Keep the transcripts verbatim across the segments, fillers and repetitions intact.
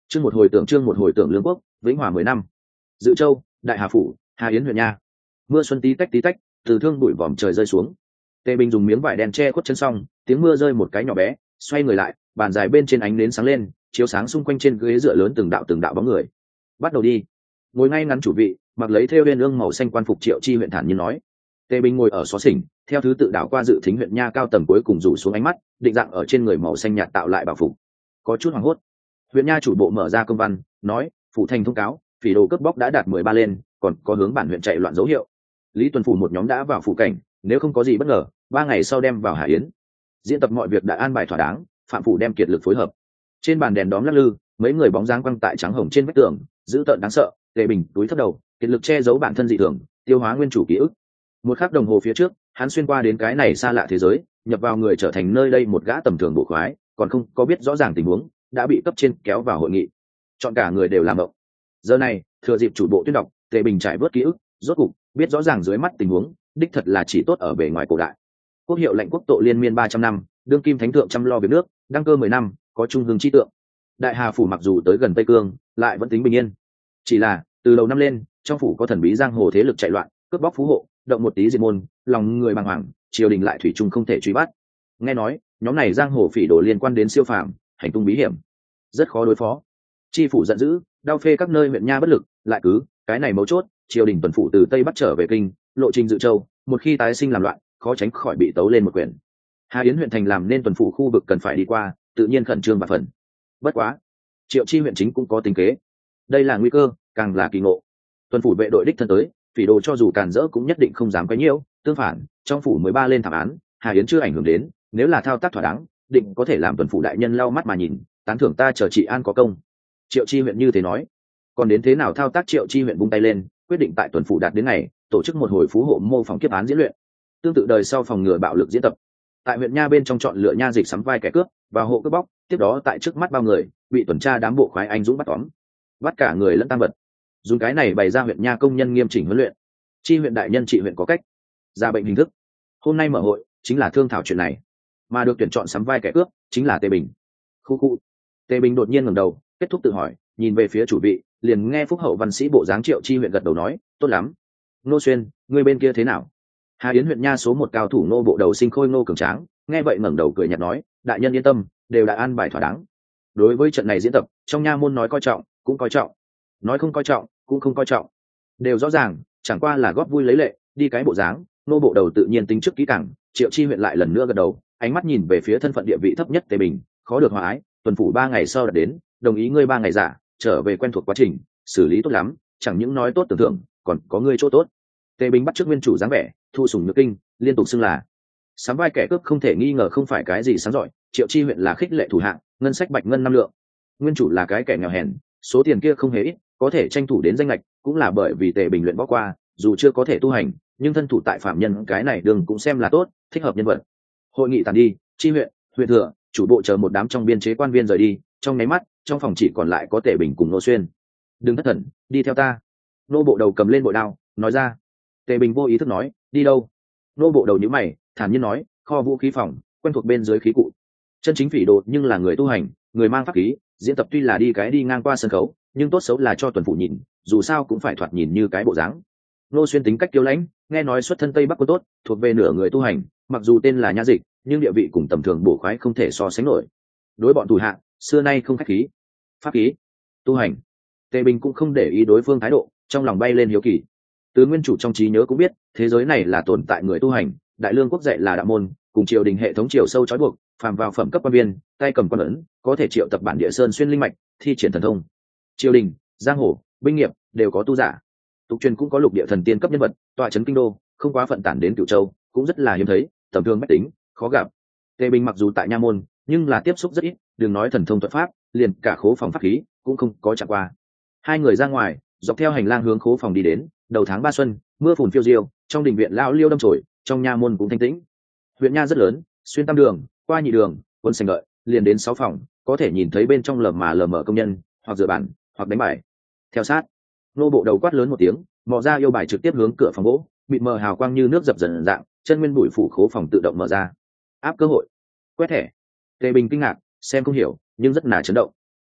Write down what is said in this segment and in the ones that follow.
Chương một hồi tưởng chương một hồi tưởng lương quốc, Vĩnh Hòa mười năm. Dự Châu, Đại Hà phủ, Hà Yến huyện nha. Mưa xuân tí tách tí tách, từ thương bụi vòm trời rơi xuống. Tề Bình dùng miếng vải đen che khuất chân xong, tiếng mưa rơi một cái nhỏ bé, xoay người lại, bàn dài bên trên ánh nến sáng lên, chiếu sáng xung quanh trên ghế dựa lớn từng đạo từng đạo bóng người. Bắt đầu đi. Ngồi ngay ngắn chủ vị, mặc lấy thêu liên ương màu xanh quan phục Triệu Chi huyện thản nhiên nói. Tề Bình ngồi ở xó xỉnh, theo thứ tự đảo qua dự thính huyện nha cao tầng cuối cùng rủ xuống ánh mắt, định dạng ở trên người màu xanh nhạt tạo lại bảo phục. Có chút hoảng hốt. Huyện nha chủ bộ mở ra công văn, nói, phủ thành thông cáo, phỉ đồ cướp bóc đã đạt mười ba lên, còn có hướng bản huyện chạy loạn dấu hiệu. Lý Tuần phủ một nhóm đã vào phủ cảnh, nếu không có gì bất ngờ, ba ngày sau đem vào Hà Yến. Diễn tập mọi việc đã an bài thỏa đáng, phạm phủ đem kiệt lực phối hợp. Trên bàn đèn đóm lắc lư, mấy người bóng dáng quăng tại trắng hồng trên vách tường, dữ tợn đáng sợ. Tề Bình túi thấp đầu, kiệt lực che giấu bản thân dị thường, tiêu hóa nguyên chủ ký ức. Một khắc đồng hồ phía trước, hắn xuyên qua đến cái này xa lạ thế giới, nhập vào người trở thành nơi đây một gã tầm thường bộ khoái, còn không có biết rõ ràng tình huống, đã bị cấp trên kéo vào hội nghị. Chọn cả người đều làm động. Giờ này, thừa dịp chủ bộ tuyên đọc, Tề Bình trải vớt ký ức, rốt cục biết rõ ràng dưới mắt tình huống, đích thật là chỉ tốt ở bề ngoài cổ đại. Quốc hiệu lệnh quốc tộ liên miên ba trăm năm, đương kim thánh thượng chăm lo việc nước, đăng cơ mười năm, có trung hương chi tượng. Đại Hà phủ mặc dù tới gần Tây Cương, lại vẫn tính bình yên. Chỉ là, từ đầu năm lên, trong phủ có thần bí giang hồ thế lực chạy loạn, cướp bóc phú hộ, động một tí diệt môn, lòng người bàng hoàng, triều đình lại thủy chung không thể truy bắt. Nghe nói, nhóm này giang hồ phỉ đồ liên quan đến siêu phàm, hành tung bí hiểm, rất khó đối phó. Chi phủ giận dữ, đao phê các nơi huyện nha bất lực, lại cứ cái này mấu chốt, triều đình tuần phủ từ tây bắc trở về kinh, lộ trình Dự Châu, một khi tái sinh làm loạn, khó tránh khỏi bị tấu lên một quyển. Hà Yến huyện thành làm nên tuần phủ khu vực cần phải đi qua, tự nhiên khẩn trương và phần. Bất quá, Triệu Chi huyện chính cũng có tính kế. Đây là nguy cơ, càng là kỳ ngộ. Tuần phủ vệ đội đích thân tới, phỉ đồ cho dù càn rỡ cũng nhất định không dám quấy nhiễu. Tương phản, trong phủ mới ba lên thảm án, Hà Yến chưa ảnh hưởng đến, nếu là thao tác thỏa đáng, định có thể làm tuần phủ đại nhân lau mắt mà nhìn, tán thưởng ta chờ trị an có công. Triệu Chi huyện như thế nói. Còn đến thế nào thao tác, Triệu Chi huyện vung tay lên, quyết định tại tuần phủ đạt đến ngày, tổ chức một hồi phú hộ mô phỏng kiếp án diễn luyện, tương tự đời sau phòng ngừa bạo lực diễn tập. Tại huyện nha bên trong chọn lựa nha dịch sắm vai kẻ cướp, và hộ cướp bóc, tiếp đó tại trước mắt bao người, bị tuần tra đám bộ khoái anh dũng bắt tóm, bắt cả người lẫn tăng vật. Dùng cái này bày ra huyện nha công nhân nghiêm chỉnh huấn luyện. Chi huyện đại nhân trị huyện có cách, ra bệnh hình thức. Hôm nay mở hội chính là thương thảo chuyện này, mà được tuyển chọn sắm vai kẻ cướp chính là Tề Bình. Khu khu. Tề Bình đột nhiên ngẩng đầu, kết thúc tự hỏi, nhìn về phía chủ vị, liền nghe phúc hậu văn sĩ bộ dáng Triệu Chi huyện gật đầu nói, tốt lắm. Nô Xuyên, ngươi bên kia thế nào? Hà Yến huyện nha số một cao thủ nô bộ đầu Sinh Khôi Nô cường tráng, nghe vậy ngẩng đầu cười nhạt nói, đại nhân yên tâm, đều đã an bài thỏa đáng. Đối với trận này diễn tập, trong nha môn nói coi trọng, cũng coi trọng, nói không coi trọng, cũng không coi trọng, đều rõ ràng, chẳng qua là góp vui lấy lệ, đi cái bộ dáng. Nô bộ đầu tự nhiên tính trước kỹ càng. Triệu Chi huyện lại lần nữa gật đầu, ánh mắt nhìn về phía thân phận địa vị thấp nhất Tề Bình, khó được hòa ái. Tuần phủ ba ngày sau đã đến, đồng ý ngươi ba ngày giả, trở về quen thuộc quá trình, xử lý tốt lắm, chẳng những nói tốt tưởng thưởng, còn có ngươi chỗ tốt. Tề Bình bắt chước nguyên chủ dáng vẻ, thu sủng nhược kinh, liên tục xưng là sắm vai kẻ cướp, không thể nghi ngờ không phải cái gì sáng giỏi. Triệu Chi huyện là khích lệ thủ hạng, ngân sách bạch ngân năm lượng. Nguyên chủ là cái kẻ nghèo hèn, số tiền kia không hề ít, có thể tranh thủ đến danh lệch, cũng là bởi vì Tề Bình luyện võ qua, dù chưa có thể tu hành, nhưng thân thủ tại phạm nhân cái này đường cũng xem là tốt, thích hợp nhân vật. Hội nghị tàn đi, Chi huyện, huyện thừa, chủ bộ chờ một đám trong biên chế quan viên rời đi, trong nháy mắt, trong phòng chỉ còn lại có Tề Bình cùng Nô Xuyên. Đừng thất thần, đi theo ta. Nô bộ đầu cầm lên bội đao, nói ra. Tề Bình vô ý thức nói, đi đâu? Nô bộ đầu nhíu mày, thản nhiên nói, kho vũ khí phòng, quen thuộc bên dưới khí cụ. Chân chính phỉ đồ nhưng là người tu hành, người mang pháp khí, diễn tập tuy là đi cái đi ngang qua sân khấu, nhưng tốt xấu là cho tuần phủ nhìn, dù sao cũng phải thoạt nhìn như cái bộ dáng. Nô Xuyên tính cách kiêu lãnh, nghe nói xuất thân Tây Bắc quân tốt, thuộc về nửa người tu hành, mặc dù tên là nha dịch, nhưng địa vị cùng tầm thường bổ khoái không thể so sánh nổi. Đối bọn thủ hạ, xưa nay không khách khí. Pháp khí, tu hành. Tề Bình cũng không để ý đối phương thái độ, trong lòng bay lên hiếu kỳ. Từ nguyên chủ trong trí nhớ cũng biết, thế giới này là tồn tại người tu hành, đại lương quốc dạy là đạo môn, cùng triều đình hệ thống chiều sâu trói buộc, phàm vào phẩm cấp quan viên, tay cầm quan ấn, có thể triệu tập bản địa sơn xuyên linh mạch, thi triển thần thông. Triều đình, giang hồ, binh nghiệp đều có tu giả. Tục truyền cũng có lục địa thần tiên cấp nhân vật, tọa trấn kinh đô, không quá phận tản đến Cửu Châu, cũng rất là hiếm thấy, tầm thường bách tính, khó gặp. Tề Bình mặc dù tại nha môn, nhưng là tiếp xúc rất ít, đừng nói thần thông thuật pháp, liền cả khố phòng pháp khí cũng không có chạm qua. Hai người ra ngoài, dọc theo hành lang hướng khố phòng đi đến. Đầu tháng ba xuân, mưa phùn phiêu diêu, trong đình viện lao liêu đâm chổi, trong nha môn cũng thanh tĩnh. Huyện nha rất lớn, xuyên tam đường, qua nhị đường, quân sành đợi, liền đến sáu phòng, có thể nhìn thấy bên trong lờ mà lờ mờ công nhân, hoặc dựa bàn, hoặc đánh bài. Theo sát, nô bộ đầu quát lớn một tiếng, mò ra yêu bài trực tiếp hướng cửa phòng gỗ, bị mờ hào quang như nước dập dần dạng, chân nguyên bụi phủ khố phòng tự động mở ra. Áp cơ hội, quét thẻ. Tề Bình kinh ngạc, xem không hiểu, nhưng rất là chấn động.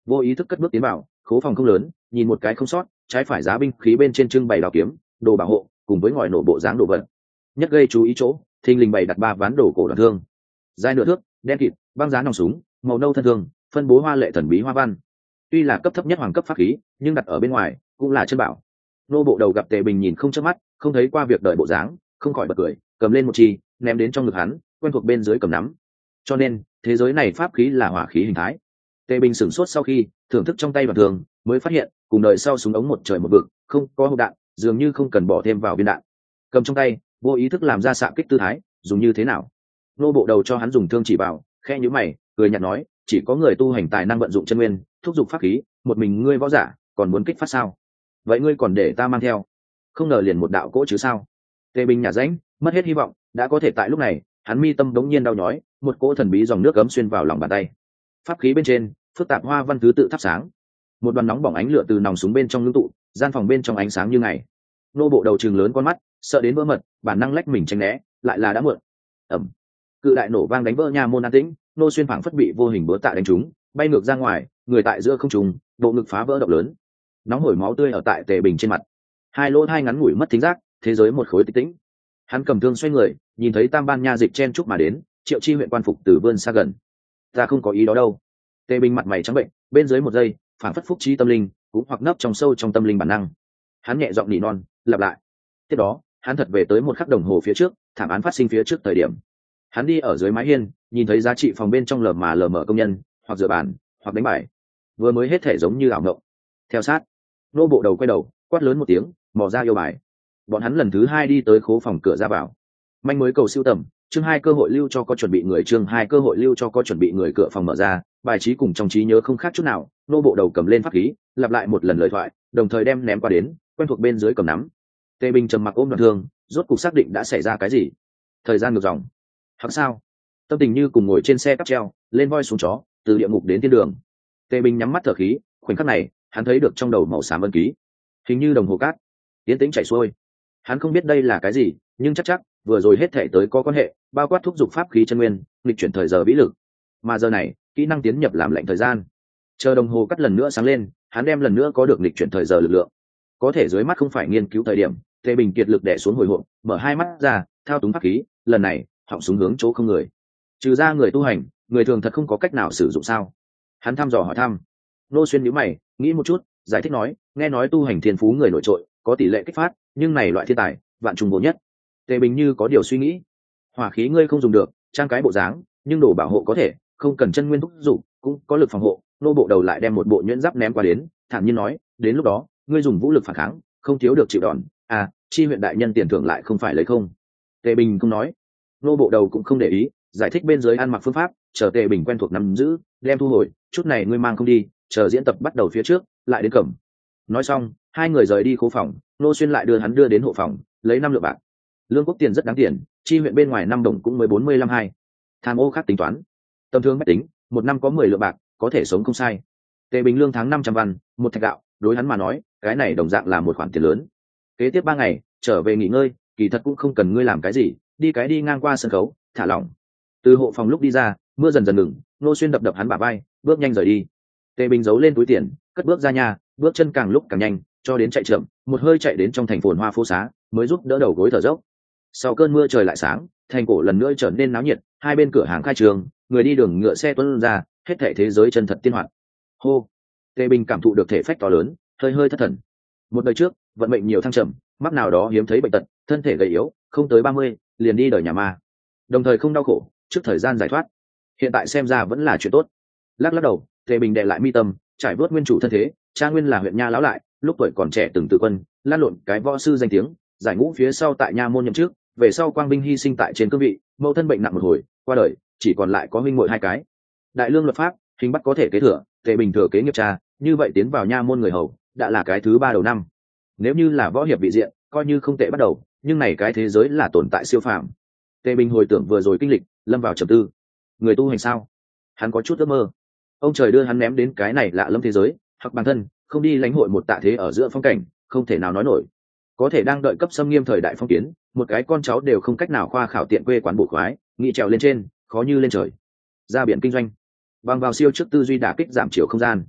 vô ý thức cất bước tiến vào. Khố phòng không lớn, nhìn một cái không sót, trái phải giá binh khí bên trên trưng bày đao kiếm, đồ bảo hộ cùng với ngòi nổ bộ dáng đồ vật. Nhất gây chú ý chỗ, thình lình bày đặt ba ván đồ cổ đoạn thương, dài nửa thước, đen kịt, băng giá nòng súng, màu nâu thân thương, phân bố hoa lệ thần bí hoa văn. Tuy là cấp thấp nhất hoàng cấp pháp khí, nhưng đặt ở bên ngoài cũng là chân bảo. Nô bộ đầu gặp Tề Bình nhìn không chớp mắt, không thấy qua việc đợi bộ dáng, không khỏi bật cười, cầm lên một chi, ném đến trong ngực hắn, quen thuộc bên dưới cầm nắm. Cho nên, thế giới này pháp khí là hỏa khí hình thái. Tề Bình sửng sốt sau khi thưởng thức trong tay đoạn thường, mới phát hiện, cùng đời sau súng ống một trời một vực, không có hộp đạn, dường như không cần bỏ thêm vào viên đạn. Cầm trong tay, vô ý thức làm ra xạ kích tư thái, dùng như thế nào? Nô bộ đầu cho hắn dùng thương chỉ bảo, khẽ nhíu mày, cười nhạt nói, chỉ có người tu hành tài năng vận dụng chân nguyên, thúc giục pháp khí, một mình ngươi võ giả, còn muốn kích phát sao? Vậy ngươi còn để ta mang theo? Không ngờ liền một đạo cỗ chứ sao? Tề Bình nhả rãnh, mất hết hy vọng, đã có thể tại lúc này, hắn mi tâm đống nhiên đau nhói, một cỗ thần bí dòng nước gấm xuyên vào lòng bàn tay. Pháp khí bên trên, phức tạp hoa văn thứ tự thắp sáng. Một đoàn nóng bỏng ánh lửa từ nòng súng bên trong ngưng tụ, gian phòng bên trong ánh sáng như ngày. Nô bộ đầu trừng lớn con mắt, sợ đến vỡ mật, bản năng lách mình tránh né, lại là đã muộn. Ầm. Cự đại nổ vang đánh vỡ nha môn an tĩnh, nô xuyên phảng phất bị vô hình búa tạ đánh trúng, bay ngược ra ngoài, người tại giữa không trung, bộ ngực phá vỡ động lớn. Nóng hổi máu tươi ở tại Tề Bình trên mặt. Hai lỗ hai ngắn ngủi mất thính giác, thế giới một khối tịch tĩnh. Hắn cầm thương xoay người, nhìn thấy tam ban nha dịch chen chúc mà đến, Triệu Chi huyện quan phục từ vươn xa gần. Ta không có ý đó đâu. Tề Bình mặt mày trắng bệnh, bên dưới một giây, phảng phất phúc trí tâm linh, cũng hoặc nấp trong sâu trong tâm linh bản năng. Hắn nhẹ giọng nỉ non, lặp lại. Tiếp đó, hắn thật về tới một khắc đồng hồ phía trước, thảm án phát sinh phía trước thời điểm. Hắn đi ở dưới mái hiên, nhìn thấy giá trị phòng bên trong lờ mà lờ mở công nhân, hoặc rửa bàn, hoặc đánh bài. Vừa mới hết thể giống như ảo ngộng. Theo sát, nô bộ đầu quay đầu, quát lớn một tiếng, mò ra yêu bài. Bọn hắn lần thứ hai đi tới khố phòng cửa ra vào. Manh mới cầu siêu tầm, chương hai cơ hội lưu cho có chuẩn bị người, chương hai cơ hội lưu cho có chuẩn bị người, cửa phòng mở ra, bài trí cùng trong trí nhớ không khác chút nào. Nô bộ đầu cầm lên pháp khí, lặp lại một lần lời thoại, đồng thời đem ném qua đến, quen thuộc bên dưới cầm nắm. Tề Bình trầm mặc ôm đoạn thương, rốt cục xác định đã xảy ra cái gì. Thời gian ngược dòng. Hoặc sao? Tâm tình như cùng ngồi trên xe cáp treo, lên voi xuống chó, từ địa ngục đến thiên đường. Tề Bình nhắm mắt thở khí, khoảnh khắc này, hắn thấy được trong đầu màu xám ân ký, hình như đồng hồ cát, tiến tĩnh chảy xuôi. Hắn không biết đây là cái gì, nhưng chắc chắc vừa rồi hết thể tới có quan hệ, bao quát thúc giục pháp khí chân nguyên, nghịch chuyển thời giờ vĩ lực. Mà giờ này, kỹ năng tiến nhập làm lệnh thời gian. Chờ đồng hồ cắt lần nữa sáng lên, hắn đem lần nữa có được nghịch chuyển thời giờ lực lượng. Có thể dưới mắt không phải nghiên cứu thời điểm, Tề Bình kiệt lực đè xuống hồi hộp, mở hai mắt ra, thao túng pháp khí, lần này, họng súng hướng chỗ không người. Trừ ra người tu hành, người thường thật không có cách nào sử dụng sao? Hắn thăm dò hỏi thăm. Nô Xuyên nhíu mày, nghĩ một chút, giải thích nói, nghe nói tu hành thiên phú người nổi trội, có tỷ lệ kích phát, nhưng này loại thiên tài, vạn trùng vô nhất. Tề Bình như có điều suy nghĩ. Hỏa khí ngươi không dùng được, trang cái bộ dáng, nhưng đồ bảo hộ có thể, không cần chân nguyên thúc dụng, cũng có lực phòng hộ. Nô bộ đầu lại đem một bộ nhuyễn giáp ném qua đến, thản nhiên nói, đến lúc đó, ngươi dùng vũ lực phản kháng, không thiếu được chịu đòn. À, Chi huyện đại nhân tiền thưởng lại không phải lấy không. Tề Bình không nói. Nô bộ đầu cũng không để ý, giải thích bên dưới ăn mặc phương pháp, chờ Tề Bình quen thuộc nắm giữ, đem thu hồi, chút này ngươi mang không đi, chờ diễn tập bắt đầu phía trước, lại đến cầm. Nói xong, hai người rời đi khố phòng, Nô Xuyên lại đưa hắn đưa đến hộ phòng, lấy năm lượng bạc. Lương quốc tiền rất đáng tiền, Chi huyện bên ngoài năm đồng cũng mới bốn mươi lăm hai. Tham ô khác tính toán, tầm thương mách tính, một năm có mười lượng bạc, có thể sống không sai. Tề Bình lương tháng năm trăm văn, một thạch gạo, đối hắn mà nói, cái này đồng dạng là một khoản tiền lớn. Kế tiếp ba ngày, trở về nghỉ ngơi, kỳ thật cũng không cần ngươi làm cái gì, đi cái đi ngang qua sân khấu, thả lỏng. Từ hộ phòng lúc đi ra, mưa dần dần ngừng, Nô Xuyên đập đập hắn bả vai, bước nhanh rời đi. Tề Bình giấu lên túi tiền, cất bước ra nhà, bước chân càng lúc càng nhanh, cho đến chạy chậm, một hơi chạy đến trong thành phồn hoa phố xá, mới giúp đỡ đầu gối thở dốc. Sau cơn mưa trời lại sáng, thành cổ lần nữa trở nên náo nhiệt, hai bên cửa hàng khai trường, người đi đường ngựa xe tuôn ra, hết thảy thế giới chân thật tiên hoạt. Hô. Tề Bình cảm thụ được thể phách to lớn, hơi hơi thất thần. Một đời trước, vận mệnh nhiều thăng trầm, mắc nào đó hiếm thấy bệnh tật, thân thể gầy yếu, không tới ba mươi, liền đi đời nhà ma. Đồng thời không đau khổ, trước thời gian giải thoát. Hiện tại xem ra vẫn là chuyện tốt. Lắc lắc đầu, Tề Bình đè lại mi tâm, trải vớt nguyên chủ thân thế, cha nguyên là huyện nha lão lại, lúc tuổi còn trẻ từng tự quân, lan lộn cái võ sư danh tiếng, giải ngũ phía sau tại nha môn nhậm trước, về sau quang binh hy sinh tại trên cương vị, mẫu thân bệnh nặng một hồi, qua đời, chỉ còn lại có huynh muội hai cái. Đại lương luật pháp, hình bắt có thể kế thừa, Tề Bình thừa kế nghiệp cha, như vậy tiến vào nha môn người hầu, đã là cái thứ ba đầu năm. Nếu như là võ hiệp vị diện, coi như không tệ bắt đầu, nhưng này cái thế giới là tồn tại siêu phàm. Tề Bình hồi tưởng vừa rồi kinh lịch, lâm vào trầm tư. Người tu hành sao? Hắn có chút ước mơ. Ông trời đưa hắn ném đến cái này lạ lẫm thế giới, hoặc bản thân không đi lãnh hội một tạ thế ở giữa phong cảnh, không thể nào nói nổi. Có thể đang đợi cấp xâm nghiêm thời đại phong kiến, một cái con cháu đều không cách nào khoa khảo tiện quê quán bộ khoái, nghĩ trèo lên trên, khó như lên trời. Ra biển kinh doanh, bằng vào siêu trước tư duy đả kích giảm chiều không gian.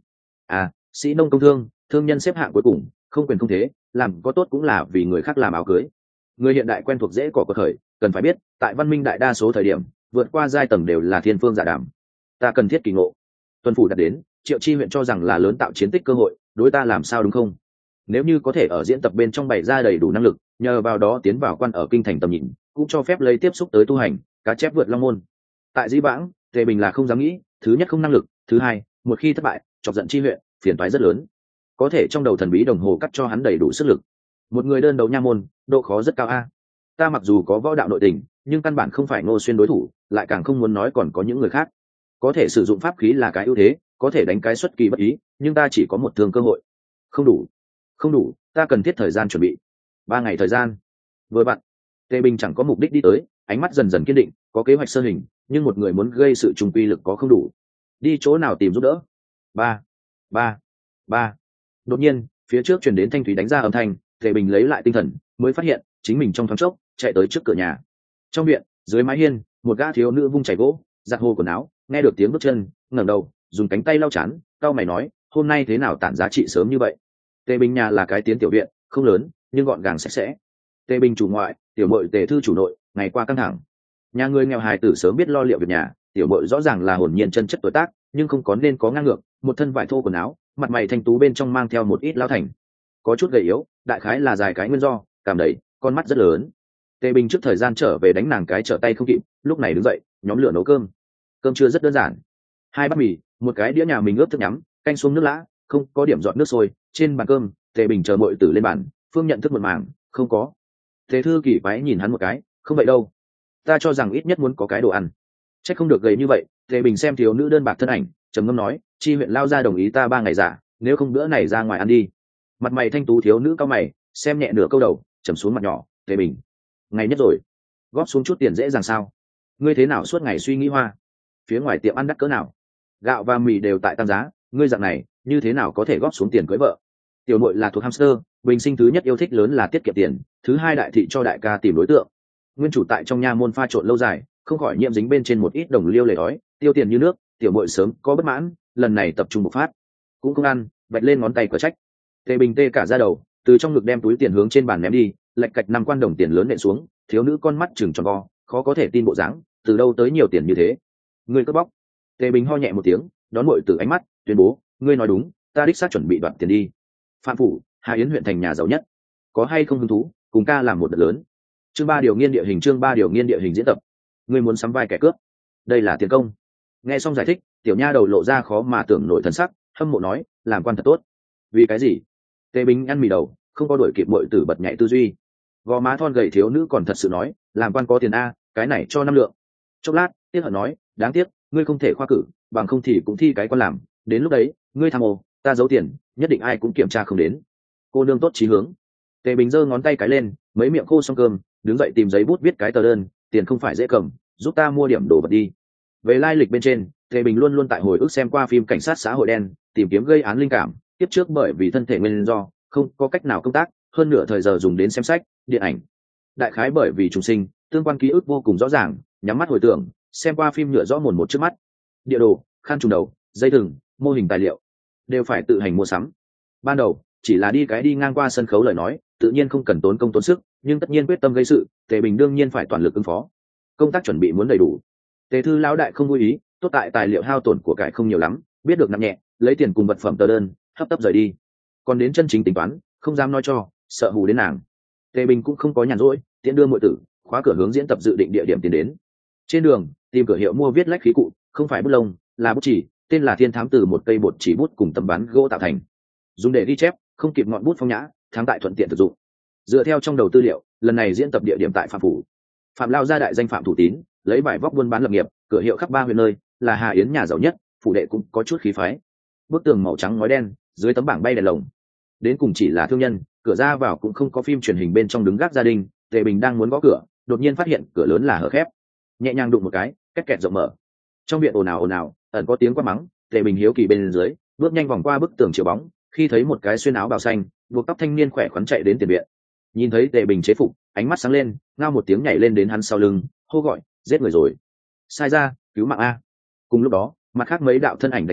À, sĩ nông công thương, thương nhân xếp hạng cuối cùng, không quyền không thế, làm có tốt cũng là vì người khác làm áo cưới. Người hiện đại quen thuộc dễ cỏ quật khởi, cần phải biết, tại văn minh đại đa số thời điểm, vượt qua giai tầng đều là thiên phương giả đảm. Ta cần thiết kỳ ngộ. Tuân phủ đặt đến, Triệu Chi huyện cho rằng là lớn tạo chiến tích cơ hội, đối ta làm sao đúng không? Nếu như có thể ở diễn tập bên trong bày ra đầy đủ năng lực, nhờ vào đó tiến vào quan ở kinh thành tầm nhìn, cũng cho phép lấy tiếp xúc tới tu hành, cá chép vượt long môn. Tại Dĩ Vãng, Tề Bình là không dám nghĩ, thứ nhất không năng lực, thứ hai, một khi thất bại, chọc giận Chi huyện, phiền toái rất lớn. Có thể trong đầu thần bí đồng hồ cắt cho hắn đầy đủ sức lực. Một người đơn đấu nha môn, độ khó rất cao a. Ta mặc dù có võ đạo nội tình, nhưng căn bản không phải Ngô Xuyên đối thủ, lại càng không muốn nói còn có những người khác. Có thể sử dụng pháp khí là cái ưu thế, có thể đánh cái xuất kỳ bất ý, nhưng ta chỉ có một thương cơ hội. Không đủ, không đủ, ta cần thiết thời gian chuẩn bị. Ba ngày thời gian. Vừa bạn, Tề Bình chẳng có mục đích đi tới, ánh mắt dần dần kiên định, có kế hoạch sơ hình, nhưng một người muốn gây sự trùng quy lực có không đủ. Đi chỗ nào tìm giúp đỡ? Ba, ba, ba. Đột nhiên, phía trước truyền đến thanh thúy đánh ra âm thanh, Tề Bình lấy lại tinh thần, mới phát hiện chính mình trong thoáng chốc chạy tới trước cửa nhà. Trong viện, dưới mái hiên, một gã thiếu nữ vung chảy gỗ, giặt hồ quần áo, nghe được tiếng bước chân, ngẩng đầu, dùng cánh tay lau chán, cau mày nói, hôm nay thế nào tản giá trị sớm như vậy? Tề Bình nhà là cái tiến tiểu viện, không lớn, nhưng gọn gàng sạch sẽ. Tề Bình chủ ngoại, tiểu muội Tề thư chủ nội, ngày qua căng thẳng. Nhà người nghèo hài tử sớm biết lo liệu việc nhà, tiểu muội rõ ràng là hồn nhiên chân chất tuổi tác, nhưng không có nên có ngang ngược, một thân vải thô quần áo, mặt mày thanh tú bên trong mang theo một ít lão thành, có chút gầy yếu, đại khái là dài cái nguyên do, cảm đầy, con mắt rất lớn. Tề Bình trước thời gian trở về đánh nàng cái trở tay không kịp, lúc này đứng dậy, nhóm lửa nấu cơm. Cơm trưa rất đơn giản, hai bát mì, một cái đĩa nhà mình ướp thức nhắm, canh xuống nước lã, không có điểm dọn nước sôi. Trên bàn cơm, Tề Bình chờ muội tử lên bàn, Phương nhận thức một mảng, không có. Tề thư kỳ quái nhìn hắn một cái, không vậy đâu, ta cho rằng ít nhất muốn có cái đồ ăn. Chắc không được gầy như vậy. Tề Bình xem thiếu nữ đơn bạc thân ảnh, trầm ngâm nói, Chi huyện lao ra đồng ý ta ba ngày giả, nếu không bữa này ra ngoài ăn đi. Mặt mày thanh tú thiếu nữ cao mày, xem nhẹ nửa câu đầu, trầm xuống mặt nhỏ. Tề Bình, ngày nhất rồi, góp xuống chút tiền dễ dàng sao? Ngươi thế nào suốt ngày suy nghĩ hoa? Phía ngoài tiệm ăn đắt cỡ nào, gạo và mì đều tại tăng giá, ngươi dạng này như thế nào có thể góp xuống tiền cưới vợ? Tiểu nội là thuộc hamster, bình sinh thứ nhất yêu thích lớn là tiết kiệm tiền, thứ hai đại thị cho đại ca tìm đối tượng. Nguyên chủ tại trong nha môn pha trộn lâu dài, không khỏi nhiễm dính bên trên một ít đồng liêu lề đói, tiêu tiền như nước. Tiểu nội sớm có bất mãn, lần này tập trung bộc phát, cũng không ăn, bạch lên ngón tay cửa trách. Tề Bình tê cả ra đầu, từ trong ngực đem túi tiền hướng trên bàn ném đi, lạch cạch năm quan đồng tiền lớn nện xuống. Thiếu nữ con mắt chừng tròn vo, khó có thể tin bộ dáng, từ đâu tới nhiều tiền như thế? Ngươi cướp bóc. Tề Bình ho nhẹ một tiếng, đón muội từ ánh mắt, tuyên bố, ngươi nói đúng, ta đích xác chuẩn bị đoạt tiền đi. Phạm phủ, Hà Yến huyện thành nhà giàu nhất, có hay không hứng thú cùng ca làm một đợt lớn? Chương ba điều nghiên địa hình, chương ba điều nghiên địa hình diễn tập. Ngươi muốn sắm vai kẻ cướp? Đây là tiền công. Nghe xong giải thích, tiểu nha đầu lộ ra khó mà tưởng nổi thần sắc, hâm mộ nói, làm quan thật tốt. Vì cái gì? Tề Bình ăn mì đầu, không có đuổi kịp muội tử bật nhảy tư duy. Gò má thon gầy thiếu nữ còn thật sự nói, làm quan có tiền a, cái này cho năm lượng. Chốc lát, tiếc hận nói, đáng tiếc, ngươi không thể khoa cử, bằng không thì cũng thi cái quan làm, đến lúc đấy, ngươi tham ô, ta giấu tiền, nhất định ai cũng kiểm tra không đến. Cô nương tốt chí hướng. Tề Bình giơ ngón tay cái lên, mấy miệng khô xong cơm, đứng dậy tìm giấy bút viết cái tờ đơn, tiền không phải dễ cầm, giúp ta mua điểm đồ vật đi. Về lai lịch bên trên, Tề Bình luôn luôn tại hồi ức xem qua phim cảnh sát xã hội đen, tìm kiếm gây án linh cảm. Tiếp trước bởi vì thân thể nguyên do, không có cách nào công tác, hơn nửa thời giờ dùng đến xem sách, điện ảnh. Đại khái bởi vì trùng sinh, tương quan ký ức vô cùng rõ ràng, nhắm mắt hồi tưởng, xem qua phim nhựa rõ mồn một trước mắt. Địa đồ, khăn trùng đầu, dây thừng, mô hình tài liệu, đều phải tự hành mua sắm. Ban đầu chỉ là đi cái đi ngang qua sân khấu lời nói, tự nhiên không cần tốn công tốn sức, nhưng tất nhiên quyết tâm gây sự, Tề Bình đương nhiên phải toàn lực ứng phó. Công tác chuẩn bị muốn đầy đủ. Tề thư lão đại không vui ý, tốt tại tài liệu hao tổn của cải không nhiều lắm, biết được nặng nhẹ, lấy tiền cùng vật phẩm tờ đơn, hấp tấp rời đi. Còn đến chân chính tính toán, không dám nói cho, sợ hù đến nàng. Tề Bình cũng không có nhàn rỗi, tiện đưa muội tử, khóa cửa hướng diễn tập dự định địa điểm tiến đến. Trên đường, tìm cửa hiệu mua viết lách khí cụ, không phải bút lông, là bút chỉ, tên là Thiên Thám, từ một cây bột chỉ bút cùng tấm ván gỗ tạo thành, dùng để ghi chép, không kịp ngọn bút phong nhã, thắng tại thuận tiện thực dụng. Dựa theo trong đầu tư liệu, lần này diễn tập địa điểm tại Phạm phủ. Phạm lao gia đại danh Phạm Thủ Tín, lấy vải vóc buôn bán lập nghiệp, cửa hiệu khắp ba huyện nơi, là Hà Yến nhà giàu nhất, phủ đệ cũng có chút khí phái. Bức tường màu trắng ngói đen, dưới tấm bảng bay đèn lồng. Đến cùng chỉ là thương nhân, cửa ra vào cũng không có phim truyền hình bên trong đứng gác gia đình. Tề Bình đang muốn gõ cửa, đột nhiên phát hiện cửa lớn là hở khép, nhẹ nhàng đụng một cái, két kẹt rộng mở. Trong viện ồn ào ồn ào, ẩn có tiếng quát mắng. Tề Bình hiếu kỳ bên dưới, bước nhanh vòng qua bức tường chiếu bóng, khi thấy một cái xuyên áo bào xanh, buộc tóc thanh niên khỏe khoắn chạy đến tiền viện. Nhìn thấy Tề Bình chế phục, ánh mắt sáng lên, ngao một tiếng nhảy lên đến hắn sau lưng, hô gọi, giết người rồi, sai ra, cứu mạng a. Cùng lúc đó, mặt khác mấy đạo thân ảnh đánh tới,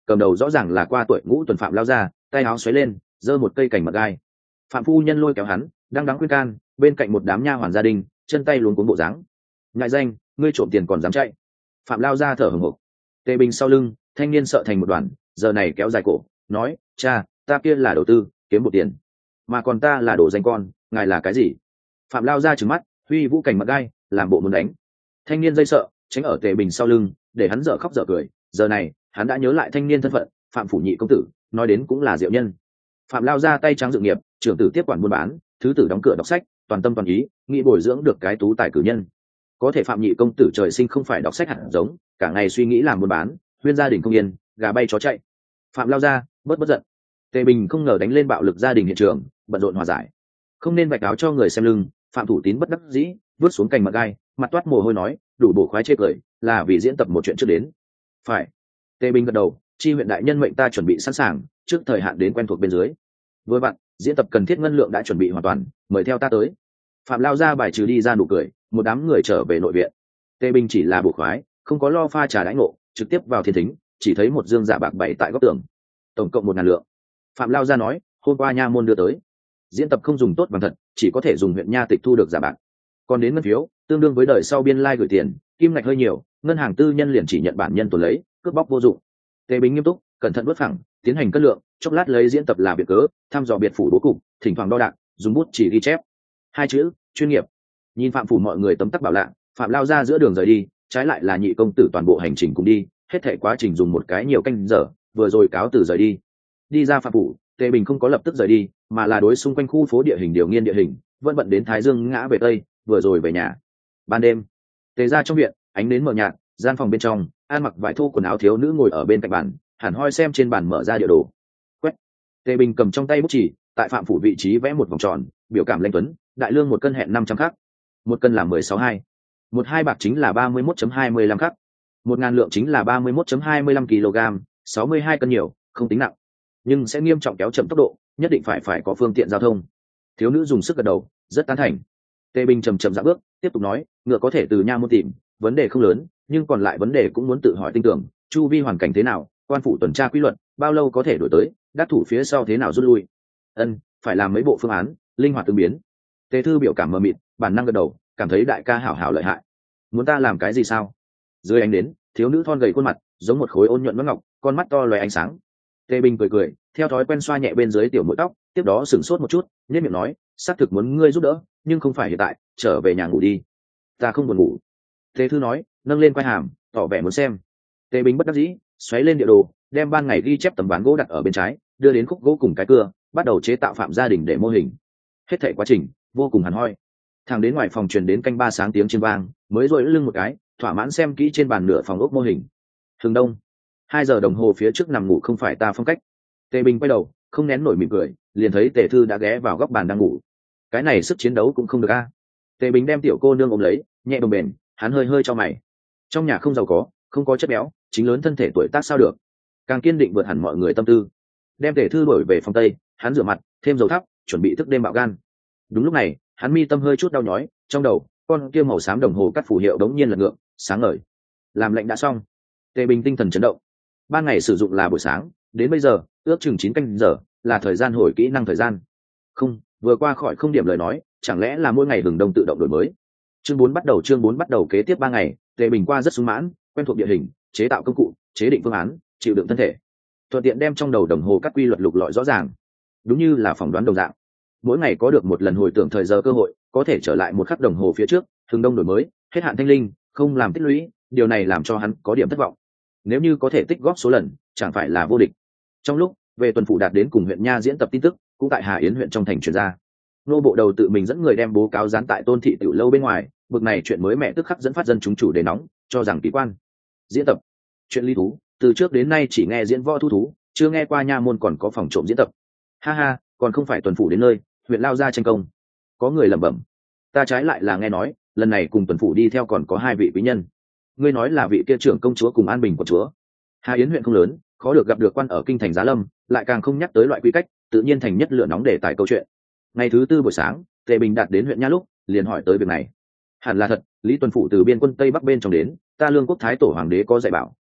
cầm đầu rõ ràng là qua tuổi ngũ tuần Phạm lao ra, tay áo xoáy lên giơ một cây cành mật gai. Phạm phu nhân lôi kéo hắn đang đắng khuyên can, bên cạnh một đám nha hoàn gia đình chân tay luống cuống bộ dáng. Ngại danh, ngươi trộm tiền còn dám chạy. Phạm lao ra thở hổn hộc. Tề Bình sau lưng, thanh niên sợ thành một đoàn, giờ này kéo dài cổ nói, cha, ta kia là đầu tư kiếm một tiền, mà còn ta là đồ danh con, ngài là cái gì? Phạm lao ra trừng mắt, huy vũ cảnh mặt gai làm bộ muốn đánh. Thanh niên dây sợ tránh ở Tề Bình sau lưng, để hắn dở khóc dở cười. Giờ này hắn đã nhớ lại thanh niên thân phận, Phạm phủ nhị công tử, nói đến cũng là diệu nhân. Phạm lao ra tay trắng dự nghiệp, trưởng tử tiếp quản buôn bán, thứ tử đóng cửa đọc sách, toàn tâm toàn ý nghĩ bồi dưỡng được cái tú tài cử nhân. Có thể Phạm nhị công tử trời sinh không phải đọc sách hẳn giống, cả ngày suy nghĩ làm buôn bán, huyên gia đình không yên, gà bay chó chạy. Phạm lao ra bớt bất giận. Tề Bình không ngờ đánh lên bạo lực gia đình hiện trường, bận rộn hòa giải. Không nên vạch áo cho người xem lưng. Phạm thủ tín bất đắc dĩ vứt xuống cành mật gai, mặt toát mồ hôi nói, đủ bổ khoái chê cười, là vì diễn tập một chuyện trước đến. Phải. Tề Bình gật đầu, chi huyện đại nhân mệnh ta chuẩn bị sẵn sàng, trước thời hạn đến quen thuộc bên dưới. Với bạn, diễn tập cần thiết ngân lượng đã chuẩn bị hoàn toàn, mời theo ta tới. Phạm lao ra bài trừ đi ra nụ cười, một đám người trở về nội viện. Tề Bình chỉ là bổ khoái, không có lo pha trà đãi ngộ, trực tiếp vào thiên thính, chỉ thấy một dương dạ bạc bày tại góc tường, tổng cộng một ngàn lượng. Phạm lao ra nói, hôm qua nha môn đưa tới, diễn tập không dùng tốt bằng thật, chỉ có thể dùng huyện nha tịch thu được giả bạc. Còn đến ngân phiếu, tương đương với đời sau biên lai gửi tiền, kim ngạch hơi nhiều, ngân hàng tư nhân liền chỉ nhận bản nhân tuần lấy, cướp bóc vô dụng. Tề Bình nghiêm túc, cẩn thận bước phẳng, tiến hành cân lượng, chốc lát lấy diễn tập là biệt cớ, thăm dò biệt phủ bố cục, thỉnh thoảng đo đạc, dùng bút chỉ ghi chép. Hai chữ, chuyên nghiệp. Nhìn Phạm phủ mọi người tấm tắc bảo lạ, Phạm lao ra giữa đường rời đi, trái lại là nhị công tử toàn bộ hành trình cùng đi, hết thảy quá trình dùng một cái nhiều canh giờ, vừa rồi cáo từ rời đi. Đi ra Phạm phủ, Tề Bình không có lập tức rời đi, mà là đối xung quanh khu phố địa hình điều nghiên địa hình, vẫn bận đến Thái Dương ngã về tây, vừa rồi về nhà. Ban đêm, Tề ra trong viện, ánh nến mờ nhạt, gian phòng bên trong, An mặc vải thô quần áo thiếu nữ ngồi ở bên cạnh bàn, hẳn hoi xem trên bàn mở ra địa đồ. Quét. Tề Bình cầm trong tay bút chỉ, tại Phạm phủ vị trí vẽ một vòng tròn, biểu cảm lãnh tuấn, đại lương một cân hẹn năm trăm khắc, một cân là mười sáu hai, một hai bạc chính là ba mươi mốt phẩy hai mươi lăm khắc, một ngàn lượng chính là ba mươi mốt phẩy hai mươi lăm kg, sáu mươi hai cân nhiều, không tính nặng, nhưng sẽ nghiêm trọng kéo chậm tốc độ, nhất định phải phải có phương tiện giao thông. Thiếu nữ dùng sức gật đầu, rất tán thành. Tề Bình chầm chậm dạo bước, tiếp tục nói, ngựa có thể từ nha môn tìm, vấn đề không lớn, nhưng còn lại vấn đề cũng muốn tự hỏi tinh tưởng, chu vi hoàn cảnh thế nào, quan phủ tuần tra quy luật, bao lâu có thể đổi tới, đắc thủ phía sau thế nào rút lui. Ân, phải làm mấy bộ phương án, linh hoạt tương biến. Tề Thư biểu cảm mờ mịt, bản năng gật đầu, cảm thấy đại ca hảo hảo lợi hại. Muốn ta làm cái gì sao? Dưới ánh đến, thiếu nữ thon gầy khuôn mặt, giống một khối ôn nhuận mắt ngọc, con mắt to loé ánh sáng. Tề Bình cười cười, theo thói quen xoa nhẹ bên dưới tiểu mũi tóc, tiếp đó sửng sốt một chút, nhếch miệng nói, xác thực muốn ngươi giúp đỡ, nhưng không phải hiện tại, trở về nhà ngủ đi. Ta không buồn ngủ. Tề Thư nói, nâng lên quai hàm, tỏ vẻ muốn xem. Tề Bình bất đắc dĩ, xoáy lên địa đồ, đem ban ngày ghi chép tấm ván gỗ đặt ở bên trái, đưa đến khúc gỗ cùng cái cưa, bắt đầu chế tạo Phạm gia đình để mô hình. Hết thảy quá trình vô cùng hẳn hoi. Thằng đến ngoài phòng truyền đến canh ba sáng tiếng chiên vang, mới duỗi lưng một cái, thỏa mãn xem kỹ trên bàn nửa phòng ốc mô hình. Hướng đông, hai giờ đồng hồ phía trước nằm ngủ không phải ta phong cách. Tề Bình quay đầu, không nén nổi mỉm cười, liền thấy Tề Thư đã ghé vào góc bàn đang ngủ. Cái này sức chiến đấu cũng không được a. Tề Bình đem tiểu cô nương ôm lấy, nhẹ bồng bềnh, hắn hơi hơi cho mày. Trong nhà không giàu có, không có chất béo, chính lớn thân thể tuổi tác sao được? Càng kiên định vượt hẳn mọi người tâm tư. Đem Tề Thư đổi về phòng tây, hắn rửa mặt, thêm dầu thắp, chuẩn bị thức đêm bạo gan. Đúng lúc này, hắn mi tâm hơi chút đau nhói, trong đầu, con kia màu xám đồng hồ cắt phù hiệu đống nhiên lật ngược, sáng ngời. Làm lệnh đã xong. Tề Bình tinh thần chấn động. Ban ngày sử dụng là buổi sáng, đến bây giờ ước chừng chín canh giờ, là thời gian hồi kỹ năng thời gian. Không, vừa qua khỏi không điểm lời nói, chẳng lẽ là mỗi ngày hừng đông tự động đổi mới. Chương bốn bắt đầu, chương bốn bắt đầu kế tiếp ba ngày, Tề Bình qua rất sung mãn, quen thuộc địa hình, chế tạo công cụ, chế định phương án, chịu đựng thân thể, thuận tiện đem trong đầu đồng hồ các quy luật lục lọi rõ ràng, đúng như là phỏng đoán đồng dạng. Mỗi ngày có được một lần hồi tưởng thời giờ cơ hội, có thể trở lại một khắc đồng hồ phía trước, hừng đông đổi mới, hết hạn thanh linh, không làm tích lũy, điều này làm cho hắn có điểm thất vọng. Nếu như có thể tích góp số lần, chẳng phải là vô địch. Trong lúc về tuần phủ đạt đến cùng huyện nha diễn tập tin tức, cũng tại Hà Yến huyện trong thành truyền ra. Nô bộ đầu tự mình dẫn người đem bố cáo dán tại Tôn thị tiểu lâu bên ngoài, bực này chuyện mới mẹ tức khắc dẫn phát dân chúng chủ đề nóng, cho rằng kỳ quan. Diễn tập, chuyện lý thú, từ trước đến nay chỉ nghe diễn võ thu thú, chưa nghe qua nha môn còn có phòng trộm diễn tập. Ha ha, còn không phải tuần phủ đến nơi, huyện lao ra tranh công. Có người lẩm bẩm. Ta trái lại là nghe nói, lần này cùng tuần phủ đi theo còn có hai vị quý nhân. Ngươi nói là vị kia trưởng công chúa cùng An Bình của chúa. Hà Yến huyện không lớn, khó được gặp được quan ở kinh thành Giá Lâm, lại càng không nhắc tới loại quy cách, tự nhiên thành nhất lửa nóng để tải câu chuyện. Ngày thứ tư buổi sáng, Tề Bình đạt đến huyện nha lúc, liền hỏi tới việc này. Hẳn là thật, Lý Tuần phủ từ biên quân tây bắc bên trong đến, ta Lương Quốc thái tổ hoàng đế có dạy bảo,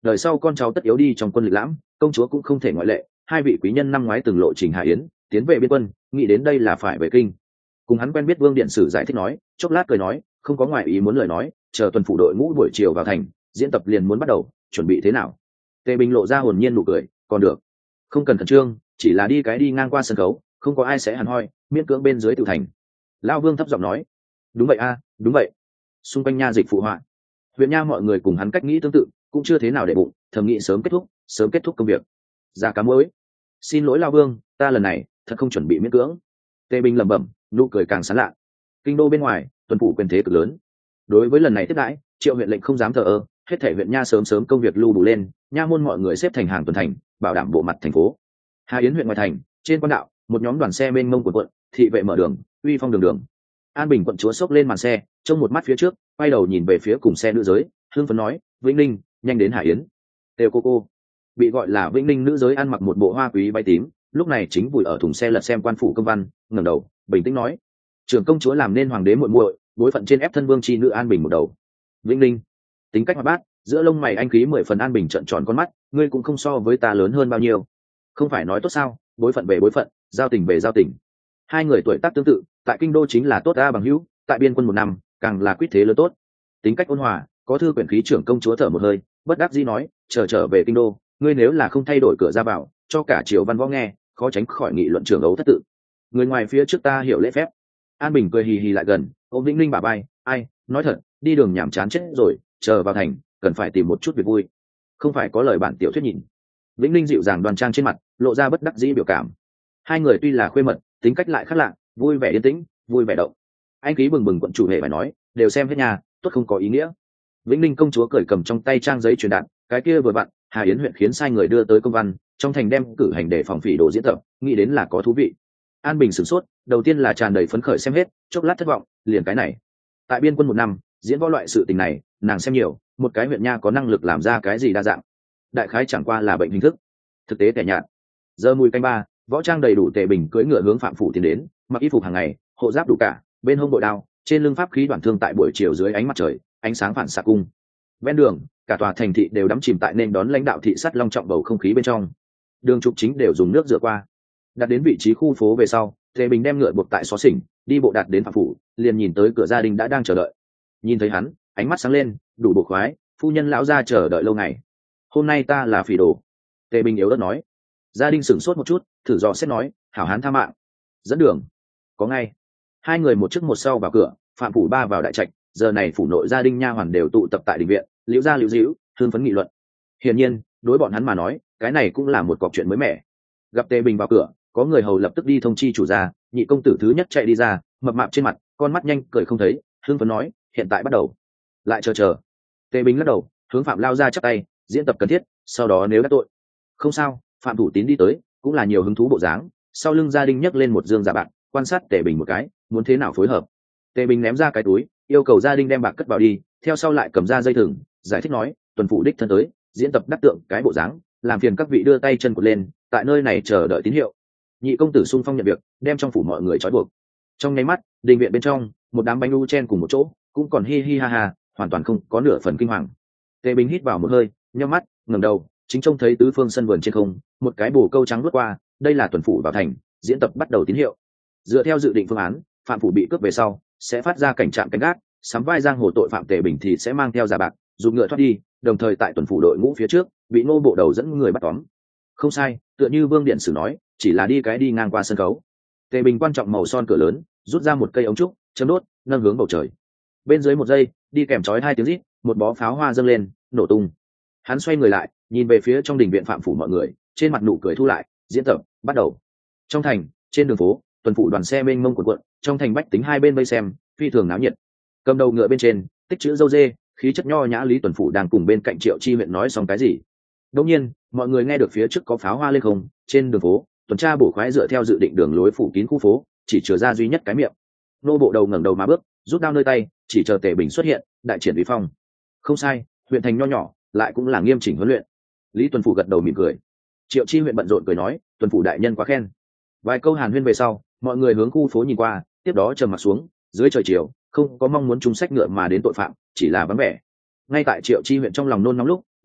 đời sau con cháu tất yếu đi trong quân lịch lãm, công chúa cũng không thể ngoại lệ. Hai vị quý nhân năm ngoái từng lộ trình Hà Yến tiến về biên quân, nghĩ đến đây là phải về kinh. Cùng hắn quen biết Vương Điện Sử giải thích nói, chốc lát cười nói, không có ngoại ý muốn lời nói, chờ tuần phủ đội ngũ buổi chiều vào thành, diễn tập liền muốn bắt đầu, chuẩn bị thế nào? Tề Bình lộ ra hồn nhiên nụ cười, còn được, không cần khẩn trương, chỉ là đi cái đi ngang qua sân khấu, không có ai sẽ hằn hoi, miễn cưỡng bên dưới tự thành. Lão Vương thấp giọng nói, đúng vậy a, đúng vậy. Xung quanh nha dịch phụ họa. Huyện nha mọi người cùng hắn cách nghĩ tương tự, cũng chưa thế nào để bụng, thầm nghĩ sớm kết thúc, sớm kết thúc công việc. Ra cá muối. Xin lỗi Lão Vương, ta lần này thật không chuẩn bị miễn cưỡng. Tề Bình lẩm bẩm, nụ cười càng sán lạ. Kinh đô bên ngoài, tuần phủ quyền thế cực lớn. Đối với lần này tiếp đãi, Triệu huyện lệnh không dám thờ ơ, hết thảy huyện nha sớm sớm công việc lưu đủ lên, nha môn mọi người xếp thành hàng tuần thành, bảo đảm bộ mặt thành phố. Hà Yến huyện ngoài thành, trên quan đạo, một nhóm đoàn xe mênh mông của quận, thị vệ mở đường, uy phong đường đường. An Bình quận chúa xốc lên màn xe, trông một mắt phía trước, quay đầu nhìn về phía cùng xe nữ giới, hương phấn nói, Vĩnh Ninh, nhanh đến Hà Yến. Têu cô cô, bị gọi là Vĩnh Ninh nữ giới ăn mặc một bộ hoa quý váy tím, lúc này chính vùi ở thùng xe lật xem quan phủ công văn, ngẩng đầu, bình tĩnh nói, trưởng công chúa làm nên hoàng đế muội muội, bối phận trên ép thân vương chi nữ An Bình một đầu. Vĩnh Ninh, tính cách hoạt bát, giữa lông mày anh khí mười phần. An Bình trợn tròn con mắt, ngươi cũng không so với ta lớn hơn bao nhiêu, không phải nói tốt sao, bối phận về bối phận, giao tình về giao tình. Hai người tuổi tác tương tự, tại kinh đô chính là tốt a bằng hữu, tại biên quân một năm, càng là quyết thế lớn tốt. Tính cách ôn hòa, có thư quyển khí. Trưởng công chúa thở một hơi, bất đắc dĩ nói, chờ trở về kinh đô, ngươi nếu là không thay đổi cửa ra vào, cho cả triều văn võ nghe, khó tránh khỏi nghị luận trường ấu thất tự. Người ngoài phía trước ta hiểu lễ phép. An Bình cười hì hì lại gần, ôm Vĩnh Ninh bà bay, ai, nói thật, đi đường nhảm chán chết rồi, chờ vào thành, cần phải tìm một chút việc vui, không phải có lời bản tiểu thuyết nhìn. Vĩnh Ninh dịu dàng đoan trang trên mặt, lộ ra bất đắc dĩ biểu cảm. Hai người tuy là khuê mật, tính cách lại khác lạ, vui vẻ yên tĩnh, vui vẻ động. Anh khí bừng bừng quận chủ hệ phải nói, đều xem hết nhà, tốt không có ý nghĩa. Vĩnh Ninh công chúa cởi cầm trong tay trang giấy truyền đạt, cái kia vừa vặn, Hà Yến huyện khiến sai người đưa tới công văn, trong thành đem cử hành để phòng phỉ đồ diễn tập, nghĩ đến là có thú vị. An Bình sửng sốt, đầu tiên là tràn đầy phấn khởi xem hết, chốc lát thất vọng, liền cái này. Tại biên quân một năm, diễn võ loại sự tình này, nàng xem nhiều, một cái huyện nha có năng lực làm ra cái gì đa dạng. Đại khái chẳng qua là bệnh hình thức, thực tế tẻ nhạt. Giờ mùi canh ba, võ trang đầy đủ. Tề Bình cưỡi ngựa hướng Phạm phủ tiến đến, mặc y phục hàng ngày, hộ giáp đủ cả, bên hông bội đao, trên lưng pháp khí đoạn thương tại buổi chiều dưới ánh mặt trời, ánh sáng phản xạ cung. Ven đường, cả tòa thành thị đều đắm chìm tại nên đón lãnh đạo thị sát long trọng bầu không khí bên trong. Đường trục chính đều dùng nước rửa qua. Đặt đến vị trí khu phố về sau, Tề Bình đem ngựa buộc tại xó xỉnh, đi bộ đạt đến Phạm phủ, liền nhìn tới cửa gia đình đã đang chờ đợi. Nhìn thấy hắn, ánh mắt sáng lên, đủ bộ khoái, phu nhân lão gia chờ đợi lâu ngày. Hôm nay ta là phỉ đồ. Tề Bình yếu ớt nói. Gia đình sửng sốt một chút, thử dò xét nói, hảo hán tha mạng, dẫn đường. Có ngay. Hai người một trước một sau vào cửa, Phạm phủ ba vào đại trạch. Giờ này phủ nội gia đình nha hoàn đều tụ tập tại đình viện, liễu gia liễu dĩu, hương phấn nghị luận. Hiển nhiên, đối bọn hắn mà nói, cái này cũng là một cọc chuyện mới mẻ. Gặp Tề Bình vào cửa, có người hầu lập tức đi thông chi chủ gia. Nhị công tử thứ nhất chạy đi ra, mập mạp trên mặt, con mắt nhanh cười không thấy, hương phấn nói, hiện tại bắt đầu. Lại chờ chờ. Tề Bình lắc đầu, hướng Phạm lao ra chắp tay, diễn tập cần thiết, sau đó nếu đã tội. Không sao. Phạm thủ tín đi tới, cũng là nhiều hứng thú bộ dáng, sau lưng gia đình nhấc lên một dương giả bạc, quan sát Tề Bình một cái, muốn thế nào phối hợp. Tề Bình ném ra cái túi, yêu cầu gia đình đem bạc cất vào đi, theo sau lại cầm ra dây thừng, giải thích nói, tuần phủ đích thân tới, diễn tập đắc tượng cái bộ dáng, làm phiền các vị đưa tay chân cột lên, tại nơi này chờ đợi tín hiệu. Nhị công tử sung phong nhận việc, đem trong phủ mọi người trói buộc. Trong nháy mắt, đình viện bên trong, một đám bánh đu chen cùng một chỗ, cũng còn hi hi ha ha, hoàn toàn không có nửa phần kinh hoàng. Tề Bình hít vào một hơi, nhắm mắt, ngẩng đầu, chính trông thấy tứ phương sân vườn trên không, một cái bồ câu trắng lướt qua, đây là tuần phủ vào thành, diễn tập bắt đầu tín hiệu. Dựa theo dự định phương án, Phạm phủ bị cướp về sau, sẽ phát ra cảnh trạng canh gác, sắm vai giang hồ tội phạm. Tề Bình thì sẽ mang theo giả bạc, dùng ngựa thoát đi, đồng thời tại tuần phủ đội ngũ phía trước, bị Ngô bộ đầu dẫn người bắt tóm. Không sai, tựa như Vương Điện Sử nói, chỉ là đi cái đi ngang qua sân khấu. Tề Bình quan trọng màu son cửa lớn, rút ra một cây ống trúc, châm đốt, nâng hướng bầu trời. Bên dưới một giây, đi kèm chói hai tiếng rít, một bó pháo hoa dâng lên, nổ tung. Hắn xoay người lại, nhìn về phía trong đình viện Phạm phủ mọi người, trên mặt nụ cười thu lại, diễn tập bắt đầu. Trong thành, trên đường phố, tuần phủ đoàn xe mênh mông cuộn cuộn, trong thành bách tính hai bên vây xem, phi thường náo nhiệt. Cầm đầu ngựa bên trên, tích chữ dâu dê, khí chất nho nhã Lý Tuần phủ đang cùng bên cạnh Triệu Chi huyện nói xong cái gì. Đột nhiên, mọi người nghe được phía trước có pháo hoa lên không, trên đường phố, tuần tra bổ khoái dựa theo dự định đường lối phủ kín khu phố, chỉ chừa ra duy nhất cái miệng. Nô bộ đầu ngẩng đầu mà bước, rút đao nơi tay, chỉ chờ Tề Bình xuất hiện, đại triển uy phong. Không sai, huyện thành nho nhỏ, lại cũng là nghiêm chỉnh huấn luyện. Lý Tuần phủ gật đầu mỉm cười. Triệu Chi huyện bận rộn cười nói, Tuần phủ đại nhân quá khen. Vài câu hàn huyên về sau, mọi người hướng khu phố nhìn qua, tiếp đó trầm mặt xuống. Dưới trời chiều, không có mong muốn chúng sách ngựa mà đến tội phạm, chỉ là vắng vẻ. Ngay tại Triệu Chi huyện trong lòng nôn nóng lúc,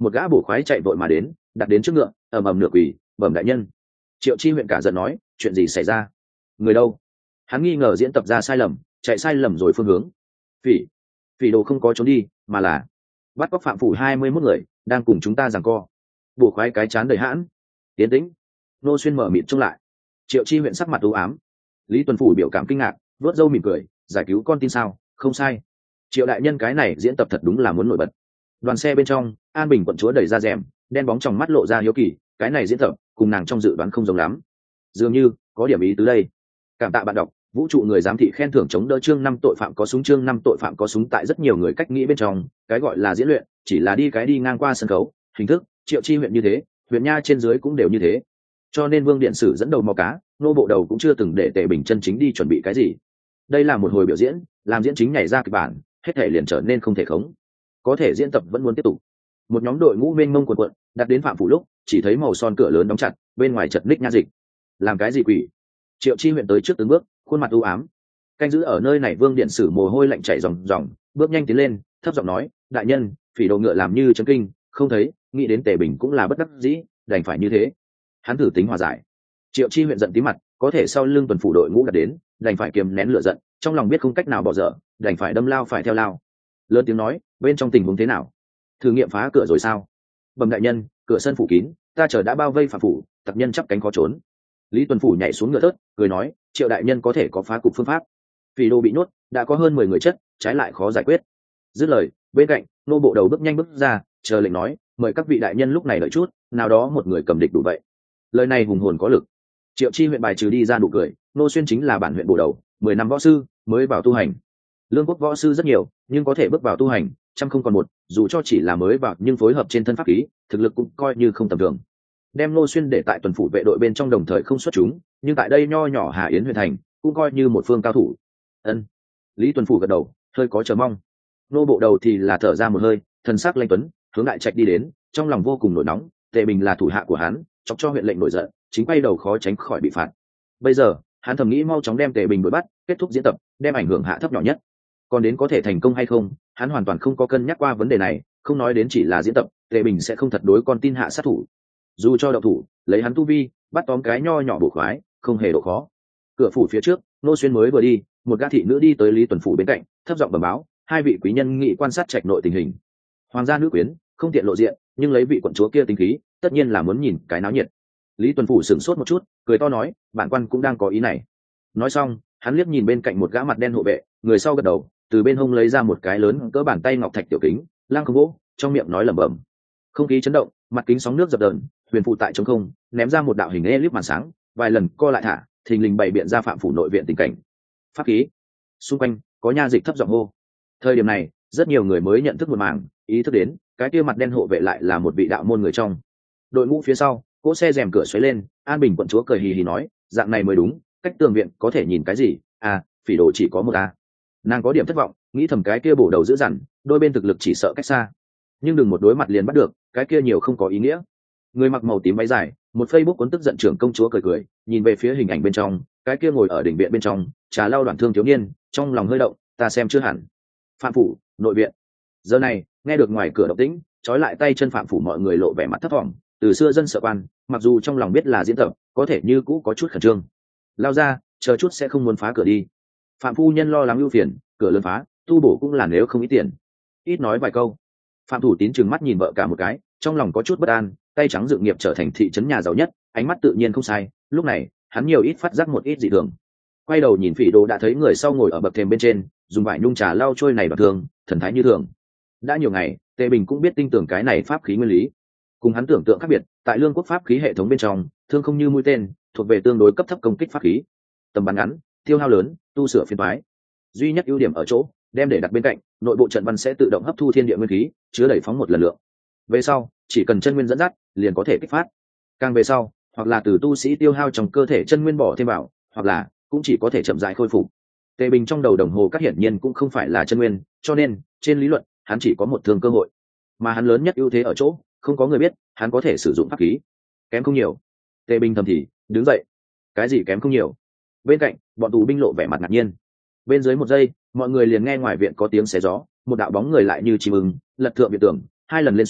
một gã bổ khoái chạy vội mà đến, đặt đến trước ngựa, ầm ầm nửa quỳ, bẩm đại nhân. Triệu Chi huyện cả giận nói, chuyện gì xảy ra? Người đâu? Hắn nghi ngờ diễn tập ra sai lầm, chạy sai lầm rồi phương hướng. Phỉ, phỉ đồ không có trốn đi, mà là bắt cóc phạm phủ hai mươi 21 người, đang cùng chúng ta giằng co. Bổ khoái cái chán đầy hãn. Tiến tĩnh. Nô Xuyên mở miệng trông lại. Triệu Chi huyện sắc mặt u ám. Lý Tuần Phủ biểu cảm kinh ngạc, vớt râu mỉm cười, giải cứu con tin sao? Không sai. Triệu đại nhân cái này diễn tập thật đúng là muốn nổi bật. Đoàn xe bên trong, An Bình quận chúa đẩy ra rèm, đen bóng trong mắt lộ ra hiếu kỳ, cái này diễn tập cùng nàng trong dự đoán không giống lắm, dường như có điểm ý tứ đây. Cảm tạ bạn đọc, vũ trụ người giám thị khen thưởng chống đỡ chương năm tội phạm có súng chương năm tội phạm có súng tại rất nhiều người cách nghĩ bên trong, cái gọi là diễn luyện chỉ là đi cái đi ngang qua sân khấu, hình thức, Triệu Chi huyện như thế, huyện nha trên dưới cũng đều như thế. Cho nên Vương điện sử dẫn đầu mò cá, nô bộ đầu cũng chưa từng để Tề Bình chân chính đi chuẩn bị cái gì. Đây là một hồi biểu diễn, làm diễn chính nhảy ra kịch bản, hết thể liền trở nên không thể khống. Có thể diễn tập vẫn muốn tiếp tục. Một nhóm đội ngũ mênh mông quần quận đặt đến phạm phủ lúc, chỉ thấy màu son cửa lớn đóng chặt, bên ngoài chật ních nha dịch. Làm cái gì quỷ? Triệu Chi huyện tới trước từng bước, khuôn mặt u ám. Canh giữ ở nơi này Vương điện sử mồ hôi lạnh chảy ròng ròng, bước nhanh tiến lên, thấp giọng nói, đại nhân, phỉ đầu ngựa làm như chấn kinh, không thấy, nghĩ đến Tề Bình cũng là bất đắc dĩ, đành phải như thế. Hắn thử tính hòa giải. Triệu Chi huyện giận tí mặt, có thể sau lưng tuần phủ đội ngũ đặt đến, đành phải kiềm nén lửa giận, trong lòng biết không cách nào bỏ dở, đành phải đâm lao phải theo lao. Lớn tiếng nói, bên trong tình huống thế nào? Thử nghiệm phá cửa rồi sao? Bẩm đại nhân, cửa sân phủ kín, ta chờ đã bao vây phạm phủ, tặc nhân chắp cánh khó trốn. Lý Tuần Phủ nhảy xuống ngựa thớt, cười nói, Triệu đại nhân có thể có phá cục phương pháp. Phỉ đồ bị nhốt, đã có hơn mười người chất, trái lại khó giải quyết. Dứt lời, bên cạnh, nô bộ đầu bước nhanh bước ra, chờ lệnh nói, mời các vị đại nhân lúc này đợi chút, nào đó một người cầm địch đủ vậy. Lời này hùng hồn có lực. Triệu Chi huyện bài trừ đi ra nụ cười, Nô Xuyên chính là bản huyện bộ đầu, mười năm võ sư, mới vào tu hành. Lương quốc võ sư rất nhiều, nhưng có thể bước vào tu hành, trăm không còn một, dù cho chỉ là mới vào nhưng phối hợp trên thân pháp khí, thực lực cũng coi như không tầm thường. Đem Nô Xuyên để tại tuần phủ vệ đội bên trong đồng thời không xuất chúng, nhưng tại đây nho nhỏ Hà Yến huyện thành, cũng coi như một phương cao thủ. Ân. Lý Tuần Phủ gật đầu, hơi có chờ mong. Nô bộ đầu thì là thở ra một hơi, thần sắc lanh tuấn, hướng đại trạch đi đến, trong lòng vô cùng nổi nóng, Tề Bình là thủ hạ của hắn, chọc cho huyện lệnh nổi giận, chính quay đầu khó tránh khỏi bị phạt. Bây giờ, hắn thầm nghĩ mau chóng đem Tề Bình đuổi bắt, kết thúc diễn tập, đem ảnh hưởng hạ thấp nhỏ nhất. Còn đến có thể thành công hay không, hắn hoàn toàn không có cân nhắc qua vấn đề này, không nói đến chỉ là diễn tập, Tề Bình sẽ không thật đối con tin hạ sát thủ. Dù cho đậu thủ, lấy hắn tu vi, bắt tóm cái nho nhỏ bổ khoái, không hề độ khó. Cửa phủ phía trước, Nô Xuyên mới vừa đi, một gã thị nữ đi tới Lý Tuần Phủ bên cạnh, thấp giọng bẩm báo, hai vị quý nhân nghị quan sát trạch nội tình hình. Hoàng gia nữ quyến, không tiện lộ diện, nhưng lấy vị quận chúa kia tính khí, tất nhiên là muốn nhìn cái náo nhiệt. Lý Tuần Phủ sửng sốt một chút, cười to nói, bản quan cũng đang có ý này. Nói xong, hắn liếc nhìn bên cạnh một gã mặt đen hộ vệ, người sau gật đầu, từ bên hông lấy ra một cái lớn cỡ bàn tay ngọc thạch tiểu kính, lăng không gỗ, trong miệng nói lẩm bẩm. Không khí chấn động, mặt kính sóng nước dập dờn, huyền phụ tại trống không, ném ra một đạo hình elip màn sáng, vài lần co lại thả, thình lình bày biện ra phạm phủ nội viện tình cảnh. Pháp khí. Xung quanh có nha dịch thấp giọng hô. Thời điểm này, rất nhiều người mới nhận thức một mảng, ý thức đến, cái kia mặt đen hộ vệ lại là một vị đạo môn người trong. Đội ngũ phía sau, cỗ xe rèm cửa xoáy lên, An Bình quận chúa cười hì hì nói, dạng này mới đúng, cách tường viện có thể nhìn cái gì? À, phỉ đồ chỉ có một a. Nàng có điểm thất vọng, nghĩ thầm cái kia bổ đầu dữ dằn, đôi bên thực lực chỉ sợ cách xa. Nhưng đừng một đối mặt liền bắt được, cái kia nhiều không có ý nghĩa. Người mặc màu tím váy dài, một Facebook cuốn tức giận trưởng công chúa cười cười, nhìn về phía hình ảnh bên trong, cái kia ngồi ở đỉnh viện bên trong, trà lau đoạn thương thiếu niên, trong lòng hơi động, ta xem chưa hẳn. Phạm phủ, nội viện. Giờ này, nghe được ngoài cửa động tĩnh, trói lại tay chân phạm phủ mọi người lộ vẻ mặt thất vọng, từ xưa dân sợ quan, mặc dù trong lòng biết là diễn tập, có thể như cũ có chút khẩn trương. Lao ra, chờ chút sẽ không muốn phá cửa đi. Phạm phu nhân lo lắng ưu phiền, cửa lớn phá, tu bổ cũng là nếu không ít tiền. Ít nói vài câu. Phạm thủ tín trừng mắt nhìn vợ cả một cái, trong lòng có chút bất an, tay trắng dự nghiệp trở thành thị trấn nhà giàu nhất, ánh mắt tự nhiên không sai. Lúc này, hắn nhiều ít phát giác một ít dị thường. Quay đầu nhìn Phỉ Đồ đã thấy người sau ngồi ở bậc thềm bên trên, dùng vải nhung trà lau trôi này đoạn thương, thần thái như thường. Đã nhiều ngày, Tề Bình cũng biết tin tưởng cái này pháp khí nguyên lý. Cùng hắn tưởng tượng khác biệt, tại Lương quốc pháp khí hệ thống bên trong, thương không như mũi tên, thuộc về tương đối cấp thấp công kích pháp khí. Tầm bắn ngắn, tiêu hao lớn, tu sửa phiên toái. Duy nhất ưu điểm ở chỗ, đem để đặt bên cạnh, nội bộ trận văn sẽ tự động hấp thu thiên địa nguyên khí, chứa đẩy phóng một lần lượng. Về sau, chỉ cần chân nguyên dẫn dắt, liền có thể kích phát. Càng về sau, hoặc là từ tu sĩ tiêu hao trong cơ thể chân nguyên bỏ thêm vào, hoặc là cũng chỉ có thể chậm rãi khôi phục. Tề Bình trong đầu đồng hồ các hiển nhiên cũng không phải là chân nguyên, cho nên trên lý luận hắn chỉ có một thương cơ hội, mà hắn lớn nhất ưu thế ở chỗ không có người biết hắn có thể sử dụng pháp khí. Kém không nhiều. Tề Bình thầm thì đứng dậy. Cái gì kém không nhiều? Bên cạnh bọn tù binh lộ vẻ mặt ngạc nhiên. Bên dưới một giây, mọi người liền nghe ngoài viện có tiếng xé gió, một đạo bóng người lại như chim ưng lật thượng viện tường, hai lần lên xuống,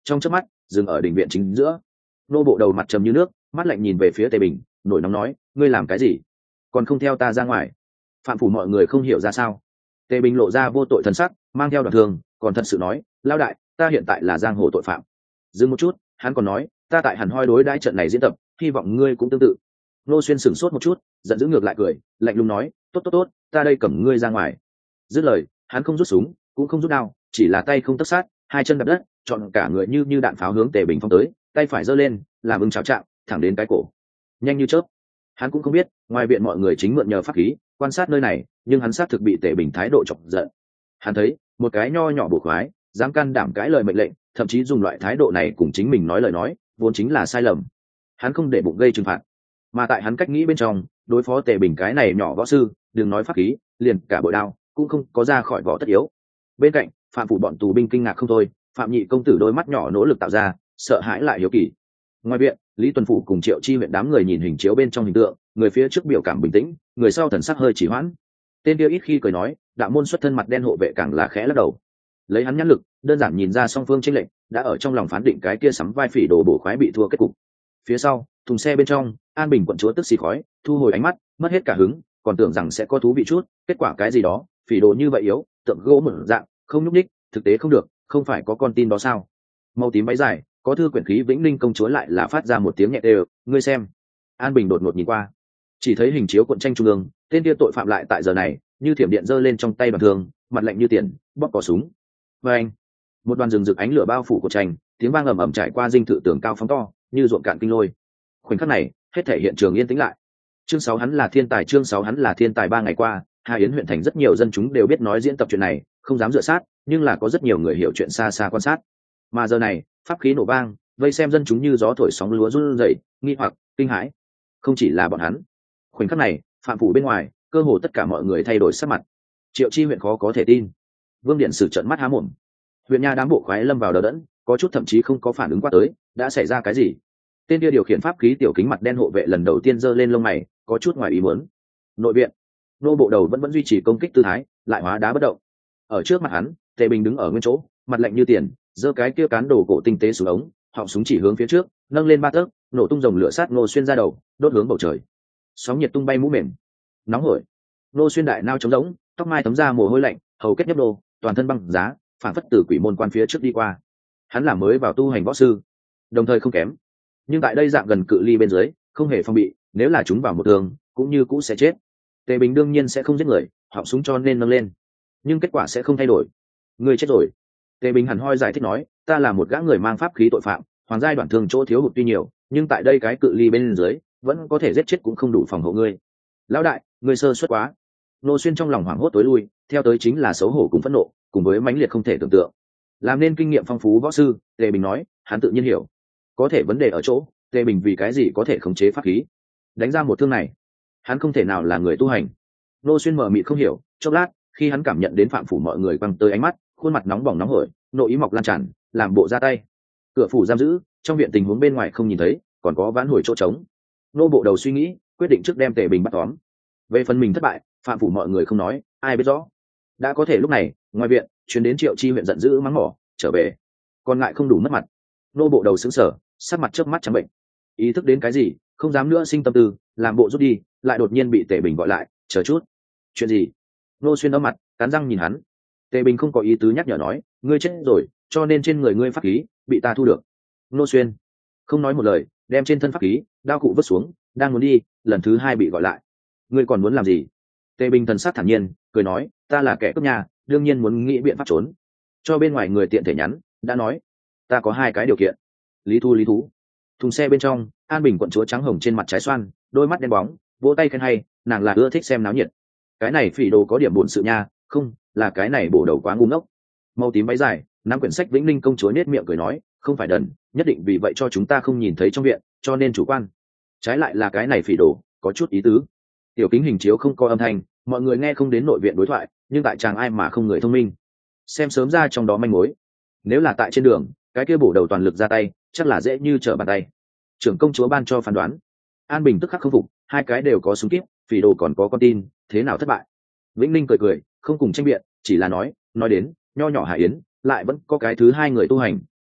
trong chớp mắt dừng ở đình viện chính giữa. Nô bộ đầu mặt trầm như nước, mắt lạnh nhìn về phía Tề Bình, nổi nóng nói, ngươi làm cái gì, còn không theo ta ra ngoài? Phạm phủ mọi người không hiểu ra sao. Tề Bình lộ ra vô tội thần sắc, mang theo đoạn thường, còn thật sự nói, lao đại, ta hiện tại là giang hồ tội phạm. Dừng một chút, hắn còn nói, ta tại hẳn hoi đối đãi trận này diễn tập, hy vọng ngươi cũng tương tự. Nô Xuyên sửng sốt một chút, giận dữ ngược lại cười, lạnh lùng nói, tốt tốt tốt, ta đây cầm ngươi ra ngoài. Dứt lời, hắn không rút súng, cũng không rút đao, chỉ là tay không tấc sát, hai chân đập đất, chọn cả người như như đạn pháo hướng Tề Bình phong tới, tay phải giơ lên, làm ứng cháo trạng, thẳng đến cái cổ, nhanh như chớp. Hắn cũng không biết, ngoài viện mọi người chính mượn nhờ pháp khí quan sát nơi này, nhưng hắn sát thực bị Tề Bình thái độ chọc giận. Hắn thấy, một cái nho nhỏ bổ khoái, dám can đảm cãi lời mệnh lệnh, thậm chí dùng loại thái độ này cùng chính mình nói lời nói, vốn chính là sai lầm. Hắn không để bụng gây trừng phạt, mà tại hắn cách nghĩ bên trong, đối phó Tề Bình cái này nhỏ võ sư, đừng nói pháp khí, liền cả bội đao cũng không có ra khỏi vỏ tất yếu. Bên cạnh, Phạm phủ bọn tù binh kinh ngạc không thôi, Phạm nhị công tử đôi mắt nhỏ nỗ lực tạo ra, sợ hãi lại hiếu kỳ. Ngoài viện, Lý Tuần phủ cùng Triệu Chi huyện đám người nhìn hình chiếu bên trong hình tượng, người phía trước biểu cảm bình tĩnh, người sau thần sắc hơi chỉ hoãn. Tên kia ít khi cười nói, đạo môn xuất thân mặt đen hộ vệ càng là khẽ lắc đầu. Lấy hắn nhãn lực, đơn giản nhìn ra song phương chênh lệnh, đã ở trong lòng phán định cái kia sắm vai phỉ đồ bổ khoái bị thua kết cục. Phía sau, thùng xe bên trong, An Bình quận chúa tức xì khói, thu hồi ánh mắt, mất hết cả hứng, còn tưởng rằng sẽ có thú vị chút, kết quả cái gì đó, phỉ đồ như vậy yếu, tượng gỗ mở dạng, không nhúc nhích, thực tế không được, không phải có con tin đó sao? Màu tím váy dài, có thư quyển khí Vĩnh Linh công chúa lại là phát ra một tiếng nhẹ đều, ngươi xem. An Bình đột ngột nhìn qua, chỉ thấy hình chiếu cuộn tranh trung ương, tên kia tội phạm lại tại giờ này, như thiểm điện giơ lên trong tay bàn thường, mặt lạnh như tiền, bóp cò súng. Và anh, một đoàn rừng rực ánh lửa bao phủ của tranh, tiếng vang ầm ầm trải qua dinh thự tường cao phóng to, như ruộng cạn kinh lôi. Khoảnh khắc này, hết thể hiện trường yên tĩnh lại. Chương sáu hắn là thiên tài, chương sáu hắn là thiên tài ba ngày qua, Hà Yến huyện thành rất nhiều dân chúng đều biết nói diễn tập chuyện này, không dám dựa sát, nhưng là có rất nhiều người hiểu chuyện xa xa quan sát. Mà giờ này, pháp khí nổ vang, vây xem dân chúng như gió thổi sóng lúa run rẩy, nghi hoặc, kinh hãi. Không chỉ là bọn hắn. Khoảnh khắc này, phạm phủ bên ngoài, cơ hồ tất cả mọi người thay đổi sắc mặt. Triệu Chi huyện khó có thể tin. Vương Điện Sử trợn mắt há mồm. Huyện nha đám bộ khoái lâm vào đờ đẫn, có chút thậm chí không có phản ứng qua tới, đã xảy ra cái gì? Tên kia điều khiển pháp khí tiểu kính mặt đen hộ vệ lần đầu tiên giơ lên lông mày, có chút ngoài ý muốn. Nội viện, nô bộ đầu vẫn vẫn duy trì công kích tư thái, lại hóa đá bất động. Ở trước mặt hắn, Tề Bình đứng ở nguyên chỗ, mặt lạnh như tiền, giơ cái kia cán đồ cổ tinh tế xuống ống, họng súng chỉ hướng phía trước, nâng lên ba tấc, nổ tung dòng lửa sát Ngô Xuyên ra đầu, đốt hướng bầu trời. Sóng nhiệt tung bay mũ mềm, nóng hổi. Ngô Xuyên đại nao trống rỗng, tóc mai thấm ra mồ hôi lạnh, hầu kết nhấp đô, toàn thân băng giá, phản phất từ quỷ môn quan phía trước đi qua. Hắn là mới vào tu hành võ sư, đồng thời không kém, nhưng tại đây dạng gần cự ly bên dưới, không hề phong bị, nếu là chúng vào một thương, cũng như cũ sẽ chết. Tề Bình đương nhiên sẽ không giết người, họng súng cho nên nâng lên, nhưng kết quả sẽ không thay đổi. Người chết rồi. Tề Bình hẳn hoi giải thích nói, ta là một gã người mang pháp khí tội phạm, hoàng giai đoạn thương chỗ thiếu hụt tuy nhiều, nhưng tại đây cái cự ly bên dưới, vẫn có thể giết chết cũng không đủ phòng hộ ngươi. Lão đại, ngươi sơ suất quá. Nô Xuyên trong lòng hoảng hốt tối lui, theo tới chính là xấu hổ cùng phẫn nộ, cùng với mãnh liệt không thể tưởng tượng. Làm nên kinh nghiệm phong phú võ sư, Tề Bình nói, hắn tự nhiên hiểu. Có thể vấn đề ở chỗ, Tề Bình vì cái gì có thể khống chế pháp khí, đánh ra một thương này? Hắn không thể nào là người tu hành. Nô Xuyên mở mịt không hiểu, chốc lát, khi hắn cảm nhận đến phạm phủ mọi người quăng tới ánh mắt, khuôn mặt nóng bỏng nóng hổi, nội ý mọc lan tràn, làm bộ ra tay. Cửa phủ giam giữ, trong viện tình huống bên ngoài không nhìn thấy, còn có vãn hồi chỗ trống. Nô bộ đầu suy nghĩ, quyết định trước đem Tề Bình bắt tóm. Về phần mình thất bại, phạm phủ mọi người không nói, ai biết rõ. Đã có thể lúc này, ngoài viện, chuyến đến Triệu Chi huyện giận dữ mắng mỏ, trở về, còn ngại không đủ mất mặt. Nô bộ đầu sững sờ, sắc mặt chớp mắt trắng bệnh, ý thức đến cái gì, không dám nữa sinh tâm tư, làm bộ rút đi, lại đột nhiên bị Tề Bình gọi lại, chờ chút. Chuyện gì? Nô Xuyên âm mặt, cắn răng nhìn hắn. Tề Bình không có ý tứ nhắc nhở nói, ngươi chết rồi, cho nên trên người ngươi pháp khí bị ta thu được. Nô Xuyên không nói một lời, đem trên thân pháp khí đao cụ vứt xuống, đang muốn đi, lần thứ hai bị gọi lại. Ngươi còn muốn làm gì? Tề Bình thần sắc thản nhiên, cười nói, ta là kẻ cướp nhà, đương nhiên muốn nghĩ biện pháp trốn. Cho bên ngoài người tiện thể nhắn, đã nói, ta có hai cái điều kiện. Lý Thu Lý Thú. Thùng xe bên trong, An Bình quận chúa trắng hồng trên mặt trái xoan, đôi mắt đen bóng, vỗ tay khen hay, nàng là ưa thích xem náo nhiệt. Cái này phỉ đồ có điểm buồn sự nha, không, là cái này bổ đầu quá ngu ngốc. Màu tím váy dài, nắm quyển sách Vĩnh Linh công chúa nết miệng cười nói, không phải đần, nhất định vì vậy cho chúng ta không nhìn thấy trong viện, cho nên chủ quan. Trái lại là cái này phỉ đồ, có chút ý tứ. Tiểu kính hình chiếu không có âm thanh, mọi người nghe không đến nội viện đối thoại, nhưng tại chàng ai mà không người thông minh, xem sớm ra trong đó manh mối. Nếu là tại trên đường, cái kia bổ đầu toàn lực ra tay, chắc là dễ như trở bàn tay. Trưởng công chúa ban cho phán đoán. An Bình tức khắc khâm phục, hai cái đều có súng kíp, phỉ đồ còn có con tin, thế nào thất bại? Vĩnh Linh cười cười, không cùng tranh biện, chỉ là nói, nói đến nho nhỏ Hải Yến, lại vẫn có cái thứ hai người tu hành,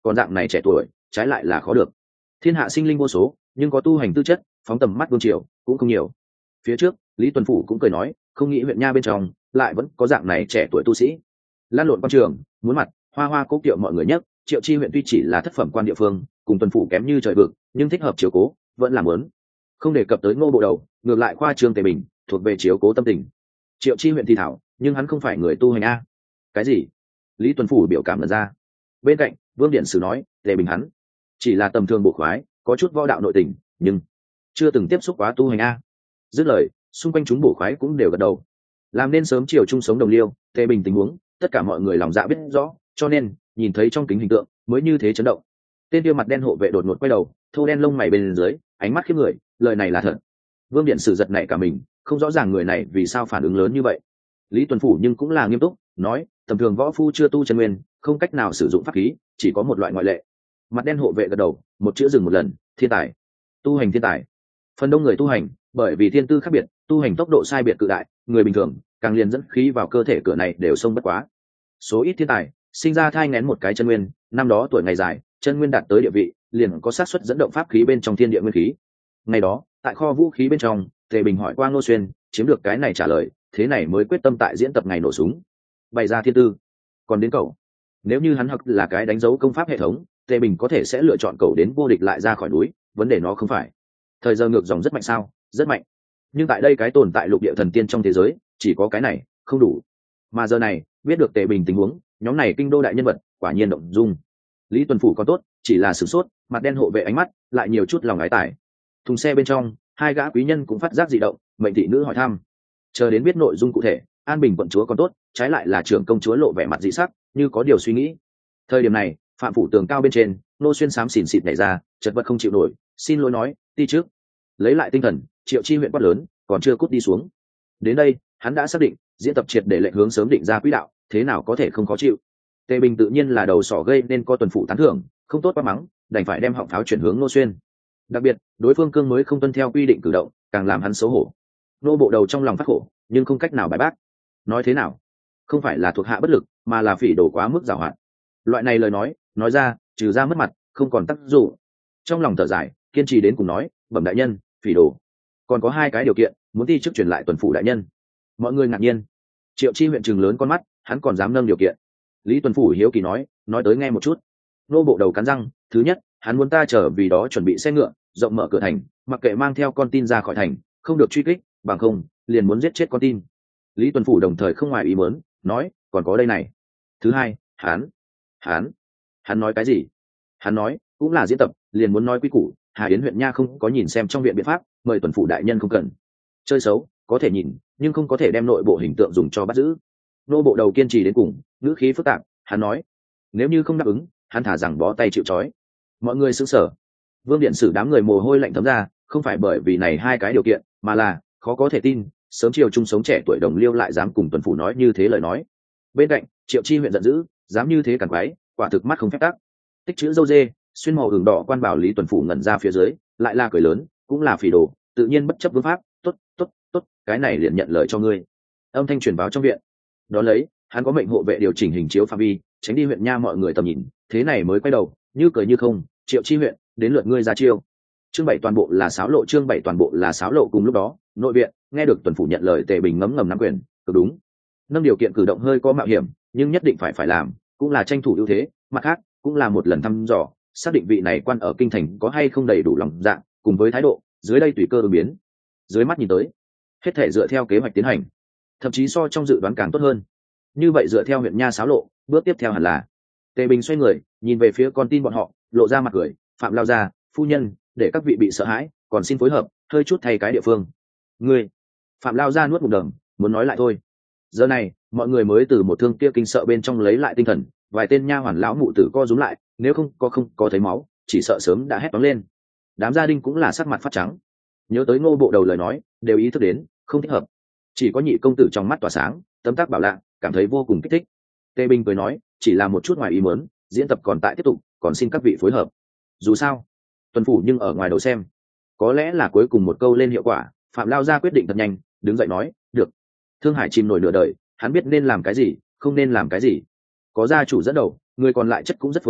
còn dạng này trẻ tuổi trái lại là khó được. Thiên hạ sinh linh vô số, nhưng có tu hành tư chất phóng tầm mắt vương triều cũng không nhiều. Phía trước Lý Tuần Phủ cũng cười nói, không nghĩ huyện nha bên trong lại vẫn có dạng này trẻ tuổi tu sĩ. Lan lộn quan trường muốn mặt hoa hoa cố kiệu mọi người nhất. Triệu Chi huyện tuy chỉ là thất phẩm quan địa phương, cùng Tuần Phủ kém như trời vực, nhưng thích hợp chiếu cố vẫn là muốn. Không đề cập tới Ngô bộ đầu, ngược lại khoa trương Tề Bình thuộc về chiếu cố tâm tình. Triệu Chi huyện thì thảo, nhưng hắn không phải người tu hành a. Cái gì? Lý Tuần Phủ biểu cảm lần ra. Bên cạnh Vương Điện Sử nói, Tề Bình hắn chỉ là tầm thường bộ khoái, có chút võ đạo nội tình, nhưng chưa từng tiếp xúc quá tu hành a. Dứt lời, xung quanh chúng bổ khoái cũng đều gật đầu. Làm nên sớm chiều chung sống đồng liêu, Tề Bình tình huống tất cả mọi người lòng dạ biết rõ, cho nên nhìn thấy trong kính hình tượng mới như thế chấn động. Tên kia mặt đen hộ vệ đột ngột quay đầu, thô đen lông mày bên dưới, ánh mắt khiếp người, lời này là thật. Vương Điện Sử giật nảy cả mình, không rõ ràng người này vì sao phản ứng lớn như vậy. Lý Tuần Phủ nhưng cũng là nghiêm túc, nói, tầm thường võ phu chưa tu chân nguyên, không cách nào sử dụng pháp khí, chỉ có một loại ngoại lệ. Mặt đen hộ vệ gật đầu, một chữ dừng một lần, thiên tài. Tu hành thiên tài. Phần đông người tu hành, bởi vì thiên tư khác biệt, tu hành tốc độ sai biệt cự đại, người bình thường càng liền dẫn khí vào cơ thể cửa này đều xông bất quá. Số ít thiên tài sinh ra thai nghén một cái chân nguyên, năm đó tuổi ngày dài, chân nguyên đạt tới địa vị, liền có xác suất dẫn động pháp khí bên trong thiên địa nguyên khí. Ngày đó, tại kho vũ khí bên trong, Tề Bình hỏi qua Ngô Xuyên, chiếm được cái này trả lời, thế này mới quyết tâm tại diễn tập ngày nổ súng, bày ra thiên tư. Còn đến cậu, nếu như hắn học là cái đánh dấu công pháp hệ thống, Tề Bình có thể sẽ lựa chọn cậu đến vô địch lại ra khỏi núi, vấn đề nó không phải thời giờ ngược dòng rất mạnh sao? Rất mạnh, nhưng tại đây cái tồn tại lục địa thần tiên trong thế giới chỉ có cái này không đủ. Mà giờ này biết được Tề Bình tình huống, nhóm này kinh đô đại nhân vật quả nhiên động dung. Lý Tuần Phủ còn tốt, chỉ là sửng sốt, mặt đen hộ vệ ánh mắt lại nhiều chút lòng ái tài. Thùng xe bên trong hai gã quý nhân cũng phát giác dị động, mệnh thị nữ hỏi thăm. Chờ đến biết nội dung cụ thể, An Bình quận chúa còn tốt, trái lại là trưởng công chúa lộ vẻ mặt dị sắc, như có điều suy nghĩ. Thời điểm này phạm phủ tường cao bên trên, Nô Xuyên xám xỉn xịt nhảy ra, chật vật không chịu nổi, xin lỗi nói, đi trước. Lấy lại tinh thần, Triệu Chi huyện quát lớn, còn chưa cút đi xuống. Đến đây hắn đã xác định diễn tập triệt để lệnh hướng sớm định ra quỹ đạo, thế nào có thể không khó chịu. Tề Bình tự nhiên là đầu sỏ gây nên có Tuần Phủ tán thưởng, không tốt quá mắng, đành phải đem họng pháo chuyển hướng Nô Xuyên. Đặc biệt đối phương cương mới không tuân theo quy định cử động, càng làm hắn xấu hổ. Nô bộ đầu trong lòng phát khổ, nhưng không cách nào bài bác. Nói thế nào, không phải là thuộc hạ bất lực, mà là phỉ đổ quá mức giàu hạn. Loại này lời nói nói ra, trừ ra mất mặt, không còn tác dụng. Trong lòng thở dài, kiên trì đến cùng nói, bẩm đại nhân, phỉ đổ còn có hai cái điều kiện, muốn đi trước truyền lại Tuần Phủ đại nhân. Mọi người ngạc nhiên. Triệu Chi huyện trừng lớn con mắt, hắn còn dám nâng điều kiện. Lý Tuần Phủ hiếu kỳ nói, nói tới nghe một chút. Nô bộ đầu cắn răng, thứ nhất, hắn muốn ta chờ vì đó chuẩn bị xe ngựa, rộng mở cửa thành, mặc kệ mang theo con tin ra khỏi thành, không được truy kích, bằng không liền muốn giết chết con tin. Lý Tuần Phủ đồng thời không ngoài ý muốn, nói, còn có đây này. Thứ hai, hắn, hắn, hắn nói cái gì? Hắn nói, cũng là diễn tập, liền muốn nói quy củ, Hà Yến huyện nha không có nhìn xem trong viện biện pháp, mời Tuần Phủ đại nhân không cần. Chơi xấu, có thể nhìn, nhưng không có thể đem nội bộ hình tượng dùng cho bắt giữ. Nô bộ đầu kiên trì đến cùng, ngữ khí phức tạp, hắn nói, nếu như không đáp ứng, hắn thả rằng bó tay chịu trói. Mọi người sững sờ. Vương Điện Sử đám người mồ hôi lạnh thấm ra, không phải bởi vì này hai cái điều kiện, mà là khó có thể tin, sớm chiều chung sống trẻ tuổi đồng liêu lại dám cùng Tuần Phủ nói như thế lời nói. Bên cạnh Triệu Chi huyện giận dữ, dám như thế cản quái, quả thực mắt không phép tắc. Tích chữ dâu dê, xuyên màu hưởng đỏ quan bảo Lý Tuần Phủ ngẩn ra phía dưới, lại là cười lớn, cũng là phỉ đồ, tự nhiên bất chấp vương pháp, tốt tốt tốt, cái này liền nhận lời cho ngươi. Âm thanh truyền báo trong viện. Đó lấy, hắn có mệnh hộ vệ điều chỉnh hình chiếu phạm vi, tránh đi huyện nha mọi người tầm nhìn, thế này mới quay đầu, như cười như không, Triệu Chi huyện, đến lượt ngươi ra chiêu. Chương bảy toàn bộ là sáo lộ, chương bảy toàn bộ là sáo lộ. Cùng lúc đó, nội viện nghe được Tuần Phủ nhận lời, Tề Bình ngấm ngầm nắm quyền, cực đúng. Nâng điều kiện cử động hơi có mạo hiểm, nhưng nhất định phải phải làm, cũng là tranh thủ ưu thế, mặt khác cũng là một lần thăm dò, xác định vị này quan ở kinh thành có hay không đầy đủ lòng dạ, cùng với thái độ, dưới đây tùy cơ ứng biến. Dưới mắt nhìn tới, hết thể dựa theo kế hoạch tiến hành, thậm chí so trong dự đoán càng tốt hơn. Như vậy dựa theo huyện nha sáo lộ, bước tiếp theo hẳn là Tề Bình xoay người nhìn về phía con tin bọn họ, lộ ra mặt cười, Phạm lao ra, phu nhân, để các vị bị sợ hãi, còn xin phối hợp, hơi chút thay cái địa phương. Ngươi, Phạm lao ra nuốt một đầm, muốn nói lại thôi. Giờ này mọi người mới từ một thương kia kinh sợ bên trong lấy lại tinh thần, vài tên nha hoàn lão mụ tử co rúm lại, nếu không có không có thấy máu, chỉ sợ sớm đã hét toáng lên. Đám gia đình cũng là sắc mặt phát trắng, nhớ tới Ngô bộ đầu lời nói, đều ý thức đến không thích hợp. Chỉ có Nhị công tử trong mắt tỏa sáng, tấm tác bảo lạ, cảm thấy vô cùng kích thích. Tề Bình cười nói, chỉ là một chút ngoài ý muốn, diễn tập còn tại tiếp tục, còn xin các vị phối hợp. Dù sao, Tuần Phủ nhưng ở ngoài đầu xem, có lẽ là cuối cùng một câu lên hiệu quả. Phạm lao ra quyết định thật nhanh, đứng dậy nói, được. Thương Hải chìm nổi nửa đời, hắn biết nên làm cái gì, không nên làm cái gì. Có gia chủ dẫn đầu, người còn lại chất cũng rất phối hợp,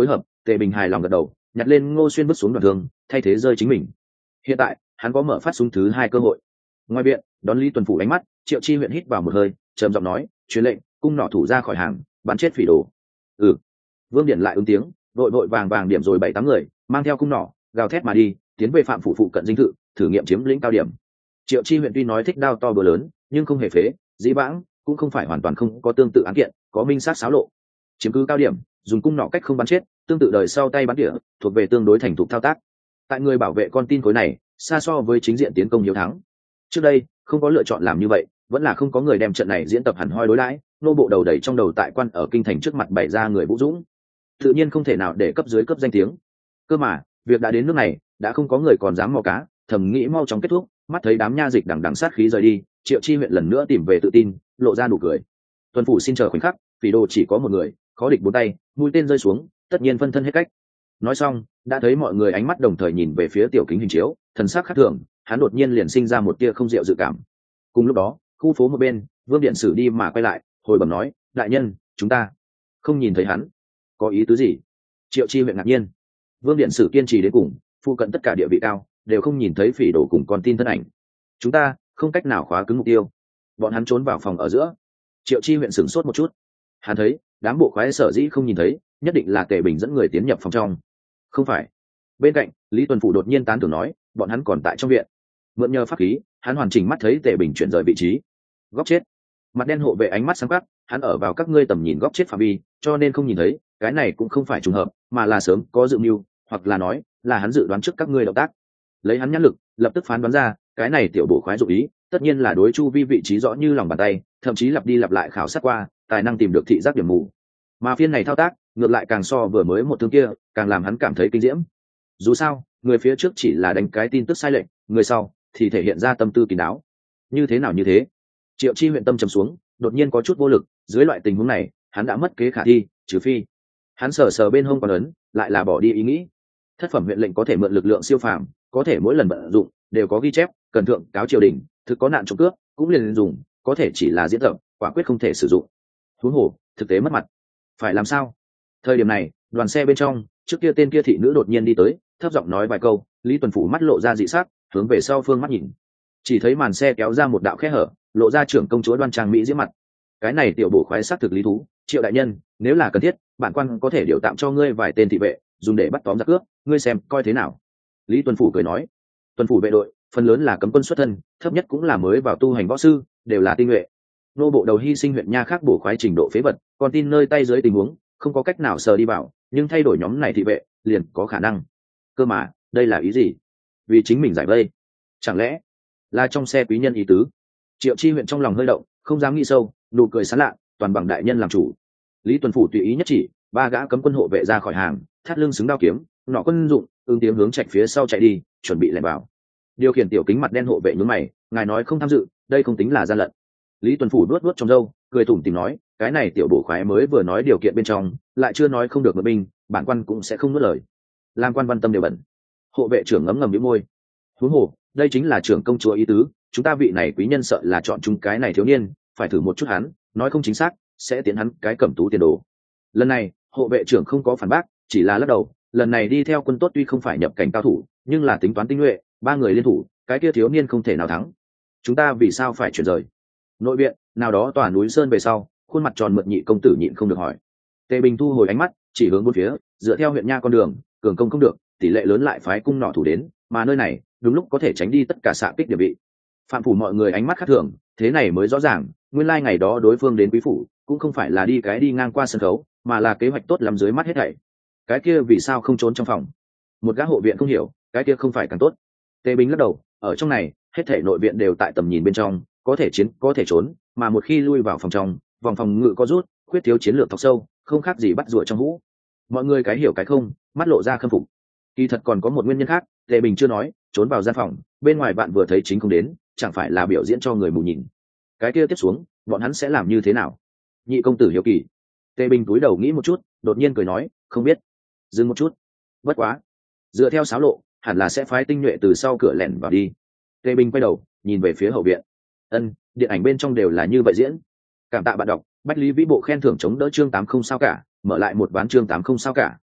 Tề Bình hài lòng gật đầu, nhặt lên Ngô Xuyên vứt xuống đoạn thương, thay thế rơi chính mình. Hiện tại hắn có mở phát súng thứ hai cơ hội. Ngoài viện đón Lý Tuần Phủ ánh mắt, Triệu Chi huyện hít vào một hơi, trầm giọng nói, truyền lệnh, cung nỏ thủ ra khỏi hàng, bắn chết phỉ đồ. Ừ. Vương Điện lại ứng tiếng, vội vội vàng vàng điểm rồi bảy tám người, mang theo cung nỏ, gào thét mà đi, tiến về phạm phủ phụ cận dinh thự, thử nghiệm chiếm lĩnh cao điểm. Triệu Chi huyện tuy nói thích đao to bữa lớn, nhưng không hề phế, dĩ vãng cũng không phải hoàn toàn không có tương tự án kiện, có minh sát xáo lộ. Chiếm cứ cao điểm, dùng cung nỏ cách không bắn chết, tương tự đời sau tay bắn tỉa, thuộc về tương đối thành thục thao tác. Tại người bảo vệ con tin khối này, xa so với chính diện tiến công hiếu thắng. Trước đây không có lựa chọn làm như vậy, vẫn là không có người đem trận này diễn tập hẳn hoi đối đãi, nô bộ đầu đẩy trong đầu tại quan ở kinh thành trước mặt bày ra người vũ dũng, tự nhiên không thể nào để cấp dưới cấp danh tiếng. Cơ mà việc đã đến nước này, đã không có người còn dám mò cá, thầm nghĩ mau chóng kết thúc. Mắt thấy đám nha dịch đằng đằng sát khí rời đi, Triệu Chi huyện lần nữa tìm về tự tin, lộ ra nụ cười. Tuần phủ xin chờ khoảnh khắc, phỉ đồ chỉ có một người, khó địch bốn tay, mũi tên rơi xuống, tất nhiên phân thân hết cách. Nói xong, đã thấy mọi người ánh mắt đồng thời nhìn về phía tiểu kính hình chiếu, thần sắc khác thường, hắn đột nhiên liền sinh ra một tia không diệu dự cảm. Cùng lúc đó, khu phố một bên, Vương Điện Sử đi mà quay lại, hồi bẩm nói, đại nhân, chúng ta không nhìn thấy hắn. Có ý tứ gì? Triệu Chi huyện ngạc nhiên. Vương Điện Sử kiên trì đến cùng, phụ cận tất cả địa vị cao đều không nhìn thấy phỉ đồ cùng con tin thân ảnh. Chúng ta không cách nào khóa cứng mục tiêu. Bọn hắn trốn vào phòng ở giữa. Triệu Chi huyện sửng sốt một chút. Hắn thấy đám bộ khoái sở dĩ không nhìn thấy, nhất định là Tề Bình dẫn người tiến nhập phòng trong. Không phải. Bên cạnh, Lý Tuần Phủ đột nhiên tán thưởng nói, bọn hắn còn tại trong viện. Mượn nhờ pháp khí, hắn hoàn chỉnh mắt thấy Tề Bình chuyển rời vị trí. Góc chết. Mặt đen hộ vệ ánh mắt sáng quắc, hắn ở vào các ngươi tầm nhìn góc chết phạm vi, cho nên không nhìn thấy. Cái này cũng không phải trùng hợp, mà là sớm có dự mưu, hoặc là nói là hắn dự đoán trước các ngươi động tác. Lấy hắn nhãn lực, lập tức phán đoán ra, cái này tiểu bổ khoái dụng ý, tất nhiên là đối chu vi vị trí rõ như lòng bàn tay, thậm chí lặp đi lặp lại khảo sát qua, tài năng tìm được thị giác điểm mù. Mà phiên này thao tác, ngược lại càng so vừa mới một thương kia, càng làm hắn cảm thấy kinh diễm. Dù sao, người phía trước chỉ là đánh cái tin tức sai lệch, người sau thì thể hiện ra tâm tư kín đáo. Như thế nào như thế? Triệu Chi huyện tâm trầm xuống, đột nhiên có chút vô lực, dưới loại tình huống này, hắn đã mất kế khả thi, trừ phi hắn sờ sờ bên hông còn ấn, lại là bỏ đi ý nghĩ. Thất phẩm huyện lệnh có thể mượn lực lượng siêu phàm, có thể mỗi lần vận dụng đều có ghi chép, cần thượng cáo triều đình, thực có nạn trộm cướp cũng liền dùng, có thể chỉ là diễn tập, quả quyết không thể sử dụng. Huống hồ, thực tế mất mặt. Phải làm sao? Thời điểm này, đoàn xe bên trong, trước kia tên kia thị nữ đột nhiên đi tới, thấp giọng nói vài câu, Lý Tuần Phủ mắt lộ ra dị sắc, hướng về sau phương mắt nhìn. Chỉ thấy màn xe kéo ra một đạo khe hở, lộ ra trưởng công chúa đoan trang mỹ diễm mặt. Cái này tiểu bổ khoái xác thực lý thú, Triệu đại nhân, nếu là cần thiết, bản quan có thể điều tạm cho ngươi vài tên thị vệ, dùng để bắt tóm giặc cướp, ngươi xem coi thế nào. Lý Tuần Phủ cười nói, Tuần Phủ vệ đội phần lớn là cấm quân xuất thân, thấp nhất cũng là mới vào tu hành võ sư, đều là tinh nhuệ. Nô bộ đầu hy sinh huyện nha khác bổ khoái trình độ phế vật, còn tin nơi tay dưới tình huống không có cách nào sờ đi vào, nhưng thay đổi nhóm này thị vệ liền có khả năng. Cơ mà đây là ý gì? Vì chính mình giải vây? Chẳng lẽ là trong xe quý nhân ý tứ? Triệu Chi huyện trong lòng hơi động, không dám nghĩ sâu, nụ cười sán lạ, toàn bằng đại nhân làm chủ. Lý Tuần Phủ tùy ý nhất chỉ, ba gã cấm quân hộ vệ ra khỏi hàng, thắt lưng xứng đao kiếm, nọ quân dụng, ứng tiếng hướng chạy phía sau chạy đi, chuẩn bị lẻn vào. Điều khiển tiểu kính mặt đen hộ vệ nhướng mày, ngài nói không tham dự, đây không tính là gian lận. Lý Tuần Phủ nuốt nuốt trong râu, cười tủm tỉm nói, cái này tiểu bổ khoái mới vừa nói điều kiện bên trong, lại chưa nói không được mượn binh, bản quan cũng sẽ không nuốt lời. Làm quan văn tâm đều bẩn. Hộ vệ trưởng ngấm ngầm nhíu môi. Huống hồ, đây chính là trưởng công chúa ý tứ, chúng ta vị này quý nhân sợ là chọn chúng cái này thiếu niên, phải thử một chút hắn, nói không chính xác, sẽ tiến hắn cái cẩm tú tiền đồ. Lần này, hộ vệ trưởng không có phản bác, chỉ là lắc đầu, lần này đi theo quân tốt tuy không phải nhập cảnh cao thủ, nhưng là tính toán tinh nhuệ, ba người liên thủ, cái kia thiếu niên không thể nào thắng. Chúng ta vì sao phải chuyển rời? Nội viện nào đó tòa núi sơn về sau, khuôn mặt tròn mượt nhị công tử nhịn không được hỏi. Tề Bình thu hồi ánh mắt, chỉ hướng bốn phía, dựa theo huyện nha con đường, cường công không được, tỷ lệ lớn lại phái cung nỏ thủ đến, mà nơi này đúng lúc có thể tránh đi tất cả xạ kích địa vị. Phạm phủ mọi người ánh mắt khác thường, thế này mới rõ ràng, nguyên lai ngày đó đối phương đến quý phủ cũng không phải là đi cái đi ngang qua sân khấu, mà là kế hoạch tốt lắm dưới mắt hết thảy. Cái kia vì sao không trốn trong phòng? Một gã hộ viện không hiểu, cái kia không phải càng tốt? Tề Bình lắc đầu, ở trong này, hết thảy nội viện đều tại tầm nhìn bên trong, có thể chiến, có thể trốn, mà một khi lui vào phòng trong, vòng phòng ngự có rút, khuyết thiếu chiến lược thọc sâu, không khác gì bắt rùa trong hũ. Mọi người cái hiểu cái không, mắt lộ ra khâm phục. Kỳ thật còn có một nguyên nhân khác, Tề Bình chưa nói, trốn vào gian phòng, bên ngoài bạn vừa thấy chính không đến, chẳng phải là biểu diễn cho người mù nhìn. Cái kia tiếp xuống, bọn hắn sẽ làm như thế nào? Nhị công tử hiếu kỳ. Tề Bình cúi đầu nghĩ một chút, đột nhiên cười nói, không biết. Dừng một chút. Bất quá, dựa theo sáo lộ, hẳn là sẽ phái tinh nhuệ từ sau cửa lẻn vào đi. Tề Bình quay đầu, nhìn về phía hậu viện. Ân, điện ảnh bên trong đều là như vậy diễn. Cảm tạ bạn đọc, Bách Lý Vĩ Bộ khen thưởng chống đỡ chương tám không sao cả, mở lại một ván chương tám không sao cả,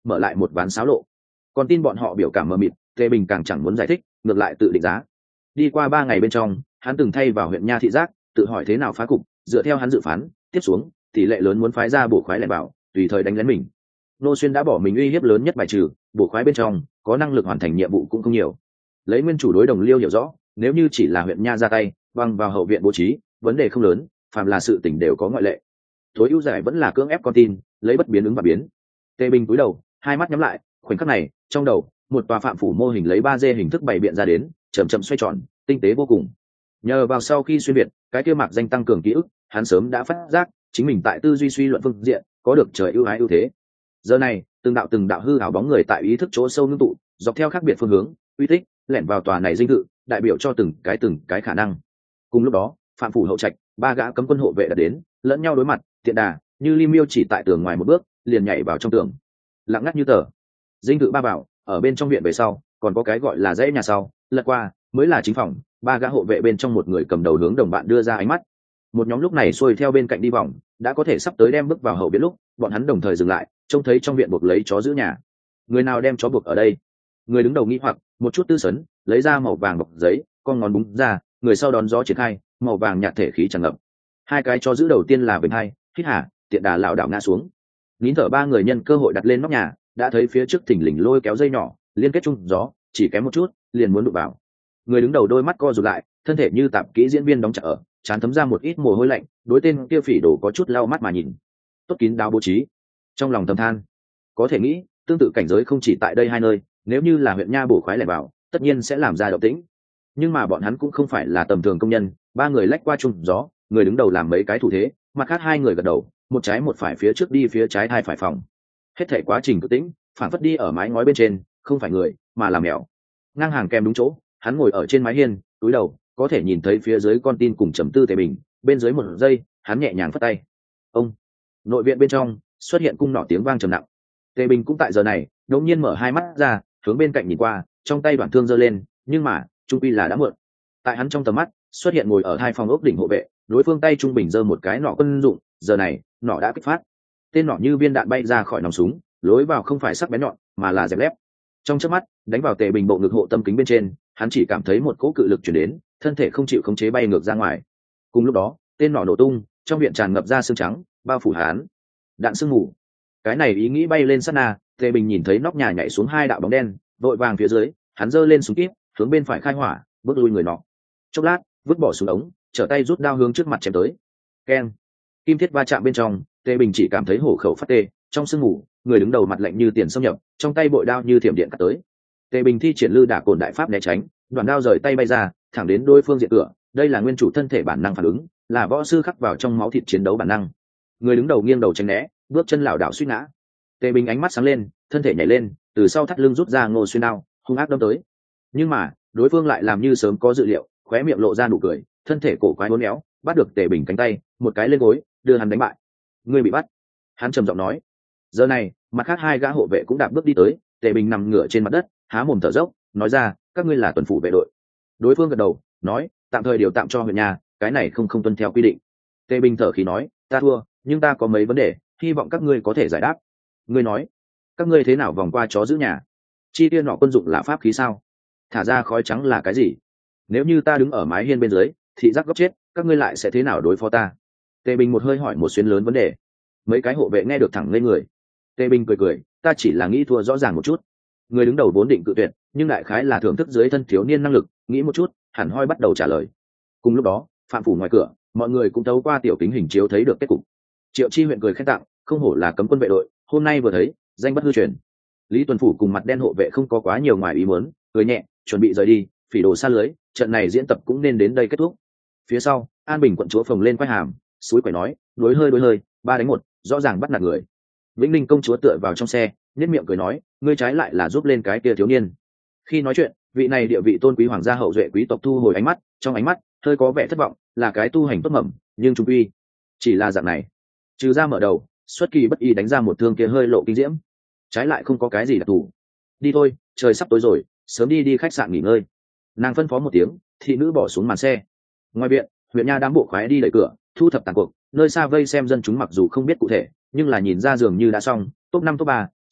mở lại một ván xáo lộ. Còn tin bọn họ biểu cảm mờ mịt, Tề Bình càng chẳng muốn giải thích, ngược lại tự định giá. Đi qua ba ngày bên trong, hắn từng thay vào huyện nha thị giác, tự hỏi thế nào phá cục, dựa theo hắn dự phán, tiếp xuống tỷ lệ lớn muốn phái ra bổ khoái lẻn vào, tùy thời đánh lén mình. Nô Xuyên đã bỏ mình uy hiếp lớn nhất bài trừ, bổ khoái bên trong có năng lực hoàn thành nhiệm vụ cũng không nhiều. Lấy nguyên chủ đối Đồng Liêu hiểu rõ, nếu như chỉ là huyện nha ra tay, băng vào hậu viện bố trí, vấn đề không lớn, phàm là sự tình đều có ngoại lệ. Tối ưu giải vẫn là cưỡng ép con tin, lấy bất biến ứng và biến. Tề Bình cúi đầu, hai mắt nhắm lại, khoảnh khắc này, trong đầu, một tòa phạm phủ mô hình lấy ba D hình thức bày biện ra đến, chậm chậm xoay tròn, tinh tế vô cùng. Nhờ vào sau khi xuyên việt, cái kia mạc danh tăng cường ký ức, hắn sớm đã phát giác, chính mình tại tư duy suy luận phương diện, có được trời ưu ái ưu thế. Giờ này, từng đạo từng đạo hư ảo bóng người tại ý thức chỗ sâu ngưng tụ, dọc theo khác biệt phương hướng, uy tích, lẻn vào tòa này dinh thự, đại biểu cho từng cái từng cái khả năng. Cùng lúc đó, phạm phủ hậu trạch, ba gã cấm quân hộ vệ đã đến, lẫn nhau đối mặt, tiện đà, như Ly Miêu chỉ tại tường ngoài một bước, liền nhảy vào trong tường. Lặng ngắt như tờ. Dinh thự ba bảo, ở bên trong viện về sau, còn có cái gọi là dãy nhà sau, lật qua, mới là chính phòng, ba gã hộ vệ bên trong một người cầm đầu hướng đồng bạn đưa ra ánh mắt. Một nhóm lúc này xuôi theo bên cạnh đi vòng, đã có thể sắp tới đem bước vào hậu viện lúc, bọn hắn đồng thời dừng lại, trông thấy trong viện buộc lấy chó giữ nhà. Người nào đem chó buộc ở đây? Người đứng đầu nghĩ hoặc, một chút tư sấn, lấy ra màu vàng bọc giấy, con ngón búng ra, người sau đón gió triển khai, màu vàng nhạt thể khí tràn ngập. Hai cái chó giữ đầu tiên là Vinh Hai, hít hả, tiện đà lảo đảo ngã xuống. Nín thở ba người nhân cơ hội đặt lên nóc nhà, đã thấy phía trước thỉnh lình lôi kéo dây nhỏ, liên kết chung gió, chỉ kém một chút, liền muốn đụng vào. Người đứng đầu đôi mắt co rụt lại, thân thể như tạp kỹ diễn viên đóng chặt ở, chán thấm ra một ít mồ hôi lạnh, đối tên kia phỉ đồ có chút lau mắt mà nhìn. Tốt kín đáo bố trí. Trong lòng thầm than, có thể nghĩ, tương tự cảnh giới không chỉ tại đây hai nơi, nếu như là huyện nha bổ khoái lẻn vào, tất nhiên sẽ làm ra động tĩnh. Nhưng mà bọn hắn cũng không phải là tầm thường công nhân, ba người lách qua chung gió, người đứng đầu làm mấy cái thủ thế, mặt khác hai người gật đầu, một trái một phải phía trước đi phía trái thai phải phòng. Hết thảy quá trình cực tĩnh, phản phất đi ở mái ngói bên trên, không phải người, mà là mèo. Ngang hàng kèm đúng chỗ, hắn ngồi ở trên mái hiên, túi đầu, có thể nhìn thấy phía dưới con tin cùng trầm tư Tề Bình, bên dưới một giây, hắn nhẹ nhàng phất tay. Ông. Nội viện bên trong xuất hiện cung nỏ tiếng vang trầm nặng. Tề Bình cũng tại giờ này, đột nhiên mở hai mắt ra, hướng bên cạnh nhìn qua, trong tay đoạn thương giơ lên, nhưng mà, trung quy là đã muộn. Tại hắn trong tầm mắt, xuất hiện ngồi ở hai phòng ốc đỉnh hộ vệ, đối phương tay trung bình giơ một cái nỏ quân dụng, giờ này, nỏ đã kích phát. Tên nỏ như viên đạn bay ra khỏi nòng súng, lối vào không phải sắc bén nhọn, mà là dẹp lép. Trong chớp mắt, đánh vào Tề Bình bộ ngực hộ tâm kính bên trên, hắn chỉ cảm thấy một cỗ cự lực truyền đến, thân thể không chịu khống chế bay ngược ra ngoài. Cùng lúc đó, tên nỏ nổ tung, trong viện tràn ngập ra xương trắng, bao phủ hắn. Đạn sương mù. Cái này ý nghĩ bay lên sát na, Tề Bình nhìn thấy nóc nhà nhảy xuống hai đạo bóng đen, vội vàng phía dưới, hắn giơ lên súng kíp, hướng bên phải khai hỏa, bước lui người nọ. Chốc lát, vứt bỏ súng ống, trở tay rút đao hướng trước mặt chém tới. Keng. Kim thiết va chạm bên trong, Tề Bình chỉ cảm thấy hổ khẩu phát tê, trong sương mù, người đứng đầu mặt lạnh như tiền xâm nhập, trong tay bội đao như thiểm điện cắt tới. Tề Bình thi triển lư đả cồn đại pháp né tránh, đoạn đao rời tay bay ra, thẳng đến đối phương diện cửa. Đây là nguyên chủ thân thể bản năng phản ứng, là võ sư khắc vào trong máu thịt chiến đấu bản năng. Người đứng đầu nghiêng đầu tránh né, bước chân lảo đảo suýt ngã. Tề Bình ánh mắt sáng lên, thân thể nhảy lên, từ sau thắt lưng rút ra Ngô Xuyên đao, hung ác đâm tới. Nhưng mà, đối phương lại làm như sớm có dự liệu, khóe miệng lộ ra nụ cười, thân thể cổ quái uốn éo, bắt được Tề Bình cánh tay, một cái lên gối, đưa hắn đánh bại. Ngươi bị bắt. Hắn trầm giọng nói. Giờ này, mặt khác hai gã hộ vệ cũng đạp bước đi tới, Tề Bình nằm ngửa trên mặt đất, há mồm thở dốc, nói ra, các ngươi là tuần phủ vệ đội. Đối phương gật đầu, nói, tạm thời điều tạm cho huyện nhà, cái này không không tuân theo quy định. Tề Bình thở khí nói, ta thua, nhưng ta có mấy vấn đề, hy vọng các ngươi có thể giải đáp. Ngươi nói, các ngươi thế nào vòng qua chó giữ nhà? Chi tiêu nọ quân dụng là pháp khí sao? Thả ra khói trắng là cái gì? Nếu như ta đứng ở mái hiên bên dưới, thị giác góc chết, các ngươi lại sẽ thế nào đối phó ta? Tề Bình một hơi hỏi một xuyên lớn vấn đề. Mấy cái hộ vệ nghe được thẳng lên người. Tề Bình cười cười, ta chỉ là nghĩ thua rõ ràng một chút. Người đứng đầu vốn định cự tuyệt, nhưng đại khái là thưởng thức dưới thân thiếu niên năng lực, nghĩ một chút, hẳn hoi bắt đầu trả lời. Cùng lúc đó, phạm phủ ngoài cửa, mọi người cũng thấu qua tiểu kính hình chiếu thấy được kết cục. Triệu Chi huyện cười khen tặng, không hổ là cấm quân vệ đội, hôm nay vừa thấy, danh bất hư truyền. Lý Tuần Phủ cùng mặt đen hộ vệ không có quá nhiều ngoài ý muốn, cười nhẹ, chuẩn bị rời đi, phỉ đồ xa lưới, trận này diễn tập cũng nên đến đây kết thúc. Phía sau, An Bình quận chúa phồng lên quay hàm, suối quẩy nói, đối hơi đối hơi, ba đánh một, rõ ràng bắt nạt người. Vĩnh Ninh công chúa tựa vào trong xe, nhếch miệng cười nói, ngươi trái lại là giúp lên cái kia thiếu niên. Khi nói chuyện, vị này địa vị tôn quý hoàng gia hậu duệ quý tộc thu hồi ánh mắt, trong ánh mắt hơi có vẻ thất vọng, là cái tu hành tốt mầm, nhưng trung quy chỉ là dạng này. Trừ ra mở đầu, xuất kỳ bất ý đánh ra một thương kia hơi lộ kinh diễm, trái lại không có cái gì đặc thù. Đi thôi, trời sắp tối rồi, sớm đi đi khách sạn nghỉ ngơi. Nàng phân phó một tiếng, thị nữ bỏ xuống màn xe. Ngoài viện, huyện nha đám bộ khoái đi đẩy cửa, thu thập tàn cuộc, nơi xa vây xem dân chúng mặc dù không biết cụ thể, nhưng là nhìn ra dường như đã xong, top năm top ba,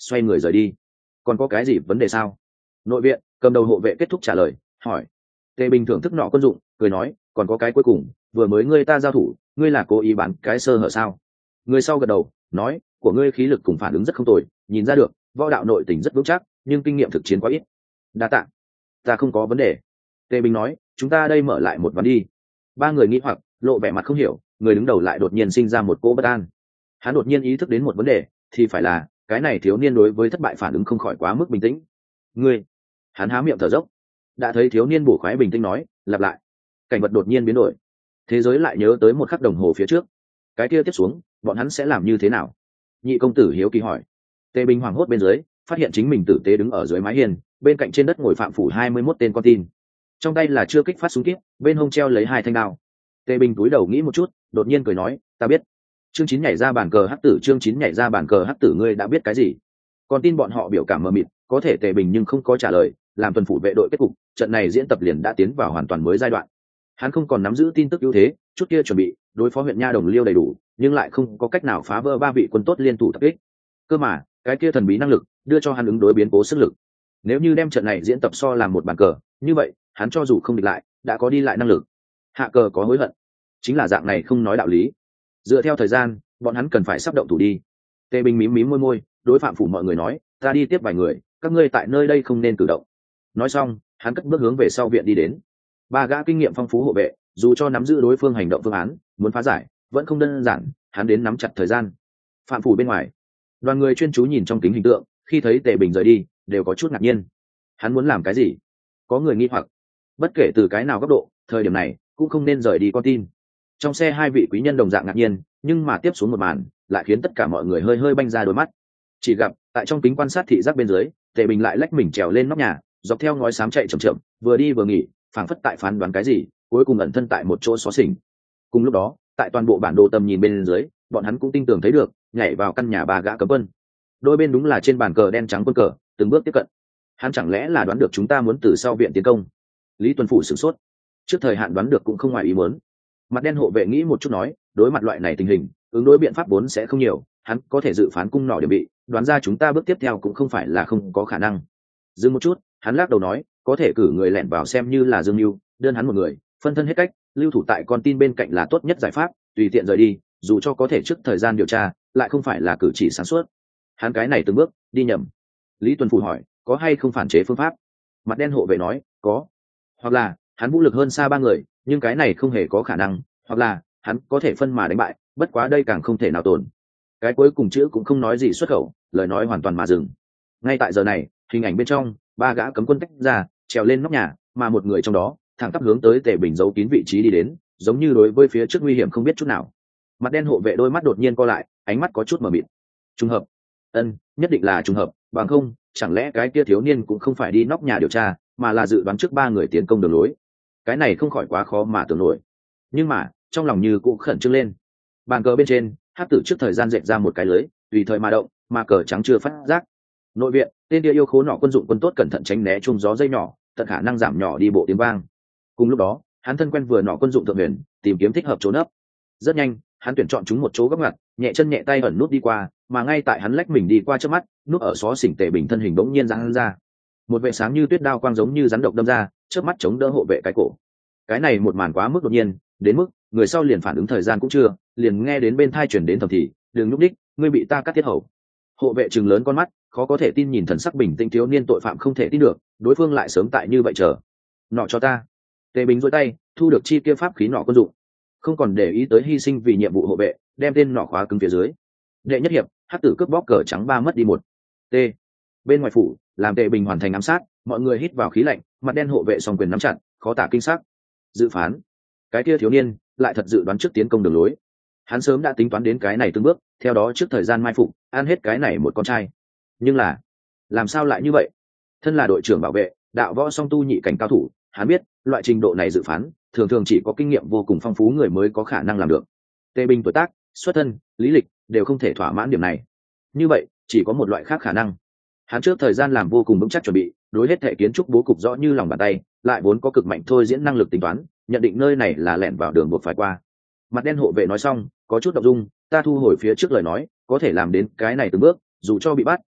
xoay người rời đi. Còn có cái gì vấn đề sao? Nội viện cầm đầu hộ vệ kết thúc trả lời, hỏi. Tề Bình thưởng thức nọ quân dụng, cười nói, còn có cái cuối cùng, vừa mới ngươi ta giao thủ, ngươi là cố ý bán cái sơ hở sao? Người sau gật đầu, nói, của ngươi khí lực cùng phản ứng rất không tồi, nhìn ra được, võ đạo nội tình rất vững chắc, nhưng kinh nghiệm thực chiến quá ít. Đa tạ, ta không có vấn đề. Tề Bình nói, chúng ta đây mở lại một ván đi. Ba người nghĩ hoặc, lộ vẻ mặt không hiểu, người đứng đầu lại đột nhiên sinh ra một cỗ bất an. Hắn đột nhiên ý thức đến một vấn đề, thì phải là cái này thiếu niên đối với thất bại phản ứng không khỏi quá mức bình tĩnh. Ngươi, hắn há miệng thở dốc, đã thấy thiếu niên bổ khoái bình tĩnh nói, lặp lại. Cảnh vật đột nhiên biến đổi, thế giới lại nhớ tới một khắc đồng hồ phía trước. Cái kia tiếp xuống, bọn hắn sẽ làm như thế nào? Nhị công tử hiếu kỳ hỏi. Tề Bình hoảng hốt bên dưới, phát hiện chính mình tử tế đứng ở dưới mái hiên, bên cạnh trên đất ngồi phạm phủ hai mươi mốt tên con tin, trong tay là chưa kích phát súng kíp, bên hông treo lấy hai thanh đao. Tề Bình cúi đầu nghĩ một chút, đột nhiên cười nói, ta biết. Chương chín nhảy ra bàn cờ hắc tử, chương chín nhảy ra bàn cờ hắc tử, ngươi đã biết cái gì? Con tin bọn họ biểu cảm mờ mịt, có thể Tề Bình nhưng không có trả lời, làm tuần phủ vệ đội kết cục, trận này diễn tập liền đã tiến vào hoàn toàn mới giai đoạn. Hắn không còn nắm giữ tin tức ưu thế, chút kia chuẩn bị đối phó huyện nha Đồng Liêu đầy đủ, nhưng lại không có cách nào phá vỡ ba vị quân tốt liên thủ tập kích. Cơ mà, cái kia thần bí năng lực đưa cho hắn ứng đối biến cố sức lực. Nếu như đem trận này diễn tập so làm một bàn cờ, như vậy, hắn cho dù không địch lại, đã có đi lại năng lực. Hạ cờ có hối hận, chính là dạng này không nói đạo lý. Dựa theo thời gian, bọn hắn cần phải sắp động thủ đi. Tề Bình mím mím môi môi, đối phạm phủ mọi người nói, ta đi tiếp vài người, các ngươi tại nơi đây không nên cử động. Nói xong, hắn cất bước hướng về sau viện đi đến. Ba gã kinh nghiệm phong phú hộ vệ, dù cho nắm giữ đối phương hành động phương án, muốn phá giải, vẫn không đơn giản, hắn đến nắm chặt thời gian. Phạm phủ bên ngoài, đoàn người chuyên chú nhìn trong kính hình tượng, khi thấy Tề Bình rời đi, đều có chút ngạc nhiên. Hắn muốn làm cái gì? Có người nghi hoặc. Bất kể từ cái nào góc độ, thời điểm này cũng không nên rời đi con tin. Trong xe hai vị quý nhân đồng dạng ngạc nhiên, nhưng mà tiếp xuống một màn lại khiến tất cả mọi người hơi hơi banh ra đôi mắt. Chỉ gặp tại trong kính quan sát thị giác bên dưới, Tề Bình lại lách mình trèo lên nóc nhà, dọc theo ngói xám chạy chậm chậm, vừa đi vừa nghỉ, phảng phất tại phán đoán cái gì, cuối cùng ẩn thân tại một chỗ xó xỉnh. Cùng lúc đó, tại toàn bộ bản đồ tầm nhìn bên dưới, bọn hắn cũng tinh tường thấy được, nhảy vào căn nhà ba gã cấm quân. Đôi bên đúng là trên bàn cờ đen trắng quân cờ, từng bước tiếp cận. Hắn chẳng lẽ là đoán được chúng ta muốn từ sau viện tiến công? Lý Tuần Phủ sửng sốt, trước thời hạn đoán được cũng không ngoài ý muốn. Mặt đen hộ vệ nghĩ một chút nói, đối mặt loại này tình hình, ứng đối biện pháp vốn sẽ không nhiều, hắn có thể dự phán cung nỏ điểm bị, đoán ra chúng ta bước tiếp theo cũng không phải là không có khả năng. Dừng một chút, hắn lắc đầu nói, có thể cử người lẻn vào xem như là dương mưu, đơn hắn một người, phân thân hết cách, lưu thủ tại con tin bên cạnh là tốt nhất giải pháp, tùy tiện rời đi, dù cho có thể trước thời gian điều tra, lại không phải là cử chỉ sáng suốt. Hắn cái này từng bước đi nhầm. Lý Tuần Phủ hỏi, có hay không phản chế phương pháp? Mặt đen hộ vệ nói, có. Hoặc là hắn vũ lực hơn xa ba người, nhưng cái này không hề có khả năng, hoặc là hắn có thể phân mà đánh bại, bất quá đây càng không thể nào tồn. Cái cuối cùng chữ cũng không nói gì xuất khẩu, lời nói hoàn toàn mà dừng. Ngay tại giờ này, hình ảnh bên trong, ba gã cấm quân tách ra, trèo lên nóc nhà, mà một người trong đó thẳng tắp hướng tới Tề Bình giấu kín vị trí đi đến, giống như đối với phía trước nguy hiểm không biết chút nào. Mặt đen hộ vệ đôi mắt đột nhiên co lại, ánh mắt có chút mờ mịt. Trùng hợp? Ân, nhất định là trùng hợp, bằng không, chẳng lẽ cái kia thiếu niên cũng không phải đi nóc nhà điều tra, mà là dự đoán trước ba người tiến công đường lối. Cái này không khỏi quá khó mà tưởng nổi. Nhưng mà, trong lòng như cũng khẩn trương lên. Bàn cờ bên trên, hắc tử trước thời gian dệt ra một cái lưới, tùy thời mà động, mà cờ trắng chưa phát giác. Nội viện, tên địa yêu khố nọ quân dụng quân tốt cẩn thận tránh né chung gió dây nhỏ, tận khả năng giảm nhỏ đi bộ tiếng vang. Cùng lúc đó, hắn thân quen vừa nọ quân dụng thượng huyền, tìm kiếm thích hợp chỗ nấp. Rất nhanh, hắn tuyển chọn chúng một chỗ góc ngặt, nhẹ chân nhẹ tay ẩn nút đi qua, mà ngay tại hắn lách mình đi qua trước mắt, nút ở xó xỉnh Tề Bình thân hình bỗng nhiên giãn ra. Một vệ sáng như tuyết đao quang giống như rắn độc đâm ra, trước mắt chống đỡ hộ vệ cái cổ. Cái này một màn quá mức đột nhiên, đến mức người sau liền phản ứng thời gian cũng chưa, liền nghe đến bên thai chuyển đến thầm thì, đừng lúc đích, ngươi bị ta cắt tiết hầu. Hộ vệ trừng lớn con mắt, khó có thể tin nhìn thần sắc bình tĩnh thiếu niên tội phạm không thể tin được, đối phương lại sớm tại như vậy chờ. Nọ cho ta. Tề Bình duỗi tay, thu được chi kia pháp khí nọ quân dụng, không còn để ý tới hy sinh vì nhiệm vụ hộ vệ, đem tên nọ khóa cứng phía dưới. Đệ nhất hiệp, hắc tử cướp bóc cờ trắng ba mất đi một. T. Bên ngoài phủ, làm Tề Bình hoàn thành ám sát, mọi người hít vào khí lạnh, mặt đen hộ vệ song quyền nắm chặt, khó tả kinh sắc. Dự phán, cái kia thiếu niên lại thật dự đoán trước tiến công đường lối. Hắn sớm đã tính toán đến cái này từng bước, theo đó trước thời gian mai phục, ăn hết cái này một con trai. Nhưng là, làm sao lại như vậy? Thân là đội trưởng bảo vệ, đạo võ song tu nhị cảnh cao thủ, hắn biết, loại trình độ này dự phán, thường thường chỉ có kinh nghiệm vô cùng phong phú người mới có khả năng làm được. Tề Bình tuổi tác, xuất thân, lý lịch đều không thể thỏa mãn điểm này. Như vậy, chỉ có một loại khác khả năng. Hắn trước thời gian làm vô cùng vững chắc chuẩn bị, đối hết thể kiến trúc bố cục rõ như lòng bàn tay, lại vốn có cực mạnh thôi diễn năng lực tính toán, nhận định nơi này là lẻn vào đường buộc phải qua. Mặt đen hộ vệ nói xong, có chút động dung, ta thu hồi phía trước lời nói, có thể làm đến cái này từng bước, dù cho bị bắt,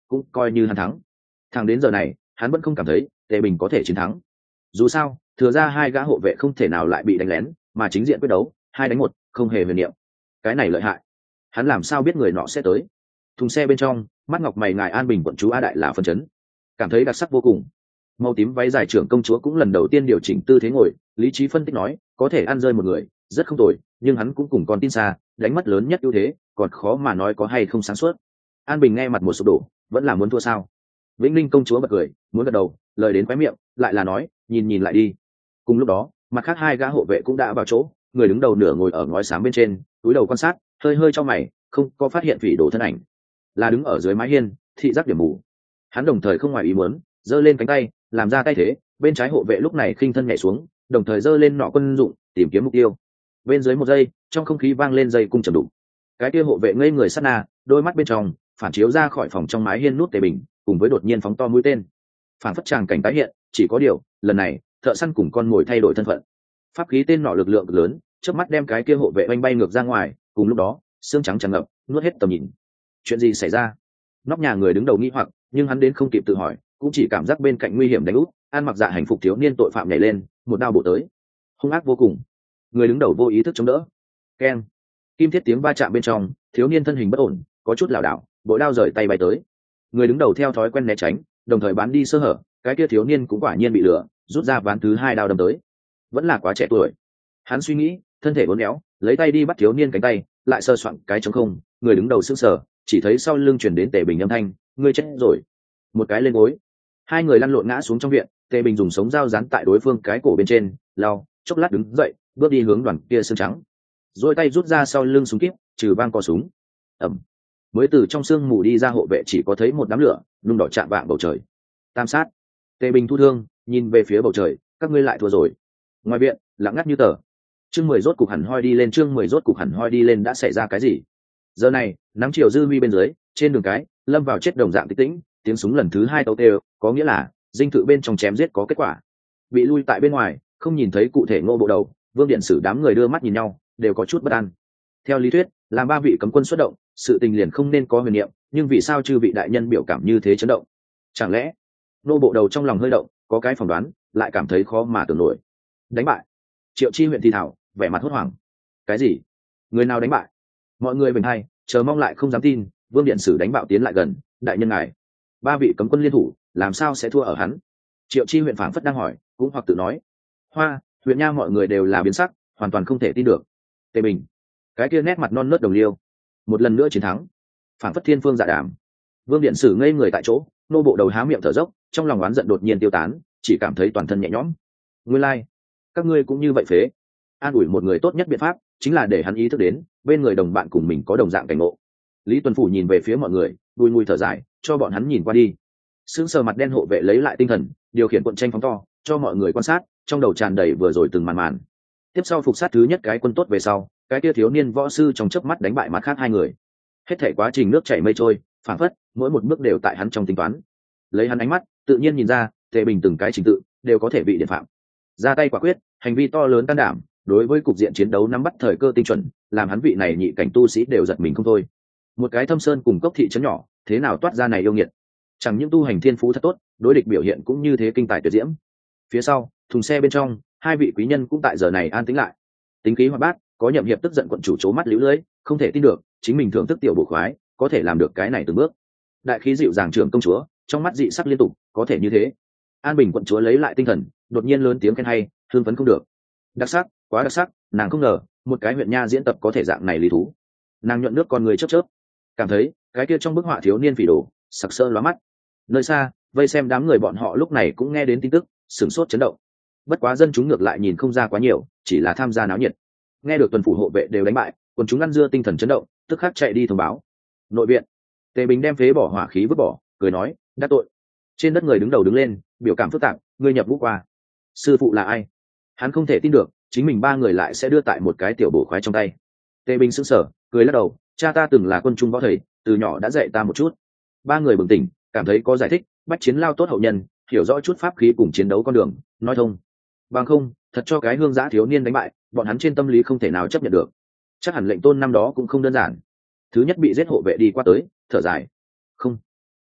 cũng coi như hắn thắng. Thẳng đến giờ này hắn vẫn không cảm thấy tề bình có thể chiến thắng. Dù sao thừa ra hai gã hộ vệ không thể nào lại bị đánh lén, mà chính diện quyết đấu hai đánh một không hề huyền niệm. Cái này lợi hại. Hắn làm sao biết người nọ sẽ tới? Thùng xe bên trong, mắt ngọc mày ngài An Bình quận chúa A Đại là phân chấn, cảm thấy đặc sắc vô cùng. Màu tím váy dài trưởng công chúa cũng lần đầu tiên điều chỉnh tư thế ngồi, lý trí phân tích nói có thể ăn rơi một người rất không tồi, nhưng hắn cũng cùng con tin xa, đánh mất lớn nhất ưu thế, còn khó mà nói có hay không sáng suốt. An Bình nghe mặt một sụp đổ, vẫn là muốn thua sao? Vĩnh Linh công chúa bật cười, muốn gật đầu, lời đến khóe miệng lại là nói nhìn nhìn lại đi. Cùng lúc đó mặt khác hai gã hộ vệ cũng đã vào chỗ, người đứng đầu nửa ngồi ở ngói xám bên trên, túi đầu quan sát, hơi hơi cho mày, không có phát hiện phỉ đổ thân ảnh, là đứng ở dưới mái hiên, thị giác điểm mù. Hắn đồng thời không ngoài ý muốn, giơ lên cánh tay làm ra tay thế, bên trái hộ vệ lúc này khinh thân nhảy xuống, đồng thời giơ lên nọ quân dụng tìm kiếm mục tiêu. Bên dưới một giây, trong không khí vang lên dây cung trầm đục. Cái kia hộ vệ ngây người sát na, đôi mắt bên trong phản chiếu ra khỏi phòng trong mái hiên nút tề bình, cùng với đột nhiên phóng to mũi tên. Phản phất tràng cảnh tái hiện, chỉ có điều lần này thợ săn cùng con mồi thay đổi thân phận. Pháp khí tên nọ lực lượng lớn, trước mắt đem cái kia hộ vệ oanh bay ngược ra ngoài, cùng lúc đó xương trắng tràn ngập, nuốt hết tầm nhìn. Chuyện gì xảy ra? Nóc nhà người đứng đầu nghi hoặc, nhưng hắn đến không kịp tự hỏi, cũng chỉ cảm giác bên cạnh nguy hiểm đánh úp, An mặc dạ hành phục thiếu niên tội phạm nhảy lên, một đao bổ tới, hung ác vô cùng. Người đứng đầu vô ý thức chống đỡ. Keng, kim thiết tiếng va chạm bên trong, thiếu niên thân hình bất ổn, có chút lảo đảo, bội đao rời tay bay tới. Người đứng đầu theo thói quen né tránh, đồng thời bán đi sơ hở, cái kia thiếu niên cũng quả nhiên bị lừa, rút ra ván thứ hai đao đâm tới. Vẫn là quá trẻ tuổi. Hắn suy nghĩ, thân thể uốn éo, lấy tay đi bắt thiếu niên cánh tay, lại sơ soạn cái trống không, người đứng đầu sững sờ, chỉ thấy sau lưng truyền đến Tề Bình âm thanh, ngươi chết rồi. Một cái lên gối. Hai người lăn lộn ngã xuống trong viện, Tề Bình dùng sống dao dán tại đối phương cái cổ bên trên, lao, chốc lát đứng dậy, bước đi hướng đoàn kia xương trắng. Rồi tay rút ra sau lưng súng kíp, trừ vang cò súng. Ầm. Mới từ trong xương mù đi ra hộ vệ chỉ có thấy một đám lửa, nung đỏ chạm vạng bầu trời. Tam sát. Tề Bình thu thương, nhìn về phía bầu trời, các ngươi lại thua rồi. Ngoài viện, lặng ngắt như tờ. Chương mười rốt cục hẳn hoi đi lên, chương mười rốt cục hẳn hoi đi lên đã xảy ra cái gì? Giờ này, nắng chiều dư huy bên dưới, trên đường cái, lâm vào chết đồng dạng tĩnh tĩnh, tiếng súng lần thứ hai tấu tê, có nghĩa là dinh thự bên trong chém giết có kết quả. Bị lui tại bên ngoài, không nhìn thấy cụ thể Ngô bộ đầu, Vương Điện Sử đám người đưa mắt nhìn nhau, đều có chút bất an. Theo lý thuyết, làm ba vị cấm quân xuất động, sự tình liền không nên có huyền niệm, nhưng vì sao chư vị đại nhân biểu cảm như thế chấn động? Chẳng lẽ Ngô bộ đầu trong lòng hơi động, có cái phỏng đoán, lại cảm thấy khó mà tưởng nổi. Đánh bại? Triệu Chi huyện thì thảo, vẻ mặt hốt hoảng. Cái gì? Người nào đánh bại? Mọi người bình hay, chờ mong lại không dám tin. Vương Điện Sử đánh bạo tiến lại gần, đại nhân ngài, ba vị cấm quân liên thủ, làm sao sẽ thua ở hắn? Triệu Chi huyện phảng phất đang hỏi, cũng hoặc tự nói. Hoa, huyện nha mọi người đều là biến sắc, hoàn toàn không thể tin được. Tề Bình, cái kia nét mặt non nớt đồng liêu, một lần nữa chiến thắng, phảng phất thiên phương dạ đàm. Vương Điện Sử ngây người tại chỗ, nô bộ đầu há miệng thở dốc, trong lòng oán giận đột nhiên tiêu tán, chỉ cảm thấy toàn thân nhẹ nhõm. Nguyên lai, like, các ngươi cũng như vậy phế. An ủi một người tốt nhất biện pháp chính là để hắn ý thức đến bên người đồng bạn cùng mình có đồng dạng cảnh ngộ. Lý Tuần Phủ nhìn về phía mọi người, đùi mùi thở dài, cho bọn hắn nhìn qua đi. Sững sờ mặt đen hộ vệ lấy lại tinh thần, điều khiển cuộn tranh phóng to, cho mọi người quan sát, trong đầu tràn đầy vừa rồi từng màn màn. Tiếp sau phục sát thứ nhất cái quân tốt về sau, cái kia thiếu niên võ sư trong chớp mắt đánh bại mặt khác hai người. Hết thảy quá trình nước chảy mây trôi, phảng phất mỗi một bước đều tại hắn trong tính toán. Lấy hắn ánh mắt, tự nhiên nhìn ra, Tề Bình từng cái trình tự đều có thể bị điện phạm. Ra tay quả quyết, hành vi to lớn can đảm, đối với cục diện chiến đấu nắm bắt thời cơ tinh chuẩn, làm hắn vị này nhị cảnh tu sĩ đều giật mình không thôi. Một cái thâm sơn cùng cốc thị trấn nhỏ, thế nào toát ra này yêu nghiệt? Chẳng những tu hành thiên phú thật tốt, đối địch biểu hiện cũng như thế kinh tài tuyệt diễm. Phía sau, thùng xe bên trong, hai vị quý nhân cũng tại giờ này an tĩnh lại. Tính khí hoạt bát, có Nhậm Hiệp tức giận quận chủ chố mắt liễu lưỡi, không thể tin được, chính mình thưởng thức tiểu bộ khoái, có thể làm được cái này từng bước. Đại khí dịu dàng trưởng công chúa, trong mắt dị sắc liên tục, có thể như thế. An Bình quận chúa lấy lại tinh thần, đột nhiên lớn tiếng khen hay, hưng phấn không được. Đặc sắc, quá đặc sắc, nàng không ngờ, một cái huyện nha diễn tập có thể dạng này lý thú. Nàng nhuận nước con người chớp chớp, cảm thấy cái kia trong bức họa thiếu niên phỉ đồ, sặc sỡ lóa mắt. Nơi xa, vây xem đám người bọn họ lúc này cũng nghe đến tin tức, sửng sốt chấn động. Bất quá dân chúng ngược lại nhìn không ra quá nhiều, chỉ là tham gia náo nhiệt. Nghe được tuần phủ hộ vệ đều đánh bại, quần chúng ăn dưa tinh thần chấn động, tức khắc chạy đi thông báo. Nội viện, Tề Bình đem phế bỏ hỏa khí vứt bỏ, cười nói, đắc tội. Trên đất người đứng đầu đứng lên, biểu cảm phức tạp, ngươi nhập ngũ qua. Sư phụ là ai? Hắn không thể tin được, chính mình ba người lại sẽ đưa tại một cái tiểu bổ khoái trong tay. Tề Bình sững sờ, cười lắc đầu, cha ta từng là quân trung võ thầy, từ nhỏ đã dạy ta một chút. Ba người bừng tỉnh, cảm thấy có giải thích, bách chiến lao tốt hậu nhân, hiểu rõ chút pháp khí cùng chiến đấu con đường, nói thông. Bằng không, thật cho cái hương giã thiếu niên đánh bại, bọn hắn trên tâm lý không thể nào chấp nhận được. Chắc hẳn lệnh tôn năm đó cũng không đơn giản. Thứ nhất bị giết hộ vệ đi qua tới, thở dài. Không,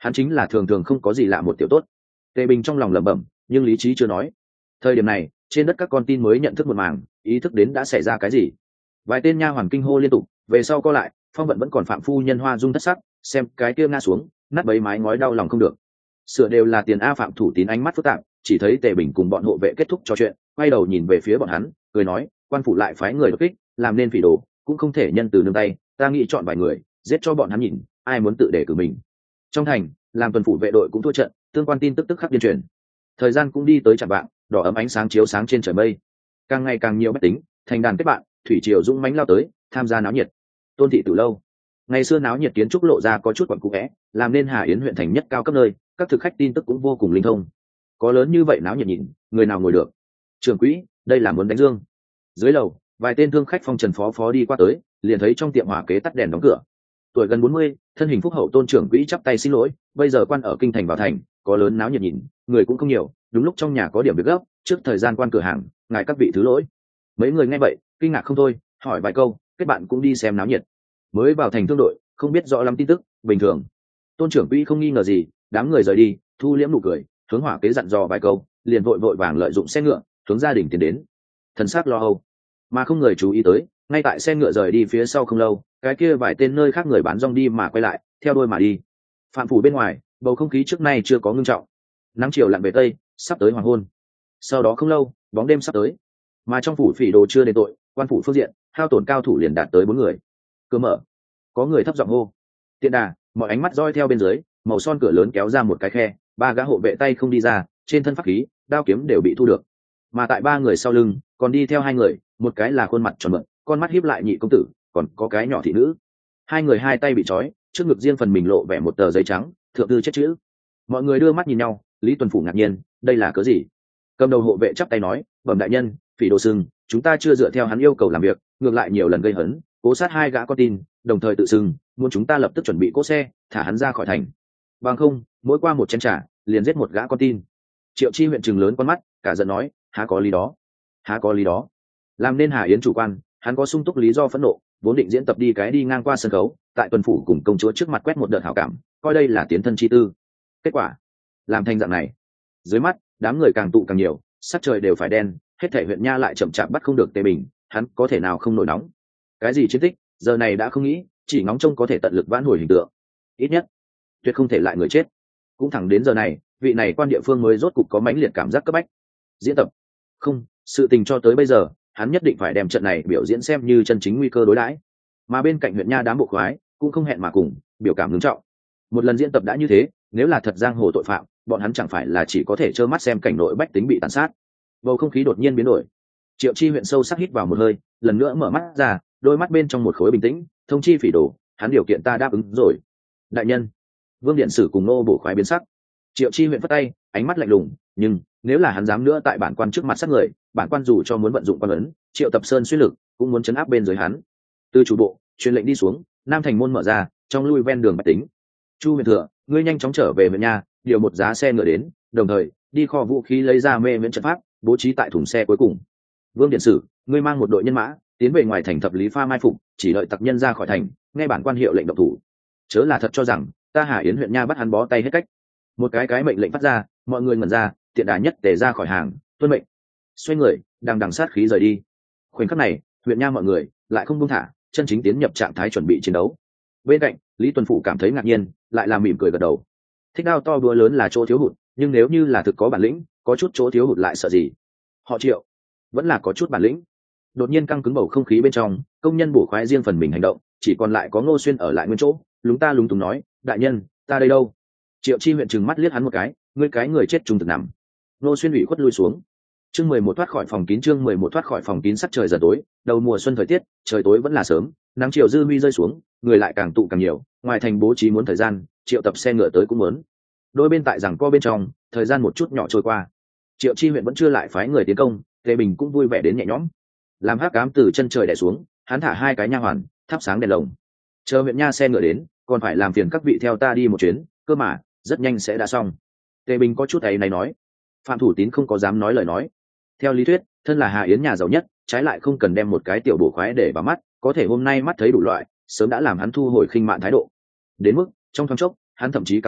hắn chính là thường thường không có gì lạ một tiểu tốt. Tề Bình trong lòng lẩm bẩm, nhưng lý trí chưa nói. Thời điểm này, trên đất các con tin mới nhận thức một màng, ý thức đến đã xảy ra cái gì. Vài tên nha hoàn kinh hô liên tục, về sau co lại, phong vận vẫn còn phạm phu nhân hoa dung thất sắc, xem cái kia ngã xuống, nát bấy mái ngói đau lòng không được. Sửa đều là tiền a phạm thủ tín ánh mắt phức tạp, chỉ thấy Tề Bình cùng bọn hộ vệ kết thúc trò chuyện, quay đầu nhìn về phía bọn hắn, cười nói, quan phủ lại phái người đột kích, làm nên phỉ đồ, cũng không thể nhân từ nương tay, ta nghĩ chọn vài người, giết cho bọn hắn nhìn, ai muốn tự đề cử mình. Trong thành, làm tuần phủ vệ đội cũng thua trận, tương quan tin tức tức khắc điên truyền. Thời gian cũng đi tới chạng vạng, đỏ ấm ánh sáng chiếu sáng trên trời mây, càng ngày càng nhiều bách tính thành đàn kết bạn, thủy triều dũng mãnh lao tới tham gia náo nhiệt. Tôn thị từ lâu, ngày xưa náo nhiệt kiến trúc lộ ra có chút quẩn cũ vẽ, làm nên Hà Yến huyện thành nhất cao cấp nơi, các thực khách tin tức cũng vô cùng linh thông. Có lớn như vậy náo nhiệt nhìn, người nào ngồi được. Trưởng quỹ, đây là muốn đánh dương. Dưới lầu, vài tên thương khách phong trần phó phó đi qua tới, liền thấy trong tiệm hỏa kế tắt đèn đóng cửa. Tuổi gần bốn mươi, thân hình phúc hậu Tôn trưởng quỹ chắp tay xin lỗi, bây giờ quan ở kinh thành vào thành, có lớn náo nhiệt nhìn, người cũng không nhiều, đúng lúc trong nhà có điểm việc gấp, trước thời gian quan cửa hàng, ngài các vị thứ lỗi. Mấy người nghe vậy, kinh ngạc không thôi, hỏi vài câu, kết bạn cũng đi xem náo nhiệt. Mới vào thành thương đội, không biết rõ lắm tin tức, bình thường. Tôn trưởng quỹ không nghi ngờ gì, đám người rời đi, thu liễm nụ cười, hướng hỏa kế dặn dò vài câu, liền vội vội vàng lợi dụng xe ngựa, hướng gia đình tiến đến. Thần sắc lo âu, mà không người chú ý tới, ngay tại xe ngựa rời đi phía sau không lâu, cái kia vài tên nơi khác người bán rong đi mà quay lại, theo đuôi mà đi. Phạm phủ bên ngoài, bầu không khí trước nay chưa có ngưng trọng. Nắng chiều lặn về tây, sắp tới hoàng hôn. Sau đó không lâu, bóng đêm sắp tới, mà trong phủ phỉ đồ chưa đến tội, quan phủ phương diện hao tổn cao thủ liền đạt tới bốn người. Cửa mở, có người thấp giọng hô, tiện đà. Mọi ánh mắt roi theo bên dưới, màu son cửa lớn kéo ra một cái khe, ba gã hộ vệ tay không đi ra, trên thân pháp khí, đao kiếm đều bị thu được. Mà tại ba người sau lưng còn đi theo hai người, một cái là khuôn mặt tròn mượn, con mắt híp lại nhị công tử, còn có cái nhỏ thị nữ. Hai người hai tay bị trói, trước ngực riêng phần mình lộ vẻ một tờ giấy trắng, thượng thư chết chữ. Mọi người đưa mắt nhìn nhau, Lý Tuần Phủ ngạc nhiên, đây là cớ gì? Cầm đầu hộ vệ chắp tay nói, bẩm đại nhân, phỉ đồ sưng, chúng ta chưa dựa theo hắn yêu cầu làm việc, ngược lại nhiều lần gây hấn, cố sát hai gã con tin, đồng thời tự xưng muốn chúng ta lập tức chuẩn bị cỗ xe thả hắn ra khỏi thành, bằng không mỗi qua một chén trà liền giết một gã con tin. Triệu Chi huyện trừng lớn con mắt, cả giận nói, há có lý đó, há có lý đó. Làm nên Hà Yến chủ quan, hắn có sung túc lý do phẫn nộ, vốn định diễn tập đi cái đi ngang qua sân khấu, tại tuần phủ cùng công chúa trước mặt quét một đợt hảo cảm, coi đây là tiến thân chi tư. Kết quả làm thành dạng này, dưới mắt đám người càng tụ càng nhiều, sắc trời đều phải đen, hết thảy huyện nha lại chậm chạp bắt không được Tề Bình, hắn có thể nào không nổi nóng. Cái gì chiến tích giờ này đã không nghĩ, chỉ ngóng trông có thể tận lực vãn hồi hình tượng, ít nhất tuyệt không thể lại người chết. Cũng thẳng đến giờ này, vị này quan địa phương mới rốt cục có mãnh liệt cảm giác cấp bách. Diễn tập không, sự tình cho tới bây giờ hắn nhất định phải đem trận này biểu diễn xem như chân chính nguy cơ đối đãi. Mà bên cạnh huyện nha đám bộ khoái cũng không hẹn mà cùng biểu cảm ngưng trọng. Một lần diễn tập đã như thế, nếu là thật giang hồ tội phạm, bọn hắn chẳng phải là chỉ có thể trơ mắt xem cảnh nội bách tính bị tàn sát. Bầu không khí đột nhiên biến đổi. Triệu Chi huyện sâu sắc hít vào một hơi, lần nữa mở mắt ra, đôi mắt bên trong một khối bình tĩnh, thông chi phỉ đồ, hắn điều kiện ta đáp ứng rồi. Đại nhân. Vương điện sử cùng nô bổ khoái biến sắc. Triệu Chi huyện phất tay, ánh mắt lạnh lùng, nhưng nếu là hắn dám nữa tại bản quan trước mặt sát người, bản quan dù cho muốn vận dụng quan ấn, Triệu Tập Sơn xuyên lực, cũng muốn chấn áp bên dưới hắn. Từ chủ bộ truyền lệnh đi xuống, Nam thành môn mở ra, trong lui ven đường bách tính. Chu huyện thừa, ngươi nhanh chóng trở về huyện nhà, điều một giá xe ngựa đến, đồng thời đi kho vũ khí lấy ra mê miễn trận pháp, bố trí tại thùng xe cuối cùng. Vương điện sử, ngươi mang một đội nhân mã tiến về ngoài thành thập lý pha mai phục, chỉ đợi tặc nhân ra khỏi thành, nghe bản quan hiệu lệnh động thủ. Chớ là thật cho rằng ta Hà Yến huyện nha bắt hắn bó tay hết cách. Một cái cái mệnh lệnh phát ra, mọi người ngẩn ra, tiện đà nhất tề ra khỏi hàng, tuân mệnh. Xoay người, đang đằng sát khí rời đi. Khoảnh khắc này, huyện nha mọi người lại không buông thả, chân chính tiến nhập trạng thái chuẩn bị chiến đấu. Bên cạnh, Lý Tuần Phủ cảm thấy ngạc nhiên, lại làm mỉm cười gật đầu. Thích đao to búa lớn là chỗ thiếu hụt, nhưng nếu như là thực có bản lĩnh, có chút chỗ thiếu hụt lại sợ gì? Họ Triệu vẫn là có chút bản lĩnh. Đột nhiên căng cứng bầu không khí bên trong, công nhân bổ khoái riêng phần mình hành động, chỉ còn lại có Ngô Xuyên ở lại nguyên chỗ, lúng ta lúng túng nói, đại nhân, ta đây đâu? Triệu Chi huyện trừng mắt liếc hắn một cái, ngươi cái người chết trung thực nằm. Ngô Xuyên ủy khuất lui xuống. Chương mười một thoát khỏi phòng kín, chương mười một thoát khỏi phòng kín, sắc trời dần tối, đầu mùa xuân thời tiết, trời tối vẫn là sớm, nắng chiều dư huy rơi xuống, người lại càng tụ càng nhiều, ngoài thành bố trí muốn thời gian, Triệu Tập xe ngựa tới cũng muốn. Đôi bên tại rằng co bên trong, thời gian một chút nhỏ trôi qua. Triệu Chi huyện vẫn chưa lại phái người tiến công, Tề Bình cũng vui vẻ đến nhẹ nhõm. Làm hắc ám từ chân trời đè xuống, hắn thả hai cái nha hoàn, thắp sáng đèn lồng. Chờ huyện nha xe ngựa đến, còn phải làm phiền các vị theo ta đi một chuyến, cơ mà rất nhanh sẽ đã xong. Tề Bình có chút ấy này nói. Phạm Thủ Tín không có dám nói lời nói. Theo lý thuyết, thân là Hà Yến nhà giàu nhất, trái lại không cần đem một cái tiểu bổ khoái để vào mắt, có thể hôm nay mắt thấy đủ loại, sớm đã làm hắn thu hồi khinh mạn thái độ. Đến mức trong thoáng chốc, hắn thậm chí cảm giác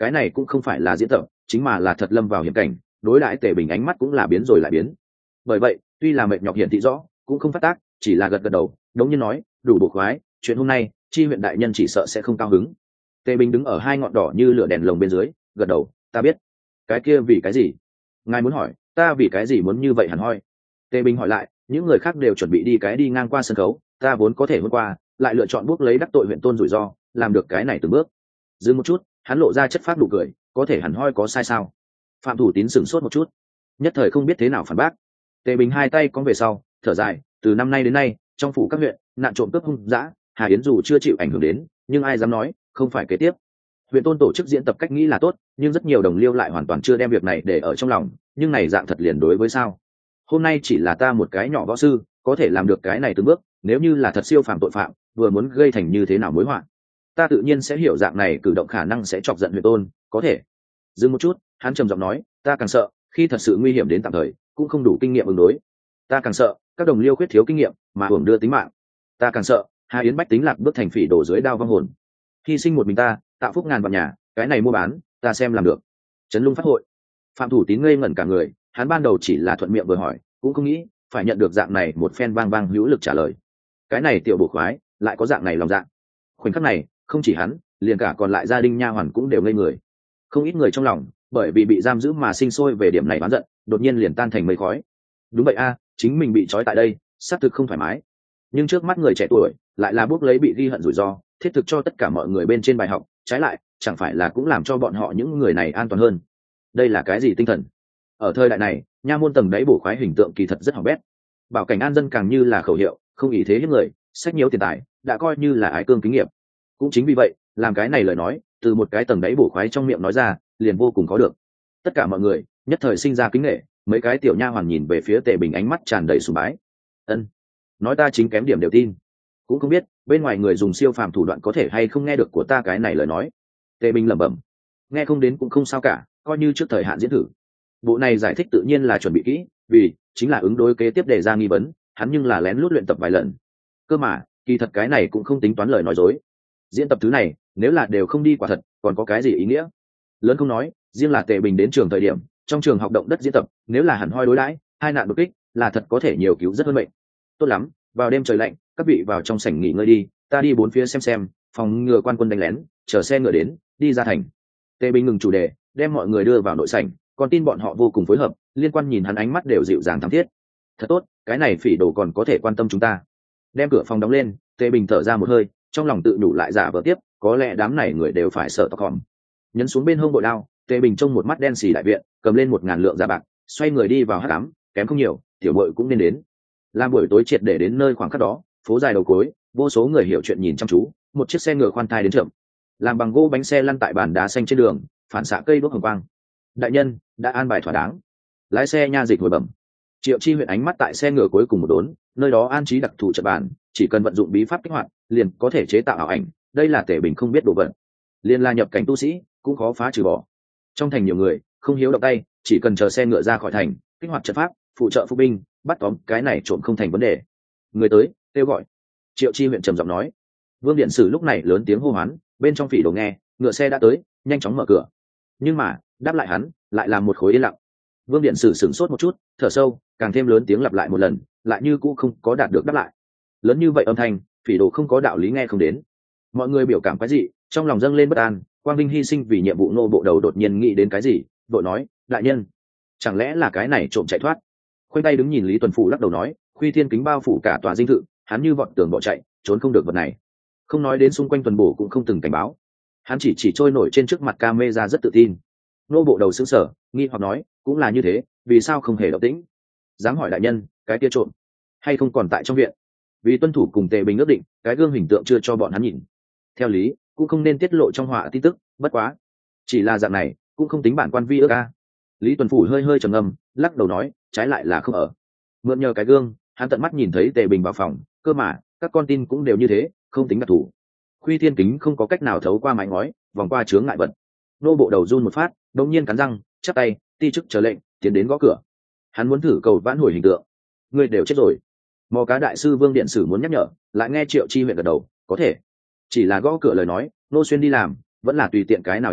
cái này cũng không phải là diễn tập, chính mà là thật lâm vào hiểm cảnh. Đối đãi Tề Bình ánh mắt cũng là biến rồi lại biến. Bởi vậy tuy là mệt nhọc hiển thị rõ, cũng không phát tác, chỉ là gật gật đầu đống nhiên nói, đủ bộ khoái, chuyện hôm nay chi huyện đại nhân chỉ sợ sẽ không cao hứng. Tề Bình đứng ở hai ngọn đỏ như lửa đèn lồng bên dưới, gật đầu, ta biết. Cái kia vì cái gì? Ngài muốn hỏi ta vì cái gì muốn như vậy hẳn hoi. Tề Bình hỏi lại, những người khác đều chuẩn bị đi cái đi ngang qua sân khấu, ta vốn có thể hôm qua lại lựa chọn bước lấy đắc tội huyện tôn rủi ro, làm được cái này từng bước. Dừng một chút, hắn lộ ra chất phác nụ cười, có thể hẳn hoi có sai sao? Phạm Thủ Tín sửng sốt một chút, nhất thời không biết thế nào phản bác. Tề Bình hai tay cong về sau, thở dài, từ năm nay đến nay trong phủ các huyện nạn trộm cướp hung dã, Hà Yến dù chưa chịu ảnh hưởng đến, nhưng ai dám nói không phải kế tiếp. Huyện tôn tổ chức diễn tập cách nghĩ là tốt, nhưng rất nhiều đồng liêu lại hoàn toàn chưa đem việc này để ở trong lòng, nhưng này dạng thật liền đối với sao? Hôm nay chỉ là ta một cái nhỏ võ sư, có thể làm được cái này từng bước, nếu như là thật siêu phàm tội phạm, vừa muốn gây thành như thế nào mối họa, ta tự nhiên sẽ hiểu dạng này cử động khả năng sẽ chọc giận huyện tôn, có thể. Dừng một chút, hắn trầm giọng nói, ta càng sợ khi thật sự nguy hiểm đến tạm thời cũng không đủ kinh nghiệm ứng đối, ta càng sợ các đồng liêu khuyết thiếu kinh nghiệm mà hưởng đưa tính mạng, ta càng sợ Hà Yến bách tính lạc bước thành phỉ đổ dưới đao vong hồn, hy sinh một mình ta tạo phúc ngàn vạn nhà, cái này mua bán ta xem làm được. Trấn Lung phát hội, Phạm Thủ Tín ngây ngẩn cả người, hắn ban đầu chỉ là thuận miệng vừa hỏi, cũng không nghĩ phải nhận được dạng này một phen vang vang hữu lực trả lời. Cái này tiểu bổ khoái lại có dạng này lòng dạ. Khoảnh khắc này không chỉ hắn, liền cả còn lại gia đình nha hoàn cũng đều ngây người. Không ít người trong lòng bởi vì bị giam giữ mà sinh sôi về điểm này oán giận, đột nhiên liền tan thành mây khói. Đúng vậy a, chính mình bị trói tại đây xác thực không thoải mái, nhưng trước mắt người trẻ tuổi lại là bước lấy bị ghi hận rủi ro, thiết thực cho tất cả mọi người bên trên bài học, trái lại chẳng phải là cũng làm cho bọn họ những người này an toàn hơn. Đây là cái gì tinh thần? Ở thời đại này nha môn tầng đáy bổ khoái hình tượng kỳ thật rất hỏng bét, bảo cảnh an dân càng như là khẩu hiệu, không ý thế hiếp người, sách nhiều tiền tài đã coi như là ái cương kinh nghiệm. Cũng chính vì vậy làm cái này lời nói từ một cái tầng đáy bổ khoái trong miệng nói ra liền vô cùng có được. Tất cả mọi người nhất thời sinh ra kính nghệ, mấy cái tiểu nha hoàn nhìn về phía Tề Bình ánh mắt tràn đầy sùng bái. Ân, nói ta chính kém điểm đều tin, cũng không biết bên ngoài người dùng siêu phàm thủ đoạn có thể hay không nghe được của ta cái này lời nói. Tề Bình lẩm bẩm, nghe không đến cũng không sao cả, coi như trước thời hạn diễn thử. Bộ này giải thích tự nhiên là chuẩn bị kỹ, vì chính là ứng đối kế tiếp đề ra nghi vấn, hắn nhưng là lén lút luyện tập vài lần. Cơ mà kỳ thật cái này cũng không tính toán lời nói dối. Diễn tập thứ này nếu là đều không đi quả thật còn có cái gì ý nghĩa? Lớn không nói, riêng là Tề Bình đến trường thời điểm trong trường học động đất diễn tập, nếu là hẳn hoi đối đãi hai nạn đột kích là thật có thể nhiều cứu rất hơn mệnh. Tốt lắm, vào đêm trời lạnh các vị vào trong sảnh nghỉ ngơi đi, ta đi bốn phía xem xem, phòng ngừa quan quân đánh lén, chờ xe ngựa đến đi ra thành. Tề Bình ngừng chủ đề, đem mọi người đưa vào nội sảnh, còn tin bọn họ vô cùng phối hợp, liên quan nhìn hắn ánh mắt đều dịu dàng thắm thiết. Thật tốt, cái này phỉ đồ còn có thể quan tâm chúng ta. Đem cửa phòng đóng lên, Tề Bình thở ra một hơi, trong lòng tự đủ lại giả vờ tiếp, có lẽ đám này người đều phải sợ tóc hòm. Nhấn xuống bên hông bội đao, Tề Bình trông một mắt đen xì đại viện, cầm lên một ngàn lượng giả bạc, xoay người đi vào hắc ám, kém không nhiều, tiểu muội cũng nên đến. Làm buổi tối triệt để đến nơi khoảng khắc đó, phố dài đầu cối, vô số người hiểu chuyện nhìn chăm chú, một chiếc xe ngựa khoan thai đến chậm, làm bằng gỗ bánh xe lăn tại bàn đá xanh trên đường, phản xạ cây đuốc hồng quang. Đại nhân đã an bài thỏa đáng. Lái xe nha dịch hồi bẩm. Triệu Chi huyện ánh mắt tại xe ngựa cuối cùng một đốn, nơi đó an trí đặc thù trận bàn, chỉ cần vận dụng bí pháp kích hoạt, liền có thể chế tạo ảo ảnh. Đây là Tề Bình không biết đồ vật, liền là nhập cảnh tu sĩ cũng khó phá trừ bỏ. Trong thành nhiều người không hiếu động tay, chỉ cần chờ xe ngựa ra khỏi thành, kích hoạt trận pháp, phụ trợ phục binh, bắt tóm cái này trộm không thành vấn đề. Người tới, kêu gọi. Triệu Chi huyện trầm giọng nói. Vương điện sử lúc này lớn tiếng hô hoán, bên trong phỉ đồ nghe, ngựa xe đã tới, nhanh chóng mở cửa. Nhưng mà đáp lại hắn lại là một khối yên lặng. Vương điện sử sửng sốt một chút, thở sâu, càng thêm lớn tiếng lặp lại một lần, lại như cũ không có đạt được đáp lại. Lớn như vậy âm thanh, phỉ đồ không có đạo lý nghe không đến. Mọi người biểu cảm cái gì, trong lòng dâng lên bất an. Quang Vinh hy sinh vì nhiệm vụ nô bộ đầu đột nhiên nghĩ đến cái gì, đội nói, đại nhân, chẳng lẽ là cái này trộm chạy thoát? Khoanh tay đứng nhìn Lý Tuần Phủ lắc đầu nói, Khuy Thiên kính bao phủ cả tòa dinh thự, hắn như vọt tường bỏ chạy, trốn không được vật này. Không nói đến xung quanh tuần bổ cũng không từng cảnh báo, hắn chỉ chỉ trôi nổi trên trước mặt camera rất tự tin. Nô bộ đầu sững sờ, nghi hoặc nói, cũng là như thế, vì sao không hề động tĩnh? Dám hỏi đại nhân, cái kia trộm hay không còn tại trong viện? Vì tuân thủ cùng Tề Bình ước định, cái gương hình tượng chưa cho bọn hắn nhìn. Theo lý cũng không nên tiết lộ trong họa tin tức, bất quá chỉ là dạng này cũng không tính bản quan vi ước ca. Lý Tuần Phủ hơi hơi trầm ngâm, lắc đầu nói, trái lại là không ở. Mượn nhờ cái gương, hắn tận mắt nhìn thấy Tề Bình vào phòng, cơ mà các con tin cũng đều như thế, không tính đặc thù. Khuy Thiên kính không có cách nào thấu qua mái ngói, vòng qua chướng ngại vật. Nô bộ đầu run một phát, đột nhiên cắn răng, chắp tay, ti chức chờ lệnh, tiến đến gõ cửa. Hắn muốn thử cầu vãn hồi hình tượng. Người đều chết rồi. Mò cá đại sư Vương điện sử muốn nhắc nhở, lại nghe Triệu Chi huyện gật đầu, có thể. Chỉ là gõ cửa lời nói, nô xuyên đi làm, vẫn là tùy tiện cái nào nha dịch,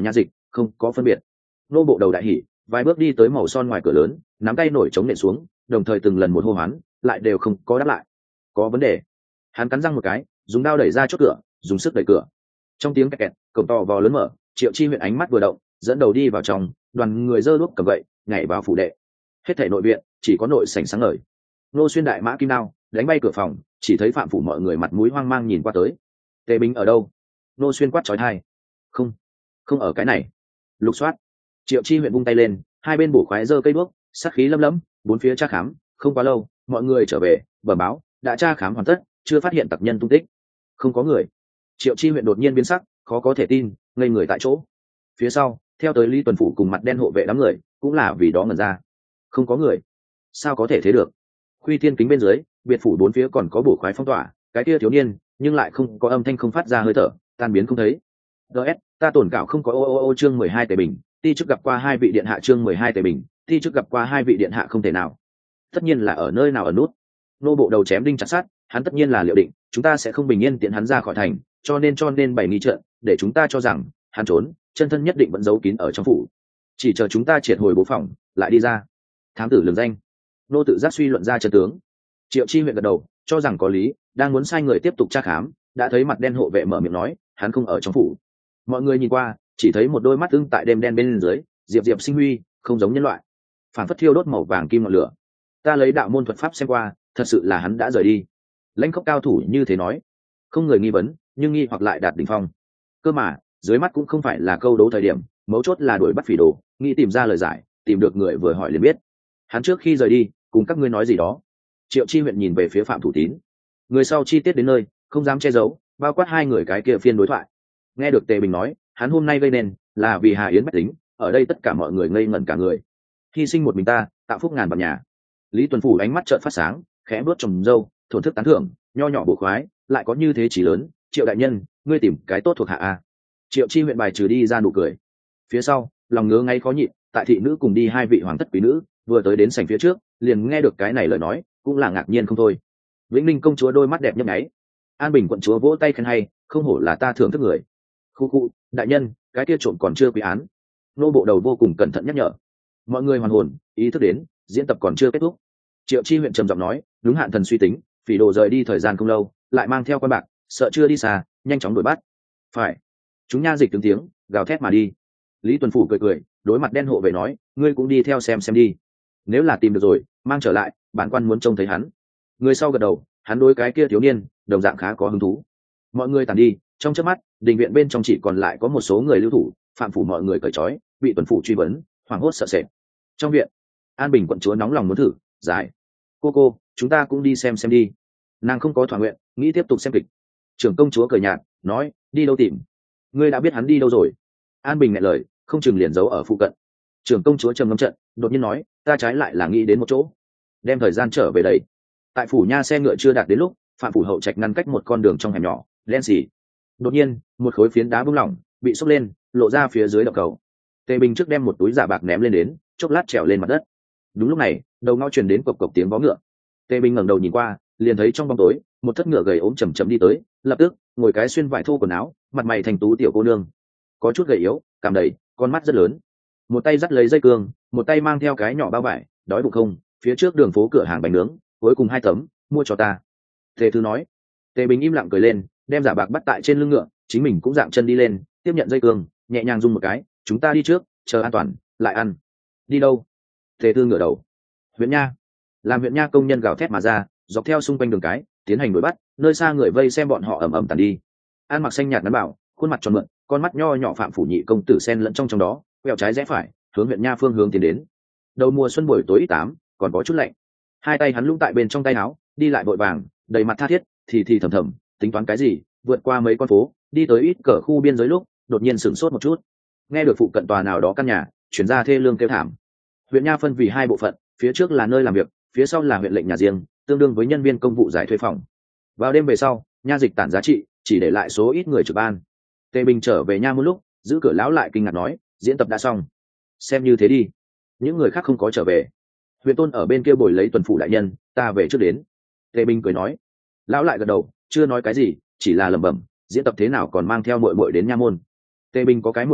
không có phân biệt. Nô bộ đầu đại hỉ, vài bước đi tới màu son ngoài cửa lớn, nắm tay nổi trống nện xuống, đồng thời từng lần một hô hoán, lại đều không có đáp lại. Có vấn đề. Hắn cắn răng một cái, dùng đao đẩy ra chốt cửa, dùng sức đẩy cửa. Trong tiếng kẹt kẹt, cổng to vò lớn mở, Triệu Chi huyện ánh mắt vừa động, dẫn đầu đi vào trong, đoàn người giơ đuốc cầm gậy, nhảy vào phủ đệ. Hết thảy nội viện chỉ có nội sảnh sáng ngời. Nô xuyên đại mã kim đao, đánh bay cửa phòng, chỉ thấy phạm phủ mọi người mặt mũi hoang mang nhìn qua tới. Tề Bính ở đâu? Nô xuyên quát chói tai. Không, không ở cái này. Lục soát. Triệu Chi huyện vung tay lên, hai bên bổ khoái giơ cây đuốc, sát khí lâm lẫm, bốn phía tra khám. Không quá lâu, mọi người trở về, bẩm báo, đã tra khám hoàn tất, chưa phát hiện tặc nhân tung tích. Không có người. Triệu Chi huyện đột nhiên biến sắc, khó có thể tin, ngây người tại chỗ. Phía sau, theo tới Lý Tuần Phủ cùng mặt đen hộ vệ đám người, cũng là vì đó ngẩn ra. Không có người. Sao có thể thế được? Khuy Thiên kính bên dưới, biệt phủ bốn phía còn có bổ khoái phong tỏa, cái kia thiếu niên, nhưng lại không có âm thanh không phát ra hơi thở, tan biến không thấy. ds ta tổn cảo không có ô ô ô chương mười hai Tề Bình, ti chức gặp qua hai vị điện hạ chương mười hai Tề Bình, ti chức gặp qua hai vị điện hạ không thể nào. Tất nhiên là ở nơi nào ở nút. Nô bộ đầu chém đinh chặt sắt, hắn tất nhiên là liệu định, chúng ta sẽ không bình yên tiện hắn ra khỏi thành, cho nên cho nên bày nghi trận, để chúng ta cho rằng hắn trốn, chân thân nhất định vẫn giấu kín ở trong phủ. Chỉ chờ chúng ta triệt hồi bố phòng, lại đi ra. Thám tử lường danh. Nô tự giác suy luận ra chân tướng. Triệu Chi huyện gật đầu, cho rằng có lý, đang muốn sai người tiếp tục tra khám, đã thấy mặt đen hộ vệ mở miệng nói, hắn không ở trong phủ. Mọi người nhìn qua, chỉ thấy một đôi mắt ưng tại đêm đen bên dưới, diệp diệp sinh huy, không giống nhân loại, phản phất thiêu đốt màu vàng kim ngọn lửa. Ta lấy đạo môn thuật pháp xem qua, thật sự là hắn đã rời đi. Lãnh khốc cao thủ như thế nói, không người nghi vấn, nhưng nghi hoặc lại đạt đỉnh phong. Cơ mà dưới mắt cũng không phải là câu đấu thời điểm, mấu chốt là đuổi bắt phỉ đồ, nghĩ tìm ra lời giải, tìm được người vừa hỏi liền biết. Hắn trước khi rời đi, cùng các ngươi nói gì đó. Triệu Chi huyện nhìn về phía Phạm Thủ Tín, người sau chi tiết đến nơi, không dám che giấu, bao quát hai người cái kia phiên đối thoại. Nghe được Tề Bình nói, hắn hôm nay gây nên là vì Hà Yến bách tính, ở đây tất cả mọi người ngây ngẩn cả người. Hy sinh một mình ta, tạo phúc ngàn vạn nhà. Lý Tuần Phủ ánh mắt trợn phát sáng, khẽ bước trồng dâu, thổn thức tán thưởng, nho nhỏ bổ khoái, lại có như thế chí lớn. Triệu đại nhân, ngươi tìm cái tốt thuộc hạ a. Triệu Chi huyện bài trừ đi ra nụ cười. Phía sau, lòng ngứa ngay khó nhịn, tại thị nữ cùng đi hai vị hoàng thất quý nữ, vừa tới đến sảnh phía trước, liền nghe được cái này lời nói, cũng là ngạc nhiên không thôi. Vĩnh Ninh công chúa đôi mắt đẹp nhấp nháy. An Bình quận chúa vỗ tay khen hay, không hổ là ta thưởng thức người. Khu khu, đại nhân, cái kia trộm còn chưa quy án. Nô bộ đầu vô cùng cẩn thận nhắc nhở. Mọi người hoàn hồn, ý thức đến, diễn tập còn chưa kết thúc. Triệu Chi huyện trầm giọng nói, đúng hạn thần suy tính, phỉ đồ rời đi thời gian không lâu, lại mang theo quan bạc, sợ chưa đi xa, nhanh chóng đuổi bắt. Phải. Chúng nha dịch tướng tiếng, gào thét mà đi. Lý Tuần Phủ cười cười, đối mặt đen hộ vệ nói, ngươi cũng đi theo xem xem đi. Nếu là tìm được rồi, mang trở lại, bản quan muốn trông thấy hắn. Người sau gật đầu, hắn đối cái kia thiếu niên, đồng dạng khá có hứng thú. Mọi người tàn đi, trong chớp mắt, đình viện bên trong chỉ còn lại có một số người lưu thủ, Phạm phủ mọi người cởi trói, bị Tuần Phủ truy vấn, hoảng hốt sợ sệt. Trong viện, An Bình quận chúa nóng lòng muốn thử, giải. Cô cô, chúng ta cũng đi xem xem đi. Nàng không có thỏa nguyện, nghĩ tiếp tục xem kịch. Trưởng công chúa cười nhạt, nói, đi đâu tìm? Ngươi đã biết hắn đi đâu rồi? An Bình ngại lời, không chừng liền giấu ở phụ cận. Trưởng công chúa trầm ngâm trận, đột nhiên nói, ta trái lại là nghĩ đến một chỗ, đem thời gian trở về đây. Tại phủ nha xe ngựa chưa đạt đến lúc, Phạm phủ hậu trạch ngăn cách một con đường trong hẻm nhỏ, đen xì. Đột nhiên, một khối phiến đá bung lỏng, bị xốc lên, lộ ra phía dưới động cầu. Tề Bình trước đem một túi giả bạc ném lên đến, chốc lát trèo lên mặt đất. Đúng lúc này, đầu ngõ truyền đến cộc cộc tiếng vó ngựa. Tề Bình ngẩng đầu nhìn qua, liền thấy trong bóng tối, một thất ngựa gầy ốm chầm chậm đi tới, lập tức, ngồi cái xuyên vải thô quần áo, mặt mày thành tú tiểu cô nương, có chút gầy yếu, cằm đầy, con mắt rất lớn. Một tay dắt lấy dây cương, một tay mang theo cái nhỏ bao vải, đói bụng không, phía trước đường phố cửa hàng bánh nướng, cuối cùng hai tấm, mua cho ta. Tề Thư nói. Tề Bình im lặng cười lên, đem giả bạc bắt tại trên lưng ngựa, chính mình cũng dạng chân đi lên, tiếp nhận dây cương, nhẹ nhàng rung một cái, chúng ta đi trước, chờ an toàn, lại ăn. Đi đâu? Tề Thư ngửa đầu. Huyện nha. Làm huyện nha công nhân gào thét mà ra, dọc theo xung quanh đường cái, tiến hành đuổi bắt, nơi xa người vây xem bọn họ ầm ầm tàn đi. An mặc xanh nhạt ngắn bảo, khuôn mặt tròn mượn, con mắt nho nhỏ Phạm phủ nhị công tử xen lẫn trong trong đó, quẹo trái rẽ phải, hướng huyện nha phương hướng tiến đến. Đầu mùa xuân buổi tối ít tám, còn có chút lạnh. Hai tay hắn lũng tại bên trong tay áo, đi lại vội vàng, đầy mặt tha thiết, thì thì thầm thầm, tính toán cái gì, vượt qua mấy con phố, đi tới ít cỡ khu biên giới lúc, đột nhiên sửng sốt một chút. Nghe được phụ cận tòa nào đó căn nhà, chuyển ra thê lương kêu thảm. Huyện nha phân vì hai bộ phận, phía trước là nơi làm việc, phía sau là huyện lệnh nhà riêng, tương đương với nhân viên công vụ giải thuê phòng. Vào đêm về sau, nha dịch tản giá trị, chỉ để lại số ít người trực ban. Tề Bình trở về nha một lúc, giữ cửa lão lại kinh ngạc nói, diễn tập đã xong, xem như thế đi. Những người khác không có trở về. Huyện Tôn ở bên kia bồi lấy Tuần phủ đại nhân, ta về trước đến. Tề Bình cười nói. Lão lại gật đầu, chưa nói cái gì, chỉ là lẩm bẩm, diễn tập thế nào còn mang theo muội muội đến nha môn. Tề Bình có cái muội tử,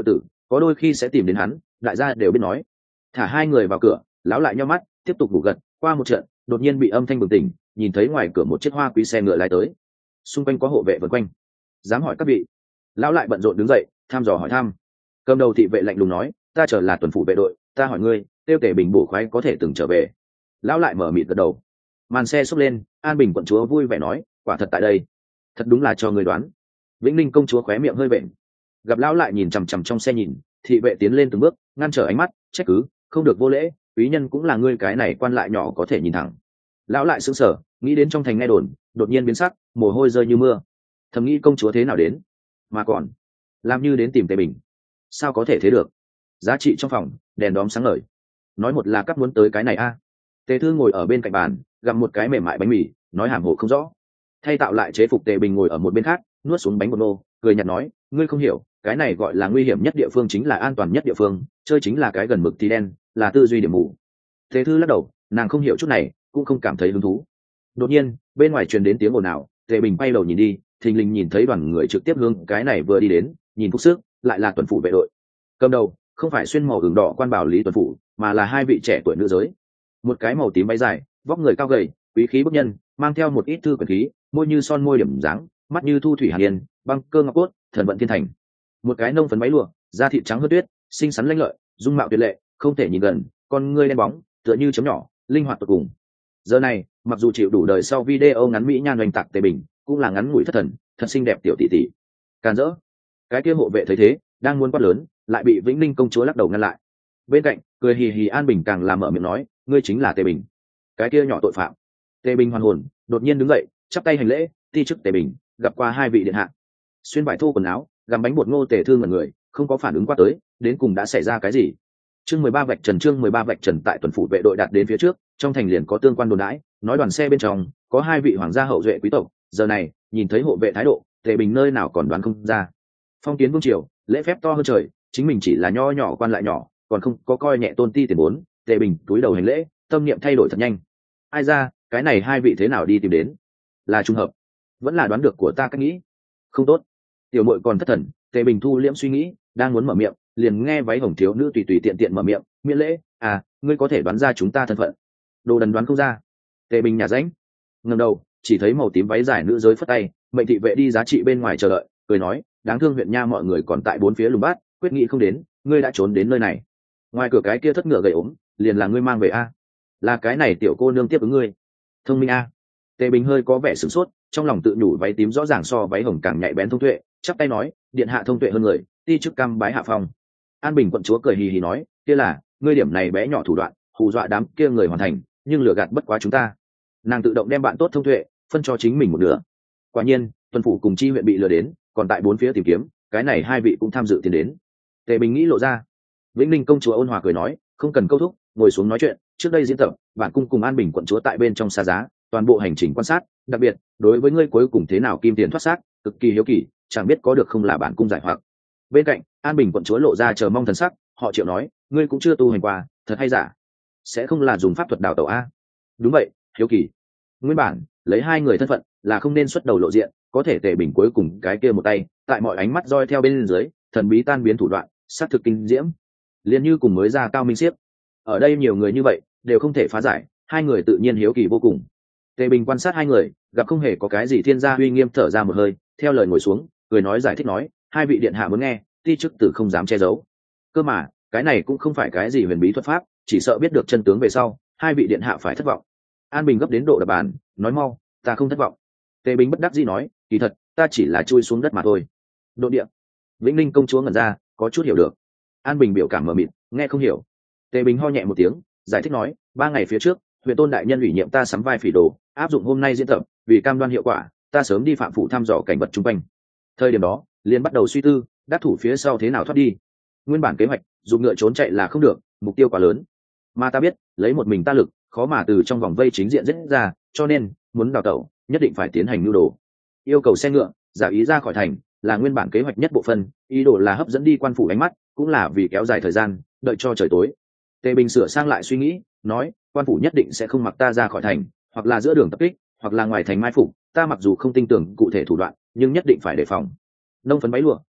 có đôi khi sẽ tìm đến hắn, đại gia đều biết nói. Thả hai người vào cửa, lão lại nhắm mắt tiếp tục ngủ gật. Qua một trận đột nhiên bị âm thanh bừng tỉnh, nhìn thấy ngoài cửa một chiếc hoa quý xe ngựa lái tới, xung quanh có hộ vệ vần quanh. Dám hỏi các vị? Lão lại bận rộn đứng dậy thăm dò hỏi thăm. Cầm đầu thị vệ lạnh lùng nói, ta trở là tuần phủ vệ đội, ta hỏi ngươi, tiêu Tề Bình bổ khoái có thể từng trở về? Lão lại mở mịt gật đầu. Màn xe xốc lên, An Bình quận chúa vui vẻ nói, quả thật tại đây. Thật đúng là cho người đoán. Vĩnh Ninh công chúa khóe miệng hơi vện. Gặp lão lại nhìn chằm chằm trong xe nhìn, thị vệ tiến lên từng bước ngăn trở ánh mắt, trách cứ, không được vô lễ, quý nhân cũng là ngươi cái này quan lại nhỏ có thể nhìn thẳng. Lão lại sững sờ, nghĩ đến trong thành nghe đồn, đột nhiên biến sắc, mồ hôi rơi như mưa. Thầm nghĩ công chúa thế nào đến, mà còn làm như đến tìm Tề Bình, sao có thể thế được? Giá trị trong phòng đèn đóm sáng ngời, nói một là cắt muốn tới cái này a. À. Tề Thư ngồi ở bên cạnh bàn gặm một cái mềm mại bánh mì, nói hàm hồ không rõ. Thay tạo lại chế phục Tề Bình ngồi ở một bên khác, nuốt xuống bánh bột nô, cười nhạt nói, ngươi không hiểu, cái này gọi là nguy hiểm nhất địa phương chính là an toàn nhất địa phương, chơi chính là cái gần mực thì đen, là tư duy điểm mù. Tề Thư lắc đầu, nàng không hiểu chút này, cũng không cảm thấy hứng thú. Đột nhiên bên ngoài truyền đến tiếng ồn ào, Tề Bình quay đầu nhìn đi, thình lình nhìn thấy đoàn người trực tiếp hướng cái này vừa đi đến, nhìn phúc sức lại là tuần phủ vệ đội. Cầm đầu không phải xuyên màu hưởng đỏ quan bảo lý tuần phủ, mà là hai vị trẻ tuổi nữ giới. Một cái màu tím váy dài, vóc người cao gầy, quý khí bức nhân, mang theo một ít thư quyền khí, môi như son môi điểm dáng, mắt như thu thủy hàn yên, băng cơ ngọc cốt, thần vận thiên thành. Một cái nông phấn váy lụa, da thịt trắng hơn tuyết, xinh xắn lanh lợi, dung mạo tuyệt lệ, không thể nhìn gần, con ngươi đen bóng, tựa như chấm nhỏ, linh hoạt tột cùng. Giờ này, mặc dù chịu đủ đời sau video ngắn mỹ nhan oanh tạc Tề Bình, cũng là ngắn ngủi thất thần, thật xinh đẹp tiểu tỷ tỷ. Càn rỡ. Cái kia hộ vệ thấy thế, đang muốn quát lớn, lại bị Vĩnh Ninh công chúa lắc đầu ngăn lại. Bên cạnh, cười hì hì An Bình càng làm mở miệng nói, ngươi chính là Tề Bình, cái kia nhỏ tội phạm. Tề Bình hoàn hồn, đột nhiên đứng dậy, chắp tay hành lễ, ti chức Tề Bình, gặp qua hai vị điện hạ. Xuyên vải thô quần áo, gặm bánh bột ngô Tề Thương ngẩn người, không có phản ứng qua tới, đến cùng đã xảy ra cái gì. Chương mười ba vạch trần chương mười ba vạch trần tại tuần phủ vệ đội đạt đến phía trước, trong thành liền có tương quan đồn đãi, nói đoàn xe bên trong có hai vị hoàng gia hậu duệ quý tộc, giờ này, nhìn thấy hộ vệ thái độ, Tề Bình nơi nào còn đoán không ra. Phong kiến vương triều, lễ phép to hơn trời, chính mình chỉ là nho nhỏ quan lại nhỏ, còn không có coi nhẹ tôn ti tiền vốn. Tề Bình túi đầu hành lễ, tâm niệm thay đổi thật nhanh. Ai ra, cái này hai vị thế nào đi tìm đến? Là trùng hợp, vẫn là đoán được của ta cách nghĩ? Không tốt. Tiểu muội còn thất thần, Tề Bình thu liễm suy nghĩ, đang muốn mở miệng, liền nghe váy hồng thiếu nữ tùy tùy tiện tiện mở miệng, miễn lễ, à, ngươi có thể đoán ra chúng ta thân phận? Đồ đần đoán không ra. Tề Bình nhả rãnh, ngẩng đầu, chỉ thấy màu tím váy dài nữ giới phất tay, mệnh thị vệ đi giá trị bên ngoài chờ đợi, cười nói, đáng thương huyện nha mọi người còn tại bốn phía lùng bát, quyết nghị không đến, ngươi đã trốn đến nơi này. Ngoài cửa cái kia thất ngựa gầy ốm, liền là ngươi mang về a? Là cái này tiểu cô nương tiếp ứng ngươi? Thông minh a? Tề Bình hơi có vẻ sửng sốt, trong lòng tự nhủ váy tím rõ ràng so váy hồng càng nhạy bén thông tuệ, chắp tay nói, điện hạ thông tuệ hơn người, ti chức cam bái hạ phong. An Bình quận chúa cười hì hì nói, kia là, ngươi điểm này bé nhỏ thủ đoạn, hù dọa đám kia người hoàn thành, nhưng lừa gạt bất quá chúng ta. Nàng tự động đem bạn tốt thông tuệ phân cho chính mình một nửa. Quả nhiên, tuần phủ cùng chi huyện bị lừa đến, còn tại bốn phía tìm kiếm, cái này hai vị cũng tham dự tiến đến. Tề Bình nghĩ lộ ra. Vĩnh Ninh công chúa ôn hòa cười nói, không cần câu thúc, ngồi xuống nói chuyện. Trước đây diễn tập, bản cung cùng An Bình quận chúa tại bên trong xa giá, toàn bộ hành trình quan sát, đặc biệt đối với ngươi cuối cùng thế nào kim tiền thoát xác, cực kỳ hiếu kỳ, chẳng biết có được không là bản cung giải hoặc. Bên cạnh, An Bình quận chúa lộ ra chờ mong thần sắc, họ Triệu nói, ngươi cũng chưa tu hành qua, thật hay giả? Sẽ không là dùng pháp thuật đào tẩu a? Đúng vậy, hiếu kỳ. Nguyên bản lấy hai người thân phận là không nên xuất đầu lộ diện, có thể Tề Bình cuối cùng cái kia một tay, tại mọi ánh mắt roi theo bên dưới, thần bí tan biến thủ đoạn, sát thực kinh diễm, liền như cùng mới ra cao minh xiếp. Ở đây nhiều người như vậy đều không thể phá giải, hai người tự nhiên hiếu kỳ vô cùng. Tề Bình quan sát hai người, gặp không hề có cái gì thiên gia uy nghiêm, thở ra một hơi, theo lời ngồi xuống, cười nói giải thích nói, hai vị điện hạ muốn nghe, ti chức tử không dám che giấu. Cơ mà cái này cũng không phải cái gì huyền bí thuật pháp, chỉ sợ biết được chân tướng về sau, hai vị điện hạ phải thất vọng. An Bình gấp đến độ đập bàn, nói mau, ta không thất vọng. Tề Bình bất đắc dĩ nói, kỳ thật ta chỉ là chui xuống đất mà thôi. Độ địa. Vĩnh Ninh công chúa ngẩn ra, có chút hiểu được. An Bình biểu cảm mờ mịt, nghe không hiểu. Tề Bình ho nhẹ một tiếng, giải thích nói, ba ngày phía trước, huyện tôn đại nhân ủy nhiệm ta sắm vai phỉ đồ, áp dụng hôm nay diễn tập, vì cam đoan hiệu quả, ta sớm đi phạm phụ thăm dò cảnh vật chung quanh. Thời điểm đó, liền bắt đầu suy tư, đắc thủ phía sau thế nào thoát đi. Nguyên bản kế hoạch, dùng ngựa trốn chạy là không được, mục tiêu quá lớn. Mà ta biết, lấy một mình ta lực, khó mà từ trong vòng vây chính diện giết ra, cho nên muốn đào tẩu, nhất định phải tiến hành nhu đồ. Yêu cầu xe ngựa, giả ý ra khỏi thành, là nguyên bản kế hoạch nhất bộ phân, ý đồ là hấp dẫn đi quan phủ ánh mắt, cũng là vì kéo dài thời gian, đợi cho trời tối. Tề Bình sửa sang lại suy nghĩ, nói, quan phủ nhất định sẽ không mặc ta ra khỏi thành, hoặc là giữa đường tập kích, hoặc là ngoài thành mai phục, ta mặc dù không tin tưởng cụ thể thủ đoạn, nhưng nhất định phải đề phòng. Nông phấn váy lụa,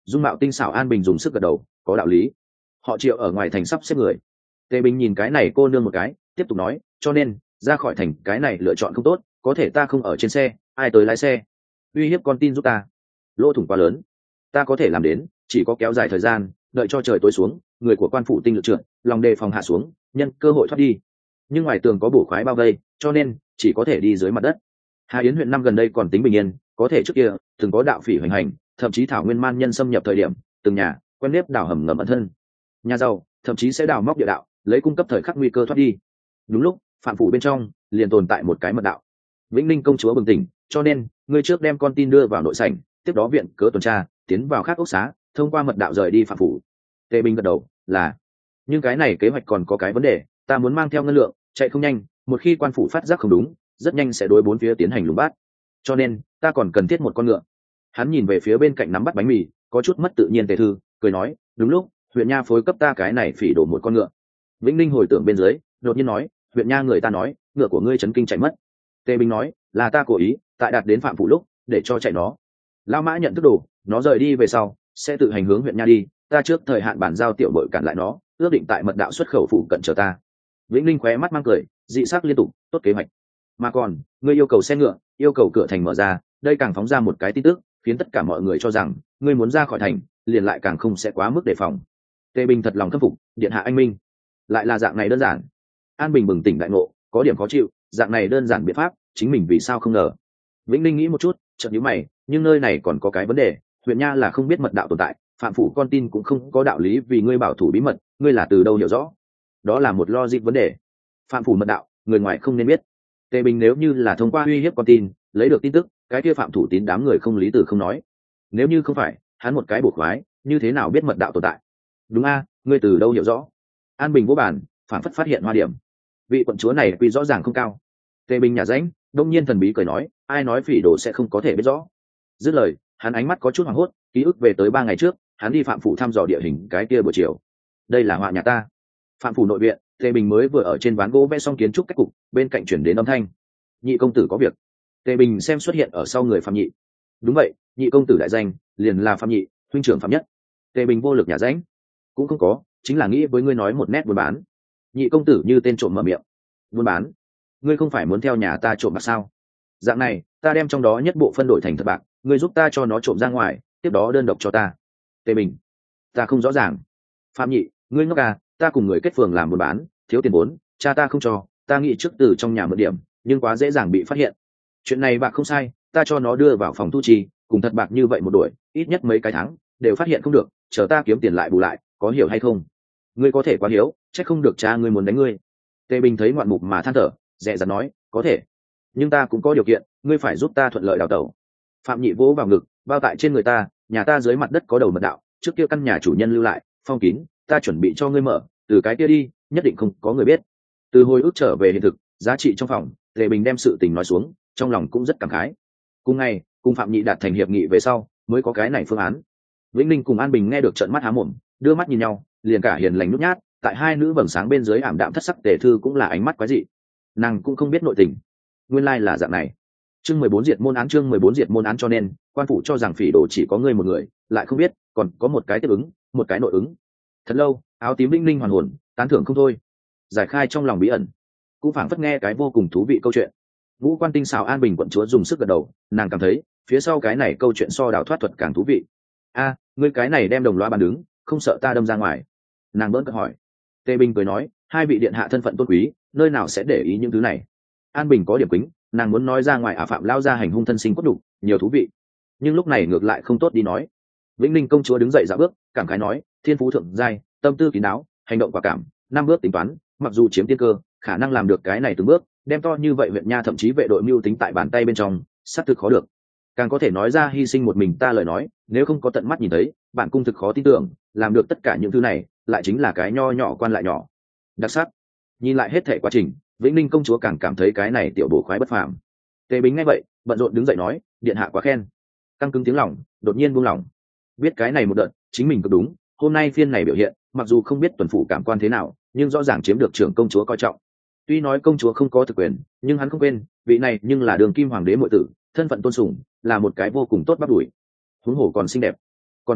dung mạo tinh xảo An Bình dùng sức gật đầu, có đạo lý. Họ Triệu ở ngoài thành sắp xếp người. Tề Bình nhìn cái này cô nương một cái, tiếp tục nói, cho nên ra khỏi thành cái này lựa chọn không tốt, có thể ta không ở trên xe, ai tới lái xe, uy hiếp con tin giúp ta, lỗ thủng quá lớn, ta có thể làm đến, chỉ có kéo dài thời gian, đợi cho trời tối xuống, người của quan phủ tinh lực trượt, lòng đề phòng hạ xuống, nhân cơ hội thoát đi. Nhưng ngoài tường có bổ khoái bao vây, cho nên chỉ có thể đi dưới mặt đất. Hà Yến huyện năm gần đây còn tính bình yên, có thể trước kia từng có đạo phỉ hoành hành, thậm chí thảo nguyên man nhân xâm nhập thời điểm, từng nhà quen nếp đào hầm ngầm ẩn thân, nhà giàu thậm chí sẽ đào móc địa đạo, lấy cung cấp thời khắc nguy cơ thoát đi. Đúng lúc phạm phủ bên trong liền tồn tại một cái mật đạo. Vĩnh Ninh công chúa bừng tỉnh, cho nên ngươi trước đem con tin đưa vào nội sảnh, tiếp đó viện cớ tuần tra, tiến vào khác ốc xá, thông qua mật đạo rời đi phạm phủ. Tề Bình gật đầu, là. Nhưng cái này kế hoạch còn có cái vấn đề, ta muốn mang theo ngân lượng, chạy không nhanh, một khi quan phủ phát giác không đúng, rất nhanh sẽ đối bốn phía tiến hành lùng bắt. Cho nên ta còn cần thiết một con ngựa. Hắn nhìn về phía bên cạnh nắm bắt bánh mì, có chút mất tự nhiên. Tề Thư cười nói, đúng lúc huyện nha phối cấp ta cái này phỉ đổ một con ngựa. Vĩnh Ninh hồi tưởng bên dưới, đột nhiên nói, huyện nha người ta nói ngựa của ngươi chấn kinh chạy mất. Tề Bình nói, là ta cố ý tại đạt đến phạm phủ lúc để cho chạy nó. Lão mã nhận thức đồ, nó rời đi về sau sẽ tự hành hướng huyện nha đi, ta trước thời hạn bản giao tiểu bội cản lại nó, ước định tại mật đạo xuất khẩu phủ cận chờ ta. Vĩnh Linh khóe mắt mang cười, dị sắc liên tục, tốt kế hoạch. Mà còn ngươi yêu cầu xe ngựa, yêu cầu cửa thành mở ra, đây càng phóng ra một cái tin tức, khiến tất cả mọi người cho rằng ngươi muốn ra khỏi thành, liền lại càng không sẽ quá mức đề phòng. Tề Bình thật lòng khâm phục, điện hạ anh minh, lại là dạng này đơn giản. An Bình bừng tỉnh đại ngộ, có điểm khó chịu, dạng này đơn giản biện pháp, chính mình vì sao không ngờ. Vĩnh Linh nghĩ một chút, chợt nhíu mày, nhưng nơi này còn có cái vấn đề, huyện nha là không biết mật đạo tồn tại, phạm phủ con tin cũng không có đạo lý vì ngươi bảo thủ bí mật, ngươi là từ đâu hiểu rõ? Đó là một logic vấn đề. Phạm phủ mật đạo, người ngoài không nên biết. Tề Bình nếu như là thông qua uy hiếp con tin lấy được tin tức, cái kia phạm thủ tín đám người không lý từ không nói. Nếu như không phải hắn một cái bổ khoái, như thế nào biết mật đạo tồn tại? Đúng a, ngươi từ đâu hiểu rõ? An Bình vô bản, phản phất phát hiện hoa điểm. Vị quận chúa này quy rõ ràng không cao. Tề Bình nhà ránh, đông nhiên thần bí cười nói, ai nói phỉ đồ sẽ không có thể biết rõ? Dứt lời, hắn ánh mắt có chút hoảng hốt, ký ức về tới ba ngày trước, hắn đi phạm phủ thăm dò địa hình cái kia buổi chiều. Đây là họa nhà ta. Phạm phủ nội viện, Tề Bình mới vừa ở trên ván gỗ vẽ xong kiến trúc cách cục, bên cạnh chuyển đến âm thanh. Nhị công tử có việc. Tề Bình xem xuất hiện ở sau người Phạm Nhị. Đúng vậy, nhị công tử đại danh, liền là Phạm Nhị, huynh trưởng Phạm Nhất. Tề Bình vô lực nhà ránh. Cũng không có, chính là nghĩ với ngươi nói một nét buôn bán. Nhị công tử như tên trộm mở miệng. Buôn bán? Ngươi không phải muốn theo nhà ta trộm bạc sao? Dạng này, ta đem trong đó nhất bộ phân đổi thành thật bạc, ngươi giúp ta cho nó trộm ra ngoài, tiếp đó đơn độc cho ta. Tề Bình, ta không rõ ràng. Phạm Nhị, ngươi ngốc à, ta cùng người kết phường làm buôn bán, thiếu tiền vốn, cha ta không cho, ta nghĩ trước từ trong nhà mượn điểm, nhưng quá dễ dàng bị phát hiện. Chuyện này bạc không sai, ta cho nó đưa vào phòng thu chi, cùng thật bạc như vậy một đuổi, ít nhất mấy cái tháng, đều phát hiện không được, chờ ta kiếm tiền lại bù lại, có hiểu hay không? Ngươi có thể quá hiếu, chắc không được cha ngươi muốn đánh ngươi. Tề Bình thấy ngoạn mục mà than thở, dè dặt nói, có thể, nhưng ta cũng có điều kiện, ngươi phải giúp ta thuận lợi đào tẩu. Phạm Nhị vỗ vào ngực, bao tại trên người ta, nhà ta dưới mặt đất có đầu mật đạo, trước kia căn nhà chủ nhân lưu lại, phong kín, ta chuẩn bị cho ngươi mở, từ cái kia đi, nhất định không có người biết. Từ hồi ức trở về hiện thực, giá trị trong phòng, Tề Bình đem sự tình nói xuống, trong lòng cũng rất cảm khái. Cùng ngày, cùng Phạm Nhị đạt thành hiệp nghị về sau, mới có cái này phương án. Vĩnh Ninh cùng An Bình nghe được trợn mắt há mồm, đưa mắt nhìn nhau, liền cả hiền lành nhút nhát, tại hai nữ vầng sáng bên dưới ảm đạm thất sắc. Tề Thư cũng là ánh mắt quái dị, nàng cũng không biết nội tình, nguyên lai là dạng này. Chương mười bốn diệt môn án, chương mười bốn diệt môn án. Cho nên quan phủ cho rằng phỉ đồ chỉ có ngươi một người, lại không biết còn có một cái tiếp ứng, một cái nội ứng. Thật lâu, áo tím Vĩnh Ninh hoàn hồn, tán thưởng không thôi, giải khai trong lòng bí ẩn, cũng phảng phất nghe cái vô cùng thú vị câu chuyện. Vũ quan tinh xảo An Bình quận chúa dùng sức gật đầu, nàng cảm thấy phía sau cái này câu chuyện so đào thoát thuật càng thú vị. A, ngươi cái này đem đồng loa bàn đứng, không sợ ta đâm ra ngoài? Nàng bỡn cợt hỏi. Tề Bình cười nói, hai vị điện hạ thân phận tôn quý, nơi nào sẽ để ý những thứ này. An Bình có điểm kính, nàng muốn nói ra ngoài à phạm lao ra hành hung thân sinh cốt đủ, nhiều thú vị, nhưng lúc này ngược lại không tốt đi nói. Vĩnh Ninh công chúa đứng dậy dạo bước, cảm khái nói, thiên phú thượng giai, tâm tư kín đáo, hành động quả cảm, năm bước tính toán, mặc dù chiếm tiên cơ, khả năng làm được cái này từng bước, đem to như vậy huyện nha thậm chí vệ đội mưu tính tại bàn tay bên trong, xác thực khó được. Càng có thể nói ra hy sinh một mình ta lời nói, nếu không có tận mắt nhìn thấy, bạn cung thực khó tin tưởng, làm được tất cả những thứ này, lại chính là cái nho nhỏ quan lại nhỏ. Đặc sắc. Nhìn lại hết thể quá trình, Vĩnh Ninh công chúa càng cảm thấy cái này tiểu bổ khoái bất phàm. Tề Bình nghe vậy, bận rộn đứng dậy nói, điện hạ quá khen. Căng cứng tiếng lòng, đột nhiên buông lòng. Biết cái này một đợt, chính mình cực đúng, hôm nay phiên này biểu hiện, mặc dù không biết tuần phủ cảm quan thế nào, nhưng rõ ràng chiếm được trưởng công chúa coi trọng. Tuy nói công chúa không có thực quyền, nhưng hắn không quên, vị này nhưng là đường kim hoàng đế muội tử, thân phận tôn sùng, là một cái vô cùng tốt bắt đuổi. Huống hồ còn xinh đẹp, còn trắng,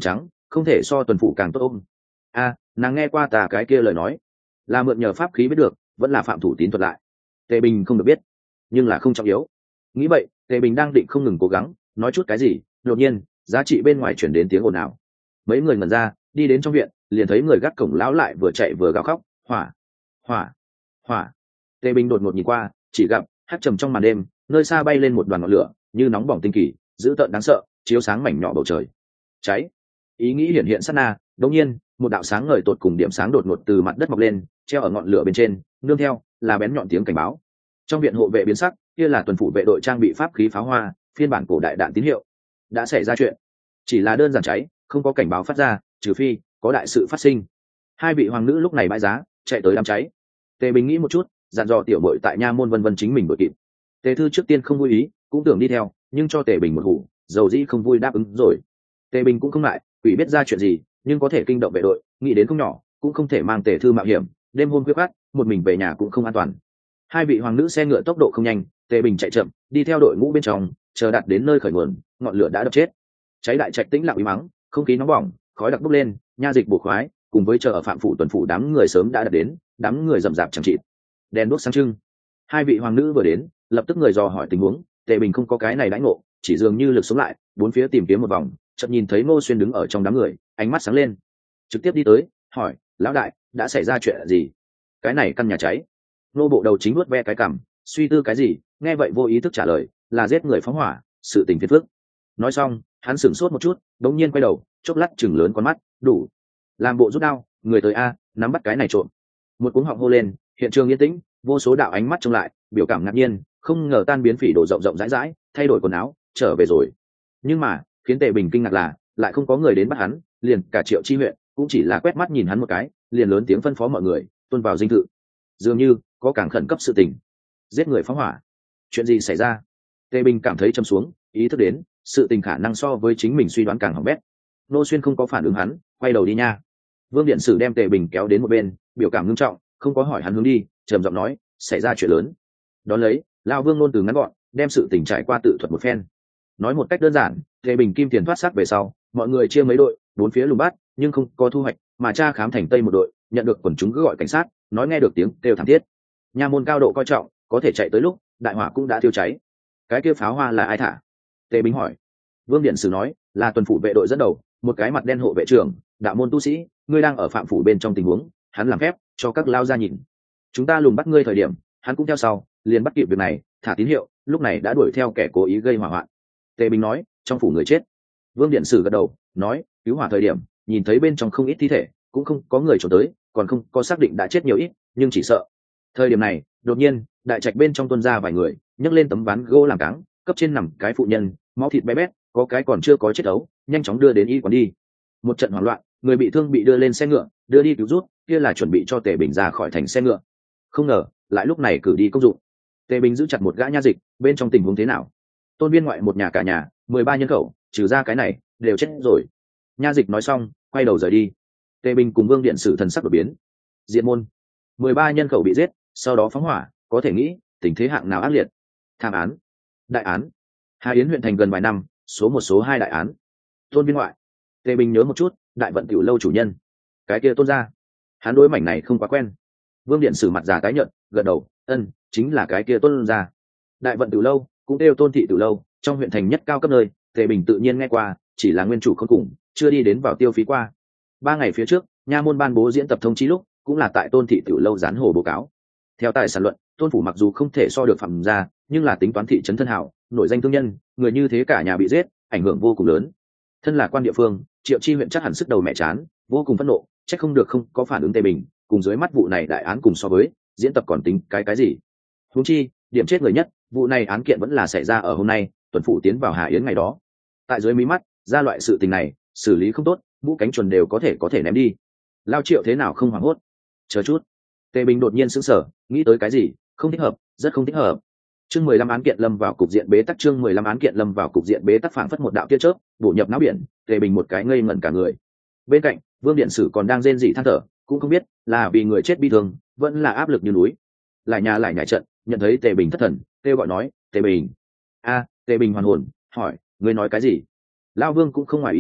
không thể so tuần phủ càng tốt ôm. A, nàng nghe qua tà cái kia lời nói, là mượn nhờ pháp khí biết được, vẫn là phạm thủ tín thuật lại. Tề Bình không được biết, nhưng là không trọng yếu. Nghĩ vậy, Tề Bình đang định không ngừng cố gắng nói chút cái gì, đột nhiên giá trị bên ngoài chuyển đến tiếng ồn ào. Mấy người ngẩn ra, đi đến trong viện, liền thấy người gác cổng lão lại vừa chạy vừa gào khóc, hỏa, hỏa, hỏa. Tề Bình đột ngột nhìn qua, chỉ gặp hắt trầm trong màn đêm, nơi xa bay lên một đoàn ngọn lửa, như nóng bỏng tinh kỳ, dữ tợn đáng sợ, chiếu sáng mảnh nhỏ bầu trời. Cháy. Ý nghĩ hiện hiện sát na, đột nhiên, một đạo sáng ngời tột cùng điểm sáng đột ngột từ mặt đất mọc lên, treo ở ngọn lửa bên trên, nương theo là bén nhọn tiếng cảnh báo. Trong viện hộ vệ biến sắc, kia là tuần phủ vệ đội trang bị pháp khí pháo hoa, phiên bản cổ đại đạn tín hiệu. Đã xảy ra chuyện, chỉ là đơn giản cháy, không có cảnh báo phát ra, trừ phi có đại sự phát sinh. Hai vị hoàng nữ lúc này bãi giá, chạy tới đám cháy. Tề Bình nghĩ một chút, dặn dò tiểu bội tại nha môn vân vân chính mình đội kịp. Tề Thư trước tiên không vui ý, cũng tưởng đi theo, nhưng cho Tề Bình một hủ, dầu dĩ không vui đáp ứng rồi. Tề Bình cũng không ngại, quỷ biết ra chuyện gì, nhưng có thể kinh động vệ đội, nghĩ đến không nhỏ, cũng không thể mang Tề Thư mạo hiểm. Đêm hôm khuya khoắt, một mình về nhà cũng không an toàn. Hai vị hoàng nữ xe ngựa tốc độ không nhanh, Tề Bình chạy chậm, đi theo đội ngũ bên trong, chờ đạt đến nơi khởi nguồn, ngọn lửa đã đập chết. Cháy đại trạch tĩnh lặng uy mắng, không khí nóng bỏng, khói đặc bốc lên, nha dịch bổ khoái, cùng với chờ ở phạm phủ tuần phủ đám người sớm đã đạt đến, đám người rậm rạp chẳng chịt. Đèn đuốc sáng trưng. Hai vị hoàng nữ vừa đến, lập tức người dò hỏi tình huống, Tề Bình không có cái này đãi ngộ, chỉ dường như lực sống lại, bốn phía tìm kiếm một vòng, chợt nhìn thấy Ngô Xuyên đứng ở trong đám người, ánh mắt sáng lên, trực tiếp đi tới, hỏi: "Lão đại, đã xảy ra chuyện gì?" Cái này căn nhà cháy. Nô bộ đầu chính nuốt ve cái cằm, suy tư cái gì, nghe vậy vô ý thức trả lời: "Là giết người phóng hỏa, sự tình phiền phức." Nói xong, hắn sửng sốt một chút, đống nhiên quay đầu, chốc lát chừng lớn con mắt, đủ. Làm bộ rút đao, người tới a, nắm bắt cái này trộm. Một cuống họng hô lên, hiện trường yên tĩnh, vô số đạo ánh mắt trông lại, biểu cảm ngạc nhiên, không ngờ tan biến phỉ đổ rộng rộng rãi rãi, thay đổi quần áo, trở về rồi. Nhưng mà, khiến Tề Bình kinh ngạc là, lại không có người đến bắt hắn, liền cả Triệu Chi huyện cũng chỉ là quét mắt nhìn hắn một cái, liền lớn tiếng phân phó mọi người, tuân vào dinh thự. Dường như có càng khẩn cấp sự tình. Giết người phóng hỏa. Chuyện gì xảy ra? Tề Bình cảm thấy trầm xuống, ý thức đến, sự tình khả năng so với chính mình suy đoán càng hỏng bét. Nô Xuyên không có phản ứng hắn, quay đầu đi nha. Vương Điện Sử đem Tề Bình kéo đến một bên, biểu cảm nghiêm trọng, không có hỏi hắn hướng đi, trầm giọng nói: "Xảy ra chuyện lớn." Đón lấy, lão Vương nôn từ ngắn gọn, đem sự tình trải qua tự thuật một phen. Nói một cách đơn giản, Tề Bình kim tiền thoát xác về sau, mọi người chia mấy đội, bốn phía lùng bắt, nhưng không có thu hoạch, mà tra khám thành Tây một đội, nhận được quần chúng cứ gọi cảnh sát, nói nghe được tiếng kêu thảm thiết. Nha môn cao độ coi trọng, có thể chạy tới lúc, đại hỏa cũng đã thiêu cháy. Cái kia pháo hoa là ai thả? Tề Bình hỏi. Vương Điện Sử nói, là tuần phủ vệ đội dẫn đầu, một cái mặt đen hộ vệ trưởng, đạo môn tu sĩ, ngươi đang ở phạm phủ bên trong tình huống, hắn làm phép cho các lao ra nhìn. Chúng ta lùng bắt ngươi thời điểm, hắn cũng theo sau, liền bắt kịp việc này, thả tín hiệu, lúc này đã đuổi theo kẻ cố ý gây hỏa hoạn. Tề Bình nói, trong phủ người chết. Vương Điện Sử gật đầu, nói, cứu hỏa thời điểm, nhìn thấy bên trong không ít thi thể, cũng không có người trốn tới, còn không có xác định đã chết nhiều ít, nhưng chỉ sợ. Thời điểm này, đột nhiên, đại trạch bên trong tuôn ra vài người, nhấc lên tấm ván gỗ làm cáng, cấp trên nằm cái phụ nhân, máu thịt bé bét, có cái còn chưa có chết ấu, nhanh chóng đưa đến y quán đi. Một trận hoảng loạn, người bị thương bị đưa lên xe ngựa, đưa đi cứu rút, kia là chuẩn bị cho Tề Bình ra khỏi thành xe ngựa. Không ngờ, lại lúc này cử đi công dụng. Tề Bình giữ chặt một gã nha dịch, bên trong tình huống thế nào? Tôn Viên ngoại một nhà cả nhà, mười ba nhân khẩu, trừ ra cái này, đều chết rồi. Nha dịch nói xong, quay đầu rời đi. Tề Bình cùng Vương Điện Sử thần sắc đổi biến. Diện môn, mười ba nhân khẩu bị giết, sau đó phóng hỏa, có thể nghĩ, tình thế hạng nào ác liệt. Thảm án, đại án. Hà Yến huyện thành gần vài năm, số một số hai đại án. Tôn Viên ngoại. Tề Bình nhớ một chút, đại vận tiểu lâu chủ nhân. Cái kia Tôn gia. Hắn đối mảnh này không quá quen. Vương Điện Sử mặt già tái nhợt, gật đầu, ân, chính là cái kia Tôn gia. Đại vận tiểu lâu, cũng đều Tôn thị tiểu lâu, trong huyện thành nhất cao cấp nơi, Tề Bình tự nhiên nghe qua, chỉ là nguyên chủ không cùng, chưa đi đến vào tiêu phí qua. Ba ngày phía trước, nha môn ban bố diễn tập thông chí lúc, cũng là tại Tôn thị tiểu lâu dán hồ báo cáo. Theo tài sản luận, Tôn phủ mặc dù không thể so được Phạm gia, nhưng là tính toán thị trấn thân hảo, nổi danh thương nhân, người như thế cả nhà bị giết, ảnh hưởng vô cùng lớn. Thân là quan địa phương, Triệu Chi huyện chắc hẳn sức đầu mẹ chán, vô cùng phẫn nộ, chắc không được không có phản ứng Tề Bình, cùng dưới mắt vụ này đại án cùng so với, diễn tập còn tính cái cái gì? Huống chi, điểm chết người nhất, vụ này án kiện vẫn là xảy ra ở hôm nay, tuần phủ tiến vào Hà Yến ngày đó. Tại dưới mí mắt, ra loại sự tình này, xử lý không tốt, mũ cánh chuẩn đều có thể có thể ném đi. Lao Triệu thế nào không hoảng hốt? Chờ chút. Tề Bình đột nhiên sững sờ, nghĩ tới cái gì, không thích hợp, rất không thích hợp. Chương mười lăm án kiện lâm vào cục diện bế tắc, chương mười lăm án kiện lâm vào cục diện bế tắc, phảng phất một đạo tia chớp, bổ nhập não biển, Tề Bình một cái ngây ngẩn cả người. Bên cạnh, Vương Điện Sử còn đang rên rỉ than thở, cũng không biết là vì người chết bi thương, vẫn là áp lực như núi. Lại nhà lại nhảy trận, nhận thấy Tề Bình thất thần, kêu gọi nói, "Tề Bình." A, Tề Bình hoàn hồn, hỏi, "Ngươi nói cái gì?" Lão Vương cũng không ngoài ý muốn,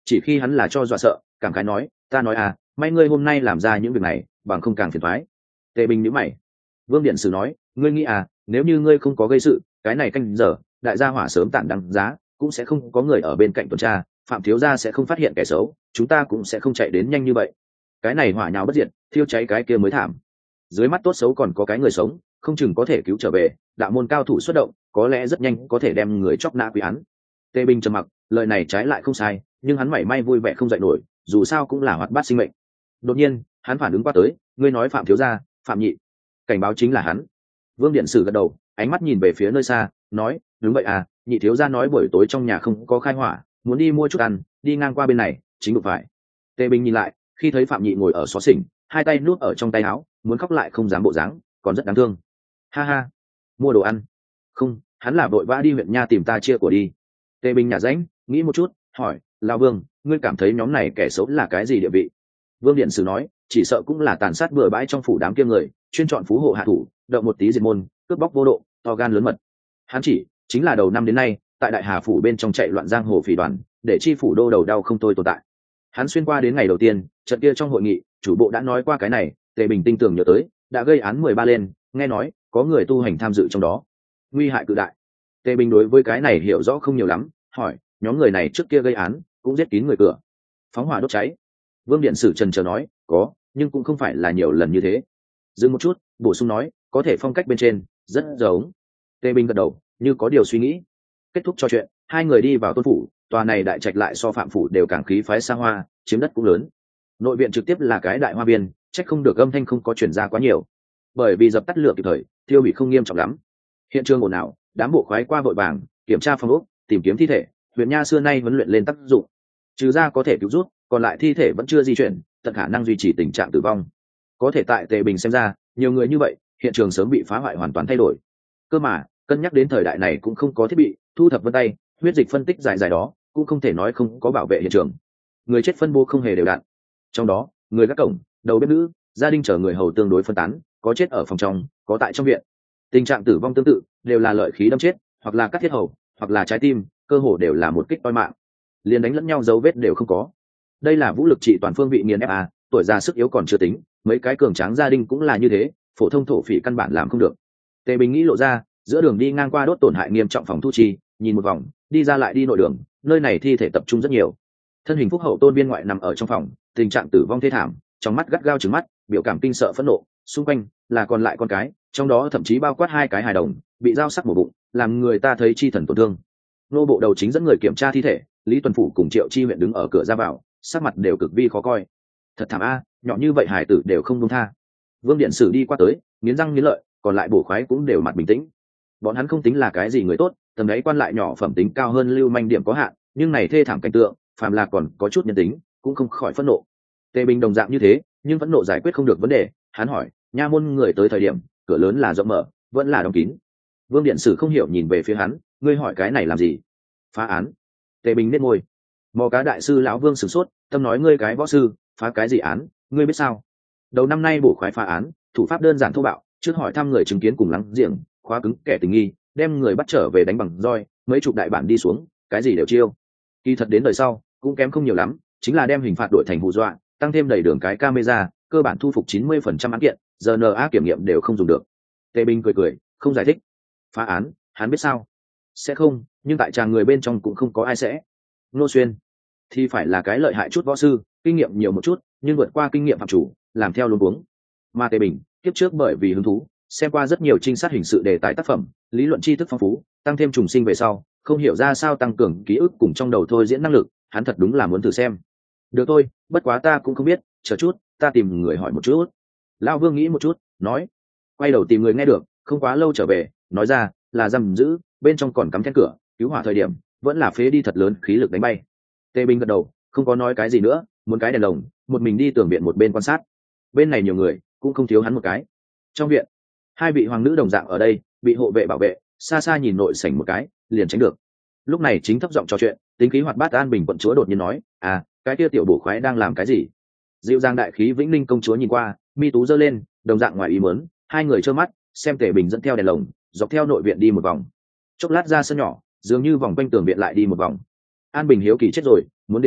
chỉ khi hắn là cho dọa sợ, cảm khái nói, ta nói à, may ngươi hôm nay làm ra những việc này, bằng không càng phiền toái. Tề Bình nhíu mày. Vương Điện Sử nói, ngươi nghĩ à, nếu như ngươi không có gây sự, cái này canh giờ, đại gia hỏa sớm tản đăng giá, cũng sẽ không có người ở bên cạnh tuần tra, Phạm thiếu gia sẽ không phát hiện kẻ xấu, chúng ta cũng sẽ không chạy đến nhanh như vậy. Cái này hỏa nhào bất diệt, thiêu cháy cái kia mới thảm. Dưới mắt tốt xấu còn có cái người sống, không chừng có thể cứu trở về, đạo môn cao thủ xuất động, có lẽ rất nhanh có thể đem người chóc nã quy án. Tề Bình trầm mặc, lời này trái lại không sai, nhưng hắn mảy may vui vẻ không dậy nổi, dù sao cũng là hoạt bát sinh mệnh. Đột nhiên, hắn phản ứng qua tới, ngươi nói Phạm thiếu gia, Phạm Nhị, cảnh báo chính là hắn. Vương Điện Sử gật đầu, ánh mắt nhìn về phía nơi xa, nói, đúng vậy à, Nhị thiếu gia nói buổi tối trong nhà không có khai hỏa, muốn đi mua chút ăn, đi ngang qua bên này, chính đụng phải. Tề Bình nhìn lại, khi thấy Phạm Nhị ngồi ở xó xỉnh, hai tay nuốt ở trong tay áo, muốn khóc lại không dám bộ dáng, còn rất đáng thương. Ha ha, mua đồ ăn? Không, hắn là vội vã đi huyện nha tìm ta chia của đi. Tề Bình nhả rãnh, nghĩ một chút, hỏi, lão Vương, ngươi cảm thấy nhóm này kẻ xấu là cái gì địa vị? Vương Điện Sử nói, chỉ sợ cũng là tàn sát bừa bãi trong phủ đám kia người, chuyên chọn phú hộ hạ thủ, động một tí diệt môn, cướp bóc vô độ, to gan lớn mật. Hắn chỉ chính là đầu năm đến nay, tại Đại Hà phủ bên trong chạy loạn giang hồ phỉ đoàn, để chi phủ đô đầu đau không thôi tồn tại. Hắn xuyên qua đến ngày đầu tiên, trận kia trong hội nghị, chủ bộ đã nói qua cái này, Tề Bình tinh tường nhớ tới, đã gây án mười ba lên, nghe nói có người tu hành tham dự trong đó, nguy hại cự đại. Tề Bình đối với cái này hiểu rõ không nhiều lắm, hỏi, nhóm người này trước kia gây án, cũng giết kín người cửa, phóng hỏa đốt cháy. Vương Điện Sử trần chờ nói, có, nhưng cũng không phải là nhiều lần như thế. Dừng một chút, bổ sung nói, có thể phong cách bên trên rất giống. Tề Bình gật đầu, như có điều suy nghĩ. Kết thúc trò chuyện, hai người đi vào Tôn phủ, tòa này đại trạch lại so Phạm phủ đều càng khí phái xa hoa, chiếm đất cũng lớn. Nội viện trực tiếp là cái đại hoa viên, trách không được âm thanh không có chuyển ra quá nhiều, bởi vì dập tắt lửa kịp thời, thiêu hủy không nghiêm trọng lắm. Hiện trường ồn ào, đám bộ khoái qua vội vàng kiểm tra phòng ốc, tìm kiếm thi thể. Huyện nha xưa nay huấn luyện lên tác dụng, trừ ra có thể cứu rút, còn lại thi thể vẫn chưa di chuyển, tận khả năng duy trì tình trạng tử vong. Có thể tại Tề Bình xem ra, nhiều người như vậy, hiện trường sớm bị phá hoại hoàn toàn thay đổi. Cơ mà cân nhắc đến thời đại này cũng không có thiết bị thu thập vân tay, huyết dịch phân tích dài dài đó, cũng không thể nói không có bảo vệ hiện trường. Người chết phân bố không hề đều đặn, trong đó người gác cổng, đầu bếp nữ, gia đình chờ người hầu tương đối phân tán, có chết ở phòng trong, có tại trong viện. Tình trạng tử vong tương tự, đều là lợi khí đâm chết, hoặc là cắt thiết hầu, hoặc là trái tim, cơ hồ đều là một kích toi mạng, liền đánh lẫn nhau dấu vết đều không có. Đây là vũ lực trị toàn phương vị nghiền ép à, tuổi già sức yếu còn chưa tính, mấy cái cường tráng gia đình cũng là như thế, phổ thông thổ phỉ căn bản làm không được. Tề Bình nghĩ lộ ra, giữa đường đi ngang qua đốt tổn hại nghiêm trọng phòng thu chi, nhìn một vòng, đi ra lại đi nội đường, nơi này thi thể tập trung rất nhiều. Thân hình phúc hậu Tôn Biên ngoại nằm ở trong phòng, tình trạng tử vong thê thảm, trong mắt gắt gao trừng mắt, biểu cảm kinh sợ phẫn nộ, xung quanh là còn lại con cái, trong đó thậm chí bao quát hai cái hài đồng, bị dao sắc mổ bụng, làm người ta thấy chi thần tổn thương. Nô bộ đầu chính dẫn người kiểm tra thi thể, Lý Tuần Phủ cùng Triệu Chi huyện đứng ở cửa ra vào, sắc mặt đều cực vi khó coi. Thật thảm a, nhỏ như vậy hải tử đều không buông tha. Vương Điện Sử đi qua tới, nghiến răng nghiến lợi, còn lại bổ khoái cũng đều mặt bình tĩnh. Bọn hắn không tính là cái gì người tốt, tầm đấy quan lại nhỏ phẩm tính cao hơn lưu manh điểm có hạn, nhưng này thê thảm cảnh tượng, phàm là còn có chút nhân tính, cũng không khỏi phẫn nộ. Tề Bình đồng dạng như thế, nhưng phẫn nộ giải quyết không được vấn đề, hắn hỏi, nha môn người tới thời điểm, cửa lớn là rộng mở, vẫn là đóng kín. Vương Điện Sử không hiểu nhìn về phía hắn, ngươi hỏi cái này làm gì? Phá án. Tề Bình nết môi. Mò cá đại sư lão Vương sửng sốt, tâm nói ngươi cái võ sư, phá cái gì án, ngươi biết sao? Đầu năm nay bổ khoái phá án, thủ pháp đơn giản thô bạo, trước hỏi thăm người chứng kiến cùng lắng giềng, khóa cứng kẻ tình nghi, đem người bắt trở về đánh bằng roi, mấy chục đại bản đi xuống, cái gì đều chiêu. Kỳ thật đến đời sau, cũng kém không nhiều lắm, chính là đem hình phạt đổi thành hù dọa, tăng thêm đầy đường cái camera, cơ bản thu phục chín mươi phần trăm án kiện, giờ en a kiểm nghiệm đều không dùng được. Tề Bình cười cười, không giải thích. Phá án, hắn biết sao? Sẽ không, nhưng tại tràng người bên trong cũng không có ai sẽ. Nô Xuyên thì phải là cái lợi hại chút võ sư, kinh nghiệm nhiều một chút, nhưng vượt qua kinh nghiệm phạm chủ, làm theo luống cuống. Mà Tề Bình, kiếp trước bởi vì hứng thú, xem qua rất nhiều trinh sát hình sự đề tài tác phẩm, lý luận tri thức phong phú, tăng thêm trùng sinh về sau, không hiểu ra sao tăng cường ký ức cùng trong đầu thôi diễn năng lực, hắn thật đúng là muốn thử xem. Được thôi, bất quá ta cũng không biết, chờ chút, ta tìm người hỏi một chút. Lão Vương nghĩ một chút, nói, quay đầu tìm người nghe được, không quá lâu trở về, nói ra là giam giữ, bên trong còn cắm then cửa, cứu hỏa thời điểm vẫn là phế đi thật lớn khí lực đánh bay. Tề Bình gật đầu, không có nói cái gì nữa, muốn cái đèn lồng, một mình đi tường viện một bên quan sát. Bên này nhiều người, cũng không thiếu hắn một cái. Trong viện, hai vị hoàng nữ đồng dạng ở đây, bị hộ vệ bảo vệ, xa xa nhìn nội sảnh một cái, liền tránh được. Lúc này chính thấp giọng trò chuyện, tính khí hoạt bát An Bình quận chúa đột nhiên nói, à, cái kia tiểu bổ khoái đang làm cái gì? Dịu dàng đại khí Vĩnh Ninh công chúa nhìn qua, mi tú giơ lên, đồng dạng ngoài ý muốn, hai người trơ mắt, xem Tề Bình dẫn theo đèn lồng, dọc theo nội viện đi một vòng. Chốc lát ra sân nhỏ, dường như vòng quanh tường viện lại đi một vòng. An Bình hiếu kỳ chết rồi, muốn đến hỏi,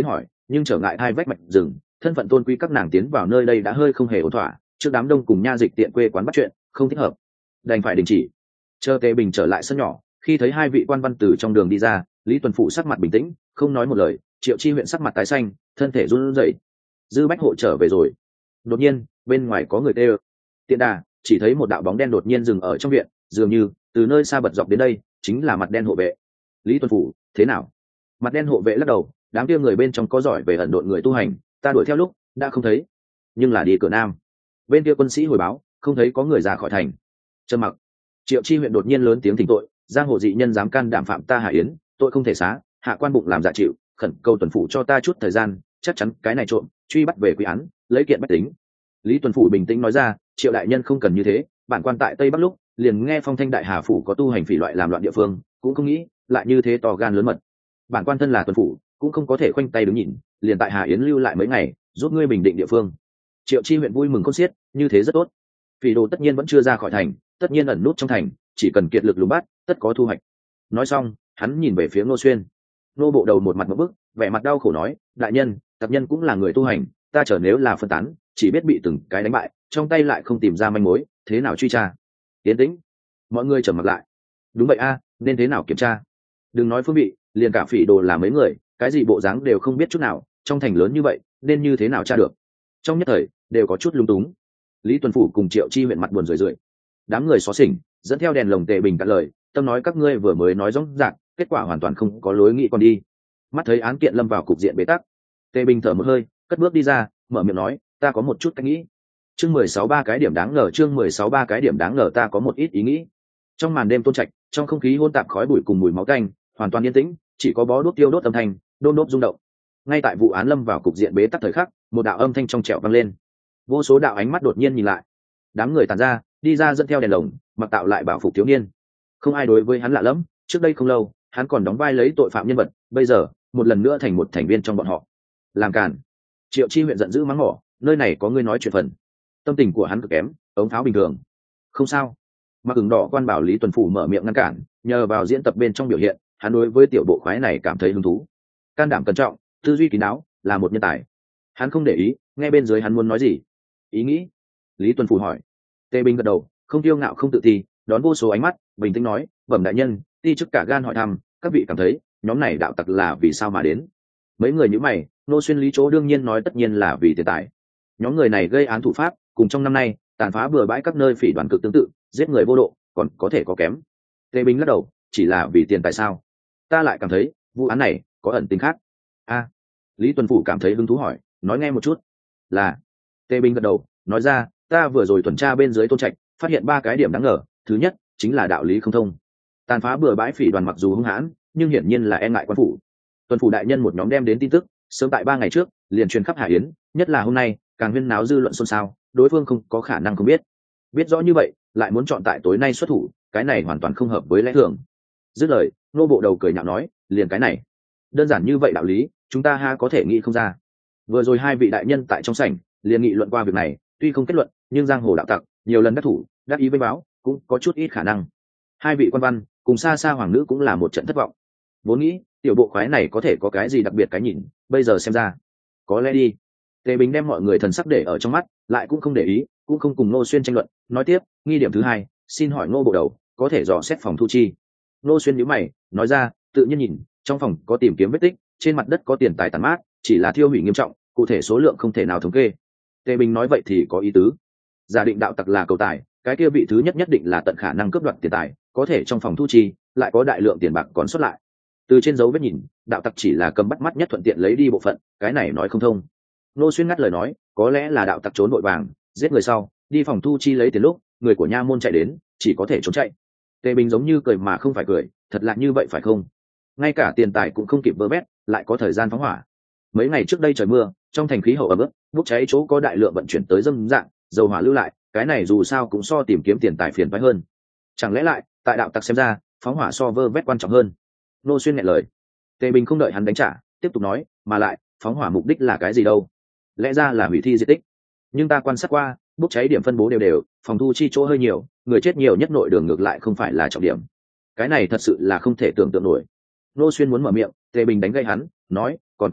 nhưng trở ngại hai vách mạch rừng, thân phận tôn quý các nàng tiến vào nơi đây đã hơi không hề ổn thỏa, trước đám đông cùng nha dịch tiện quê quán bắt chuyện không thích hợp, đành phải đình chỉ. Chờ Tề Bình trở lại sân nhỏ, khi thấy hai vị quan văn từ trong đường đi ra, Lý Tuần Phụ sắc mặt bình tĩnh không nói một lời, Triệu Chi huyện sắc mặt tái xanh, thân thể run rẩy. Dư Bách Hộ trở về rồi. Đột nhiên bên ngoài có người tê ơ. Tiện đà chỉ thấy một đạo bóng đen đột nhiên dừng ở trong viện, dường như từ nơi xa bật dọc đến đây chính là mặt đen hộ vệ. Lý Tuần Phủ, thế nào? Mặt đen hộ vệ lắc đầu, đám kia người bên trong có giỏi về ẩn độn người tu hành, ta đuổi theo lúc đã không thấy, nhưng là đi cửa nam. Bên kia quân sĩ hồi báo không thấy có người ra khỏi thành. Trầm mặc. Triệu Chi huyện đột nhiên lớn tiếng thỉnh tội, giang hồ dị nhân dám can đảm phạm ta Hạ Yến, tội không thể xá, hạ quan bụng làm dạ chịu, khẩn cầu Tuần Phủ cho ta chút thời gian, chắc chắn cái này trộm truy bắt về quy án, lấy kiện bách tính. Lý Tuần Phủ bình tĩnh nói ra, Triệu đại nhân không cần như thế, bản quan tại Tây Bắc lúc liền nghe phong thanh đại hà phủ có tu hành phỉ loại làm loạn địa phương, cũng không nghĩ lại như thế to gan lớn mật. Bản quan thân là Tuần Phủ cũng không có thể khoanh tay đứng nhìn, liền tại Hà Yến lưu lại mấy ngày, giúp ngươi bình định địa phương. Triệu Chi huyện vui mừng khôn xiết, như thế rất tốt. Phỉ đồ tất nhiên vẫn chưa ra khỏi thành, tất nhiên ẩn nút trong thành, chỉ cần kiệt lực lùng bắt, tất có thu hoạch. Nói xong, hắn nhìn về phía Ngô Xuyên. Nô bộ đầu một mặt một bức, vẻ mặt đau khổ nói, đại nhân, tập nhân cũng là người tu hành, ta chờ nếu là phân tán, chỉ biết bị từng cái đánh bại, trong tay lại không tìm ra manh mối, thế nào truy tra? Tiến tĩnh. Mọi người trầm mặt lại. Đúng vậy a, nên thế nào kiểm tra? Đừng nói phương vị, liền cả phỉ đồ là mấy người, cái gì bộ dáng đều không biết chút nào, trong thành lớn như vậy, nên như thế nào tra được? Trong nhất thời, đều có chút lung túng. Lý Tuần Phủ cùng Triệu Chi huyện mặt buồn rười rượi. Đám người xóa xỉnh, dẫn theo đèn lồng Tề Bình cạn lời, tâm nói các ngươi vừa mới nói rõ ràng, kết quả hoàn toàn không có lối nghĩ còn đi. Mắt thấy án kiện lâm vào cục diện bế tắc, Tề Bình thở một hơi, cất bước đi ra, mở miệng nói, ta có một chút cách nghĩ. Chương mười sáu ba cái điểm đáng ngờ, chương mười sáu ba cái điểm đáng ngờ, ta có một ít ý nghĩ. Trong màn đêm tôn trạch, trong không khí hỗn tạp khói bụi cùng mùi máu tanh, hoàn toàn yên tĩnh, chỉ có bó đuốc tiêu đốt âm thanh, đôn đốt rung động. Ngay tại vụ án lâm vào cục diện bế tắc thời khắc, một đạo âm thanh trong trẻo vang lên. Vô số đạo ánh mắt đột nhiên nhìn lại. Đám người tàn ra, đi ra dẫn theo đèn lồng, mặc tạo lại bảo phục thiếu niên. Không ai đối với hắn lạ lẫm, trước đây không lâu, hắn còn đóng vai lấy tội phạm nhân vật, bây giờ, một lần nữa thành một thành viên trong bọn họ. Làm cản. Triệu Chi huyện giận dữ mắng mỏ, nơi này có ngươi nói chuyện phần. Tâm tình của hắn cực kém, ống pháo bình thường. Không sao. Mặc ửng đỏ quan bảo Lý Tuần Phủ mở miệng ngăn cản, nhờ vào diễn tập bên trong biểu hiện, hắn đối với tiểu bộ khoái này cảm thấy hứng thú. Can đảm cẩn trọng, tư duy kín đáo, là một nhân tài. Hắn không để ý, nghe bên dưới hắn muốn nói gì. Ý nghĩ? Lý Tuần Phủ hỏi. Tề Bình gật đầu, không kiêu ngạo không tự ti, đón vô số ánh mắt, bình tĩnh nói, bẩm đại nhân, ti chức cả gan hỏi thăm, các vị cảm thấy nhóm này đạo tặc là vì sao mà đến? Mấy người như mày, Nô Xuyên Lý Chỗ đương nhiên nói tất nhiên là vì tiền tài. Nhóm người này gây án thủ pháp, cùng trong năm nay tàn phá bừa bãi các nơi phỉ đoàn cực tương tự, giết người vô độ, còn có thể có kém. Tề Bình lắc đầu, chỉ là vì tiền tài sao? Ta lại cảm thấy vụ án này có ẩn tính khác. A, Lý Tuần Phủ cảm thấy hứng thú hỏi, nói nghe một chút. Là. Tề Bình gật đầu, nói ra, ta vừa rồi tuần tra bên dưới tôn trạch, phát hiện ba cái điểm đáng ngờ. Thứ nhất chính là đạo lý không thông. Tàn phá bừa bãi phỉ đoàn mặc dù hung hãn, nhưng hiển nhiên là e ngại quan phủ. Tuần phủ đại nhân một nhóm đem đến tin tức, sớm tại ba ngày trước liền truyền khắp Hải Yến, nhất là hôm nay càng huyên náo dư luận xôn xao, đối phương không có khả năng không biết. Biết rõ như vậy, lại muốn chọn tại tối nay xuất thủ, cái này hoàn toàn không hợp với lẽ thường. Dứt lời, nô bộ đầu cười nhạo nói, liền cái này, đơn giản như vậy đạo lý, chúng ta ha có thể nghĩ không ra. Vừa rồi hai vị đại nhân tại trong sảnh liền nghị luận qua việc này, tuy không kết luận, nhưng giang hồ đạo tặc nhiều lần đắc thủ, đắc ý với báo, cũng có chút ít khả năng. Hai vị quan văn cùng xa xa hoàng nữ cũng là một trận thất vọng. Vốn nghĩ tiểu bộ khoái này có thể có cái gì đặc biệt cái nhìn, bây giờ xem ra có lẽ đi. Tề Bình đem mọi người thần sắc để ở trong mắt, lại cũng không để ý, cũng không cùng Ngô Xuyên tranh luận, nói tiếp, nghi điểm thứ hai, xin hỏi Ngô bộ đầu có thể dò xét phòng thu chi? Ngô Xuyên nhíu mày, nói ra, tự nhiên nhìn, trong phòng có tìm kiếm vết tích, trên mặt đất có tiền tài tàn mát, chỉ là thiêu hủy nghiêm trọng, cụ thể số lượng không thể nào thống kê. Tề Bình nói vậy thì có ý tứ, giả định đạo tặc là cầu tài, cái kia vị thứ nhất nhất định là tận khả năng cướp đoạt tiền tài, có thể trong phòng thu chi lại có đại lượng tiền bạc còn sót lại. Từ trên dấu vết nhìn, đạo tặc chỉ là cầm bắt mắt nhất thuận tiện lấy đi bộ phận, cái này nói không thông. Nô Xuyên ngắt lời nói, có lẽ là đạo tặc trốn vội vàng, giết người sau đi phòng thu chi lấy tiền lúc người của nha môn chạy đến, chỉ có thể trốn chạy. Tề Bình giống như cười mà không phải cười, thật là như vậy phải không? Ngay cả tiền tài cũng không kịp vơ vét, lại có thời gian phóng hỏa. Mấy ngày trước đây trời mưa, trong thành khí hậu ẩm ướt, bốc cháy chỗ có đại lượng vận chuyển tới dâm dạng, dầu hỏa lưu lại, cái này dù sao cũng so tìm kiếm tiền tài phiền phái hơn. Chẳng lẽ lại tại đạo tặc xem ra phóng hỏa so vơ vét quan trọng hơn? Nô Xuyên nghẹn lời. Tề Bình không đợi hắn đánh trả, tiếp tục nói, mà lại phóng hỏa mục đích là cái gì đâu? Lẽ ra là hủy thi di tích, nhưng ta quan sát qua, bốc cháy điểm phân bố đều đều, phòng thu chi chỗ hơi nhiều, người chết nhiều nhất nội đường ngược lại không phải là trọng điểm. Cái này thật sự là không thể tưởng tượng nổi. Nô Xuyên muốn mở miệng, Tề Bình đánh gây hắn, nói, còn có,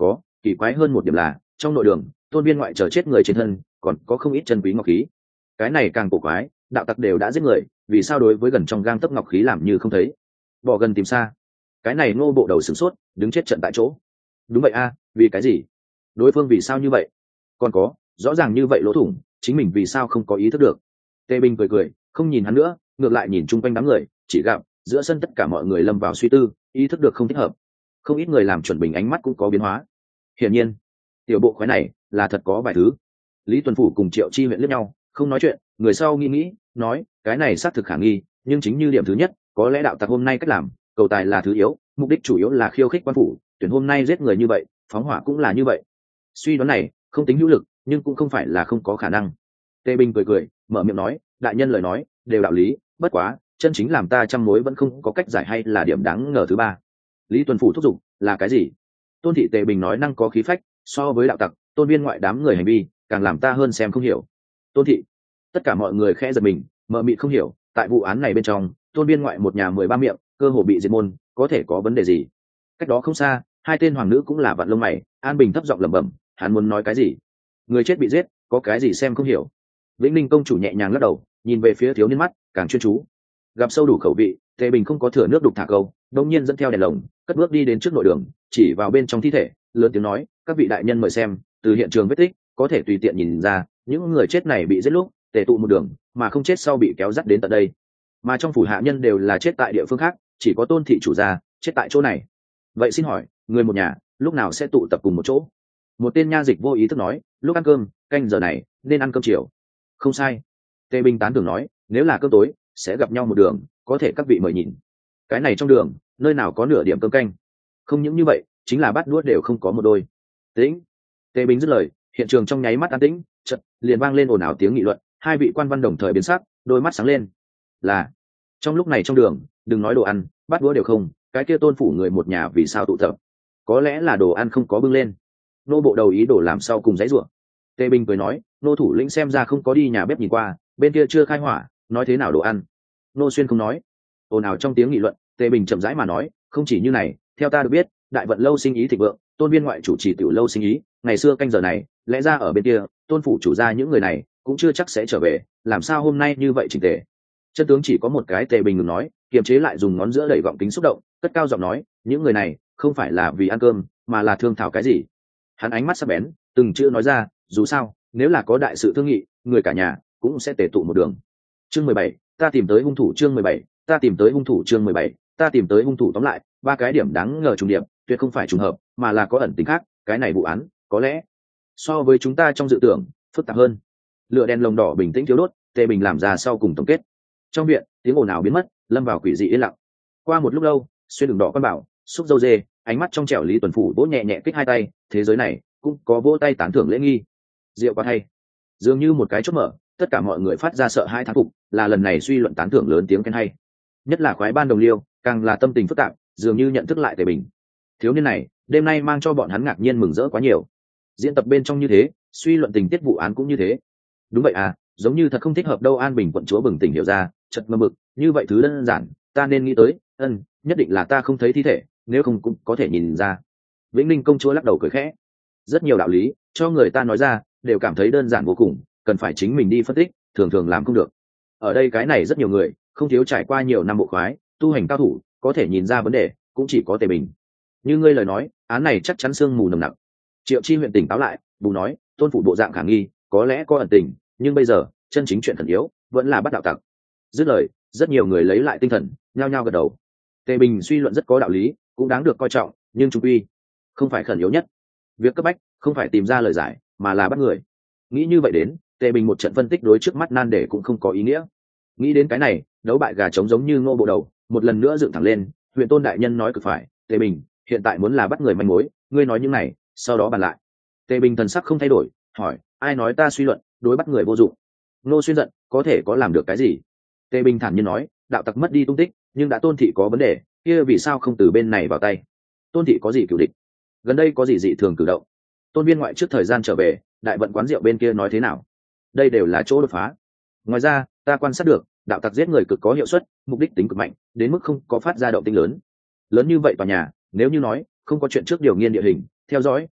kỳ quái hơn một điểm là trong nội đường tôn viên ngoại chờ chết người trên thân còn có không ít chân quý ngọc khí. Cái này càng cổ quái, đạo tặc đều đã giết người, vì sao đối với gần trong gang tấc ngọc khí làm như không thấy, bỏ gần tìm xa. Cái này Ngô bộ đầu sửng sốt, đứng chết trận tại chỗ. Đúng vậy a, vì cái gì? Đối phương vì sao như vậy? Còn có, rõ ràng như vậy lỗ thủng, chính mình vì sao không có ý thức được? Tề Bình cười cười, không nhìn hắn nữa, ngược lại nhìn chung quanh đám người, chỉ gặp giữa sân tất cả mọi người lâm vào suy tư, ý thức được không thích hợp. Không ít người làm chuẩn bình ánh mắt cũng có biến hóa. Hiển nhiên, tiểu bộ khoái này là thật có vài thứ. Lý Tuần Phủ cùng Triệu Chi huyện liếc nhau, không nói chuyện, người sau nghĩ nghĩ, nói, cái này xác thực khả nghi, nhưng chính như điểm thứ nhất, có lẽ đạo tặc hôm nay cách làm, cầu tài là thứ yếu, mục đích chủ yếu là khiêu khích quan phủ, tuyển hôm nay giết người như vậy, phóng hỏa cũng là như vậy. Suy đoán này không tính hữu lực, nhưng cũng không phải là không có khả năng. Tề Bình cười cười, mở miệng nói, đại nhân lời nói đều đạo lý, bất quá chân chính làm ta trăm mối vẫn không có cách giải hay là điểm đáng ngờ thứ ba. Lý Tuần Phủ thúc giục là cái gì? Tôn thị Tề Bình nói năng có khí phách, so với đạo tặc, tôn viên ngoại đám người hành vi càng làm ta hơn xem không hiểu. Tôn thị, tất cả mọi người khẽ giật mình, mờ mịt không hiểu, tại vụ án này bên trong, tôn viên ngoại một nhà mười ba miệng, cơ hồ bị diệt môn, có thể có vấn đề gì? Cách đó không xa, hai tên hoàng nữ cũng là vặn lông mày, An Bình thấp giọng lẩm bẩm, hắn muốn nói cái gì? Người chết bị giết, có cái gì xem không hiểu? Vĩnh Ninh công chủ nhẹ nhàng lắc đầu, nhìn về phía thiếu niên mắt càng chuyên chú. Gặp sâu đủ khẩu vị, Tề Bình không có thừa nước đục thả câu, đột nhiên dẫn theo đèn lồng, cất bước đi đến trước nội đường, chỉ vào bên trong thi thể, lớn tiếng nói, các vị đại nhân mời xem, từ hiện trường vết tích có thể tùy tiện nhìn ra, những người chết này bị giết lúc tề tụ một đường, mà không chết sau bị kéo dắt đến tận đây. Mà trong phủ hạ nhân đều là chết tại địa phương khác, chỉ có Tôn thị chủ gia chết tại chỗ này. Vậy xin hỏi, người một nhà lúc nào sẽ tụ tập cùng một chỗ? Một tên nha dịch vô ý thức nói, lúc ăn cơm, canh giờ này nên ăn cơm chiều. Không sai. Tề Bình tán thưởng nói, nếu là cơm tối sẽ gặp nhau một đường, có thể các vị mời nhìn. Cái này trong đường nơi nào có nửa điểm cơm canh? Không những như vậy, chính là bát đũa đều không có một đôi. Tĩnh. Tề Bình dứt lời, hiện trường trong nháy mắt an tĩnh, chợt liền vang lên ồn ào tiếng nghị luận, hai vị quan văn đồng thời biến sắc, đôi mắt sáng lên. Là trong lúc này trong đường, đừng nói đồ ăn, bát đũa đều không, cái kia Tôn phủ người một nhà vì sao tụ tập? Có lẽ là đồ ăn không có bưng lên. Nô bộ đầu ý đồ làm sao cùng dãy rủa. Tề Bình cười nói, nô thủ lĩnh xem ra không có đi nhà bếp nhìn qua, bên kia chưa khai hỏa, nói thế nào đồ ăn? Nô Xuyên không nói. Ồn ào trong tiếng nghị luận, Tề Bình chậm rãi mà nói, không chỉ như này, theo ta được biết, đại vận lâu sinh ý thịnh vượng, Tôn viên ngoại chủ trì tiểu lâu sinh ý, ngày xưa canh giờ này, lẽ ra ở bên kia, Tôn phủ chủ gia những người này cũng chưa chắc sẽ trở về, làm sao hôm nay như vậy chỉnh tề? Chân tướng chỉ có một cái. Tề Bình ngừng nói, kiềm chế lại dùng ngón giữa đẩy gọng kính xúc động, cất cao giọng nói, những người này không phải là vì ăn cơm, mà là thương thảo cái gì? Hắn ánh mắt sắc bén, từng chữ nói ra, dù sao, nếu là có đại sự thương nghị, người cả nhà cũng sẽ tề tụ một đường. Chương mười bảy, ta tìm tới hung thủ. Chương mười bảy, ta tìm tới hung thủ. Chương mười bảy, ta tìm tới hung thủ. Tóm lại, ba cái điểm đáng ngờ trùng điệp, tuyệt không phải trùng hợp, mà là có ẩn tính khác. Cái này vụ án có lẽ so với chúng ta trong dự tưởng phức tạp hơn. Lửa đèn lồng đỏ bình tĩnh thiếu đốt, Tề Bình làm ra sau cùng tổng kết. Trong viện tiếng ồn ào biến mất, lâm vào quỷ dị yên lặng. Qua một lúc lâu, xuyên đường đỏ quan bảo xúc dâu dê, ánh mắt trong trẻo Lý Tuần Phủ vỗ nhẹ nhẹ kích hai tay, thế giới này cũng có vỗ tay tán thưởng lễ nghi. Diệu quá hay, dường như một cái chốt mở, tất cả mọi người phát ra sợ hai thán phục, là lần này suy luận tán thưởng lớn tiếng khen hay. Nhất là khoái ban đồng liêu, càng là tâm tình phức tạp, dường như nhận thức lại Tề Bình. Thiếu niên này đêm nay mang cho bọn hắn ngạc nhiên mừng rỡ quá nhiều. Diễn tập bên trong như thế, suy luận tình tiết vụ án cũng như thế. Đúng vậy à, giống như thật không thích hợp đâu. An Bình quận chúa bừng tỉnh hiểu ra, chợt ngơ mực, như vậy thứ đơn giản ta nên nghĩ tới, ân nhất định là ta không thấy thi thể, nếu không cũng có thể nhìn ra. Vĩnh Ninh công chúa lắc đầu cười khẽ, rất nhiều đạo lý cho người ta nói ra đều cảm thấy đơn giản vô cùng, cần phải chính mình đi phân tích, thường thường làm không được. Ở đây cái này rất nhiều người, không thiếu trải qua nhiều năm bộ khoái tu hành cao thủ, có thể nhìn ra vấn đề cũng chỉ có Tề Bình. Như ngươi lời nói, án này chắc chắn sương mù nồng nặc. Triệu Chi huyện tỉnh táo lại, bù nói, Tôn phủ bộ dạng khả nghi, có lẽ có ẩn tình, nhưng bây giờ chân chính chuyện khẩn yếu vẫn là bắt đạo tặc. Dứt lời, rất nhiều người lấy lại tinh thần, nhao nhao gật đầu. Tề Bình suy luận rất có đạo lý, cũng đáng được coi trọng, nhưng trung quy không phải khẩn yếu nhất. Việc cấp bách không phải tìm ra lời giải, mà là bắt người. Nghĩ như vậy đến, Tề Bình một trận phân tích đối trước mắt nan đề cũng không có ý nghĩa. Nghĩ đến cái này, đấu bại gà trống giống như Ngô bộ đầu, một lần nữa dựng thẳng lên. Huyện Tôn đại nhân nói cực phải, Tề Bình hiện tại muốn là bắt người manh mối, ngươi nói những này, sau đó bàn lại. Tề Bình thần sắc không thay đổi, hỏi, ai nói ta suy luận đối bắt người vô dụng? Ngô Xuyên giận, có thể có làm được cái gì? Tề Bình thản nhiên nói, đạo tặc mất đi tung tích, nhưng đã Tôn thị có vấn đề, kia vì sao không từ bên này vào tay? Tôn thị có gì cửu địch? Gần đây có gì dị thường cử động? Tôn viên ngoại trước thời gian trở về, đại vận quán rượu bên kia nói thế nào? Đây đều là chỗ đột phá. Ngoài ra, ta quan sát được, đạo tặc giết người cực có hiệu suất, mục đích tính cực mạnh, đến mức không có phát ra động tĩnh lớn. Lớn như vậy tòa nhà, nếu như nói không có chuyện trước điều nghiên địa hình, theo dõi,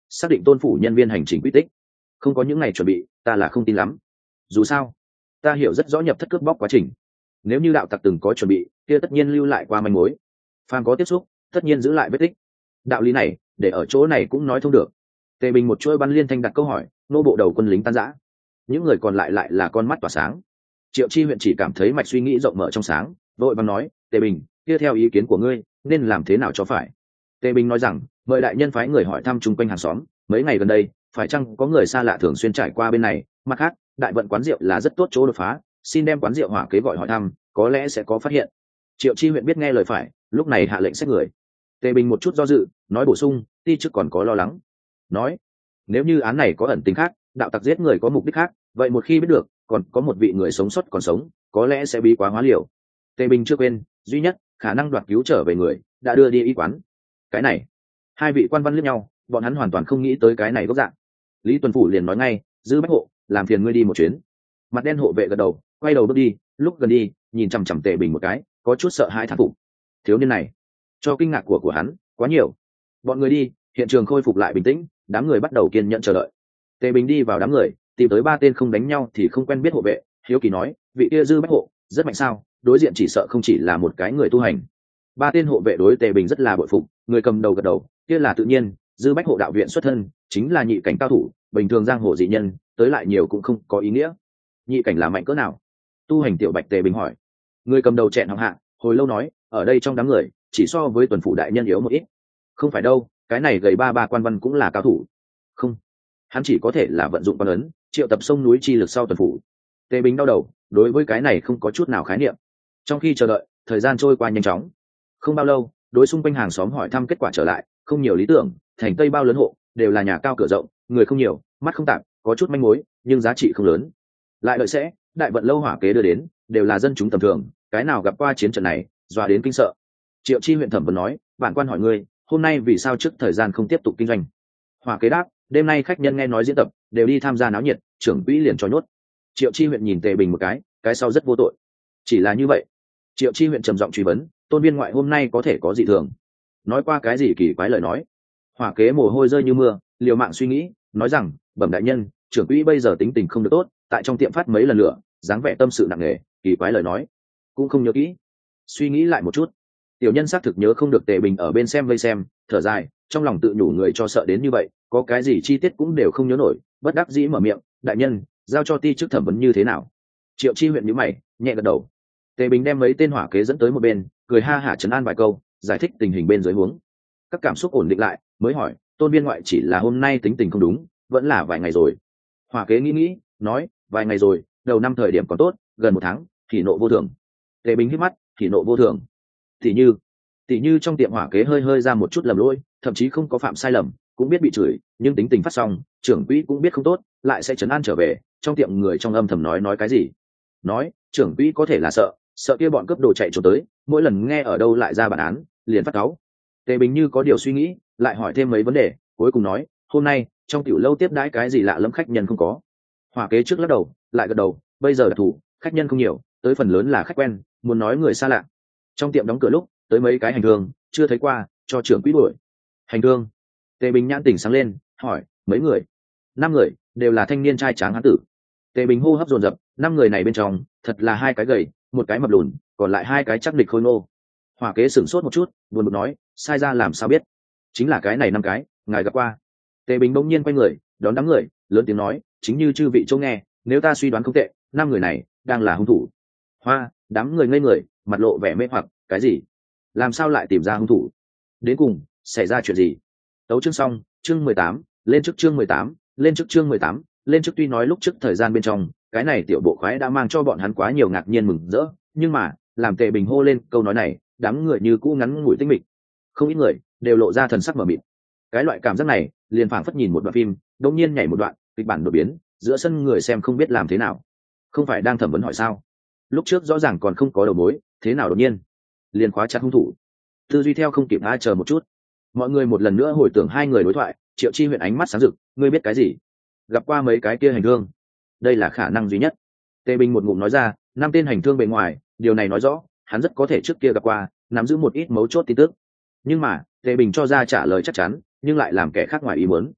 xác định tôn phủ nhân viên hành trình quy tích. Không có những ngày chuẩn bị, ta là không tin lắm. Dù sao ta hiểu rất rõ nhập thất cướp bóc quá trình, nếu như đạo tặc từng có chuẩn bị kia tất nhiên lưu lại qua manh mối, phàm có tiếp xúc tất nhiên giữ lại vết tích. Đạo lý này để ở chỗ này cũng nói thông được. Tề Bình một chuỗi bắn liên thanh đặt câu hỏi, nô bộ đầu quân lính tan rã, những người còn lại lại là con mắt tỏa sáng. Triệu Chi huyện chỉ cảm thấy mạch suy nghĩ rộng mở trong sáng, vội vàng nói, Tề Bình, kia theo ý kiến của ngươi nên làm thế nào cho phải? Tề Bình nói rằng, mời đại nhân phái người hỏi thăm chung quanh hàng xóm, mấy ngày gần đây phải chăng có người xa lạ thường xuyên trải qua bên này. Mặt khác, đại vận quán rượu là rất tốt chỗ đột phá, xin đem quán rượu hỏa kế gọi hỏi thăm, có lẽ sẽ có phát hiện. Triệu Chi huyện biết nghe lời phải, lúc này hạ lệnh xét người. Tề Bình một chút do dự, nói bổ sung, ti chức còn có lo lắng. Nói, nếu như án này có ẩn tính khác, đạo tặc giết người có mục đích khác, vậy một khi biết được còn có một vị người sống sót còn sống, có lẽ sẽ bí quá hóa liều. Tề Bình chưa quên, duy nhất khả năng đoạt cứu trở về người đã đưa đi y quán. Cái này, hai vị quan văn liếc nhau, bọn hắn hoàn toàn không nghĩ tới cái này gốc dạng. Lý Tuần Phủ liền nói ngay, Dư Bách hộ, làm phiền ngươi đi một chuyến. Mặt đen hộ vệ gật đầu, quay đầu bước đi, lúc gần đi nhìn chằm chằm Tề Bình một cái, có chút sợ hãi thán phục. Thiếu niên này cho kinh ngạc của của hắn quá nhiều. Bọn người đi, hiện trường khôi phục lại bình tĩnh, đám người bắt đầu kiên nhẫn chờ đợi. Tề Bình đi vào đám người, tìm tới ba tên không đánh nhau thì không quen biết hộ vệ, hiếu kỳ nói, vị kia Dư Bách hộ rất mạnh sao? Đối diện chỉ sợ không chỉ là một cái người tu hành. Ba tên hộ vệ đối Tề Bình rất là bội phục, người cầm đầu gật đầu, kia là tự nhiên, Dư Bách hộ đạo viện xuất thân, chính là nhị cảnh cao thủ, bình thường giang hồ dị nhân tới lại nhiều cũng không có ý nghĩa. Nhị cảnh là mạnh cỡ nào? Tu hành tiểu Bạch Tề Bình hỏi. Người cầm đầu chẹn họng hạ, hồi lâu nói, ở đây trong đám người chỉ so với Tuần Phủ đại nhân yếu một ít. Không phải đâu, cái này gầy ba ba quan văn cũng là cao thủ. Không, hắn chỉ có thể là vận dụng quan ấn, triệu tập sông núi chi lực sau Tuần Phủ. Tề Bình đau đầu, đối với cái này không có chút nào khái niệm. Trong khi chờ đợi, thời gian trôi qua nhanh chóng. Không bao lâu, đối xung quanh hàng xóm hỏi thăm kết quả trở lại, không nhiều lý tưởng, thành tây bao lớn hộ đều là nhà cao cửa rộng, người không nhiều, mắt không tạm, có chút manh mối nhưng giá trị không lớn. Lại đợi sẽ đại vận lâu hỏa kế đưa đến, đều là dân chúng tầm thường, cái nào gặp qua chiến trận này dọa đến kinh sợ. Triệu Chi huyện thẩm vấn nói, bản quan hỏi ngươi, hôm nay vì sao trước thời gian không tiếp tục kinh doanh? Hỏa kế đáp, đêm nay khách nhân nghe nói diễn tập đều đi tham gia náo nhiệt, trưởng quỹ liền cho nhốt. Triệu Chi huyện nhìn Tề Bình một cái, cái sau rất vô tội. Chỉ là như vậy. Triệu Chi huyện trầm giọng truy vấn, tôn viên ngoại hôm nay có thể có dị thường? Nói qua cái gì kỳ quái lời nói? Hỏa kế mồ hôi rơi như mưa, liều mạng suy nghĩ, nói rằng, bẩm đại nhân, trưởng quỹ bây giờ tính tình không được tốt, tại trong tiệm phát mấy lần lửa, dáng vẻ tâm sự nặng nề, kỳ quái lời nói cũng không nhớ kỹ. Suy nghĩ lại một chút, tiểu nhân xác thực nhớ không được. Tề Bình ở bên xem vây xem, thở dài, trong lòng tự nhủ người cho sợ đến như vậy, có cái gì chi tiết cũng đều không nhớ nổi, bất đắc dĩ mở miệng, đại nhân, giao cho ti chức thẩm vấn như thế nào? Triệu Chi huyện nhíu mày, nhẹ gật đầu. Tề Bình đem mấy tên hỏa kế dẫn tới một bên, cười ha hả trấn an vài câu, giải thích tình hình bên dưới huống. Các cảm xúc ổn định lại, mới hỏi, tôn viên ngoại chỉ là hôm nay tính tình không đúng, vẫn là vài ngày rồi? Hỏa kế nghĩ nghĩ, nói, vài ngày rồi, đầu năm thời điểm còn tốt, gần một tháng thì nộ vô thường. Tề Bình hít mắt, thì nộ vô thường. Tỷ như, tỷ như trong tiệm hỏa kế hơi hơi ra một chút lầm lỗi, thậm chí không có phạm sai lầm, cũng biết bị chửi, nhưng tính tình phát xong, trưởng quỹ cũng biết không tốt, lại sẽ trấn an trở về. Trong tiệm người trong âm thầm nói nói cái gì? Nói, trưởng quỹ có thể là sợ, sợ kia bọn cướp đồ chạy trốn tới, mỗi lần nghe ở đâu lại ra bản án, liền phát cáu. Tề Bình như có điều suy nghĩ, lại hỏi thêm mấy vấn đề, cuối cùng nói, hôm nay trong tiểu lâu tiếp đãi cái gì lạ lẫm khách nhân không có? Hỏa kế trước lắc đầu, lại gật đầu, bây giờ đặc thù, khách nhân không nhiều, tới phần lớn là khách quen, muốn nói người xa lạ. Trong tiệm đóng cửa lúc tới mấy cái hành thương, chưa thấy qua, cho trưởng quỹ đuổi. Hành thương? Tề Bình nhãn tỉnh sáng lên, hỏi, mấy người? Năm người, đều là thanh niên trai tráng hán tử. Tề Bình hô hấp dồn dập, năm người này bên trong thật là hai cái gầy, một cái mập lùn, còn lại hai cái chắc địch khôi nô. Hỏa kế sửng sốt một chút, buồn bực nói, sai ra làm sao biết? Chính là cái này năm cái, ngài gặp qua. Tề Bình bỗng nhiên quay người, đón đám người, lớn tiếng nói, chính như chư vị chỗ nghe, nếu ta suy đoán không tệ, năm người này đang là hung thủ. Hoa, đám người ngây người, mặt lộ vẻ mê hoặc, cái gì? Làm sao lại tìm ra hung thủ? Đến cùng xảy ra chuyện gì? Tấu chương xong, chương mười tám, lên trước chương mười tám, lên trước chương mười tám, lên trước. Tuy nói lúc trước thời gian bên trong, cái này tiểu bộ khoái đã mang cho bọn hắn quá nhiều ngạc nhiên mừng rỡ, nhưng mà làm Tề Bình hô lên câu nói này, đám người như cũ ngắn ngủi tinh mịch, không ít người đều lộ ra thần sắc mờ mịt. Cái loại cảm giác này liền phảng phất nhìn một đoạn phim, đột nhiên nhảy một đoạn, kịch bản đột biến, giữa sân người xem không biết làm thế nào. Không phải đang thẩm vấn hỏi sao? Lúc trước rõ ràng còn không có đầu mối, thế nào đột nhiên liền khóa chặt hung thủ? Tư duy theo không kịp, ai chờ một chút. Mọi người một lần nữa hồi tưởng hai người đối thoại. Triệu Chi huyện ánh mắt sáng rực, ngươi biết cái gì? Gặp qua mấy cái kia hành thương? Đây là khả năng duy nhất. Tề Bình một ngụm nói ra, năm tên hành thương bề ngoài, điều này nói rõ hắn rất có thể trước kia gặp qua, nắm giữ một ít mấu chốt tin tức. Nhưng mà Tề Bình cho ra trả lời chắc chắn, nhưng lại làm kẻ khác ngoài ý muốn.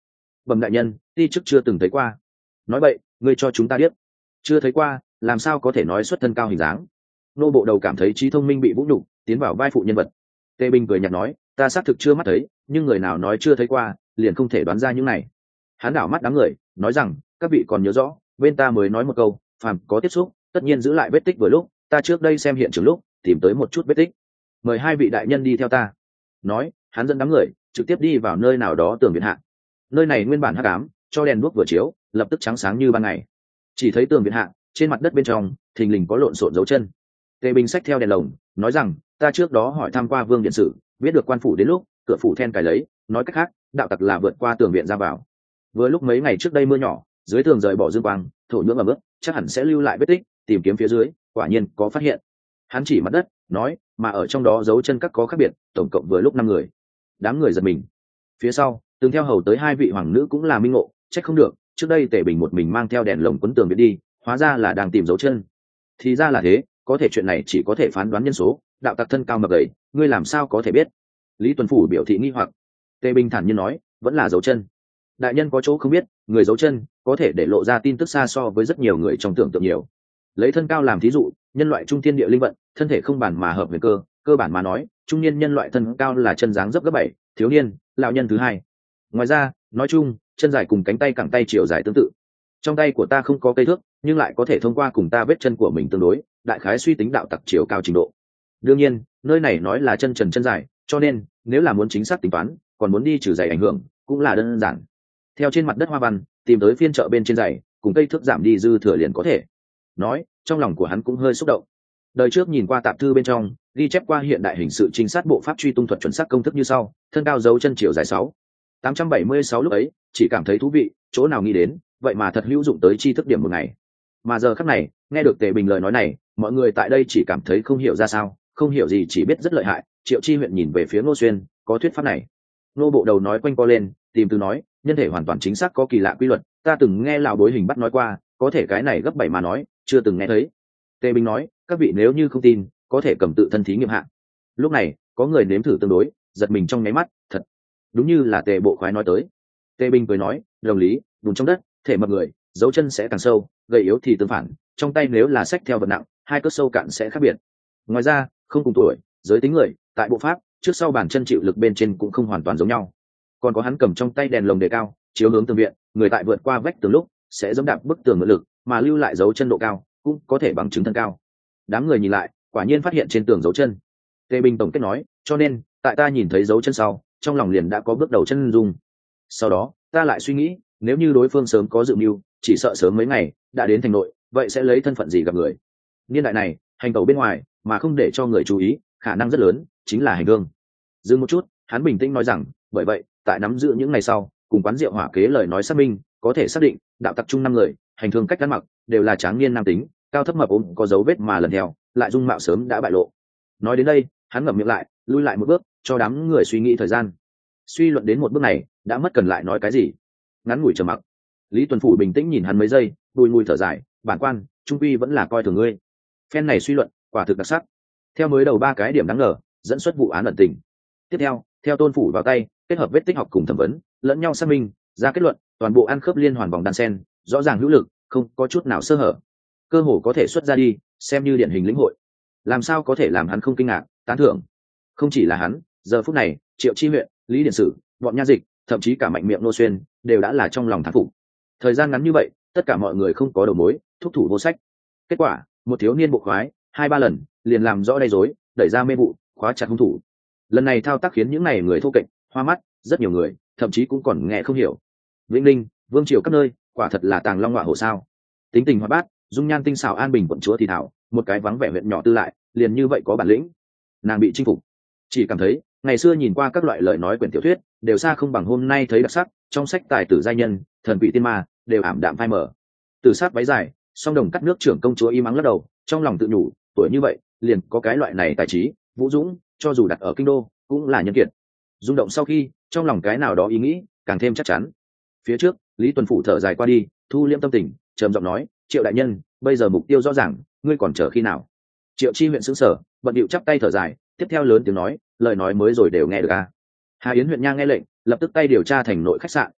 bẩm đại nhân, ti chức chưa từng thấy qua. Nói vậy, ngươi cho chúng ta biết. Chưa thấy qua, làm sao có thể nói xuất thân cao hình dáng. Nô bộ đầu cảm thấy trí thông minh bị vũ nhục, tiến vào vai phụ nhân vật. Tề Bình cười nhạt nói, ta xác thực chưa mắt thấy, nhưng người nào nói chưa thấy qua liền không thể đoán ra những này. Hắn đảo mắt đám người, nói rằng, các vị còn nhớ rõ, bên ta mới nói một câu, phàm có tiếp xúc tất nhiên giữ lại vết tích vừa lúc ta trước đây xem hiện trường lúc tìm tới một chút vết tích. Mời hai vị đại nhân đi theo ta. Nói, hắn dẫn đám người trực tiếp đi vào nơi nào đó tường viện hạ. Nơi này nguyên bản hắc ám, cho đèn đuốc vừa chiếu lập tức trắng sáng như ban ngày. Chỉ thấy tường viện hạ, trên mặt đất bên trong thình lình có lộn xộn dấu chân. Tề Bình xách theo đèn lồng, nói rằng, ta trước đó hỏi thăm qua Vương điện sử, biết được quan phủ đến lúc cửa phủ then cài lấy, nói cách khác, đạo tặc là vượt qua tường viện ra vào. Vừa lúc mấy ngày trước đây mưa nhỏ, dưới tường rời bỏ dương quang, thổ nhưỡng ẩm ướt, chắc hẳn sẽ lưu lại vết tích, tìm kiếm phía dưới, quả nhiên có phát hiện. Hắn chỉ mặt đất, nói, mà ở trong đó dấu chân các có khác biệt, tổng cộng vừa lúc năm người. Đám người giật mình. Phía sau, từng theo hầu tới hai vị hoàng nữ cũng là minh ngộ, trách không được, trước đây Tề Bình một mình mang theo đèn lồng quấn tường viện đi, hóa ra là đang tìm dấu chân. Thì ra là thế, có thể chuyện này chỉ có thể phán đoán nhân số, đạo tặc thân cao mập gầy, ngươi làm sao có thể biết? Lý Tuần Phủ biểu thị nghi hoặc. Tề Bình thản nhiên nói, vẫn là dấu chân. Đại nhân có chỗ không biết, người dấu chân có thể để lộ ra tin tức xa so với rất nhiều người trong tưởng tượng nhiều. Lấy thân cao làm thí dụ, nhân loại trung thiên địa linh vận, thân thể không bản mà hợp với cơ, cơ bản mà nói, trung niên nhân loại thân cao là chân dáng dấp gấp bảy, thiếu niên, lão nhân thứ hai. Ngoài ra, nói chung, chân dài cùng cánh tay cẳng tay chiều dài tương tự. Trong tay của ta không có cây thước, nhưng lại có thể thông qua cùng ta vết chân của mình tương đối, đại khái suy tính đạo tặc chiều cao trình độ. Đương nhiên, nơi này nói là chân trần chân dài, cho nên nếu là muốn chính xác tính toán, còn muốn đi trừ giày ảnh hưởng, cũng là đơn giản. Theo trên mặt đất hoa văn, tìm tới phiên chợ bên trên giày, cùng cây thước giảm đi dư thừa liền có thể. Nói, trong lòng của hắn cũng hơi xúc động. Đời trước nhìn qua tạp thư bên trong, ghi chép qua hiện đại hình sự trinh sát bộ pháp truy tung thuật chuẩn xác công thức như sau: thân cao dấu chân chiều dài sáu tám trăm bảy mươi sáu, lúc ấy chỉ cảm thấy thú vị, chỗ nào nghĩ đến, vậy mà thật hữu dụng tới tri thức điểm một ngày. Mà giờ khắc này, nghe được Tề Bình lời nói này, mọi người tại đây chỉ cảm thấy không hiểu ra sao, không hiểu gì chỉ biết rất lợi hại. Triệu Chi huyện nhìn về phía Ngô Xuyên, có thuyết pháp này. Ngô bộ đầu nói quanh co lên, tìm từ nói, nhân thể hoàn toàn chính xác có kỳ lạ quy luật, ta từng nghe lão đối hình bắt nói qua, có thể cái này gấp bảy mà nói, chưa từng nghe thấy. Tề Bình nói, các vị nếu như không tin, có thể cầm tự thân thí nghiệm hạ. Lúc này, có người nếm thử tương đối, giật mình trong nháy mắt, thật, đúng như là Tề bộ khoái nói tới. Tề Bình cười nói, đồng lý, vùng trong đất, thể mập người, dấu chân sẽ càng sâu, gầy yếu thì tương phản, trong tay nếu là xách theo vật nặng, hai cất sâu cạn sẽ khác biệt. Ngoài ra, không cùng tuổi, giới tính người, tại bộ pháp, trước sau bàn chân chịu lực bên trên cũng không hoàn toàn giống nhau. Còn có hắn cầm trong tay đèn lồng đề cao, chiếu hướng tường viện, người tại vượt qua vách tường lúc sẽ giẫm đạp bức tường ngự lực, mà lưu lại dấu chân độ cao, cũng có thể bằng chứng thân cao. Đám người nhìn lại, quả nhiên phát hiện trên tường dấu chân. Tề Bình tổng kết nói, cho nên, tại ta nhìn thấy dấu chân sau, trong lòng liền đã có bước đầu chân dung. Sau đó, ta lại suy nghĩ, nếu như đối phương sớm có dự mưu, chỉ sợ sớm mấy ngày đã đến thành nội, vậy sẽ lấy thân phận gì gặp người? Niên đại này, hành tẩu bên ngoài mà không để cho người chú ý, khả năng rất lớn chính là hành hương. Dừng một chút, hắn bình tĩnh nói rằng, bởi vậy, tại nắm giữ những ngày sau, cùng quán rượu hỏa kế lời nói xác minh, có thể xác định, đạo tặc chung năm người, hành thương cách ăn mặc đều là tráng niên nam tính, cao thấp mập ốm, có dấu vết mà lần theo, lại dung mạo sớm đã bại lộ. Nói đến đây, hắn ngậm miệng lại, lui lại một bước, cho đám người suy nghĩ thời gian. Suy luận đến một bước này, đã mất cần lại nói cái gì. Ngắn ngủi trầm mặc. Lý Tuần Phủ bình tĩnh nhìn hắn mấy giây, đùi ngùi thở dài, bản quan, trung quy vẫn là coi thường ngươi. Phen này suy luận, quả thực đặc sắc. Theo mới đầu ba cái điểm đáng ngờ, dẫn xuất vụ án ẩn tình. Tiếp theo, theo Tôn Phủ vào tay, kết hợp vết tích học cùng thẩm vấn, lẫn nhau xác minh, ra kết luận, toàn bộ ăn khớp liên hoàn vòng đan sen, rõ ràng hữu lực, không có chút nào sơ hở. Cơ hồ có thể xuất ra đi, xem như điển hình lĩnh hội. Làm sao có thể làm hắn không kinh ngạc, tán thưởng? Không chỉ là hắn, giờ phút này, Triệu Chi huyện, Lý Điển Sử, bọn nha dịch, thậm chí cả mạnh miệng Nô Xuyên, đều đã là trong lòng thán phục. Thời gian ngắn như vậy, tất cả mọi người không có đầu mối, thúc thủ vô sách. Kết quả, một thiếu niên bộ khoái, hai ba lần, liền làm rõ đầy rối, đẩy ra mê vụ, khóa chặt hung thủ. Lần này thao tác khiến những này người thô kệch, hoa mắt, rất nhiều người, thậm chí cũng còn nghe không hiểu. Vĩnh Linh, vương triều các nơi, quả thật là tàng long ngọa hổ sao? Tính tình hoạt bát, dung nhan tinh xảo an bình quận chúa thì thảo, một cái vắng vẻ huyện nhỏ tư lại, liền như vậy có bản lĩnh. Nàng bị chinh phục. Chỉ cảm thấy, ngày xưa nhìn qua các loại lời nói quyển tiểu thuyết, đều xa không bằng hôm nay thấy đặc sắc, trong sách tài tử giai nhân, thần vị tiên ma, đều ảm đạm phai mờ. Từ sát váy dài, song đồng cắt nước trưởng công chúa im ắng lắc đầu, trong lòng tự nhủ, tuổi như vậy, liền có cái loại này tài trí, vũ dũng, cho dù đặt ở kinh đô, cũng là nhân kiệt. Rung động sau khi, trong lòng cái nào đó ý nghĩ, càng thêm chắc chắn. Phía trước, Lý Tuần Phủ thở dài qua đi, thu liễm tâm tình, trầm giọng nói, Triệu đại nhân, bây giờ mục tiêu rõ ràng, ngươi còn chờ khi nào? Triệu Chi huyện sững sờ, bận điệu chắp tay thở dài, tiếp theo lớn tiếng nói, lời nói mới rồi đều nghe được à? Hà Yến huyện nha nghe lệnh, lập tức tay điều tra thành nội khách sạn,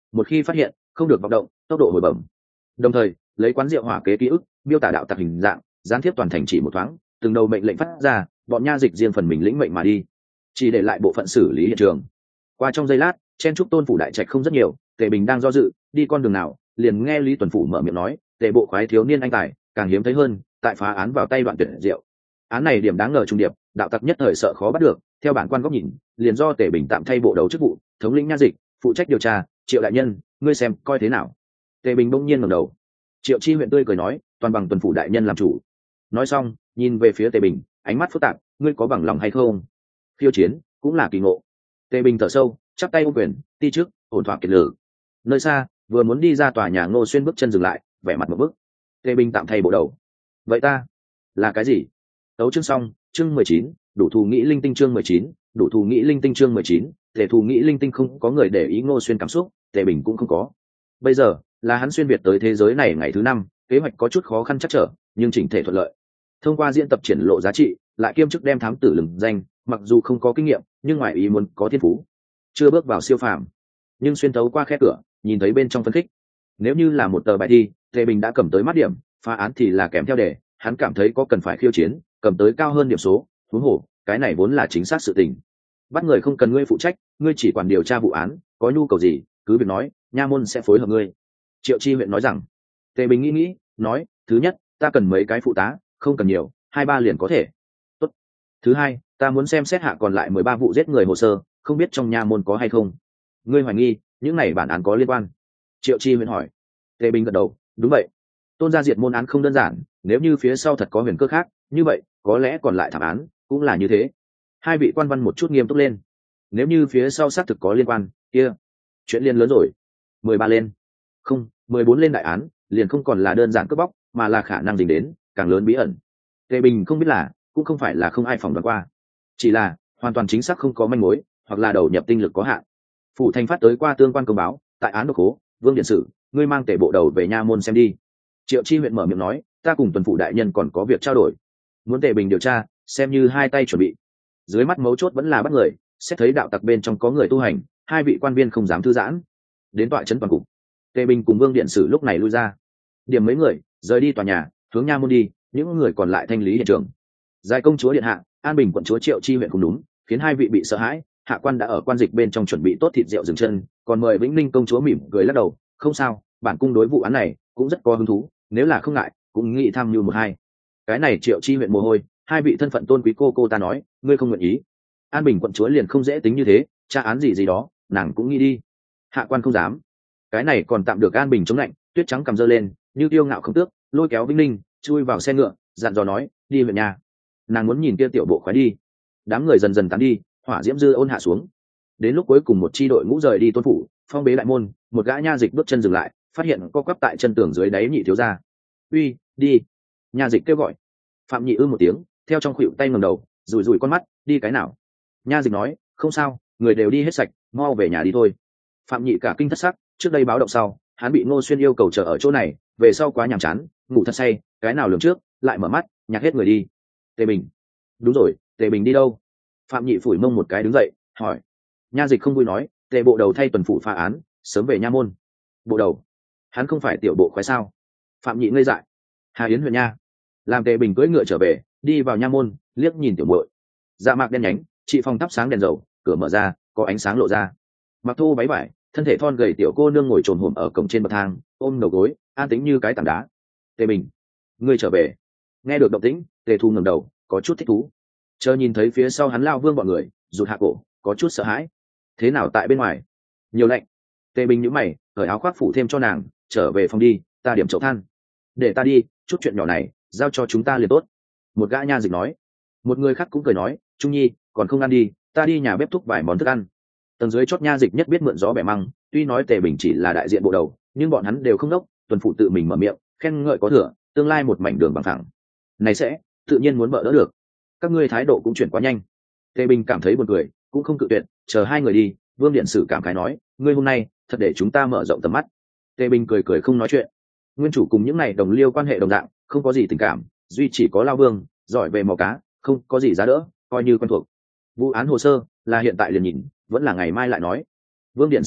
một khi phát hiện không được vọng động, tốc độ hồi bẩm. Đồng thời lấy quán rượu hỏa kế ký ức miêu tả đạo tặc hình dạng, gián tiếp toàn thành chỉ một thoáng, từng đầu mệnh lệnh phát ra, bọn nha dịch riêng phần mình lĩnh mệnh mà đi, chỉ để lại bộ phận xử lý hiện trường. Qua trong giây lát, chen trúc tôn phủ đại trạch không rất nhiều, Tề Bình đang do dự đi con đường nào, liền nghe Lý Tuần Phủ mở miệng nói, Tề bộ khoái thiếu niên anh tài, càng hiếm thấy hơn, tại phá án vào tay đoạn tuyệt diệu. Án này điểm đáng ngờ trùng điệp, đạo tặc nhất thời sợ khó bắt được, theo bản quan góc nhìn, liền do Tề Bình tạm thay bộ đầu chức vụ, thống lĩnh nha dịch, phụ trách điều tra, Triệu đại nhân, ngươi xem coi thế nào. Tề Bình bỗng nhiên ngẩng đầu. Triệu Chi huyện tươi cười nói, toàn bằng Tuần Phủ đại nhân làm chủ. Nói xong, nhìn về phía Tề Bình, ánh mắt phức tạp, ngươi có bằng lòng hay không? Khiêu chiến cũng là kỳ ngộ. Tề Bình thở sâu, chắp tay ôm quyền, ti trước, ổn thỏa kiệt lử. Nơi xa, vừa muốn đi ra tòa nhà Ngô Xuyên bước chân dừng lại, vẻ mặt một bức. Tề Bình tạm thay bộ đầu. Vậy ta là cái gì? Tấu chương xong, chương mười chín, đủ thù nghĩ linh tinh chương mười chín, đủ thù nghĩ linh tinh chương mười chín, Tề thù nghĩ linh tinh không có người để ý Ngô Xuyên cảm xúc, Tề Bình cũng không có. Bây giờ, là hắn xuyên việt tới thế giới này ngày thứ năm, kế hoạch có chút khó khăn chắc trở, nhưng chỉnh thể thuận lợi. Thông qua diễn tập triển lộ giá trị, lại kiêm chức đem thám tử lừng danh, mặc dù không có kinh nghiệm, nhưng ngoài ý muốn có thiên phú. Chưa bước vào siêu phàm, nhưng xuyên thấu qua khe cửa, nhìn thấy bên trong phân khích. Nếu như là một tờ bài thi, Tề Bình đã cầm tới mắt điểm, phá án thì là kèm theo đề, hắn cảm thấy có cần phải khiêu chiến, cầm tới cao hơn điểm số, huống hồ, cái này vốn là chính xác sự tình. Bắt người không cần ngươi phụ trách, ngươi chỉ quản điều tra vụ án, có nhu cầu gì, cứ việc nói, nha môn sẽ phối hợp ngươi. Triệu Chi huyện nói rằng. Tề Bình nghĩ nghĩ, nói, thứ nhất, ta cần mấy cái phụ tá, không cần nhiều, hai ba liền có thể. Tốt. Thứ hai, ta muốn xem xét hạ còn lại mười ba vụ giết người hồ sơ, không biết trong nha môn có hay không. Ngươi hoài nghi những này bản án có liên quan? Triệu Chi huyện hỏi. Tề Bình gật đầu, đúng vậy. Tôn gia diệt môn án không đơn giản, nếu như phía sau thật có huyền cơ khác, như vậy có lẽ còn lại thảm án cũng là như thế. Hai vị quan văn một chút nghiêm túc lên. Nếu như phía sau xác thực có liên quan, kia chuyện liên lớn rồi. Mười ba lên, không, mười bốn lên đại án, liền không còn là đơn giản cướp bóc, mà là khả năng dính đến càng lớn bí ẩn. Tề Bình không biết là, cũng không phải là không ai phỏng đoán qua, chỉ là hoàn toàn chính xác không có manh mối, hoặc là đầu nhập tinh lực có hạn. Phủ thành phát tới qua tương quan công báo, tại án độc hố, Vương điện sử, ngươi mang Tề bộ đầu về nha môn xem đi. Triệu Chi huyện mở miệng nói, ta cùng Tuần phủ đại nhân còn có việc trao đổi, muốn Tề Bình điều tra, xem như hai tay chuẩn bị. Dưới mắt mấu chốt vẫn là bắt người, xét thấy đạo tặc bên trong có người tu hành, hai vị quan viên không dám thư giãn. Đến tọa trấn toàn cục, Tề Bình cùng Vương điện sử lúc này lui ra, điểm mấy người rời đi tòa nhà, hướng nha môn đi, những người còn lại thanh lý hiện trường. Giải công chúa điện hạ, An Bình quận chúa Triệu Chi huyện cũng đúng, khiến hai vị bị sợ hãi. Hạ quan đã ở quan dịch bên trong chuẩn bị tốt thịt rượu dừng chân, còn mời Vĩnh Ninh công chúa mỉm cười lắc đầu, không sao, bản cung đối vụ án này cũng rất có hứng thú, nếu là không ngại, cũng nghĩ tham mưu một hai. Cái này Triệu Chi huyện mồ hôi, hai vị thân phận tôn quý cô cô ta nói, ngươi không nguyện ý. An Bình quận chúa liền không dễ tính như thế, tra án gì gì đó, nàng cũng nghĩ đi. Hạ quan không dám. Cái này còn tạm được An Bình chống lạnh, tuyết trắng cầm dơ lên, như tiêu ngạo không tước, lôi kéo Vĩnh Ninh, chui vào xe ngựa, dặn dò nói, đi huyện nhà. Nàng muốn nhìn kia tiểu bộ khoái đi. Đám người dần dần tán đi, hỏa diễm dư ôn hạ xuống. Đến lúc cuối cùng một chi đội ngũ rời đi tôn phủ, phong bế đại môn, một gã nha dịch bước chân dừng lại, phát hiện co quắp tại chân tường dưới đáy nhị thiếu gia. Uy, đi. Nha dịch kêu gọi. Phạm Nhị ư một tiếng, theo trong khuỷu tay ngẩng đầu, rủi rủi con mắt, đi cái nào? Nha dịch nói, không sao, người đều đi hết sạch, mau về nhà đi thôi. Phạm Nhị cả kinh thất sắc, trước đây báo động sau, hắn bị Ngô Xuyên yêu cầu chờ ở chỗ này, về sau quá nhàm chán, ngủ thật say, cái nào lường trước, lại mở mắt, nhạc hết người đi. Tề Bình. Đúng rồi, Tề Bình đi đâu? Phạm Nhị phủi mông một cái đứng dậy, hỏi. Nha dịch không vui nói, Tề bộ đầu thay tuần phủ phá án, sớm về nha môn. Bộ đầu? Hắn không phải tiểu bộ khoái sao? Phạm Nhị ngây dại. Hà Yến huyện nha. Làm Tề Bình cưỡi ngựa trở về, đi vào nha môn, liếc nhìn tiểu muội. Dạ mạc đen nhánh, chị phòng thắp sáng đèn dầu, cửa mở ra, có ánh sáng lộ ra. Mặc thô váy vải, thân thể thon gầy tiểu cô nương ngồi trồm hổm ở cổng trên bậc thang, ôm đầu gối, an tĩnh như cái tảng đá. Tề Bình, ngươi trở về. Nghe được động tĩnh, Tề Thu ngẩng đầu, có chút thích thú. Chờ nhìn thấy phía sau hắn Lao Vương bọn người, rụt hạ cổ, có chút sợ hãi. Thế nào tại bên ngoài? Nhiều lạnh. Tề Bình nhíu mày, cởi áo khoác phủ thêm cho nàng, trở về phòng đi, ta điểm chậu than. Để ta đi, chút chuyện nhỏ này, giao cho chúng ta liền tốt. Một gã nha dịch nói. Một người khác cũng cười nói, Trung Nhi, còn không ăn đi, ta đi nhà bếp thúc vài món thức ăn. Tầng dưới chót nha dịch nhất biết mượn gió bẻ măng, tuy nói Tề Bình chỉ là đại diện bộ đầu, nhưng bọn hắn đều không đốc, tuần phụ tự mình mở miệng, khen ngợi có thừa, tương lai một mảnh đường bằng phẳng. Này sẽ, tự nhiên muốn bỡ đỡ được. Các ngươi thái độ cũng chuyển quá nhanh. Tề Bình cảm thấy buồn cười, cũng không cự tuyệt, chờ hai người đi, Vương điện sử cảm khái nói, ngươi hôm nay thật để chúng ta mở rộng tầm mắt. Tề Bình cười cười không nói chuyện. Nguyên chủ cùng những này đồng liêu quan hệ đồng dạng, không có gì tình cảm, duy chỉ có Lao Vương giỏi về mò cá, không có gì giá đỡ, coi như quen thuộc. Vụ án hồ sơ là hiện tại liền nhìn, vẫn là ngày mai lại nói. Vương điện sử nói,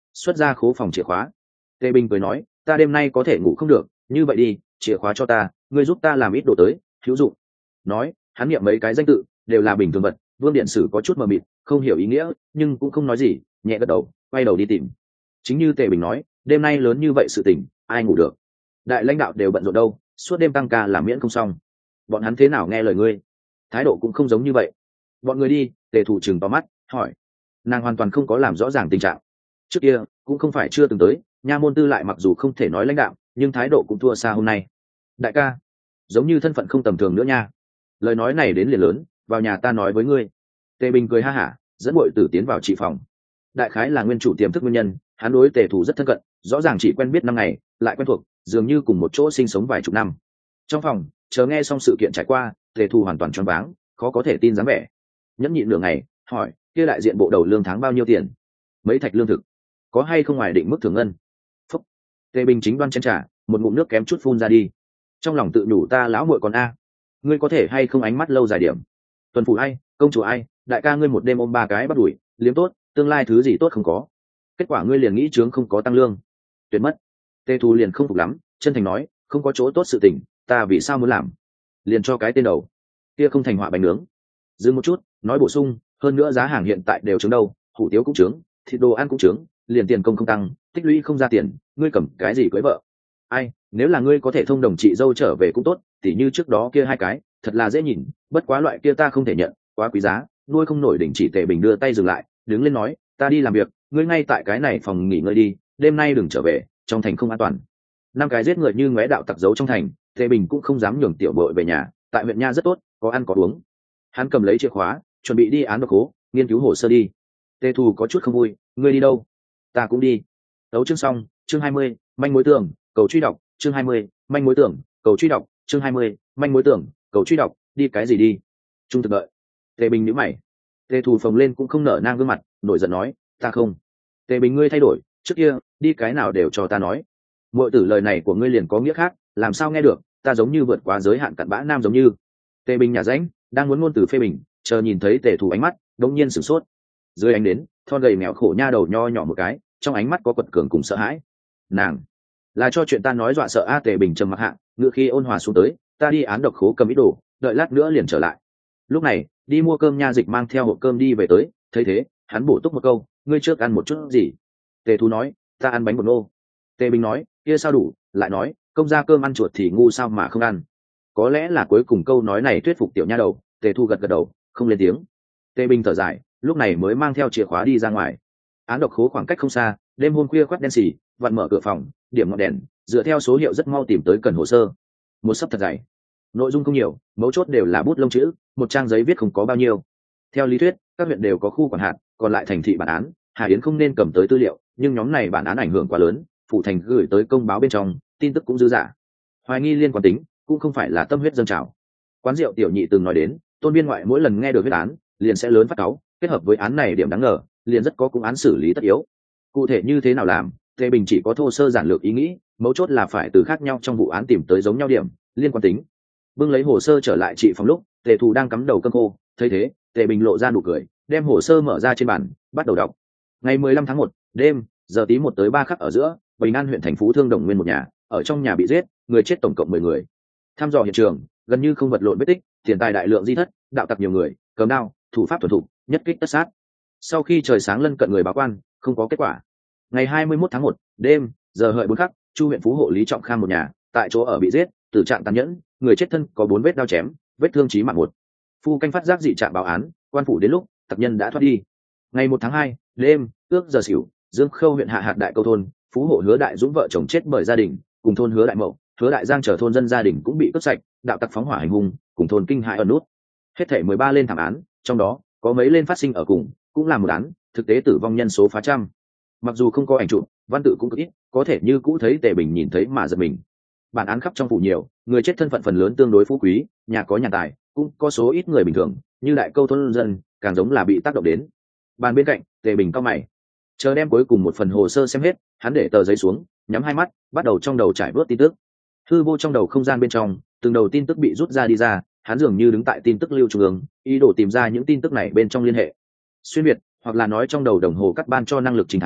xuất ra khố phòng chìa khóa. Tề Bình cười nói, ta đêm nay có thể ngủ không được, như vậy đi, chìa khóa cho ta, ngươi giúp ta làm ít đồ tới, hữu dụng. Nói, hắn niệm mấy cái danh tự, đều là bình thường vật. Vương Điện Sử có chút mờ mịt, không hiểu ý nghĩa, nhưng cũng không nói gì, nhẹ gật đầu, quay đầu đi tìm. Chính như Tề Bình nói, đêm nay lớn như vậy sự tình, ai ngủ được? Đại lãnh đạo đều bận rộn đâu, suốt đêm tăng ca làm miễn không xong. Bọn hắn thế nào nghe lời ngươi? Thái độ cũng không giống như vậy. Bọn người đi, Tề Thủ trừng to mắt, hỏi. Nàng hoàn toàn không có làm rõ ràng tình trạng. Trước kia cũng không phải chưa từng tới, nha môn tư lại mặc dù không thể nói lãnh đạo, nhưng thái độ cũng thua xa hôm nay. Đại ca, giống như thân phận không tầm thường nữa nha. Lời nói này đến liền lớn, vào nhà ta nói với ngươi. Tề Bình cười ha hả, dẫn bội tử tiến vào trị phòng. Đại khái là nguyên chủ tiềm thức nguyên nhân, hắn đối Tề Thủ rất thân cận, rõ ràng chỉ quen biết năm ngày, lại quen thuộc, dường như cùng một chỗ sinh sống vài chục năm. Trong phòng, chờ nghe xong sự kiện trải qua, Tề Thủ hoàn toàn choáng váng, khó có thể tin dáng vẻ. Nhẫn nhịn nửa ngày, hỏi, kia đại diện bộ đầu lương tháng bao nhiêu tiền? Mấy thạch lương thực? Có hay không ngoài định mức thưởng ngân? Phúc. Tề Bình chính đoan chén trà, một ngụm nước kém chút phun ra đi. Trong lòng tự nhủ, ta lão muội còn a, ngươi có thể hay không ánh mắt lâu dài điểm? Tuần phủ ai, công chủ ai, đại ca ngươi một đêm ôm ba cái bắt đuổi, liếm tốt, tương lai thứ gì tốt không có. Kết quả ngươi liền nghĩ trướng không có tăng lương, tuyệt mất. Tề Thu liền không phục lắm, chân thành nói, không có chỗ tốt sự tình, ta vì sao muốn làm? Liền cho cái tên đầu, kia không thành họa bánh nướng. Dừng một chút, nói bổ sung, hơn nữa giá hàng hiện tại đều trướng đâu, hủ tiếu cũng trướng, thịt đồ ăn cũng trướng, liền tiền công không tăng, tích lũy không ra tiền, ngươi cầm cái gì cưới vợ? Ai, nếu là ngươi có thể thông đồng chị dâu trở về cũng tốt, tỉ như trước đó kia hai cái, thật là dễ nhìn, bất quá loại kia ta không thể nhận, quá quý giá, nuôi không nổi. Đỉnh Chỉ Tề Bình đưa tay dừng lại, đứng lên nói, ta đi làm việc, ngươi ngay tại cái này phòng nghỉ ngơi đi, đêm nay đừng trở về, trong thành không an toàn. Năm cái giết người như ngóe đạo tặc giấu trong thành, Tề Bình cũng không dám nhường tiểu bội về nhà, tại huyện nha rất tốt, có ăn có uống. Hắn cầm lấy chìa khóa, chuẩn bị đi án độc hố, nghiên cứu hồ sơ đi. Tề Thù có chút không vui, ngươi đi đâu? Ta cũng đi. Đấu chương xong, chương hai mươi, manh mối tưởng, cầu truy đọc, chương hai mươi, manh mối tưởng, cầu truy đọc, chương hai mươi, manh mối tưởng, cầu truy đọc, đi cái gì đi? Trung thực đợi. Tề Bình nhíu mày. Tề Thù phồng lên cũng không nở nang gương mặt, nổi giận nói, ta không. Tề Bình ngươi thay đổi, trước kia đi cái nào đều cho ta nói. Muội tử lời này của ngươi liền có nghĩa khác, làm sao nghe được, ta giống như vượt quá giới hạn cặn bã nam giống như. Tề Bình nhả rãnh, đang muốn ngôn từ phê bình, chờ nhìn thấy Tề Thù ánh mắt, đột nhiên sửng sốt. Dưới ánh đến, thon gầy mèo khổ nha đầu nho nhỏ một cái, trong ánh mắt có quật cường cùng sợ hãi. Nàng là cho chuyện ta nói dọa sợ a. Tề Bình trầm mặc hạ, ngựa khi ôn hòa xuống tới, ta đi án độc khố cầm ít đồ, đợi lát nữa liền trở lại. Lúc này đi mua cơm nha dịch mang theo hộp cơm đi về tới, thấy thế hắn bổ túc một câu, ngươi trước ăn một chút gì? Tề Thú nói, ta ăn bánh bột nô. Tề Bình nói, kia sao đủ? Lại nói, công ra cơm ăn chuột thì ngu sao mà không ăn? Có lẽ là cuối cùng câu nói này thuyết phục tiểu nha đầu. Tề Thu gật gật đầu, không lên tiếng. Tề Bình thở dài, lúc này mới mang theo chìa khóa đi ra ngoài. Án độc khố khoảng cách không xa, đêm hôm khuya khoắt đen xì, vặn mở cửa phòng, điểm ngọn đèn, dựa theo số hiệu rất mau tìm tới cần hồ sơ. Một sấp thật dày, nội dung không nhiều, mấu chốt đều là bút lông chữ, một trang giấy viết không có bao nhiêu. Theo lý thuyết, các huyện đều có khu quản hạt, còn lại thành thị bản án, Hà Yến không nên cầm tới tư liệu, nhưng nhóm này bản án ảnh hưởng quá lớn, phủ thành gửi tới công báo bên trong, tin tức cũng dư dả. Hoài nghi liên quan tính, cũng không phải là tâm huyết dâng trào. Quán rượu tiểu nhị từng nói đến, Tôn Biên Ngoại mỗi lần nghe được huyết án, liền sẽ lớn phát cáu, kết hợp với án này điểm đáng ngờ, liền rất có cung án xử lý tất yếu. Cụ thể như thế nào làm, Tề Bình chỉ có thô sơ giản lược ý nghĩ, mấu chốt là phải từ khác nhau trong vụ án tìm tới giống nhau điểm, liên quan tính. Bưng lấy hồ sơ trở lại trị phòng lúc, Tề Thù đang cắm đầu cơm khô, thấy thế, Tề Bình lộ ra nụ cười, đem hồ sơ mở ra trên bàn, bắt đầu đọc. Ngày mười lăm tháng một, đêm, giờ tí một tới ba khắc ở giữa, Bình An huyện thành Phú Thương Đồng Nguyên một nhà, ở trong nhà bị giết, người chết tổng cộng mười người. Thăm dò hiện trường, gần như không vật lộn vết tích, tiền tài đại lượng di thất, đạo tặc nhiều người, cầm đao, thủ pháp thuần thục, nhất kích tất sát. Sau khi trời sáng lân cận người báo quan, không có kết quả. Ngày hai mươi mốt tháng một, đêm, giờ hợi bốn khắc, Chu huyện Phú hộ Lý Trọng Kham một nhà, tại chỗ ở bị giết, tử trạng tàn nhẫn, người chết thân có bốn vết đao chém, vết thương chí mạng một. Phu canh phát giác dị trạng báo án, quan phủ đến lúc, tặc nhân đã thoát đi. Ngày một tháng hai, đêm, ước giờ xỉu, Dương Khâu huyện hạ hạt đại câu thôn, Phú hộ Hứa Đại Dũng vợ chồng chết bởi gia đình, cùng thôn Hứa Đại Mậu, Hứa Đại Giang trở thôn dân gia đình cũng bị cướp sạch, đạo tặc phóng hỏa hành hung, cùng thôn kinh hại ở nút. Hết thảy mười ba lên thảm án, trong đó có mấy lên phát sinh ở cùng, cũng là một án, thực tế tử vong nhân số phá trăm. Mặc dù không có ảnh chụp, văn tự cũng cực ít, có thể như cũ thấy Tề Bình nhìn thấy mà giật mình. Bản án khắp trong phủ nhiều, người chết thân phận phần lớn tương đối phú quý, nhà có nhà tài, cũng có số ít người bình thường, như đại câu thôn dân, càng giống là bị tác động đến. Bàn bên cạnh, Tề Bình cau mày, chờ đem cuối cùng một phần hồ sơ xem hết, hắn để tờ giấy xuống, nhắm hai mắt, bắt đầu trong đầu trải vớt tin tức. Hư vô trong đầu không gian bên trong, từng đầu tin tức bị rút ra đi ra, hắn dường như đứng tại tin tức lưu trung ương, ý đồ tìm ra những tin tức này bên trong liên hệ. Xuyên biệt, hoặc là nói trong đầu đồng hồ cắt ban cho năng lực trình thám,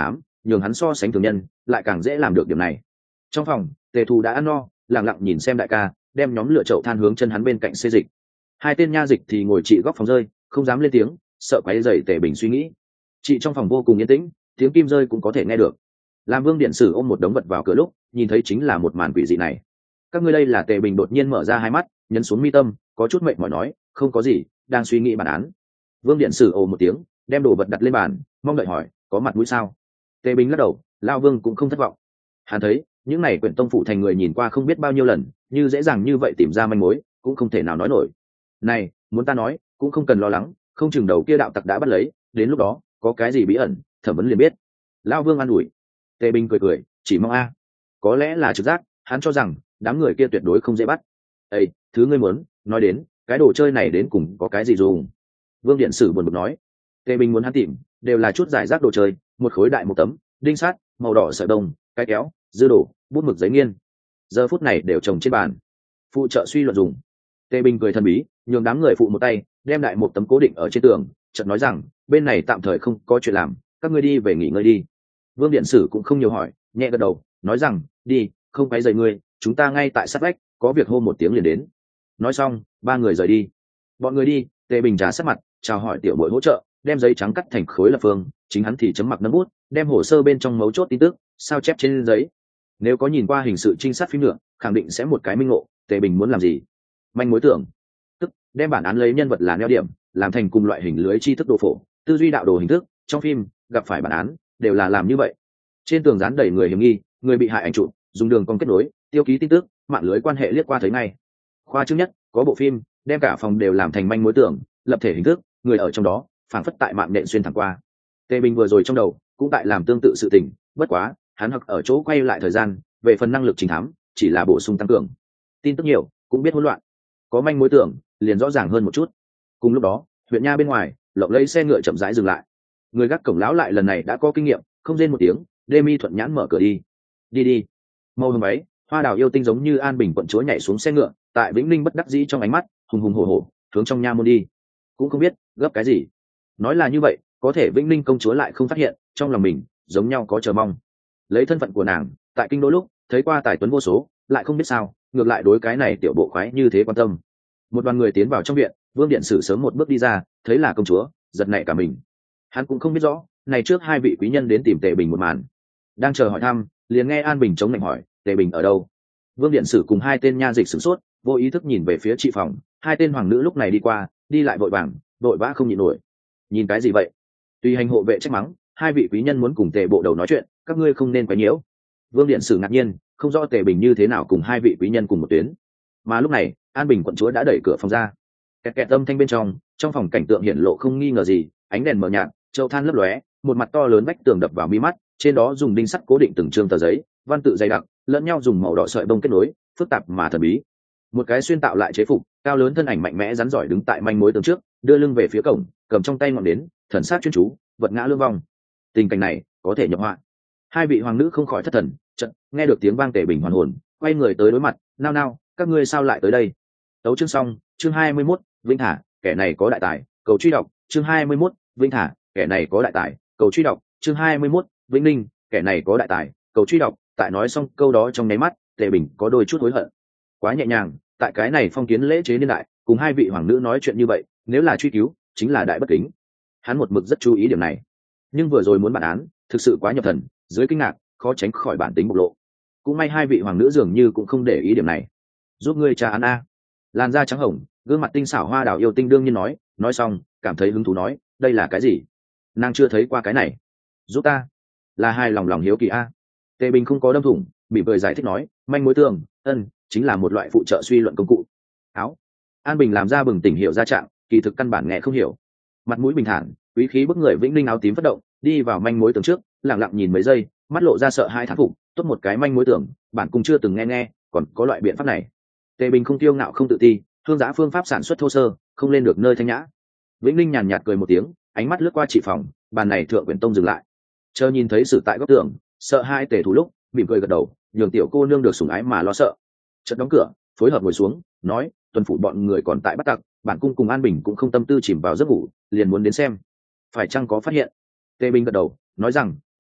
nhường hắn so sánh thường nhân lại càng dễ làm được điểm này. Trong phòng, Tề Thù đã ăn no, lặng lặng nhìn xem đại ca đem nhóm lửa chậu than hướng chân hắn bên cạnh xê dịch. Hai tên nha dịch thì ngồi trị góc phòng rơi, không dám lên tiếng, sợ quấy rầy Tề Bình suy nghĩ. Chị trong phòng vô cùng yên tĩnh, tiếng kim rơi cũng có thể nghe được. Làm Vương Điện Sử ôm một đống vật vào cửa lúc, nhìn thấy chính là một màn quỷ dị này. Các ngươi đây là Tề Bình đột nhiên mở ra hai mắt, nhấn xuống mi tâm, có chút mệt mỏi nói, không có gì, đang suy nghĩ bản án. Vương Điện Sử ồ một tiếng, đem đồ vật đặt lên bàn, mong đợi hỏi, có mặt mũi sao? Tề Bình lắc đầu, Lao Vương cũng không thất vọng. Hắn thấy những này quyển tông phụ thành người nhìn qua không biết bao nhiêu lần, như dễ dàng như vậy tìm ra manh mối cũng không thể nào nói nổi. Này, muốn ta nói cũng không cần lo lắng, không chừng đầu kia đạo tặc đã bắt lấy, đến lúc đó có cái gì bí ẩn thẩm vấn liền biết. Lao Vương an ủi. Tề Bình cười cười, chỉ mong a. Có lẽ là trực giác, hắn cho rằng đám người kia tuyệt đối không dễ bắt. Ê, thứ ngươi muốn nói đến cái đồ chơi này đến cùng có cái gì dùng? Vương Điện Sử buồn bực nói. Tề Bình muốn hắn tìm đều là chút giải rác đồ chơi, một khối đại một tấm đinh sắt màu đỏ sợi đông, cái kéo, dư đồ, bút mực giấy nghiên, giờ phút này đều trồng trên bàn, phụ trợ suy luận dùng. Tề Bình cười thần bí, nhường đám người phụ một tay đem đại một tấm cố định ở trên tường, chợt nói rằng bên này tạm thời không có chuyện làm, các ngươi đi về nghỉ ngơi đi. Vương Điện Sử cũng không nhiều hỏi, nhẹ gật đầu nói rằng đi, không quấy rầy ngươi, chúng ta ngay tại sát vách, có việc hô một tiếng liền đến. Nói xong ba người rời đi. Bọn người đi, Tề Bình trà sát mặt chào hỏi tiểu bội hỗ trợ đem giấy trắng cắt thành khối lập phương, chính hắn thì chấm mặc nâng bút đem hồ sơ bên trong mấu chốt tin tức sao chép trên giấy. Nếu có nhìn qua hình sự trinh sát phim nữa, khẳng định sẽ một cái minh ngộ. Tề Bình muốn làm gì? Manh mối tưởng, tức đem bản án lấy nhân vật là neo điểm, làm thành cùng loại hình lưới tri thức đồ phổ, tư duy đạo đồ hình thức. Trong phim gặp phải bản án đều là làm như vậy. Trên tường dán đầy người hiểm nghi, người bị hại ảnh chụp, dùng đường cong kết nối, tiêu ký tin tức, mạng lưới quan hệ liếc qua thấy ngay. Khoa trương nhất có bộ phim đem cả phòng đều làm thành manh mối tưởng, lập thể hình thức, người ở trong đó phảng phất tại mạng nện xuyên thẳng qua. Tề Bình vừa rồi trong đầu cũng tại làm tương tự sự tình, bất quá hắn hoặc ở chỗ quay lại thời gian, về phần năng lực trình thám chỉ là bổ sung tăng cường. Tin tức nhiều cũng biết hỗn loạn, có manh mối tưởng liền rõ ràng hơn một chút. Cùng lúc đó, huyện nha bên ngoài lộng lấy xe ngựa chậm rãi dừng lại. Người gác cổng lão lại lần này đã có kinh nghiệm, không rên một tiếng, Lê Mi thuận nhãn mở cửa đi. Đi đi. Màu hồng váy, hoa đào yêu tinh giống như An Bình quận chúa nhảy xuống xe ngựa, tại Vĩnh Ninh bất đắc dĩ trong ánh mắt hùng hùng hổ hổ hướng trong nha môn đi. Cũng không biết gấp cái gì, nói là như vậy, có thể Vĩnh Ninh công chúa lại không phát hiện, trong lòng mình giống nhau có chờ mong. Lấy thân phận của nàng tại kinh đô lúc thấy qua tài tuấn vô số, lại không biết sao ngược lại đối cái này tiểu bộ khoái như thế quan tâm. Một đoàn người tiến vào trong viện, Vương Điện Sử sớm một bước đi ra, thấy là công chúa, giật nảy cả mình. Hắn cũng không biết rõ này trước hai vị quý nhân đến tìm Tề Bình một màn, đang chờ hỏi thăm, liền nghe An Bình chống lạnh hỏi, Tề Bình ở đâu? Vương Điện Sử cùng hai tên nha dịch sửng sốt, vô ý thức nhìn về phía trị phòng. Hai tên hoàng nữ lúc này đi qua, đi lại vội vàng, vội vã không nhịn nổi. Nhìn cái gì vậy? Tùy hành hộ vệ trách mắng, hai vị quý nhân muốn cùng Tề bộ đầu nói chuyện, các ngươi không nên quấy nhiễu. Vương Điện Sử ngạc nhiên, không rõ Tề Bình như thế nào cùng hai vị quý nhân cùng một tuyến. Mà lúc này, An Bình quận chúa đã đẩy cửa phòng ra. Kẹt kẹt âm thanh bên trong, trong phòng cảnh tượng hiển lộ không nghi ngờ gì, ánh đèn mờ nhạt, chậu than lấp lóe, một mặt to lớn vách tường đập vào mi mắt, trên đó dùng đinh sắt cố định từng chương tờ giấy, văn tự dày đặc, lẫn nhau dùng màu đỏ sợi bông kết nối, phức tạp mà thần bí. Một cái xuyên tạo lại chế phục, cao lớn thân ảnh mạnh mẽ rắn giỏi đứng tại manh mối tường trước, đưa lưng về phía cổng, cầm trong tay ngọn nến, thần sắc chuyên chú, vật ngã lương vong. Tình cảnh này có thể nhập họa. Hai vị hoàng nữ không khỏi thất thần, chợt nghe được tiếng vang Tề Bình hoàn hồn, quay người tới đối mặt, nao nao, các ngươi sao lại tới đây? Tấu chương xong, chương hai mươi mốt, Vĩnh Thả, kẻ này có đại tài, cầu truy đọc, chương hai mươi mốt, Vĩnh Thả, kẻ này có đại tài, cầu truy đọc, chương hai mươi mốt, Vĩnh Ninh, kẻ này có đại tài, cầu truy đọc. Tại nói xong câu đó trong nháy mắt, Tề Bình có đôi chút hối hận. Quá nhẹ nhàng, tại cái này phong kiến lễ chế niên đại, cùng hai vị hoàng nữ nói chuyện như vậy, nếu là truy cứu, chính là đại bất kính. Hắn một mực rất chú ý điểm này, nhưng vừa rồi muốn bản án, thực sự quá nhập thần, dưới kinh ngạc, khó tránh khỏi bản tính bộc lộ. Cũng may hai vị hoàng nữ dường như cũng không để ý điểm này. Giúp ngươi tra án a. Làn da trắng hồng, gương mặt tinh xảo hoa đào yêu tinh đương nhiên nói, nói xong, cảm thấy hứng thú nói, đây là cái gì? Nàng chưa thấy qua cái này. Giúp ta. Là hai lòng lòng hiếu kỳ a. Tề Bình không có đâm thủng, bị cười giải thích nói, manh mối tường, ân, chính là một loại phụ trợ suy luận công cụ. Áo. An Bình làm ra bừng tỉnh hiểu ra trạng, kỳ thực căn bản nghe không hiểu. Mặt mũi bình thản, quý khí bức người Vĩnh Ninh áo tím phất động, đi vào manh mối tường trước, lặng lặng nhìn mấy giây, mắt lộ ra sợ hai thán phục, tốt một cái manh mối tường, bản cung chưa từng nghe nghe, còn có loại biện pháp này. Tề Bình không tiêu ngạo không tự ti, hương giá phương pháp sản xuất thô sơ, không lên được nơi thanh nhã. Vĩnh Ninh nhàn nhạt cười một tiếng, ánh mắt lướt qua trị phòng, bàn này thượng quyển tông dừng lại. Chờ nhìn thấy sự tại góc tường, sợ hai Tề thủ lúc, mỉm cười gật đầu, nhường tiểu cô nương được sủng ái mà lo sợ. Chợt đóng cửa, phối hợp ngồi xuống, nói, tuần phủ bọn người còn tại bắt tặc, bản cung cùng An Bình cũng không tâm tư chìm vào giấc ngủ, liền muốn đến xem, phải chăng có phát hiện. Tề Bình gật đầu, nói rằng,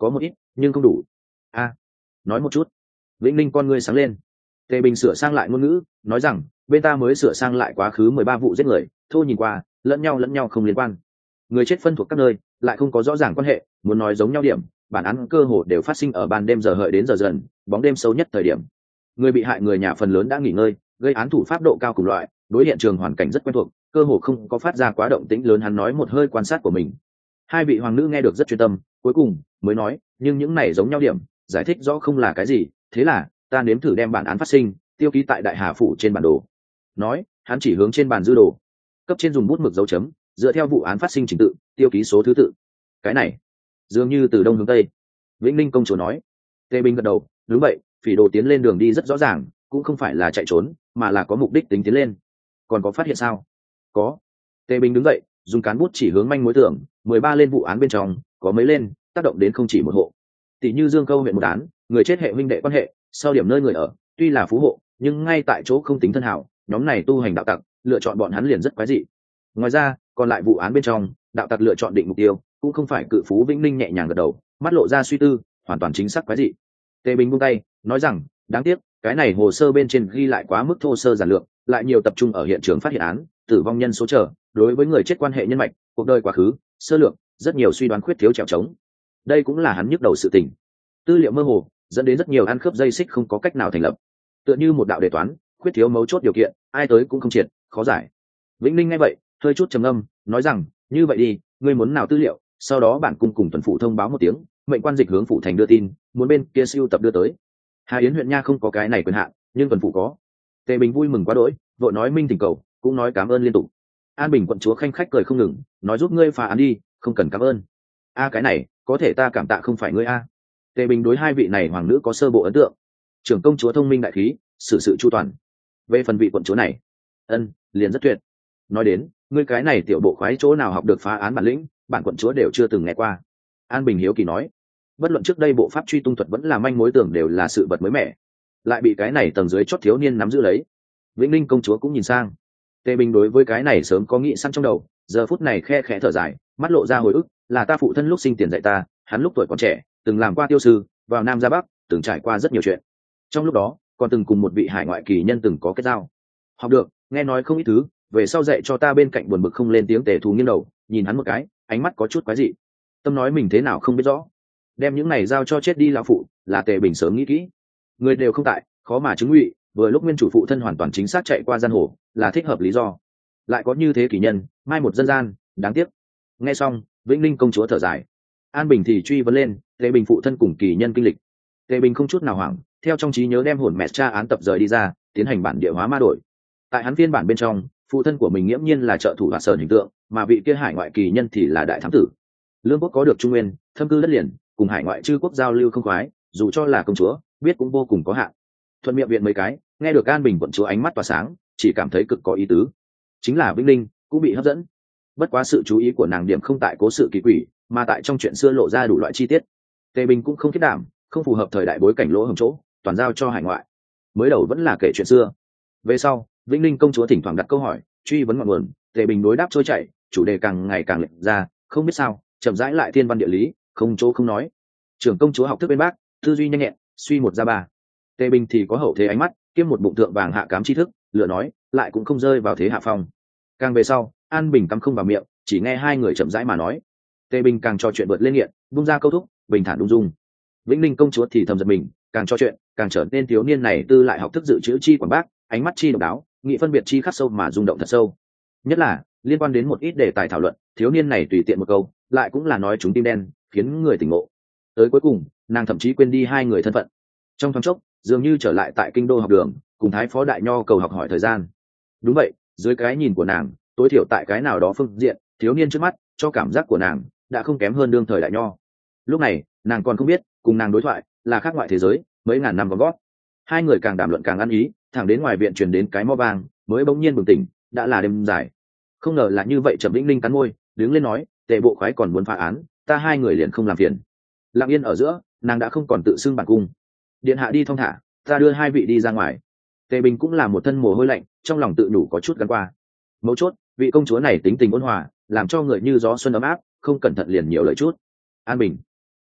có một ít nhưng không đủ. A, nói một chút. Vĩnh Ninh con ngươi sáng lên. Tề Bình sửa sang lại ngôn ngữ, nói rằng bên ta mới sửa sang lại quá khứ mười ba vụ giết người, thô nhìn qua lẫn nhau lẫn nhau không liên quan, người chết phân thuộc các nơi lại không có rõ ràng quan hệ, muốn nói giống nhau điểm, bản án cơ hồ đều phát sinh ở ban đêm giờ hợi đến giờ dần, bóng đêm sâu nhất thời điểm. Người bị hại người nhà phần lớn đã nghỉ ngơi, gây án thủ pháp độ cao cùng loại, đối hiện trường hoàn cảnh rất quen thuộc, cơ hồ không có phát ra quá động tĩnh lớn. Hắn nói một hơi quan sát của mình. Hai vị hoàng nữ nghe được rất chuyên tâm, cuối cùng mới nói, nhưng những này giống nhau điểm, giải thích rõ không là cái gì, thế là ta nếm thử đem bản án phát sinh tiêu ký tại Đại Hà phủ trên bản đồ. Nói, hắn chỉ hướng trên bàn dư đồ, cấp trên dùng bút mực dấu chấm, dựa theo vụ án phát sinh trình tự tiêu ký số thứ tự. Cái này dường như từ đông hướng tây. Vĩnh Ninh công chúa nói. Tề Bình gật đầu, đúng vậy, phỉ đồ tiến lên đường đi rất rõ ràng, cũng không phải là chạy trốn mà là có mục đích tính tiến lên. Còn có phát hiện sao? Có. Tề Bình đứng dậy, dùng cán bút chỉ hướng manh mối tưởng mười ba lên vụ án bên trong có mấy lên tác động đến không chỉ một hộ. Tỷ như Dương Câu huyện một án, người chết hệ huynh đệ quan hệ, sau điểm nơi người ở tuy là phú hộ nhưng ngay tại chỗ không tính thân hảo, nhóm này tu hành đạo tặc, lựa chọn bọn hắn liền rất quái dị. Ngoài ra còn lại vụ án bên trong, đạo tặc lựa chọn định mục tiêu cũng không phải cự phú. Vĩnh Ninh nhẹ nhàng gật đầu, mắt lộ ra suy tư, hoàn toàn chính xác quái dị. Tề Bình buông tay, nói rằng đáng tiếc cái này hồ sơ bên trên ghi lại quá mức thô sơ giản lược, lại nhiều tập trung ở hiện trường phát hiện án, tử vong nhân số trở, đối với người chết quan hệ nhân mạch, cuộc đời quá khứ sơ lược, rất nhiều suy đoán khuyết thiếu trèo trống. Đây cũng là hắn nhức đầu sự tình. Tư liệu mơ hồ dẫn đến rất nhiều ăn khớp dây xích không có cách nào thành lập, tựa như một đạo đề toán khuyết thiếu mấu chốt điều kiện, ai tới cũng không triệt, khó giải. Vĩnh Ninh nghe vậy hơi chút trầm âm, nói rằng như vậy đi, ngươi muốn nào tư liệu, sau đó bản cung cùng tuần phụ thông báo một tiếng, mệnh quan dịch hướng phụ thành đưa tin, muốn bên kia siêu tập đưa tới. Hà Yến huyện nha không có cái này quyền hạn, nhưng tuần phụ có. Tề Bình vui mừng quá đỗi, vội nói minh thỉnh cầu, cũng nói cảm ơn liên tục. An Bình quận chúa khanh khách cười không ngừng, nói giúp ngươi phá án đi, không cần cảm ơn. A cái này có thể ta cảm tạ không phải ngươi a. Tề Bình đối hai vị này hoàng nữ có sơ bộ ấn tượng, trưởng công chúa thông minh đại khí, xử sự chu toàn. Về phần vị quận chúa này, ân liền rất tuyệt. Nói đến ngươi cái này tiểu bộ khoái chỗ nào học được phá án bản lĩnh, bản quận chúa đều chưa từng nghe qua. An Bình hiếu kỳ nói, bất luận trước đây bộ pháp truy tung thuật vẫn là manh mối tưởng đều là sự vật mới mẻ, lại bị cái này tầng dưới chót thiếu niên nắm giữ lấy. Vĩnh Ninh công chúa cũng nhìn sang. Tề Bình đối với cái này sớm có nghĩ sẵn trong đầu, giờ phút này khe khẽ thở dài, mắt lộ ra hồi ức, là ta phụ thân lúc sinh tiền dạy ta, hắn lúc tuổi còn trẻ từng làm qua tiêu sư, vào Nam ra Bắc, từng trải qua rất nhiều chuyện. Trong lúc đó còn từng cùng một vị hải ngoại kỳ nhân từng có kết giao, học được nghe nói không ít thứ, về sau dạy cho ta. Bên cạnh buồn bực không lên tiếng, Tề Thù nghiêng đầu nhìn hắn một cái, ánh mắt có chút quái dị. Tâm nói mình thế nào không biết rõ, đem những này giao cho chết đi lão phụ, là Tề Bình sớm nghĩ kỹ. Người đều không tại, khó mà chứng ngụy, vừa lúc nguyên chủ phụ thân hoàn toàn chính xác chạy qua gian hồ, là thích hợp lý do. Lại có như thế kỳ nhân, mai một dân gian, đáng tiếc. Nghe xong, Vĩnh Ninh công chúa thở dài. An Bình thì truy vấn lên Tề Bình phụ thân cùng kỳ nhân kinh lịch. Tề Bình không chút nào hoảng, theo trong trí nhớ đem hồn mẹ tra án tập rời đi ra, tiến hành bản địa hóa ma đổi. Tại hắn phiên bản bên trong, phụ thân của mình nghiễm nhiên là trợ thủ và sờn hình tượng, mà vị kia hải ngoại kỳ nhân thì là đại thám tử. Lương quốc có được trung nguyên thâm cư đất liền, cùng hải ngoại chư quốc giao lưu không khoái, dù cho là công chúa biết cũng vô cùng có hạn. Thuận miệng viện mấy cái, nghe được An Bình quận chúa ánh mắt tỏa sáng, chỉ cảm thấy cực có ý tứ. Chính là Vĩnh Ninh cũng bị hấp dẫn, bất quá sự chú ý của nàng điểm không tại cố sự kỳ quỷ, mà tại trong chuyện xưa lộ ra đủ loại chi tiết. Tề Bình cũng không kết đảm, không phù hợp thời đại bối cảnh lỗ hổng chỗ, toàn giao cho hải ngoại. Mới đầu vẫn là kể chuyện xưa, về sau Vĩnh Ninh công chúa thỉnh thoảng đặt câu hỏi, truy vấn ngọn nguồn, Tề Bình đối đáp trôi chảy, chủ đề càng ngày càng lệch ra, không biết sao chậm rãi lại thiên văn địa lý, không chỗ không nói. Trưởng công chúa học thức bên bác, tư duy nhanh nhẹn, suy một ra ba. Tề Bình thì có hậu thế ánh mắt, kiêm một bụng thượng vàng hạ cám tri thức, lựa nói lại cũng không rơi vào thế hạ phong. Càng về sau, An Bình cắm không vào miệng, chỉ nghe hai người chậm rãi mà nói. Tề Bình càng trò chuyện vượt lên nghiện, bung ra câu thúc, bình thản ung dung. Vĩnh Ninh công chúa thì thầm giật mình, càng trò chuyện càng trở nên thiếu niên này tư lại học thức dự trữ chi quảng bác, ánh mắt chi độc đáo, nghị phân biệt chi khắc sâu mà rung động thật sâu. Nhất là liên quan đến một ít đề tài thảo luận, thiếu niên này tùy tiện một câu lại cũng là nói chúng tim đen, khiến người tỉnh ngộ. Tới cuối cùng nàng thậm chí quên đi hai người thân phận, trong thoáng chốc dường như trở lại tại kinh đô học đường, cùng thái phó đại nho cầu học hỏi thời gian. Đúng vậy, dưới cái nhìn của nàng, tối thiểu tại cái nào đó phương diện, thiếu niên trước mắt cho cảm giác của nàng đã không kém hơn đương thời đại nho. Lúc này nàng còn không biết, cùng nàng đối thoại là khác ngoại thế giới mấy ngàn năm vòng gót. Hai người càng đàm luận càng ăn ý, thẳng đến ngoài viện truyền đến cái mõ vang, mới bỗng nhiên bừng tỉnh, đã là đêm dài. Không ngờ là như vậy. Trầm Vĩnh Ninh cắn môi, đứng lên nói, Tề bộ khoái còn muốn phá án, ta hai người liền không làm phiền. Lặng yên ở giữa, nàng đã không còn tự xưng bản cung. Điện hạ đi thong thả, ta đưa hai vị đi ra ngoài. Tề Bình cũng là một thân mồ hôi lạnh, trong lòng tự nhủ có chút gắn qua. Mấu chốt, vị công chúa này tính tình ôn hòa, làm cho người như gió xuân ấm áp, không cẩn thận liền nhiều lời chút. An Bình, đi,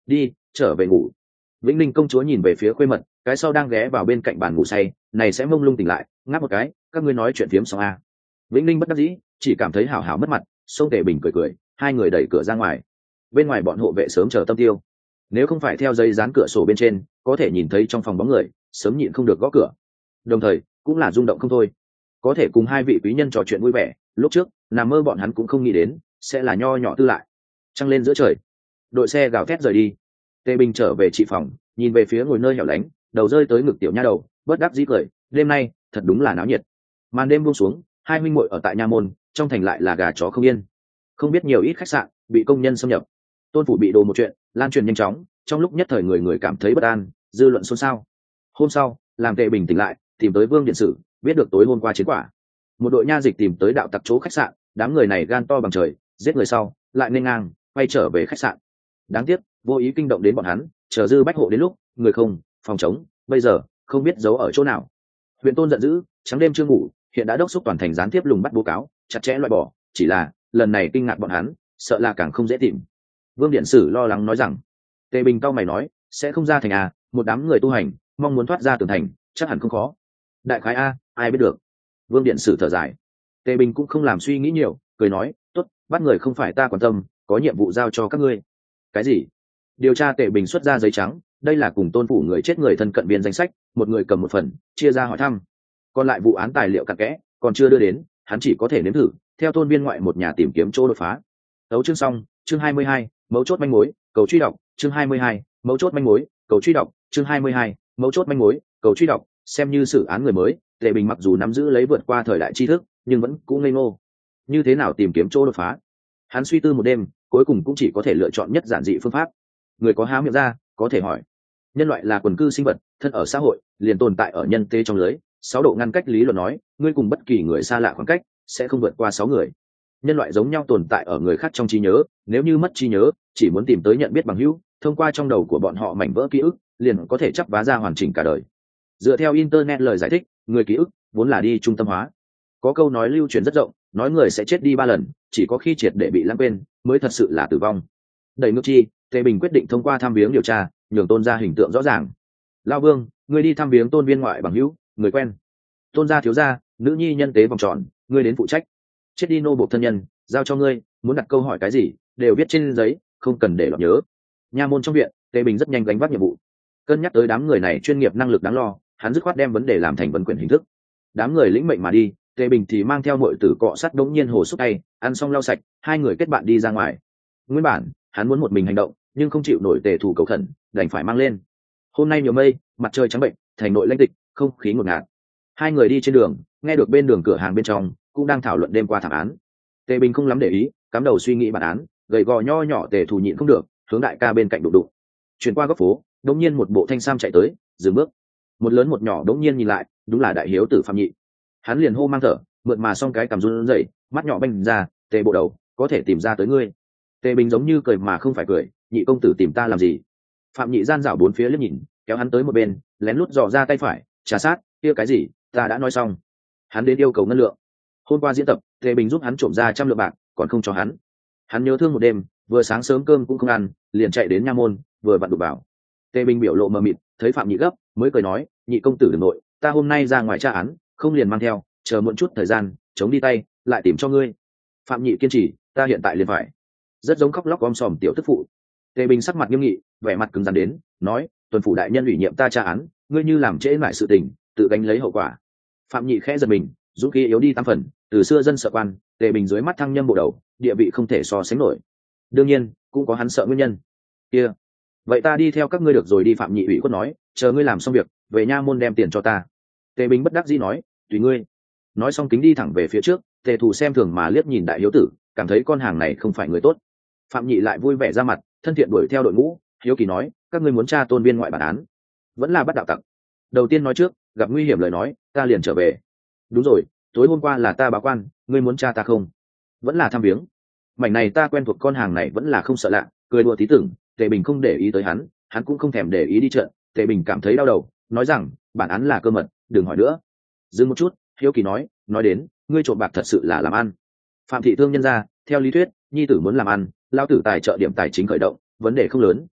trở về ngủ. Vĩnh Ninh công chúa nhìn về phía khuê mật, cái sau đang ghé vào bên cạnh bàn ngủ say, này sẽ mông lung tỉnh lại, ngáp một cái, các ngươi nói chuyện phiếm xong à. Vĩnh Ninh bất đắc dĩ, chỉ cảm thấy hảo hảo mất mặt, xông Tề Bình cười cười, hai người đẩy cửa ra ngoài. Bên ngoài bọn hộ vệ sớm chờ tâm tiêu, nếu không phải theo dây dán cửa sổ bên trên có thể nhìn thấy trong phòng bóng người, sớm nhịn không được gõ cửa. Đồng thời cũng là rung động không thôi, có thể cùng hai vị quý nhân trò chuyện vui vẻ, lúc trước nằm mơ bọn hắn cũng không nghĩ đến sẽ là nho nhỏ tư lại. Trăng lên giữa trời, đội xe gào thét rời đi. Tề Bình trở về trị phòng, nhìn về phía ngồi nơi hẻo lánh, đầu rơi tới ngực tiểu nha đầu, bất đắc dĩ cười, đêm nay thật đúng là náo nhiệt. Màn đêm buông xuống, hai huynh muội ở tại nha môn, trong thành lại là gà chó không yên. Không biết nhiều ít khách sạn bị công nhân xâm nhập, tôn phủ bị đồ một chuyện lan truyền nhanh chóng, trong lúc nhất thời người người cảm thấy bất an, dư luận xôn xao. Hôm sau, làm Tề Bình tỉnh lại, tìm tới Vương điện sử, biết được tối hôm qua chiến quả. Một đội nha dịch tìm tới đạo tặc chỗ khách sạn, đám người này gan to bằng trời, giết người sau lại nên ngang quay trở về khách sạn. Đáng tiếc vô ý kinh động đến bọn hắn, chờ dư bách hộ đến lúc người không phòng chống, bây giờ không biết giấu ở chỗ nào. Huyện Tôn giận dữ, trắng đêm chưa ngủ, hiện đã đốc xúc toàn thành gián tiếp lùng bắt bố cáo, chặt chẽ loại bỏ, chỉ là lần này kinh ngạc bọn hắn, sợ là càng không dễ tìm. Vương điện sử lo lắng nói rằng, Tề Bình cau mày nói, sẽ không ra thành à, một đám người tu hành mong muốn thoát ra tường thành chắc hẳn không khó. Đại khái a, ai biết được. Vương điện sử thở dài. Tề Bình cũng không làm suy nghĩ nhiều, cười nói, tốt, bắt người không phải ta quan tâm, có nhiệm vụ giao cho các ngươi. Cái gì? Điều tra. Tề Bình xuất ra giấy trắng, đây là cùng tôn phủ người chết người thân cận viên danh sách, một người cầm một phần, chia ra hỏi thăm. Còn lại vụ án tài liệu cặn kẽ còn chưa đưa đến, hắn chỉ có thể nếm thử theo tôn viên ngoại một nhà tìm kiếm chỗ đột phá. Tấu chương xong, chương hai mươi hai, mấu chốt manh mối, cầu truy đọc, chương hai mươi hai, mấu chốt manh mối, cầu truy đọc, chương hai mươi hai, mấu chốt manh mối, cầu truy đọc. Xem như xử án người mới, Tề Bình mặc dù nắm giữ lấy vượt qua thời đại tri thức, nhưng vẫn cũng ngây ngô. Như thế nào tìm kiếm chỗ đột phá? Hắn suy tư một đêm, cuối cùng cũng chỉ có thể lựa chọn nhất giản dị phương pháp. Người có há miệng ra, có thể hỏi. Nhân loại là quần cư sinh vật, thân ở xã hội, liền tồn tại ở nhân tế trong lưới. Sáu độ ngăn cách lý luận nói, ngươi cùng bất kỳ người xa lạ khoảng cách sẽ không vượt qua sáu người. Nhân loại giống nhau tồn tại ở người khác trong trí nhớ, nếu như mất trí nhớ, chỉ muốn tìm tới nhận biết bằng hữu, thông qua trong đầu của bọn họ mảnh vỡ ký ức, liền có thể chắp vá ra hoàn chỉnh cả đời. Dựa theo internet lời giải thích, người ký ức vốn là đi trung tâm hóa. Có câu nói lưu truyền rất rộng, nói người sẽ chết đi ba lần, chỉ có khi triệt để bị lãng quên mới thật sự là tử vong. Đẩy ngược chi, Tề Bình quyết định thông qua thăm viếng điều tra, nhường Tôn gia hình tượng rõ ràng. Lao Vương, người đi thăm viếng Tôn viên ngoại bằng hữu, người quen. Tôn gia thiếu gia, nữ nhi nhân tế vòng tròn, ngươi đến phụ trách. Chết đi nô buộc thân nhân, giao cho ngươi, muốn đặt câu hỏi cái gì, đều viết trên giấy, không cần để lọt nhớ. Nha môn trong viện, Tề Bình rất nhanh gánh vác nhiệm vụ. Cân nhắc tới đám người này chuyên nghiệp năng lực đáng lo, hắn dứt khoát đem vấn đề làm thành vấn quyền hình thức. Đám người lĩnh mệnh mà đi, Tề Bình thì mang theo mọi tử cọ sắt đống nhiên hồ xúc tay, ăn xong lau sạch, hai người kết bạn đi ra ngoài. Nguyên bản hắn muốn một mình hành động, nhưng không chịu nổi Tề thủ cầu khẩn, đành phải mang lên. Hôm nay nhiều mây, mặt trời trắng bệnh, thành nội lạnh tịch, không khí ngột ngạt. Hai người đi trên đường, nghe được bên đường cửa hàng bên trong cũng đang thảo luận đêm qua thảm án. Tề Bình không lắm để ý, cắm đầu suy nghĩ bản án, gầy gò nho nhỏ Tề thủ nhịn không được, hướng đại ca bên cạnh đụng đụng. Chuyển qua góc phố, đống nhiên một bộ thanh sam chạy tới, dừng bước. Một lớn một nhỏ đống nhiên nhìn lại, đúng là đại hiếu tử Phạm Nhị. Hắn liền hô mang thở, mượt mà xong cái cằm run rẩy, mắt nhỏ banh ra, Tề bộ đầu, có thể tìm ra tới ngươi. Tề Bình giống như cười mà không phải cười, Nhị công tử tìm ta làm gì? Phạm Nhị gian dảo bốn phía liếc nhìn, kéo hắn tới một bên, lén lút dò ra tay phải, trà sát, kia cái gì, ta đã nói xong. Hắn đến yêu cầu ngân lượng. Hôm qua diễn tập, Tề Bình giúp hắn trộm ra trăm lượng bạc, còn không cho hắn. Hắn nhớ thương một đêm, vừa sáng sớm cơm cũng không ăn, liền chạy đến nha môn, vừa vặn đụng vào. Tề Bình biểu lộ mờ mịt, thấy Phạm Nhị gấp, mới cười nói, Nhị công tử đừng nội, ta hôm nay ra ngoài tra án, không liền mang theo, chờ muộn chút thời gian, chống đi tay, lại tìm cho ngươi. Phạm Nhị kiên trì, ta hiện tại liền phải. Rất giống khóc lóc om sòm tiểu tức phụ. Tề Bình sắc mặt nghiêm nghị, vẻ mặt cứng rắn đến, nói, tuần phủ đại nhân ủy nhiệm ta tra án, ngươi như làm trễ lại sự tình, tự gánh lấy hậu quả. Phạm Nhị khẽ giật mình, dũng khí yếu đi tám phần, từ xưa dân sợ quan, Tề Bình dưới mắt thăng nhâm bộ đầu, địa vị không thể so sánh nổi. Đương nhiên, cũng có hắn sợ nguyên nhân. Kia, vậy ta đi theo các ngươi được rồi đi. Phạm Nhị ủy khuất nói, chờ ngươi làm xong việc, về nha môn đem tiền cho ta. Tề Bình bất đắc dĩ nói, tùy ngươi. Nói xong kính đi thẳng về phía trước, Tề Thủ xem thường mà liếc nhìn đại hiếu tử, cảm thấy con hàng này không phải người tốt. Phạm Nhị lại vui vẻ ra mặt, thân thiện đuổi theo đội ngũ, hiếu kỳ nói, các ngươi muốn tra Tôn viên ngoại bản án, vẫn là bắt đạo tặc? Đầu tiên nói trước, gặp nguy hiểm lời nói, ta liền trở về. Đúng rồi, tối hôm qua là ta báo quan, ngươi muốn tra ta không? Vẫn là thăm viếng. Mảnh này ta quen thuộc, con hàng này vẫn là không sợ lạ, cười đùa tí tưởng. Tề Bình không để ý tới hắn, hắn cũng không thèm để ý đi chợ. Tề Bình cảm thấy đau đầu, nói rằng, bản án là cơ mật, đừng hỏi nữa. Dừng một chút, hiếu kỳ nói, nói đến, ngươi trộm bạc thật sự là làm ăn. Phạm thị thương nhân ra, theo lý thuyết, nhi tử muốn làm ăn, lao tử tài trợ điểm tài chính khởi động, vấn đề không lớn,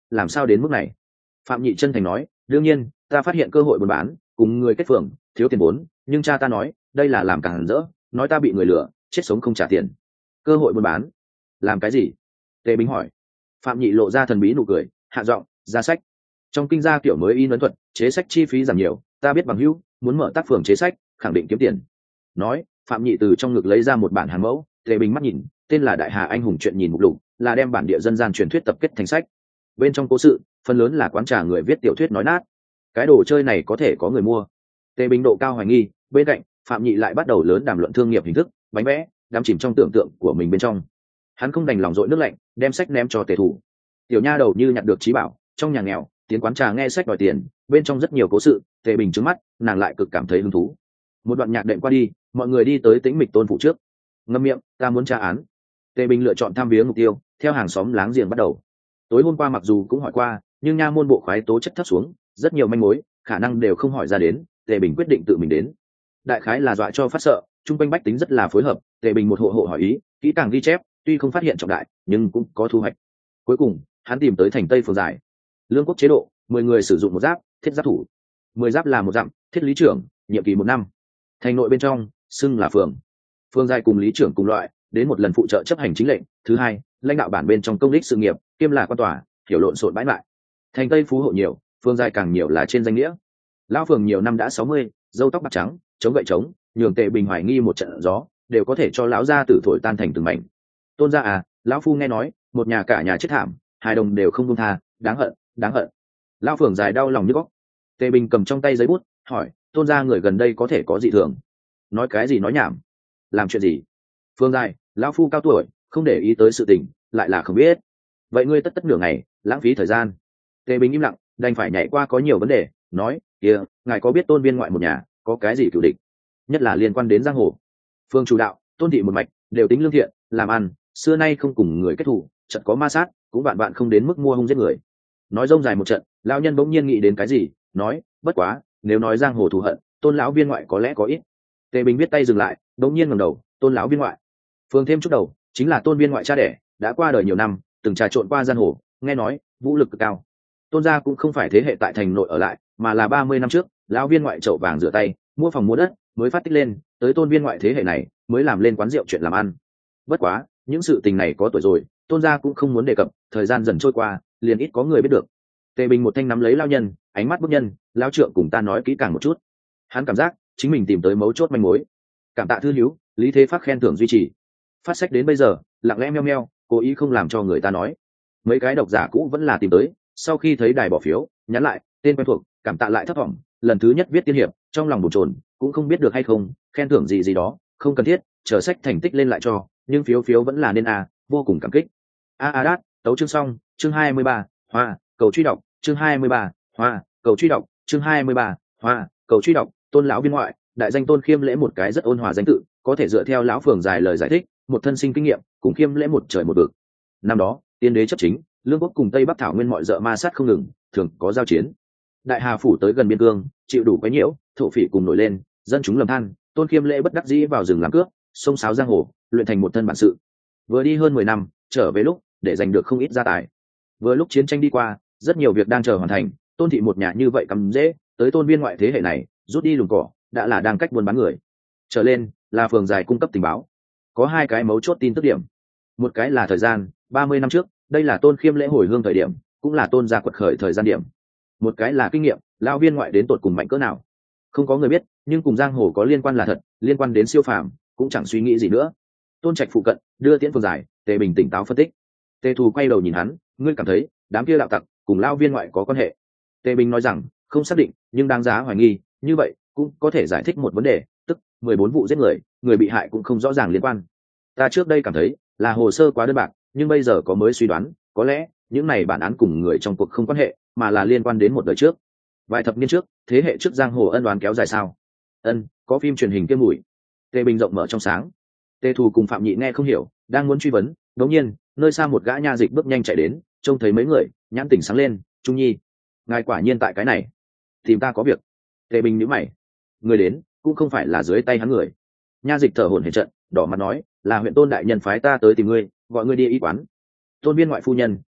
làm sao đến mức này? Phạm Nhị chân thành nói, đương nhiên ta phát hiện cơ hội buôn bán, cùng người kết phường, thiếu tiền vốn, nhưng cha ta nói đây là làm càng rỡ, nói ta bị người lừa, chết sống không trả tiền. Cơ hội buôn bán? Làm cái gì? Tề Bình hỏi. Phạm Nhị lộ ra thần bí nụ cười, hạ giọng, ra sách. Trong kinh gia kiểu mới in ấn thuật, chế sách chi phí giảm nhiều, ta biết bằng hữu muốn mở tác phường chế sách, khẳng định kiếm tiền. Nói, Phạm Nhị từ trong ngực lấy ra một bản hàn mẫu. Tề Bình mắt nhìn, tên là Đại Hà Anh hùng truyện nhìn mục lục, là đem bản địa dân gian truyền thuyết tập kết thành sách. Bên trong cố sự, phần lớn là quán trà người viết tiểu thuyết nói nát. Cái đồ chơi này có thể có người mua? Tề Bình độ cao hoài nghi. Bên cạnh, Phạm Nhị lại bắt đầu lớn đàm luận thương nghiệp hình thức, bánh vẽ, đắm chìm trong tưởng tượng của mình bên trong. Hắn không đành lòng dội nước lạnh, đem sách ném cho Tề Thủ. Tiểu nha đầu như nhặt được trí bảo, trong nhà nghèo, tiến quán trà nghe sách đòi tiền, bên trong rất nhiều cố sự. Tề Bình trừng mắt, nàng lại cực cảm thấy hứng thú. Một đoạn nhạc đệm qua đi, mọi người đi tới Tĩnh Mịch Tôn phủ trước. Ngậm miệng, ta muốn tra án. Tề Bình lựa chọn thăm viếng mục tiêu, theo hàng xóm láng giềng bắt đầu. Tối hôm qua mặc dù cũng hỏi qua, nhưng nha môn bộ khoái tố chất thấp xuống, rất nhiều manh mối khả năng đều không hỏi ra đến. Tề Bình quyết định tự mình đến. Đại khái là dọa cho phát sợ, trung quanh bách tính rất là phối hợp. Tề Bình một hộ hộ hỏi ý, kỹ càng ghi chép, tuy không phát hiện trọng đại nhưng cũng có thu hoạch. Cuối cùng hắn tìm tới thành Tây phường dài. Lương quốc chế độ, mười người sử dụng một giáp, thiết giáp thủ. Mười giáp là một dặm, thiết lý trưởng, nhiệm kỳ một năm. Thành nội bên trong xưng là phường. Phường dài cùng lý trưởng cùng loại, đến một lần phụ trợ chấp hành chính lệnh. Thứ hai, lãnh đạo bản bên trong công đích sự nghiệp, kiêm là quan tòa, hiểu lộn xộn bãi lại. Thành Tây phú hộ nhiều, phường dài càng nhiều là trên danh nghĩa. Lão phường nhiều năm đã sáu mươi, râu tóc bạc trắng, chống gậy trống, nhường Tề Bình hoài nghi một trận gió đều có thể cho lão gia tử thổi tan thành từng mảnh. Tôn gia à, lão phu nghe nói một nhà cả nhà chết thảm, hai đồng đều không buông tha, đáng hận, đáng hận. Lão phường dài đau lòng như góc. Tề Bình cầm trong tay giấy bút, hỏi, Tôn gia người gần đây có thể có dị thường? Nói cái gì nói nhảm? Làm chuyện gì? Phương dài, lão phu cao tuổi, không để ý tới sự tình, lại là không biết. Vậy ngươi tất tất nửa ngày, lãng phí thời gian. Tề Bình im lặng, đành phải nhảy qua có nhiều vấn đề, nói, kia, ngài có biết Tôn viên ngoại một nhà có cái gì cửu địch? Nhất là liên quan đến giang hồ. Phương chủ đạo, Tôn thị một mạch đều tính lương thiện, làm ăn, xưa nay không cùng người kết thù, trận có ma sát, cũng vạn vạn không đến mức mua hung giết người. Nói rông dài một trận, lão nhân bỗng nhiên nghĩ đến cái gì, nói, bất quá, nếu nói giang hồ thù hận, Tôn lão viên ngoại có lẽ có ít. Tề Bình biết tay dừng lại, bỗng nhiên ngẩng đầu, Tôn lão viên ngoại. Phương thêm chút đầu, chính là Tôn viên ngoại cha đẻ, đã qua đời nhiều năm, từng trà trộn qua giang hồ, nghe nói vũ lực cực cao. Tôn gia cũng không phải thế hệ tại thành nội ở lại, mà là ba mươi năm trước, lão viên ngoại chậu vàng rửa tay, mua phòng mua đất, mới phát tích lên, tới Tôn viên ngoại thế hệ này mới làm lên quán rượu chuyện làm ăn. Bất quá, những sự tình này có tuổi rồi, Tôn gia cũng không muốn đề cập, thời gian dần trôi qua, liền ít có người biết được. Tề Bình một thanh nắm lấy lão nhân, ánh mắt bức nhân, lão trượng cùng ta nói kỹ càng một chút. Hắn cảm giác chính mình tìm tới mấu chốt manh mối. Cảm tạ thư hữu, Lý Thế Phát khen thưởng duy trì. Phát sách đến bây giờ, lặng lẽ meo meo, cố ý không làm cho người ta nói. Mấy cái độc giả cũ vẫn là tìm tới, sau khi thấy đài bỏ phiếu, nhắn lại, tên quen thuộc, cảm tạ lại thấp vọng, lần thứ nhất viết tiên hiệp, trong lòng bồn chồn, cũng không biết được hay không, khen thưởng gì gì đó, không cần thiết, chờ sách thành tích lên lại cho, nhưng phiếu phiếu vẫn là nên a, vô cùng cảm kích. A a đát, tấu chương xong, chương hai mươi ba, hoa, cầu truy đọc, chương hai mươi ba, hoa, cầu truy đọc, chương hai mươi ba, hoa, cầu truy đọc. Tôn lão viên ngoại, đại danh Tôn Khiêm Lễ, một cái rất ôn hòa danh tự, có thể dựa theo lão phường dài lời giải thích, một thân sinh kinh nghiệm, cùng Khiêm Lễ một trời một vực. Năm đó, tiên đế chấp chính, lương quốc cùng tây bắc thảo nguyên mọi dợ ma sát không ngừng, thường có giao chiến. Đại Hà phủ tới gần biên cương, chịu đủ quấy nhiễu, thổ phỉ cùng nổi lên, dân chúng lầm than, Tôn Khiêm Lễ bất đắc dĩ vào rừng làm cướp, sông sáo giang hồ, luyện thành một thân bản sự. Vừa đi hơn mười năm, trở về lúc để giành được không ít gia tài. Vừa lúc chiến tranh đi qua, rất nhiều việc đang chờ hoàn thành, Tôn thị một nhà như vậy cắm dễ, tới Tôn viên ngoại thế hệ này, rút đi lùng cỏ, đã là đang cách buôn bán người. Trở lên là phường dài cung cấp tình báo, có hai cái mấu chốt tin tức điểm. Một cái là thời gian, ba mươi năm trước, đây là Tôn Khiêm Lễ hồi hương thời điểm, cũng là Tôn gia quật khởi thời gian điểm. Một cái là kinh nghiệm, lão viên ngoại đến tột cùng mạnh cỡ nào, không có người biết, nhưng cùng giang hồ có liên quan là thật, liên quan đến siêu phàm, cũng chẳng suy nghĩ gì nữa. Tôn Trạch phụ cận, đưa tiễn phường dài. Tề Bình tỉnh táo phân tích. Tề Thù quay đầu nhìn hắn, ngươi cảm thấy đám kia đạo tặc cùng lão viên ngoại có quan hệ? Tề Bình nói rằng, không xác định, nhưng đáng giá hoài nghi, như vậy cũng có thể giải thích một vấn đề, tức mười bốn vụ giết người, người bị hại cũng không rõ ràng liên quan. Ta trước đây cảm thấy là hồ sơ quá đơn bạc, nhưng bây giờ có mới suy đoán, có lẽ những này bản án cùng người trong cuộc không quan hệ, mà là liên quan đến một đời trước, vài thập niên trước, thế hệ trước giang hồ ân oán kéo dài sao? Ân, có phim truyền hình kia mùi. Tề Bình rộng mở trong sáng. Tề Thù cùng Phạm Nhị nghe không hiểu, đang muốn truy vấn, đột nhiên, nơi xa một gã nha dịch bước nhanh chạy đến, trông thấy mấy người, nhãn tỉnh sáng lên, Trung Nhi, ngài quả nhiên tại cái này, tìm ta có việc. Tề Bình nhíu mày, người đến cũng không phải là dưới tay hắn người. Nha dịch thở hổn hển trận, đỏ mặt nói, là huyện Tôn đại nhân phái ta tới tìm ngươi, gọi ngươi đi y quán. Tôn viên ngoại phu nhân,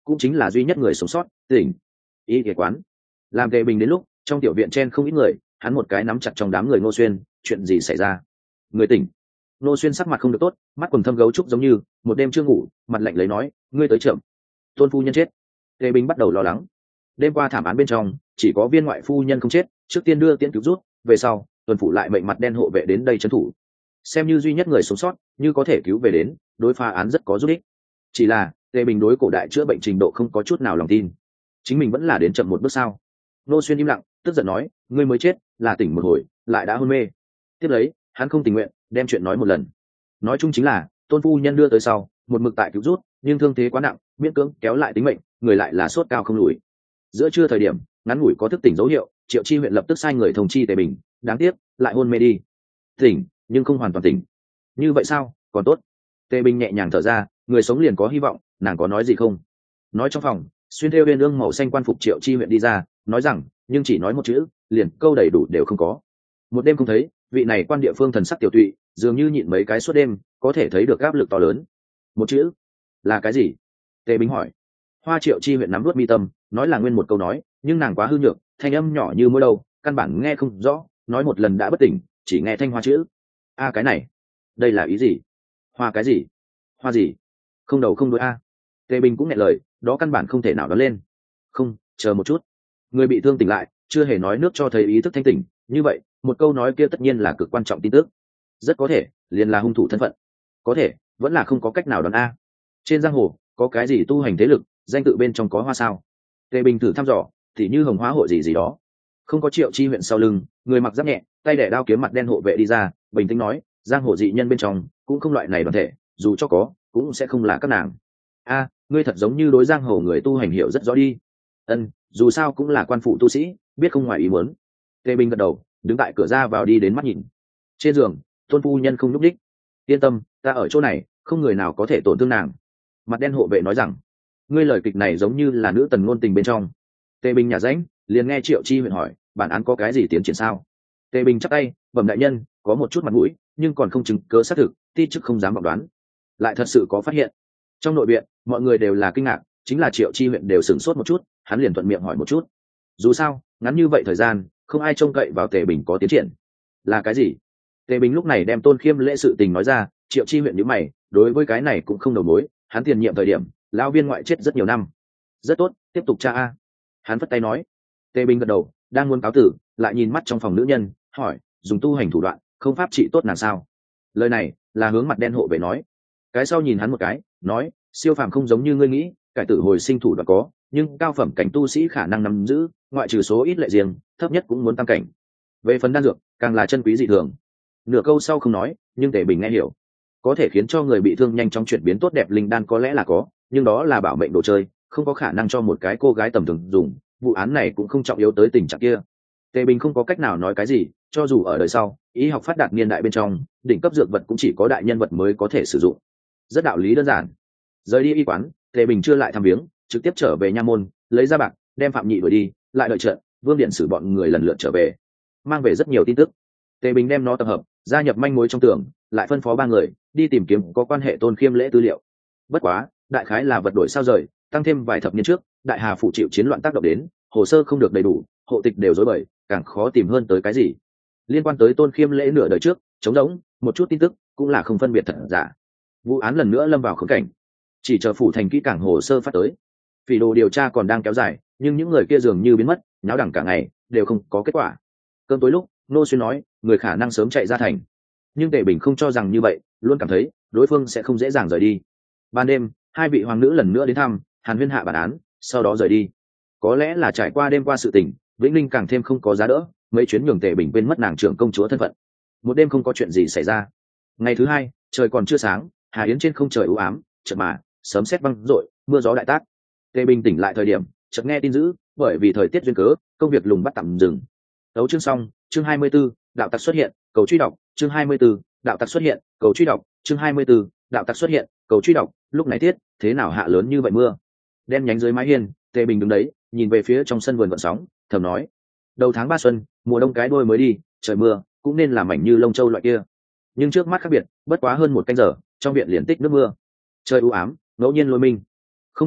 cũng chính là duy nhất người sống sót tỉnh y y quán. Làm Tề Bình đến lúc trong tiểu viện chen không ít người, hắn một cái nắm chặt trong đám người Ngô Xuyên. Chuyện gì xảy ra? Người tỉnh. Ngô Xuyên sắc mặt không được tốt, mắt quần thâm gấu trúc giống như một đêm chưa ngủ, mặt lạnh lấy nói, ngươi tới chậm. Tôn phu nhân chết. Tề Bình bắt đầu lo lắng. Đêm qua thảm án bên trong chỉ có viên ngoại phu nhân không chết, trước tiên đưa tiễn cứu rút, về sau tuần phủ lại mệnh mặt đen hộ vệ đến đây trấn thủ, xem như duy nhất người sống sót, như có thể cứu về đến, đối phá án rất có giúp ích. Chỉ là Tề Bình đối cổ đại chữa bệnh trình độ không có chút nào lòng tin, chính mình vẫn là đến chậm một bước sao? Ngô Xuyên im lặng, tức giận nói, ngươi mới chết, là tỉnh một hồi lại đã hôn mê. Tiếp lấy hắn không tình nguyện đem chuyện nói một lần. Nói chung chính là tôn phu nhân đưa tới sau một mực tại cứu rút, nhưng thương thế quá nặng, miễn cưỡng kéo lại tính mệnh, người lại là sốt cao không lùi. Giữa trưa thời điểm ngắn ngủi có thức tỉnh dấu hiệu, Triệu Chi huyện lập tức sai người thông chi Tề Bình, đáng tiếc lại hôn mê đi. Tỉnh nhưng không hoàn toàn tỉnh. Như vậy sao? Còn tốt. Tề Bình nhẹ nhàng thở ra, người sống liền có hy vọng, nàng có nói gì không? Nói trong phòng xuyên theo viên ương màu xanh quan phục Triệu Chi huyện đi ra, nói rằng, nhưng chỉ nói một chữ, liền câu đầy đủ đều không có. Một đêm không thấy, vị này quan địa phương thần sắc tiểu tụy, dường như nhịn mấy cái suốt đêm, có thể thấy được áp lực to lớn. Một chữ là cái gì? Tề Bình hỏi. Hoa Triệu Chi huyện nắm nuốt mi tâm, nói là nguyên một câu nói, nhưng nàng quá hư nhược, thanh âm nhỏ như môi đầu, căn bản nghe không rõ, nói một lần đã bất tỉnh, chỉ nghe thanh hoa chữ. A cái này, đây là ý gì? Hoa cái gì? Hoa gì? Không đầu không đuôi a. Tề Bình cũng nghe lời, đó căn bản không thể nào đoán lên. Không, chờ một chút. Người bị thương tỉnh lại, chưa hề nói nước cho thấy ý thức thanh tỉnh, như vậy một câu nói kia tất nhiên là cực quan trọng tin tức. Rất có thể liền là hung thủ thân phận, có thể vẫn là không có cách nào đoán a. Trên giang hồ có cái gì tu hành thế lực danh tự bên trong có hoa sao? Tề Bình thử thăm dò, thì như hồng hóa hội gì gì đó. Không có Triệu Chi huyện sau lưng, người mặc giáp nhẹ, tay đẻ đao kiếm mặt đen hộ vệ đi ra, bình tĩnh nói, giang hồ dị nhân bên trong cũng không loại này đoàn thể, dù cho có cũng sẽ không là các nàng. A, ngươi thật giống như đối giang hồ người tu hành hiểu rất rõ đi. Ân, dù sao cũng là quan phụ tu sĩ, biết không ngoài ý muốn. Tề Bình gật đầu, đứng tại cửa ra vào đi đến mắt nhìn. Trên giường tôn phu nhân không nhúc đích. Yên tâm, ta ở chỗ này, không người nào có thể tổn thương nàng. Mặt đen hộ vệ nói rằng, ngươi lời kịch này giống như là nữ tần ngôn tình bên trong. Tề Bình nhả rãnh, liền nghe Triệu Chi huyện hỏi, bản án có cái gì tiến triển sao? Tề Bình chắp tay, bẩm đại nhân, có một chút mặt mũi, nhưng còn không chứng cớ xác thực, ti chức không dám vọng đoán. Lại thật sự có phát hiện. Trong nội viện mọi người đều là kinh ngạc, chính là Triệu Chi huyện đều sửng sốt một chút, hắn liền thuận miệng hỏi một chút. Dù sao ngắn như vậy thời gian, không ai trông cậy vào Tề Bình có tiến triển. Là cái gì? Tề Bình lúc này đem Tôn Khiêm lễ sự tình nói ra. Triệu Chi huyện nhíu mày, đối với cái này cũng không đầu mối, hắn tiền nhiệm thời điểm lão viên ngoại chết rất nhiều năm. Rất tốt, tiếp tục tra a. Hắn phất tay nói. Tề Bình gật đầu, đang muốn cáo tử, lại nhìn mắt trong phòng nữ nhân, hỏi, dùng tu hành thủ đoạn không pháp trị tốt nàng sao? Lời này là hướng mặt đen hộ vệ nói. Cái sau nhìn hắn một cái, nói, siêu phàm không giống như ngươi nghĩ, cải tử hồi sinh thủ đoạn có, nhưng cao phẩm cảnh tu sĩ khả năng nắm giữ, ngoại trừ số ít lệ riêng, thấp nhất cũng muốn tăng cảnh. Về phần đan dược, càng là chân quý dị thường. Nửa câu sau không nói, nhưng Tề Bình nghe hiểu. Có thể khiến cho người bị thương nhanh chóng chuyển biến tốt đẹp linh đan có lẽ là có, nhưng đó là bảo mệnh đồ chơi, không có khả năng cho một cái cô gái tầm thường dùng. Vụ án này cũng không trọng yếu tới tình trạng kia. Tề Bình không có cách nào nói cái gì, cho dù ở đời sau, y học phát đạt niên đại bên trong, đỉnh cấp dược vật cũng chỉ có đại nhân vật mới có thể sử dụng. Rất đạo lý đơn giản. Rời đi y quán, Tề Bình chưa lại thăm viếng, trực tiếp trở về nha môn, lấy ra bạc, đem Phạm Nhị đuổi đi, lại đợi trận, Vương Điện Sử bọn người lần lượt trở về, mang về rất nhiều tin tức. Tề Bình đem nó tập hợp, gia nhập manh mối trong tưởng, lại phân phó ba người đi tìm kiếm có quan hệ Tôn Khiêm lễ tư liệu. Bất quá, đại khái là vật đổi sao rời, tăng thêm vài thập niên trước, Đại Hà phủ chịu chiến loạn tác động đến, hồ sơ không được đầy đủ, hộ tịch đều rối bời, càng khó tìm hơn tới cái gì. Liên quan tới Tôn Khiêm lễ nửa đời trước, trống rỗng, một chút tin tức cũng là không phân biệt thật giả. Vụ án lần nữa lâm vào khốn cảnh, chỉ chờ phủ thành kỹ càng hồ sơ phát tới. Phỉ đồ điều tra còn đang kéo dài, nhưng những người kia dường như biến mất, náo đẳng cả ngày đều không có kết quả. Cơm tối lúc, Nô Xuyên nói, người khả năng sớm chạy ra thành, nhưng Tề Bình không cho rằng như vậy, luôn cảm thấy đối phương sẽ không dễ dàng rời đi. Ban đêm, hai vị hoàng nữ lần nữa đến thăm, hàn huyên hạ bản án, sau đó rời đi. Có lẽ là trải qua đêm qua sự tình, Vĩnh Linh càng thêm không có giá đỡ, mấy chuyến nhường Tề Bình quên mất nàng trưởng công chúa thân phận. Một đêm không có chuyện gì xảy ra. Ngày thứ hai, trời còn chưa sáng, Hà Yến trên không trời u ám, chợt mà sấm sét vang rội, mưa gió đại tác. Tề Bình tỉnh lại thời điểm, chợt nghe tin dữ, bởi vì thời tiết duyên cớ, công việc lùng bắt tạm dừng. Đấu chương xong, chương hai mươi 24, đạo tặc xuất hiện, cầu truy đọc, chương hai mươi 24, đạo tặc xuất hiện, cầu truy đọc, chương hai mươi 24, đạo tặc xuất hiện, cầu truy đọc. Lúc này tiết, thế nào hạ lớn như vậy mưa? Đen nhánh dưới mái hiên, Tề Bình đứng đấy, nhìn về phía trong sân vườn gợn sóng, thầm nói: đầu tháng ba xuân, mùa đông cái đôi mới đi, trời mưa, cũng nên là mảnh như lông châu loại kia. Nhưng trước mắt khác biệt, bất quá hơn một canh giờ, trong viện liền tích nước mưa. Trời u ám, ngẫu nhiên lôi minh. Không thích hợp,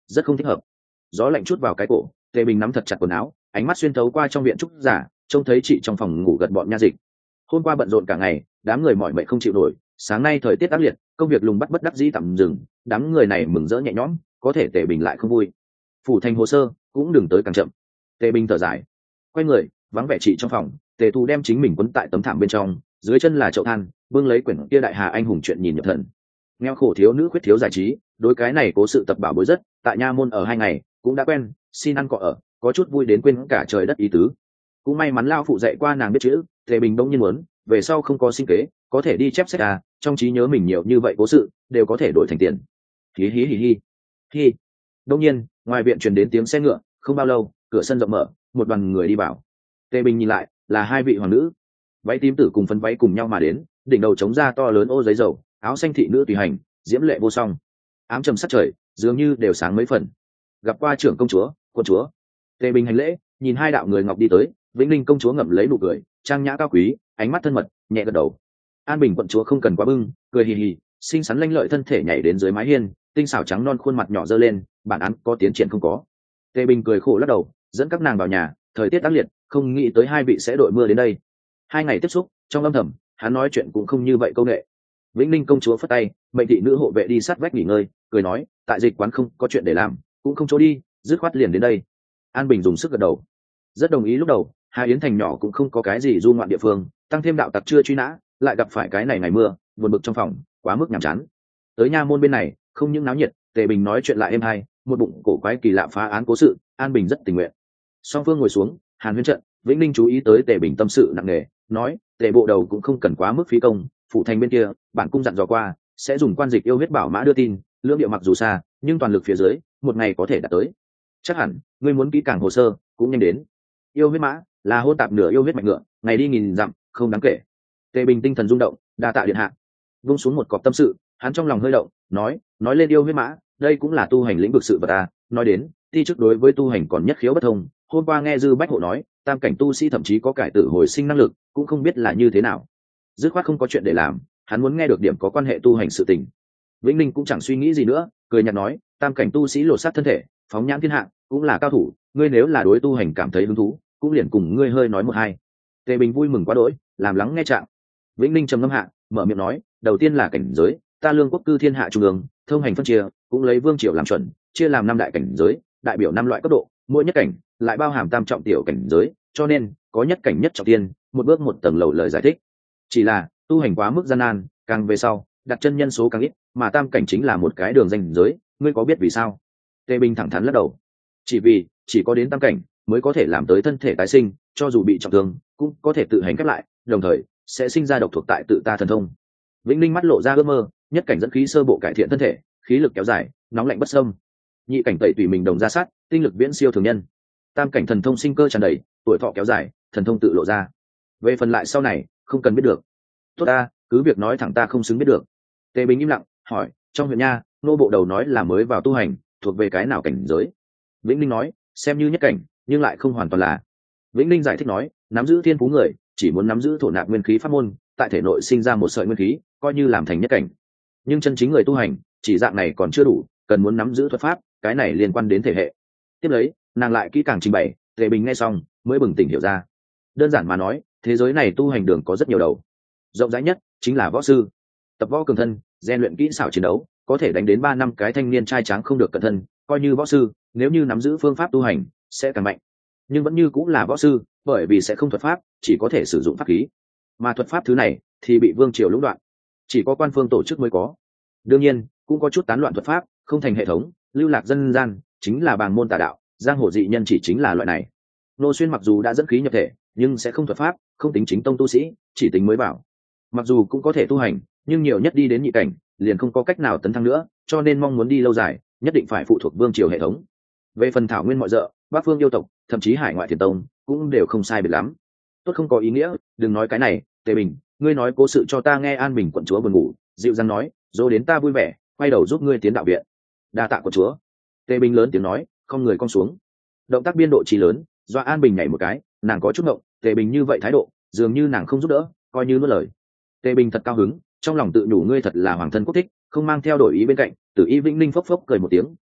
rất không thích hợp. Gió lạnh chút vào cái cổ, tề bình nắm thật chặt quần áo, ánh mắt xuyên thấu qua trong viện trúc giả, trông thấy chị trong phòng ngủ gật bọn nha dịch. Hôm qua bận rộn cả ngày, đám người mỏi mệt không chịu nổi, sáng nay thời tiết ác liệt, công việc lùng bắt bất đắc dĩ tạm dừng, đám người này mừng rỡ nhẹ nhõm, có thể tề bình lại không vui. Phủ thành hồ sơ cũng đừng tới càng chậm. Tề bình thở dài, quay người vắng vẻ chị trong phòng. Tề tu đem chính mình quấn tại tấm thảm bên trong, dưới chân là chậu than, bưng lấy quyển kia đại hà anh hùng chuyện nhìn nhập thần. Nghèo khổ thiếu nữ khuyết thiếu giải trí, đối cái này cố sự tập bảo bối rất, tại nha môn ở hai ngày cũng đã quen, xin ăn cọ ở, có chút vui đến quên cả trời đất ý tứ. Cũng may mắn lao phụ dạy qua nàng biết chữ, Tề bình đông nhiên muốn về sau không có sinh kế, có thể đi chép sách à, trong trí nhớ mình nhiều như vậy cố sự đều có thể đổi thành tiền. Hí hí hí hí hí. Đông nhiên ngoài viện truyền đến tiếng xe ngựa, không bao lâu cửa sân rộng mở, một đoàn người đi vào. Tề bình nhìn lại, là hai vị hoàng nữ, váy tím tử cùng phấn váy cùng nhau mà đến, đỉnh đầu chống ra to lớn ô giấy dầu, áo xanh thị nữ tùy hành, diễm lệ vô song, ám trầm sắc trời dường như đều sáng mấy phần. Gặp qua trưởng công chúa, quân chúa. Tề bình hành lễ, nhìn hai đạo người ngọc đi tới, vĩnh linh công chúa ngậm lấy nụ cười, trang nhã cao quý, ánh mắt thân mật, nhẹ gật đầu. An bình quận chúa không cần quá bưng, cười hì hì, xinh xắn lanh lợi thân thể nhảy đến dưới mái hiên, tinh xảo trắng non khuôn mặt nhỏ dơ lên, bản án có tiến triển không có. Tề bình cười khổ lắc đầu, dẫn các nàng vào nhà. Thời tiết ác liệt, không nghĩ tới hai vị sẽ đội mưa đến đây. Hai ngày tiếp xúc, trong âm thầm hắn nói chuyện cũng không như vậy câu nệ. Vĩnh linh công chúa phất tay, mệnh thị nữ hộ vệ đi sát vách nghỉ ngơi, cười nói, tại dịch quán không có chuyện để làm, cũng không chỗ đi, dứt khoát liền đến đây. An bình dùng sức gật đầu, rất đồng ý. Lúc đầu Hà Yến thành nhỏ cũng không có cái gì du ngoạn địa phương, tăng thêm đạo tặc chưa truy nã, lại gặp phải cái này ngày mưa, buồn bực trong phòng, quá mức nhàm chán. Tới nha môn bên này không những náo nhiệt, Tề bình nói chuyện lại êm hay, một bụng cổ quái kỳ lạ phá án cố sự, An bình rất tình nguyện. Song phương ngồi xuống hàn huyên trận, vĩnh linh chú ý tới Tề bình tâm sự nặng nề, nói, Tề bộ đầu cũng không cần quá mức phí công, phụ thành bên kia bản cung dặn dò qua, sẽ dùng quan dịch yêu huyết bảo mã đưa tin, lưỡng điệu mặc dù xa nhưng toàn lực phía dưới, một ngày có thể đạt tới. Chắc hẳn ngươi muốn kỹ càng hồ sơ cũng nhanh đến. Yêu huyết mã là hôn tạp nửa yêu huyết mạch ngựa, ngày đi nghìn dặm không đáng kể. Tề bình tinh thần rung động, đa tạ điện hạ. Vung xuống một cọc tâm sự, hắn trong lòng hơi động, nói nói lên yêu huyết mã, đây cũng là tu hành lĩnh vực sự vật à. Nói đến ti chức đối với tu hành còn nhất khiếu bất thông, hôm qua nghe dư bách hộ nói tam cảnh tu sĩ thậm chí có cải tử hồi sinh năng lực, cũng không biết là như thế nào. Dứt khoát không có chuyện để làm, hắn muốn nghe được điểm có quan hệ tu hành sự tình. Vĩnh linh cũng chẳng suy nghĩ gì nữa, cười nhạt nói, tam cảnh tu sĩ lột xác thân thể, phóng nhãn thiên hạ cũng là cao thủ, ngươi nếu là đối tu hành cảm thấy hứng thú, cũng liền cùng ngươi hơi nói một hai. Tề bình vui mừng quá đỗi, làm lắng nghe trạng. Vĩnh linh trầm ngâm hạ, mở miệng nói, đầu tiên là cảnh giới, ta lương quốc cư thiên hạ trung ương, thông hành phân chia, cũng lấy vương triều làm chuẩn, chia làm năm đại cảnh giới, đại biểu năm loại cấp độ, mỗi nhất cảnh lại bao hàm tam trọng tiểu cảnh giới, cho nên có nhất cảnh nhất trọng tiên, một bước một tầng lầu lời giải thích. Chỉ là tu hành quá mức gian nan, càng về sau đặt chân nhân số càng ít, mà tam cảnh chính là một cái đường ranh giới, ngươi có biết vì sao? Tề bình thẳng thắn lắc đầu, chỉ vì chỉ có đến tam cảnh mới có thể làm tới thân thể tái sinh, cho dù bị trọng thương cũng có thể tự hành khép lại, đồng thời sẽ sinh ra độc thuộc tại tự ta thần thông. Vĩnh linh mắt lộ ra ước mơ, nhất cảnh dẫn khí sơ bộ cải thiện thân thể, khí lực kéo dài, nóng lạnh bất xâm. Nhị cảnh tẩy tùy mình đồng ra sát, tinh lực viễn siêu thường nhân. Tam cảnh thần thông sinh cơ tràn đầy, tuổi thọ kéo dài, thần thông tự lộ ra. Về phần lại sau này không cần biết được. Tốt ta, cứ việc nói thẳng ta không xứng biết được. Tề bình im lặng, hỏi, trong huyện nha nô bộ đầu nói là mới vào tu hành, thuộc về cái nào cảnh giới? Vĩnh linh nói, xem như nhất cảnh nhưng lại không hoàn toàn là. Vĩnh linh giải thích nói, nắm giữ thiên phú người chỉ muốn nắm giữ thổ nạp nguyên khí pháp môn, tại thể nội sinh ra một sợi nguyên khí, coi như làm thành nhất cảnh. Nhưng chân chính người tu hành chỉ dạng này còn chưa đủ, cần muốn nắm giữ thuật pháp, cái này liên quan đến thể hệ. Tiếp lấy nàng lại kỹ càng trình bày. Tề bình nghe xong mới bừng tỉnh hiểu ra. Đơn giản mà nói, thế giới này tu hành đường có rất nhiều đầu, rộng rãi nhất chính là võ sư, tập võ cường thân, rèn luyện kỹ xảo chiến đấu, có thể đánh đến ba năm cái thanh niên trai tráng không được cẩn thân, coi như võ sư, nếu như nắm giữ phương pháp tu hành sẽ càng mạnh, nhưng vẫn như cũng là võ sư, bởi vì sẽ không thuật pháp, chỉ có thể sử dụng pháp khí, mà thuật pháp thứ này thì bị vương triều lũng đoạn, chỉ có quan phương tổ chức mới có. Đương nhiên cũng có chút tán loạn thuật pháp, không thành hệ thống, lưu lạc dân gian, chính là bàng môn tà đạo, giang hồ dị nhân chỉ chính là loại này. Nô xuyên mặc dù đã dẫn khí nhập thể, nhưng sẽ không thuật pháp, không tính chính tông tu sĩ, chỉ tính mới vào. Mặc dù cũng có thể tu hành, nhưng nhiều nhất đi đến nhị cảnh liền không có cách nào tấn thăng nữa, cho nên mong muốn đi lâu dài nhất định phải phụ thuộc vương triều hệ thống. Về phần thảo nguyên mọi rợ, bắc phương yêu tộc, thậm chí hải ngoại thiền tông cũng đều không sai biệt lắm. Tốt không có ý nghĩa, đừng nói cái này. Tề bình, ngươi nói cố sự cho ta nghe. An bình quận chúa buồn ngủ, dịu dàng nói, dỗ đến ta vui vẻ, quay đầu giúp ngươi tiến đạo viện. Đa tạ quận chúa. Tề bình lớn tiếng nói, không người cong xuống. Động tác biên độ trí lớn, do An bình nhảy một cái, nàng có chút ngộng. Tề bình như vậy thái độ, dường như nàng không giúp đỡ, coi như nuốt lời. Tề bình thật cao hứng, trong lòng tự nhủ, ngươi thật là hoàng thân quốc thích, không mang theo đổi ý bên cạnh. Tử y vĩnh linh phốc phốc cười một tiếng,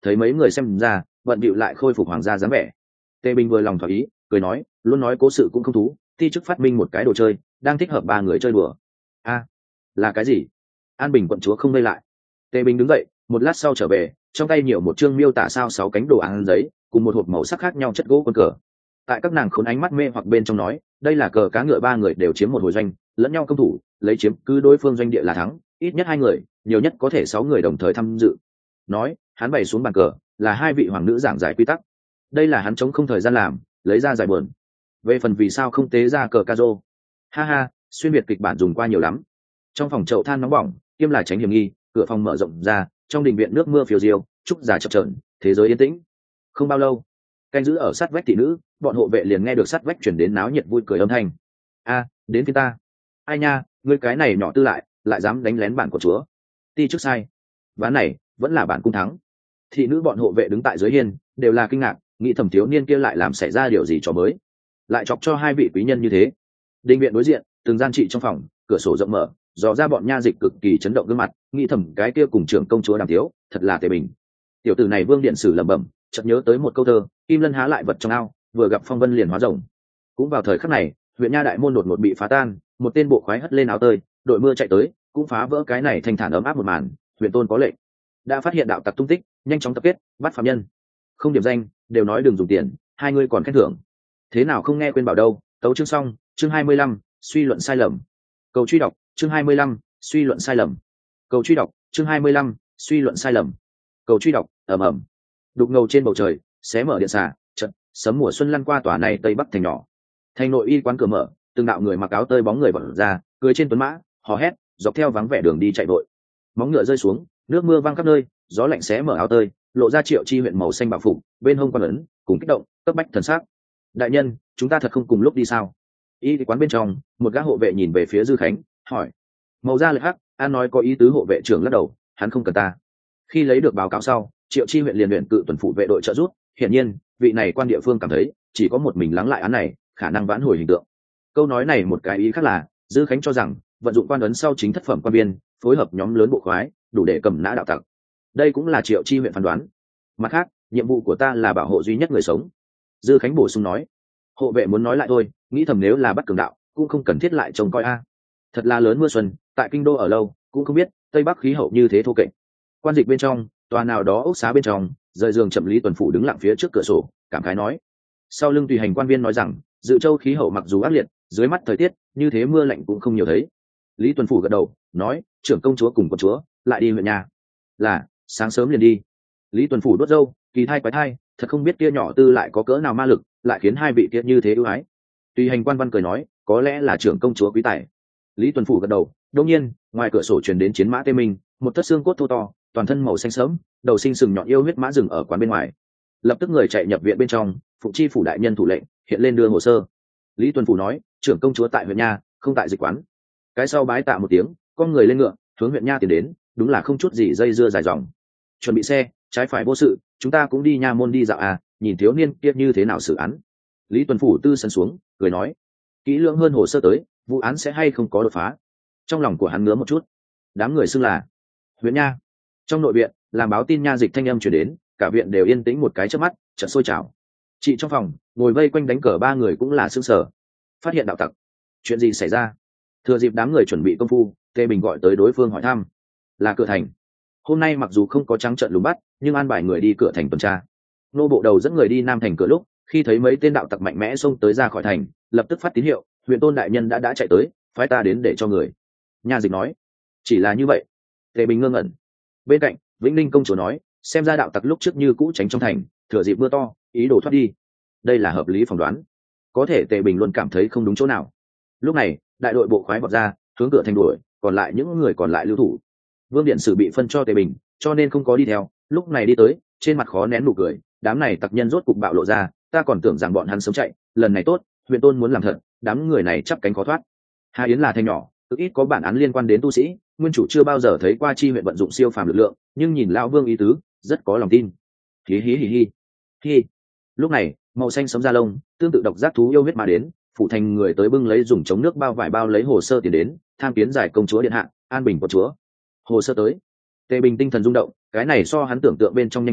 thấy mấy người xem ra vận bịu lại khôi phục hoàng gia dáng vẻ. Tề Bình vừa lòng thỏa ý cười nói, luôn nói cố sự cũng không thú, thi chức phát minh một cái đồ chơi đang thích hợp ba người chơi đùa. A, là cái gì? An Bình quận chúa không ngây lại. Tề Bình đứng dậy, một lát sau trở về, trong tay nhiều một chương miêu tả sao sáu cánh đồ án giấy cùng một hộp màu sắc khác nhau chất gỗ quân cờ. Tại các nàng khốn ánh mắt mê hoặc bên trong nói, đây là cờ cá ngựa, ba người đều chiếm một hồi doanh, lẫn nhau công thủ, lấy chiếm cứ đối phương doanh địa là thắng, ít nhất hai người, nhiều nhất có thể sáu người đồng thời tham dự. Nói, hắn bày xuống bàn cờ, là hai vị hoàng nữ giảng giải quy tắc. Đây là hắn chống không thời gian làm, lấy ra giải buồn. Về phần vì sao không tế ra cờ ca rô, ha ha, xuyên việt kịch bản dùng qua nhiều lắm. Trong phòng chậu than nóng bỏng, kiêm là tránh hiểm nghi, cửa phòng mở rộng ra, trong đình viện nước mưa phiêu diêu, trúc giả chập chờn, thế giới yên tĩnh. Không bao lâu, canh giữ ở sát vách thị nữ, bọn hộ vệ liền nghe được sát vách chuyển đến náo nhiệt vui cười âm thanh. A, đến phía ta. Ai nha, ngươi cái này nhỏ tư lại, lại dám đánh lén bản của chúa. Ti trước sai. Ván này vẫn là bản cung thắng. Thị nữ bọn hộ vệ đứng tại dưới hiên, đều là kinh ngạc, nghĩ thẩm thiếu niên kia lại làm xảy ra điều gì cho mới, lại chọc cho hai vị quý nhân như thế. Đình viện đối diện, từng gian trị trong phòng, cửa sổ rộng mở, dò ra bọn nha dịch cực kỳ chấn động gương mặt, nghĩ thầm cái kia cùng trưởng công chúa đàm thiếu, thật là Tề Bình. Tiểu tử này Vương Điện Sử lẩm bẩm, chợt nhớ tới một câu thơ, kim lân há lại vật trong ao, vừa gặp phong vân liền hóa rồng. Cũng vào thời khắc này, huyện nha đại môn đột ngột bị phá tan, một tên bộ khoái hất lên áo tơi, đội mưa chạy tới, cũng phá vỡ cái này thanh thản ấm áp một màn. Huyện tôn có lệnh, đã phát hiện đạo tặc tung tích, nhanh chóng tập kết, bắt phạm nhân. Không điểm danh, đều nói đừng dùng tiền, hai người còn khen thưởng. Thế nào không nghe quên bảo đâu. Tấu chương xong, chương hai mươi lăm, suy luận sai lầm. Cầu truy đọc, chương hai mươi lăm, suy luận sai lầm. Cầu truy đọc, chương hai mươi lăm, suy luận sai lầm. Cầu truy đọc, ầm ầm. Đục ngầu trên bầu trời, xé mở điện xà, chợt sấm mùa xuân lăn qua tòa này tây bắc thành nhỏ. Thành nội y quán cửa mở, từng đạo người mặc áo tơi bóng người vọt ra, cưỡi trên tuấn mã, hò hét, dọc theo vắng vẻ đường đi chạy vội. Móng ngựa rơi xuống, nước mưa văng khắp nơi, gió lạnh xé mở áo tơi, lộ ra Triệu Chi huyện màu xanh bảo phục, bên hông quan ấn, cùng kích động, cấp bách thần sắc. Đại nhân, chúng ta thật không cùng lúc đi sao? Y quán bên trong, một gã hộ vệ nhìn về phía Dư Khánh, hỏi. Màu da lệ hắc, an nói có ý tứ. Hộ vệ trưởng lắc đầu, hắn không cần ta. Khi lấy được báo cáo sau, Triệu Chi huyện liền luyện cự tuần phủ vệ đội trợ giúp. Hiển nhiên, vị này quan địa phương cảm thấy chỉ có một mình lắng lại án này, khả năng vãn hồi hình tượng. Câu nói này một cái ý khác là, Dư Khánh cho rằng vận dụng quan ấn sau chính thất phẩm quan viên, phối hợp nhóm lớn bộ khoái, đủ để cầm nã đạo tặc. Đây cũng là Triệu Chi huyện phán đoán. Mặt khác, nhiệm vụ của ta là bảo hộ duy nhất người sống. Dư Khánh bổ sung nói. Hộ vệ muốn nói lại thôi, nghĩ thầm nếu là bắt cường đạo, cũng không cần thiết lại trông coi a. Thật là lớn mưa xuân, tại kinh đô ở lâu, cũng không biết tây bắc khí hậu như thế thô kệch. Quan dịch bên trong, tòa nào đó ốc xá bên trong, rời giường chậm Lý Tuần Phủ đứng lặng phía trước cửa sổ, cảm khái nói. Sau lưng tùy hành quan viên nói rằng, Dự Châu khí hậu mặc dù ác liệt, dưới mắt thời tiết như thế mưa lạnh cũng không nhiều thấy. Lý Tuần Phủ gật đầu, nói, trưởng công chúa cùng con chúa lại đi huyện nhà. Là, sáng sớm liền đi. Lý Tuần Phủ đốt râu, kỳ thai quái thai, thật không biết kia nhỏ tư lại có cỡ nào ma lực, lại khiến hai vị kia như thế ưu ái. Tùy hành quan văn cười nói, có lẽ là trưởng công chúa quý tài. Lý Tuần Phủ gật đầu. Đương nhiên, ngoài cửa sổ truyền đến chiến mã tê minh, một thất xương cốt thô to, toàn thân màu xanh sẫm, đầu sinh sừng nhọn yêu huyết mã rừng ở quán bên ngoài. Lập tức người chạy nhập viện bên trong, phụ chi phủ đại nhân thủ lệnh hiện lên đưa hồ sơ. Lý Tuần Phủ nói, trưởng công chúa tại huyện nha, không tại dịch quán. Cái sau bái tạ một tiếng, con người lên ngựa, hướng huyện nha tiến đến, đúng là không chút gì dây dưa dài dòng. Chuẩn bị xe, trái phải vô sự, chúng ta cũng đi nha môn đi dạo à, nhìn thiếu niên kia như thế nào xử án. Lý Tuần Phủ tư sân xuống, cười nói, kỹ lưỡng hơn hồ sơ tới, vụ án sẽ hay không có đột phá. Trong lòng của hắn ngứa một chút. Đám người xưng là huyện nha. Trong nội viện, làm báo tin nha dịch thanh âm truyền đến, cả viện đều yên tĩnh một cái chớp mắt, chợt sôi trào. Chị trong phòng, ngồi vây quanh đánh cờ ba người cũng là sững sờ. Phát hiện đạo tặc. Chuyện gì xảy ra? Thừa dịp đám người chuẩn bị công phu, Tề Bình gọi tới đối phương hỏi thăm. Là cửa thành. Hôm nay mặc dù không có trắng trợn lùng bắt, nhưng an bài người đi cửa thành tuần tra. Nô bộ đầu dẫn người đi nam thành cửa lúc, khi thấy mấy tên đạo tặc mạnh mẽ xông tới ra khỏi thành, lập tức phát tín hiệu, huyện tôn đại nhân đã đã chạy tới, phái ta đến để cho người. Nha dịch nói, chỉ là như vậy. Tề Bình ngơ ngẩn. Bên cạnh, Vĩnh Ninh công chúa nói, xem ra đạo tặc lúc trước như cũ tránh trong thành, thừa dịp mưa to, ý đồ thoát đi. Đây là hợp lý phỏng đoán. Có thể Tề Bình luôn cảm thấy không đúng chỗ nào. Lúc này, đại đội bộ khoái vọt ra, hướng cửa thành đuổi, còn lại những người còn lại lưu thủ. Vương Điện Sử bị phân cho Tề Bình, cho nên không có đi theo, lúc này đi tới, trên mặt khó nén nụ cười, đám này tặc nhân rốt cục bạo lộ ra, ta còn tưởng rằng bọn hắn sống chạy, lần này tốt, huyện tôn muốn làm thật, đám người này chắp cánh khó thoát. Hà Yến là thành nhỏ, cực ít có bản án liên quan đến tu sĩ, nguyên chủ chưa bao giờ thấy qua chi huyện vận dụng siêu phàm lực lượng, nhưng nhìn lão Vương ý tứ, rất có lòng tin. Hí hí hí hí. Hí. Lúc này, màu xanh sấm da lông, tương tự độc giác thú yêu huyết mà đến, phụ thành người tới bưng lấy dùng chống nước bao vải bao lấy hồ sơ tiền đến, tham kiến giải công chúa điện hạ, an bình của chúa. Hồ sơ tới. Tề Bình tinh thần rung động, cái này so hắn tưởng tượng bên trong nhanh hơn,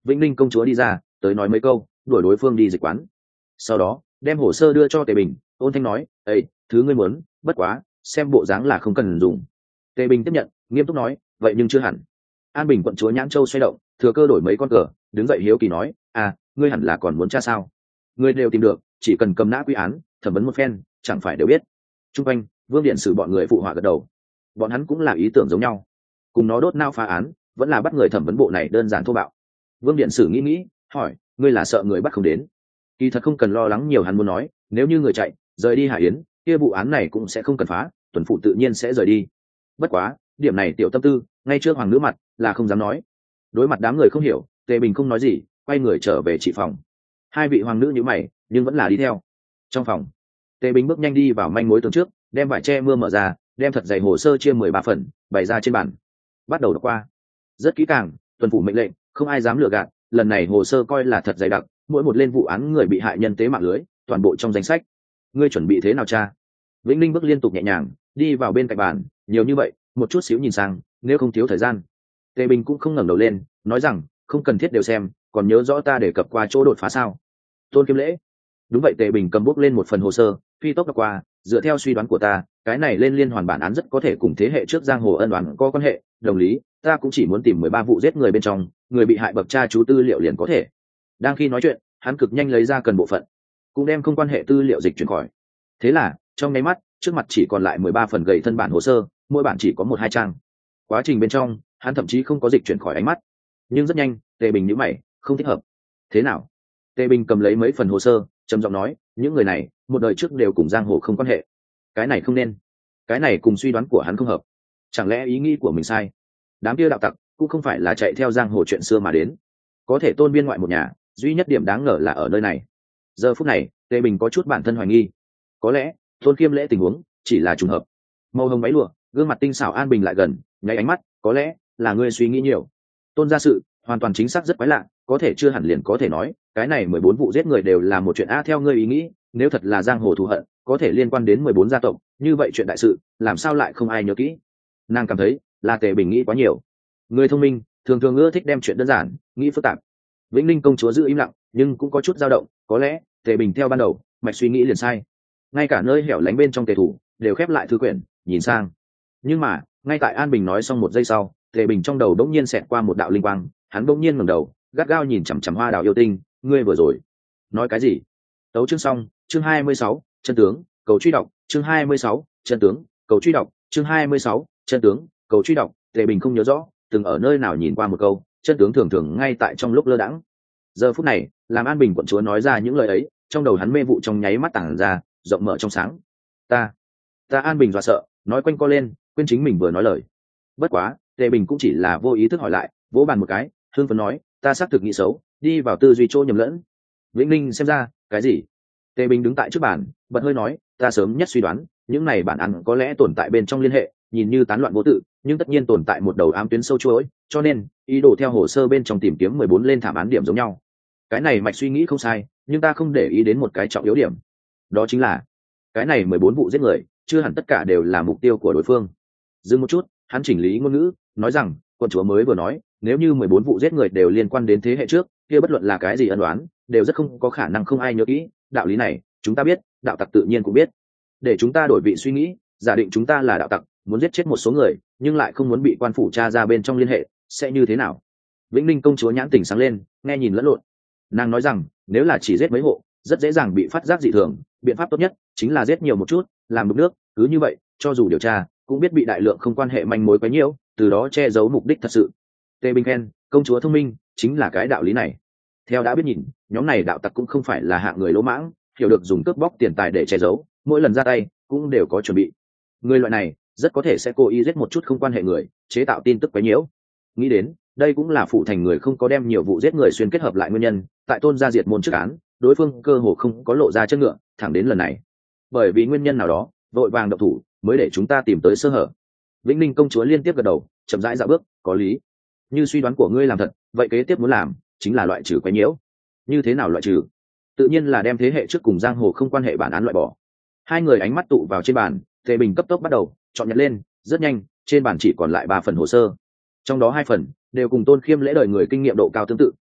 Vĩnh Ninh công chúa đi ra tới nói mấy câu, đuổi đối phương đi dịch quán. Sau đó đem hồ sơ đưa cho Tề Bình. Ôn thanh nói: "Ê, thứ ngươi muốn, bất quá xem bộ dáng là không cần dùng." Tề Bình tiếp nhận, nghiêm túc nói: "Vậy nhưng chưa hẳn." An Bình quận chúa nhãn châu xoay động, thừa cơ đổi mấy con cờ, đứng dậy hiếu kỳ nói: "À, ngươi hẳn là còn muốn tra sao? Ngươi đều tìm được, chỉ cần cầm nã quy án, thẩm vấn một phen, chẳng phải đều biết." Trung quanh, Vương Điện Sử bọn người phụ họa gật đầu. Bọn hắn cũng là ý tưởng giống nhau, cùng nó đốt nao phá án, vẫn là bắt người thẩm vấn bộ này đơn giản thô bạo. Vương Điện Sử nghĩ nghĩ, hỏi: "Ngươi là sợ người bắt không đến?" Kỳ thật không cần lo lắng nhiều, hắn muốn nói, nếu như người chạy, rời đi Hải Yến, kia vụ án này cũng sẽ không cần phá, tuần phụ tự nhiên sẽ rời đi. Bất quá, điểm này tiểu tâm tư, ngay trước hoàng nữ mặt, là không dám nói. Đối mặt đám người không hiểu, Tề Bình không nói gì, quay người trở về trị phòng. Hai vị hoàng nữ nhíu mày, nhưng vẫn là đi theo. Trong phòng, Tề Bình bước nhanh đi vào manh mối tường trước, đem vải che mưa mở ra, đem thật dày hồ sơ chia mười ba phần, bày ra trên bàn. Bắt đầu đọc qua. Rất kỹ càng, tuần phủ mệnh lệnh, không ai dám lừa gạt, lần này hồ sơ coi là thật dày đặc, mỗi một lên vụ án người bị hại nhân tế mạng lưới, toàn bộ trong danh sách. Ngươi chuẩn bị thế nào cha? Vĩnh Linh bước liên tục nhẹ nhàng, đi vào bên cạnh bàn, nhiều như vậy, một chút xíu nhìn sang, nếu không thiếu thời gian. Tề Bình cũng không ngẩng đầu lên, nói rằng, không cần thiết đều xem, còn nhớ rõ ta để cập qua chỗ đột phá sao? Tôn Kiêm Lễ. Đúng vậy. Tề Bình cầm bút lên một phần hồ sơ, phi tốc đọc qua, dựa theo suy đoán của ta, cái này lên liên hoàn bản án rất có thể cùng thế hệ trước giang hồ ân oán có quan hệ, đồng lý, ta cũng chỉ muốn tìm mười ba vụ giết người bên trong, người bị hại bậc cha chú tư liệu liền có thể. Đang khi nói chuyện, hắn cực nhanh lấy ra cần bộ phận, cũng đem không quan hệ tư liệu dịch chuyển khỏi. Thế là, trong nháy mắt, trước mặt chỉ còn lại mười ba phần gầy thân bản hồ sơ, mỗi bản chỉ có một hai trang. Quá trình bên trong, hắn thậm chí không có dịch chuyển khỏi ánh mắt. Nhưng rất nhanh, Tề Bình nhíu mày, không thích hợp. Thế nào? Tề Bình cầm lấy mấy phần hồ sơ, trầm giọng nói, những người này, một đời trước đều cùng giang hồ không quan hệ. Cái này không nên. Cái này cùng suy đoán của hắn không hợp. Chẳng lẽ ý nghĩ của mình sai? Đám kia đạo tặc cũng không phải là chạy theo giang hồ chuyện xưa mà đến. Có thể tôn biên ngoại một nhà, duy nhất điểm đáng ngờ là ở nơi này. Giờ phút này, Tề Bình có chút bản thân hoài nghi. Có lẽ, Tôn Kiêm Lễ tình huống chỉ là trùng hợp. Màu hồng váy lụa, gương mặt tinh xảo An Bình lại gần, nháy ánh mắt, có lẽ là ngươi suy nghĩ nhiều. Tôn gia sự, hoàn toàn chính xác rất quái lạ, có thể chưa hẳn liền có thể nói, cái này mười bốn vụ giết người đều là một chuyện a theo ngươi ý nghĩ, nếu thật là giang hồ thù hận, có thể liên quan đến mười bốn gia tộc, như vậy chuyện đại sự, làm sao lại không ai nhớ kỹ? Nàng cảm thấy, là Tề Bình nghĩ quá nhiều. Người thông minh, thường thường ưa thích đem chuyện đơn giản, nghĩ phức tạp. Vĩnh Linh công chúa giữ im lặng, nhưng cũng có chút dao động, có lẽ Tề Bình theo ban đầu, mạch suy nghĩ liền sai. Ngay cả nơi hẻo lánh bên trong Tề thủ, đều khép lại thư quyển, nhìn sang. Nhưng mà, ngay tại An Bình nói xong một giây sau, Tề Bình trong đầu đống nhiên xẹt qua một đạo linh quang, hắn đống nhiên ngẩng đầu, gắt gao nhìn chằm chằm Hoa Đào yêu tinh, ngươi vừa rồi nói cái gì? Tấu chương xong, chương hai mươi sáu, chân tướng, cầu truy đọc, chương hai mươi sáu, chân tướng, cầu truy đọc, chương hai mươi sáu, chân tướng, cầu truy đọc. Tề Bình không nhớ rõ, từng ở nơi nào nhìn qua một câu, chân tướng thường thường ngay tại trong lúc lơ đãng. Giờ phút này, làm An Bình quận chúa nói ra những lời ấy, trong đầu hắn mê vụ trong nháy mắt tản ra, rộng mở trong sáng. Ta, ta An Bình dọa sợ, nói quanh co lên, quên chính mình vừa nói lời. Bất quá, Tề Bình cũng chỉ là vô ý thức hỏi lại, vỗ bàn một cái, hương phấn nói, ta xác thực nghĩ xấu, đi vào tư duy chỗ nhầm lẫn. Vĩnh Ninh xem ra, cái gì? Tề Bình đứng tại trước bàn, bật hơi nói, ta sớm nhất suy đoán, những này bản án có lẽ tồn tại bên trong liên hệ, nhìn như tán loạn vô tự, nhưng tất nhiên tồn tại một đầu ám tuyến sâu chuỗi, cho nên ý đồ theo hồ sơ bên trong tìm kiếm mười bốn lên thảm án điểm giống nhau. Cái này mạch suy nghĩ không sai, nhưng ta không để ý đến một cái trọng yếu điểm. Đó chính là, cái này mười bốn vụ giết người, chưa hẳn tất cả đều là mục tiêu của đối phương. Dừng một chút, hắn chỉnh lý ngôn ngữ, nói rằng, quận chúa mới vừa nói, nếu như mười bốn vụ giết người đều liên quan đến thế hệ trước, kia bất luận là cái gì ân oán, đều rất không có khả năng không ai nhớ kỹ, đạo lý này, chúng ta biết, đạo tặc tự nhiên cũng biết. Để chúng ta đổi vị suy nghĩ, giả định chúng ta là đạo tặc, muốn giết chết một số người, nhưng lại không muốn bị quan phủ tra ra bên trong liên hệ, sẽ như thế nào? Vĩnh Ninh công chúa nhãn tỉnh sáng lên, nghe nhìn lẫn lộn. Nàng nói rằng, nếu là chỉ giết mấy hộ, rất dễ dàng bị phát giác dị thường, biện pháp tốt nhất chính là giết nhiều một chút, làm đục nước, cứ như vậy, cho dù điều tra, cũng biết bị đại lượng không quan hệ manh mối quá nhiều, từ đó che giấu mục đích thật sự. Tề Bình khen, công chúa thông minh, chính là cái đạo lý này. Theo đã biết nhìn, nhóm này đạo tặc cũng không phải là hạng người lỗ mãng, hiểu được dùng cướp bóc tiền tài để che giấu, mỗi lần ra tay cũng đều có chuẩn bị. Người loại này rất có thể sẽ cố ý giết một chút không quan hệ người, chế tạo tin tức quấy nhiễu. Nghĩ đến, đây cũng là phụ thành người không có đem nhiều vụ giết người xuyên kết hợp lại nguyên nhân, tại Tôn gia diệt môn trước án, đối phương cơ hồ không có lộ ra chân ngựa, thẳng đến lần này. Bởi vì nguyên nhân nào đó, vội vàng động thủ, mới để chúng ta tìm tới sơ hở. Vĩnh Ninh công chúa liên tiếp gật đầu, chậm rãi dạo bước, có lý. Như suy đoán của ngươi làm thật, vậy kế tiếp muốn làm chính là loại trừ quấy nhiễu. Như thế nào loại trừ? Tự nhiên là đem thế hệ trước cùng giang hồ không quan hệ bản án loại bỏ. Hai người ánh mắt tụ vào trên bàn, Tề Bình cấp tốc bắt đầu chọn nhặt lên, rất nhanh, trên bàn chỉ còn lại ba phần hồ sơ. Trong đó hai phần đều cùng Tôn Khiêm Lễ đời người kinh nghiệm độ cao tương tự,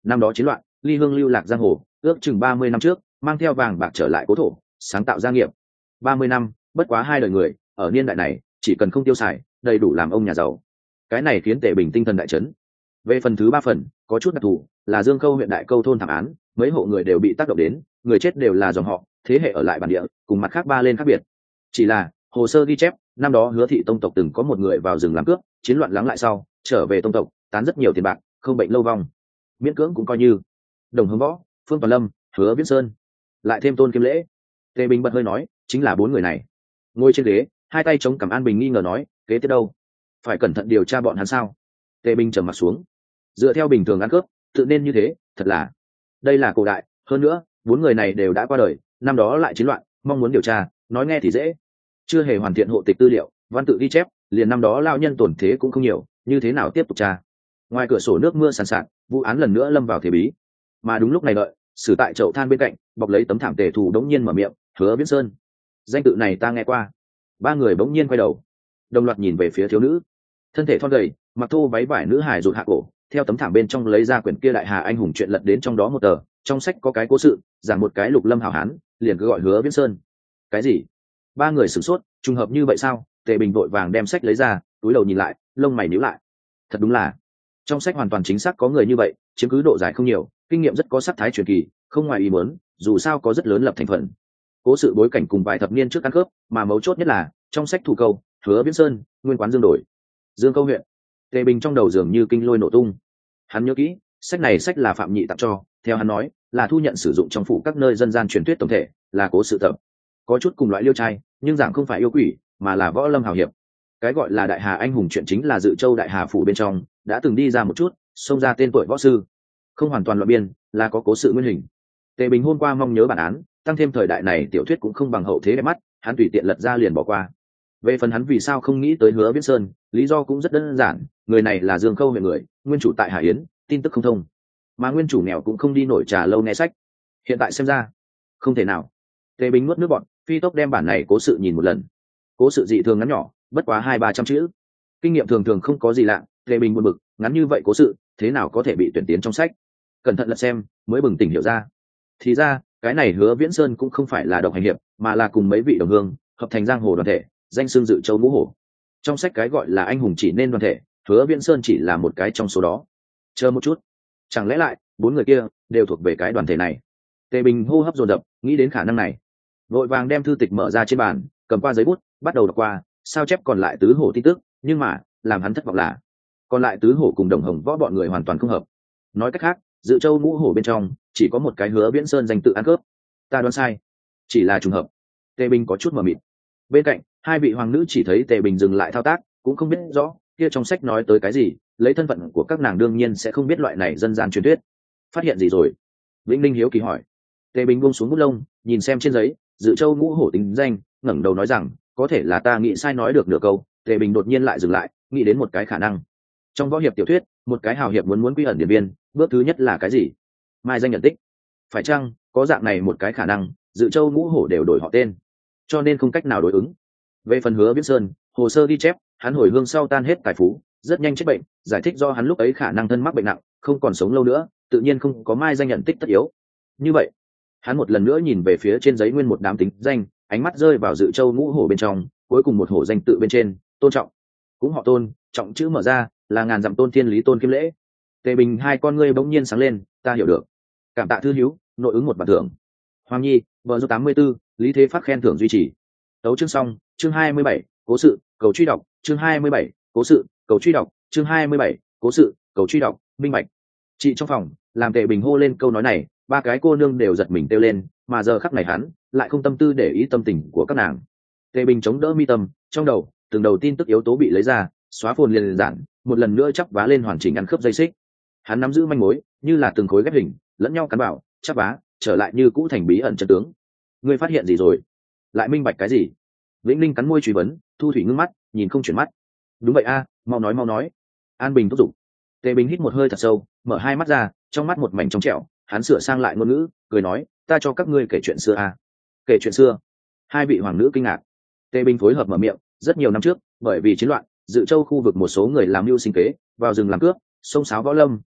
năm đó chiến loạn, ly hương lưu lạc giang hồ, ước chừng ba mươi năm trước mang theo vàng bạc trở lại cố thổ, sáng tạo gia nghiệp. Ba mươi năm bất quá hai đời người, ở niên đại này chỉ cần không tiêu xài, đầy đủ làm ông nhà giàu. Cái này khiến Tề Bình tinh thần đại chấn. Về phần thứ ba phần, có chút đặc thù, là Dương Khâu huyện Đại Câu thôn thảm án, mấy hộ người đều bị tác động đến, người chết đều là dòng họ, thế hệ ở lại bản địa, cùng mặt khác ba lên khác biệt. Chỉ là hồ sơ ghi chép, năm đó Hứa thị tông tộc từng có một người vào rừng làm cướp, chiến loạn lắng lại sau, trở về tông tộc, tán rất nhiều tiền bạc, không bệnh lâu vong. Miễn cưỡng cũng coi như. Đồng Hướng Võ, Phương Toàn Lâm, Hứa Viễn Sơn, lại thêm Tôn Kim Lễ. Tề Bình bật hơi nói, chính là bốn người này. Ngồi trên ghế, hai tay chống cằm, An Bình nghi ngờ nói, kế tiếp đâu? Phải cẩn thận điều tra bọn hắn sao? Tề Bình trầm mặt xuống. Dựa theo bình thường ăn cướp, tự nên như thế, thật là. Đây là cổ đại, hơn nữa, bốn người này đều đã qua đời, năm đó lại chiến loạn, mong muốn điều tra, nói nghe thì dễ. Chưa hề hoàn thiện hộ tịch tư liệu, văn tự ghi chép, liền năm đó lao nhân tổn thế cũng không nhiều, như thế nào tiếp tục tra? Ngoài cửa sổ nước mưa sàn sạt, vụ án lần nữa lâm vào thế bí. Mà đúng lúc này đợi, xử tại chậu than bên cạnh, bọc lấy tấm thảm Tề Thù đống nhiên mở miệng, Hứa Viễn Sơn. Danh tự này ta nghe qua. Ba người bỗng nhiên quay đầu, đồng loạt nhìn về phía thiếu nữ. Thân thể thon gầy, mặc thô váy vải nữ hài rụt hạ cổ, theo tấm thảm bên trong lấy ra quyển kia đại hà anh hùng chuyện lật đến trong đó một tờ, trong sách có cái cố sự, giảng một cái lục lâm hảo hán, liền cứ gọi Hứa Viễn Sơn. Cái gì? Ba người sửng sốt, trùng hợp như vậy sao? Tề Bình vội vàng đem sách lấy ra, túi đầu nhìn lại, lông mày nhíu lại. Thật đúng là, trong sách hoàn toàn chính xác có người như vậy, chiếm cứ độ dài không nhiều, kinh nghiệm rất có sắc thái truyền kỳ, không ngoài ý muốn, dù sao có rất lớn lập thành phần. Cố sự bối cảnh cùng vài thập niên trước ăn khớp, mà mấu chốt nhất là trong sách thủ câu, Hứa Viễn Sơn, nguyên quán Dương đổi, Dương Câu huyện. Tề Bình trong đầu dường như kinh lôi nổ tung. Hắn nhớ kỹ, sách này sách là Phạm Nhị tặng cho, theo hắn nói, là thu nhận sử dụng trong phủ các nơi dân gian truyền thuyết tổng thể, là cố sự tập. Có chút cùng loại liêu trai, nhưng giảng không phải yêu quỷ, mà là võ lâm hào hiệp. Cái gọi là đại hà anh hùng chuyện chính là Dự Châu đại hà phủ bên trong, đã từng đi ra một chút, xông ra tên tuổi võ sư. Không hoàn toàn loạn biên, là có cố sự nguyên hình. Tề Bình hôm qua mong nhớ bản án, tăng thêm thời đại này tiểu thuyết cũng không bằng hậu thế đẹp mắt, hắn tùy tiện lật ra liền bỏ qua. Về phần hắn vì sao không nghĩ tới Hứa Viễn Sơn, lý do cũng rất đơn giản, người này là Dương Khâu huyện người, nguyên chủ tại Hà Yến, tin tức không thông, mà nguyên chủ nghèo cũng không đi nổi trà lâu nghe sách. Hiện tại xem ra, không thể nào. Tề Bình nuốt nước bọt, phi tốc đem bản này cố sự nhìn một lần. Cố sự dị thường ngắn nhỏ, bất quá hai ba trăm chữ, kinh nghiệm thường thường không có gì lạ. Tề Bình buồn bực, ngắn như vậy cố sự, thế nào có thể bị tuyển tiến trong sách? Cẩn thận lật xem, mới bừng tỉnh hiểu ra. Thì ra, cái này Hứa Viễn Sơn cũng không phải là độc hành hiệp, mà là cùng mấy vị đồng hương hợp thành giang hồ đoàn thể, danh xưng Dự Châu ngũ hổ. Trong sách cái gọi là anh hùng chỉ nên đoàn thể, Hứa Viễn Sơn chỉ là một cái trong số đó. Chờ một chút, chẳng lẽ lại bốn người kia đều thuộc về cái đoàn thể này? Tề Bình hô hấp dồn dập, nghĩ đến khả năng này, vội vàng đem thư tịch mở ra trên bàn, cầm qua giấy bút, bắt đầu đọc qua, sao chép còn lại tứ hổ tin tức. Nhưng mà làm hắn thất vọng là, còn lại tứ hổ cùng Đồng Hồng Võ bọn người hoàn toàn không hợp. Nói cách khác, Dự Châu ngũ hổ bên trong chỉ có một cái Hứa Viễn Sơn danh tự ăn cướp. Ta đoán sai, chỉ là trùng hợp. Tề Bình có chút mờ mịt. Bên cạnh hai vị hoàng nữ chỉ thấy Tề Bình dừng lại thao tác, cũng không biết rõ kia trong sách nói tới cái gì, lấy thân phận của các nàng đương nhiên sẽ không biết loại này dân gian truyền thuyết. Phát hiện gì rồi? Vĩnh Linh hiếu kỳ hỏi. Tề Bình buông xuống bút lông, nhìn xem trên giấy Dự Châu ngũ hổ tính danh, ngẩng đầu nói rằng, có thể là ta nghĩ sai nói được nửa câu. Tề Bình đột nhiên lại dừng lại, nghĩ đến một cái khả năng. Trong võ hiệp tiểu thuyết, một cái hào hiệp muốn muốn quy ẩn điển biên, bước thứ nhất là cái gì? Mai danh nhận tích. Phải chăng có dạng này một cái khả năng, Dự Châu ngũ hổ đều đổi họ tên, cho nên không cách nào đối ứng? Về phần Hứa Viễn Sơn, hồ sơ ghi chép, hắn hồi hương sau tan hết tài phú, rất nhanh chết bệnh, giải thích do hắn lúc ấy khả năng thân mắc bệnh nặng, không còn sống lâu nữa, tự nhiên không có mai danh nhận tích tất yếu. Như vậy, hắn một lần nữa nhìn về phía trên giấy nguyên một đám tính danh, ánh mắt rơi vào Dự Châu ngũ hổ bên trong, cuối cùng một hổ danh tự bên trên, Tôn Trọng, cũng họ Tôn, trọng chữ mở ra, là ngàn dặm Tôn Thiên Lý Tôn Kim Lễ. Tề Bình hai con ngươi bỗng nhiên sáng lên, ta hiểu được. Cảm tạ thư hữu, nội ứng một bản thưởng. Hoàng Nhi, vợ số tám mươi 84, Lý Thế Phát khen thưởng duy trì. Tấu chương xong, chương hai mươi bảy, cố sự, cầu truy đọc, chương hai mươi bảy, cố sự, cầu truy đọc, chương hai mươi bảy, cố sự, cầu truy đọc, minh bạch. Chị trong phòng, làm Tề Bình hô lên câu nói này, ba cái cô nương đều giật mình kêu lên, mà giờ khắc này hắn lại không tâm tư để ý tâm tình của các nàng. Tề Bình chống đỡ mi tâm, trong đầu từng đầu tin tức yếu tố bị lấy ra, xóa phồn liền giản, một lần nữa chắp vá lên hoàn chỉnh ăn khớp dây xích. Hắn nắm giữ manh mối, như là từng khối ghép hình, lẫn nhau cắn bảo, chắp vá, trở lại như cũ thành bí ẩn chân tướng. Ngươi phát hiện gì rồi? Lại minh bạch cái gì? Vĩnh Linh cắn môi truy vấn, Thu Thủy ngưng mắt, nhìn không chuyển mắt. Đúng vậy a, mau nói mau nói. An Bình thúc giục. Tề Bình hít một hơi thật sâu, mở hai mắt ra, trong mắt một mảnh trong trẻo, hắn sửa sang lại ngôn ngữ, cười nói, ta cho các ngươi kể chuyện xưa a. Kể chuyện xưa? Hai vị hoàng nữ kinh ngạc. Tề Bình phối hợp mở miệng, rất nhiều năm trước, bởi vì chiến loạn, Dự Châu khu vực một số người làm mưu sinh kế, vào rừng làm cướp, sông sáo võ lâm,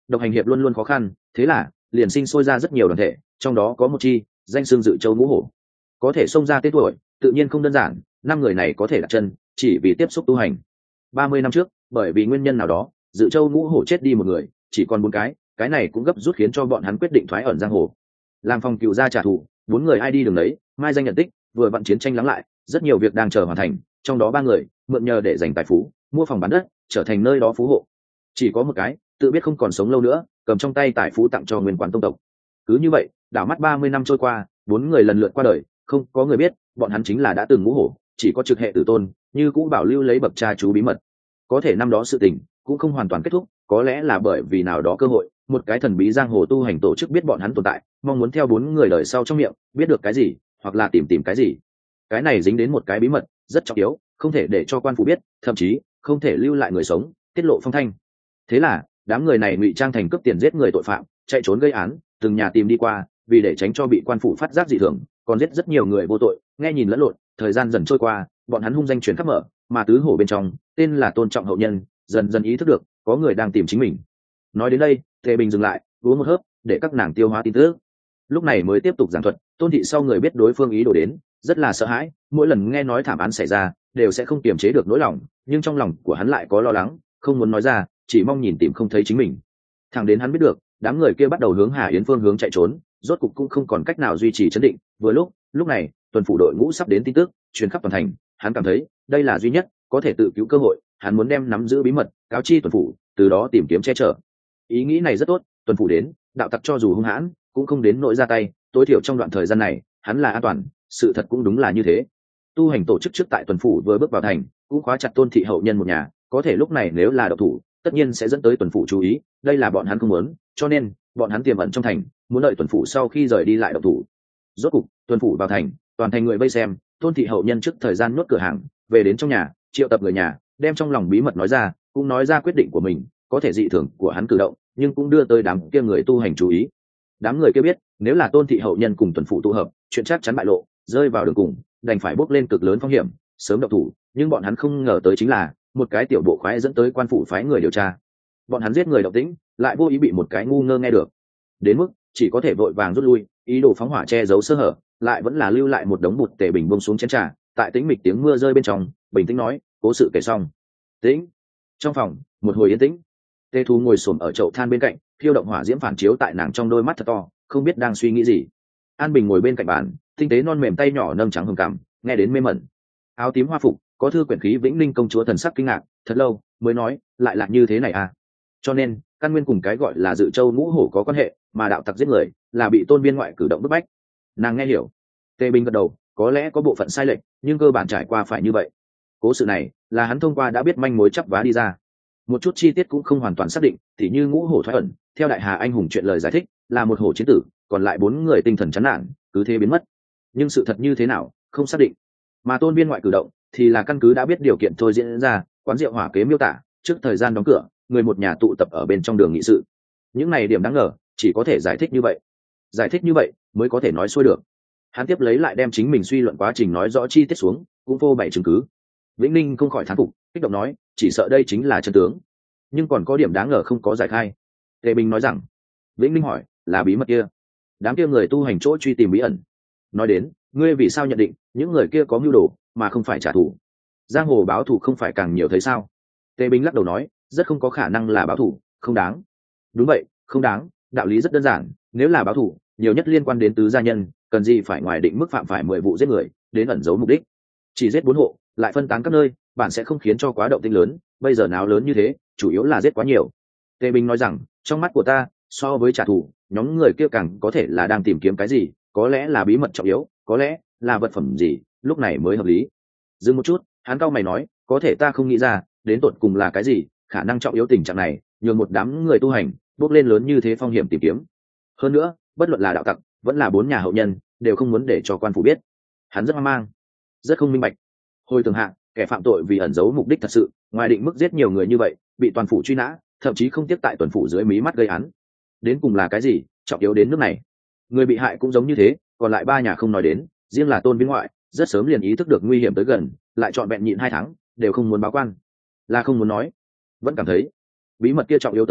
độc hành hiệp luôn luôn khó khăn, thế là liền sinh sôi ra rất nhiều đoàn thể, trong đó có một chi danh xưng Dự Châu Ngũ Hổ. Có thể xông ra tên tuổi tự nhiên không đơn giản, năm người này có thể đặt chân chỉ vì tiếp xúc tu hành. Ba mươi năm trước bởi vì nguyên nhân nào đó, Dự Châu Ngũ Hổ chết đi một người, chỉ còn bốn cái, cái này cũng gấp rút khiến cho bọn hắn quyết định thoái ẩn giang hồ, làm phòng cựu gia trả thù. Bốn người ai đi đường đấy, mai danh nhận tích, vừa vặn chiến tranh lắng lại, rất nhiều việc đang chờ hoàn thành, trong đó ba người mượn nhờ để giành tài phú, mua phòng bán đất, trở thành nơi đó phú hộ. Chỉ có một cái tự biết không còn sống lâu nữa, cầm trong tay tài phú tặng cho nguyên quán tông tộc. Cứ như vậy đảo mắt ba mươi năm trôi qua, bốn người lần lượt qua đời, không có người biết bọn hắn chính là đã từng Ngũ Hổ, chỉ có trực hệ tử tôn như cũ bảo lưu lấy bậc cha chú bí mật. Có thể năm đó sự tình cũng không hoàn toàn kết thúc, có lẽ là bởi vì nào đó cơ hội, một cái thần bí giang hồ tu hành tổ chức biết bọn hắn tồn tại, mong muốn theo bốn người đời sau trong miệng biết được cái gì, hoặc là tìm tìm cái gì. Cái này dính đến một cái bí mật rất trọng yếu, không thể để cho quan phủ biết, thậm chí không thể lưu lại người sống tiết lộ phong thanh. Thế là đám người này ngụy trang thành cướp tiền giết người tội phạm, chạy trốn gây án, từng nhà tìm đi qua, vì để tránh cho bị quan phủ phát giác dị thường, còn giết rất nhiều người vô tội, nghe nhìn lẫn lộn. Thời gian dần trôi qua, bọn hắn hung danh truyền khắp mở, mà tứ hổ bên trong tên là Tôn Trọng hậu nhân dần dần ý thức được có người đang tìm chính mình. Nói đến đây, Tề Bình dừng lại, uống một hớp để các nàng tiêu hóa tin tức, lúc này mới tiếp tục giảng thuật. Tôn thị sau người biết đối phương ý đồ đến, rất là sợ hãi, mỗi lần nghe nói thảm án xảy ra đều sẽ không kiềm chế được nỗi lòng, nhưng trong lòng của hắn lại có lo lắng, không muốn nói ra, chỉ mong nhìn tìm không thấy chính mình. Thẳng đến hắn biết được đám người kia bắt đầu hướng Hà Yến phương hướng chạy trốn, rốt cục cũng không còn cách nào duy trì trấn định. Vừa lúc lúc này tuần phủ đội ngũ sắp đến tin tức truyền khắp toàn thành, hắn cảm thấy đây là duy nhất có thể tự cứu cơ hội, hắn muốn đem nắm giữ bí mật cáo chi tuần phủ, từ đó tìm kiếm che chở. Ý nghĩ này rất tốt, tuần phủ đến, đạo tặc cho dù hung hãn cũng không đến nỗi ra tay, tối thiểu trong đoạn thời gian này hắn là an toàn. Sự thật cũng đúng là như thế. Tu hành tổ chức trước tại tuần phủ vừa bước vào thành cũng khóa chặt Tôn thị hậu nhân một nhà, có thể lúc này nếu là độc thủ tất nhiên sẽ dẫn tới tuần phủ chú ý, đây là bọn hắn không muốn, cho nên bọn hắn tiềm ẩn trong thành, muốn đợi tuần phủ sau khi rời đi lại độc thủ. Rốt cục tuần phủ vào thành, toàn thành người vây xem. Tôn thị hậu nhân trước thời gian nhốt cửa hàng, về đến trong nhà triệu tập người nhà, đem trong lòng bí mật nói ra, cũng nói ra quyết định của mình. Có thể dị thường của hắn cử động nhưng cũng đưa tới đám kia người tu hành chú ý. Đám người kia biết nếu là Tôn thị hậu nhân cùng tuần phủ tụ hợp, chuyện chắc chắn bại lộ, rơi vào đường cùng, đành phải bốc lên cực lớn phong hiểm, sớm độc thủ. Nhưng bọn hắn không ngờ tới chính là một cái tiểu bộ khoái dẫn tới quan phủ phái người điều tra. Bọn hắn giết người động tĩnh lại vô ý bị một cái ngu ngơ nghe được, đến mức chỉ có thể vội vàng rút lui, ý đồ phóng hỏa che giấu sơ hở, lại vẫn là lưu lại một đống bụt. Tề Bình buông xuống chén trà, tại tĩnh mịch tiếng mưa rơi bên trong bình tĩnh nói, cố sự kể xong. Tĩnh. Trong phòng một hồi yên tĩnh. Tê Thu ngồi xổm ở chậu than bên cạnh, thiêu động hỏa diễm phản chiếu tại nàng trong đôi mắt thật to, không biết đang suy nghĩ gì. An Bình ngồi bên cạnh bàn, tinh tế non mềm tay nhỏ nâng trắng hồng cằm, nghe đến mê mẩn. Áo tím hoa phục, có thư quyển khí Vĩnh Linh công chúa thần sắc kinh ngạc, thật lâu mới nói, lại là như thế này à? Cho nên căn nguyên cùng cái gọi là Dự Châu Ngũ Hổ có quan hệ, mà đạo tặc giết người là bị Tôn viên ngoại cử động bức bách. Nàng nghe hiểu. Tề Bình gật đầu, có lẽ có bộ phận sai lệch, nhưng cơ bản trải qua phải như vậy. Cố sự này là hắn thông qua đã biết manh mối chắp vá đi ra, một chút chi tiết cũng không hoàn toàn xác định, thì như Ngũ Hổ thoái ẩn, theo Đại Hà anh hùng chuyện lời giải thích là một hổ chiến tử, còn lại bốn người tinh thần chán nản, cứ thế biến mất. Nhưng sự thật như thế nào không xác định. Mà Tôn viên ngoại cử động thì là căn cứ đã biết điều kiện thôi diễn ra, quán rượu hỏa kế miêu tả trước thời gian đóng cửa, người một nhà tụ tập ở bên trong đường nghị sự. Những này điểm đáng ngờ chỉ có thể giải thích như vậy, giải thích như vậy mới có thể nói xuôi được. Hắn tiếp lấy lại đem chính mình suy luận quá trình nói rõ chi tiết xuống, cũng vô bảy chứng cứ. Vĩnh Ninh không khỏi thán phục, kích động nói, chỉ sợ đây chính là chân tướng, nhưng còn có điểm đáng ngờ không có giải khai. Tề Bình nói rằng. Vĩnh Ninh hỏi, là bí mật kia, đám kia người tu hành chỗ truy tìm bí ẩn. Nói đến, ngươi vì sao nhận định những người kia có mưu đồ mà không phải trả thù? Giang hồ báo thù không phải càng nhiều thấy sao? Tề Bình lắc đầu nói, rất không có khả năng là báo thù, không đáng. Đúng vậy, không đáng, đạo lý rất đơn giản, nếu là báo thù nhiều nhất liên quan đến tứ gia nhân, cần gì phải ngoài định mức phạm phải mười vụ giết người đến ẩn giấu mục đích. Chỉ giết bốn hộ lại phân tán các nơi, bạn sẽ không khiến cho quá động tĩnh lớn, bây giờ nào lớn như thế chủ yếu là giết quá nhiều. Tề Bình nói rằng, trong mắt của ta so với trả thù, nhóm người kia càng có thể là đang tìm kiếm cái gì, có lẽ là bí mật trọng yếu, có lẽ là vật phẩm gì, lúc này mới hợp lý. Dừng một chút, hắn cau mày nói, có thể ta không nghĩ ra đến tột cùng là cái gì khả năng trọng yếu tình trạng này nhường một đám người tu hành bước lên lớn như thế phong hiểm tìm kiếm. Hơn nữa bất luận là đạo tặc vẫn là bốn nhà hậu nhân đều không muốn để cho quan phủ biết. Hắn rất hoang mang, rất không minh bạch. Hồi tưởng hạ, kẻ phạm tội vì ẩn giấu mục đích thật sự, ngoài định mức giết nhiều người như vậy, bị toàn phủ truy nã, thậm chí không tiếp tại tuần phủ dưới mí mắt gây án, đến cùng là cái gì trọng yếu đến nước này? Người bị hại cũng giống như thế, còn lại ba nhà không nói đến, riêng là Tôn viên ngoại rất sớm liền ý thức được nguy hiểm tới gần, lại chọn vẹn nhịn hai tháng đều không muốn báo quan, là không muốn nói, vẫn cảm thấy bí mật kia trọng yếu tới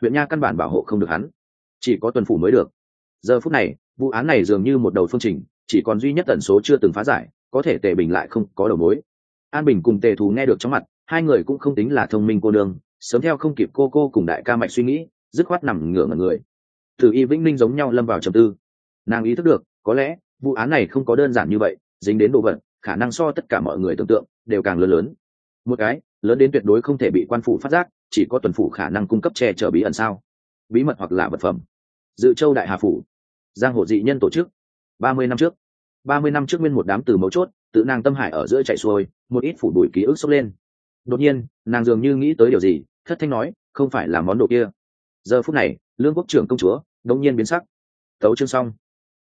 huyện nha căn bản bảo hộ không được hắn, chỉ có tuần phủ mới được. Giờ phút này vụ án này dường như một đầu phương trình, chỉ còn duy nhất tần số chưa từng phá giải, có thể Tề Bình lại không có đầu mối. An Bình cùng Tề Thù nghe được trong mặt, hai người cũng không tính là thông minh cô nương, sớm theo không kịp cô cô cùng đại ca mạch suy nghĩ, dứt khoát nằm ngửa ngẩn người. Từ Y Vĩnh Ninh giống nhau lâm vào trầm tư. Nàng ý thức được, có lẽ vụ án này không có đơn giản như vậy, dính đến đồ vật, khả năng so tất cả mọi người tưởng tượng đều càng lớn lớn. Một cái lớn đến tuyệt đối không thể bị quan phủ phát giác, chỉ có tuần phủ khả năng cung cấp che chở bí ẩn sao, bí mật hoặc là vật phẩm. Dự Châu Đại Hà phủ, giang hồ dị nhân tổ chức. ba mươi năm trước, ba mươi năm trước nguyên một đám từ mấu chốt, tự nàng tâm hải ở giữa chạy xuôi, một ít phủ đuổi ký ức sốc lên. Đột nhiên, nàng dường như nghĩ tới điều gì, thất thanh nói, không phải là món đồ kia. Giờ phút này, Lương Quốc trưởng công chúa đột nhiên biến sắc. Tấu chương xong.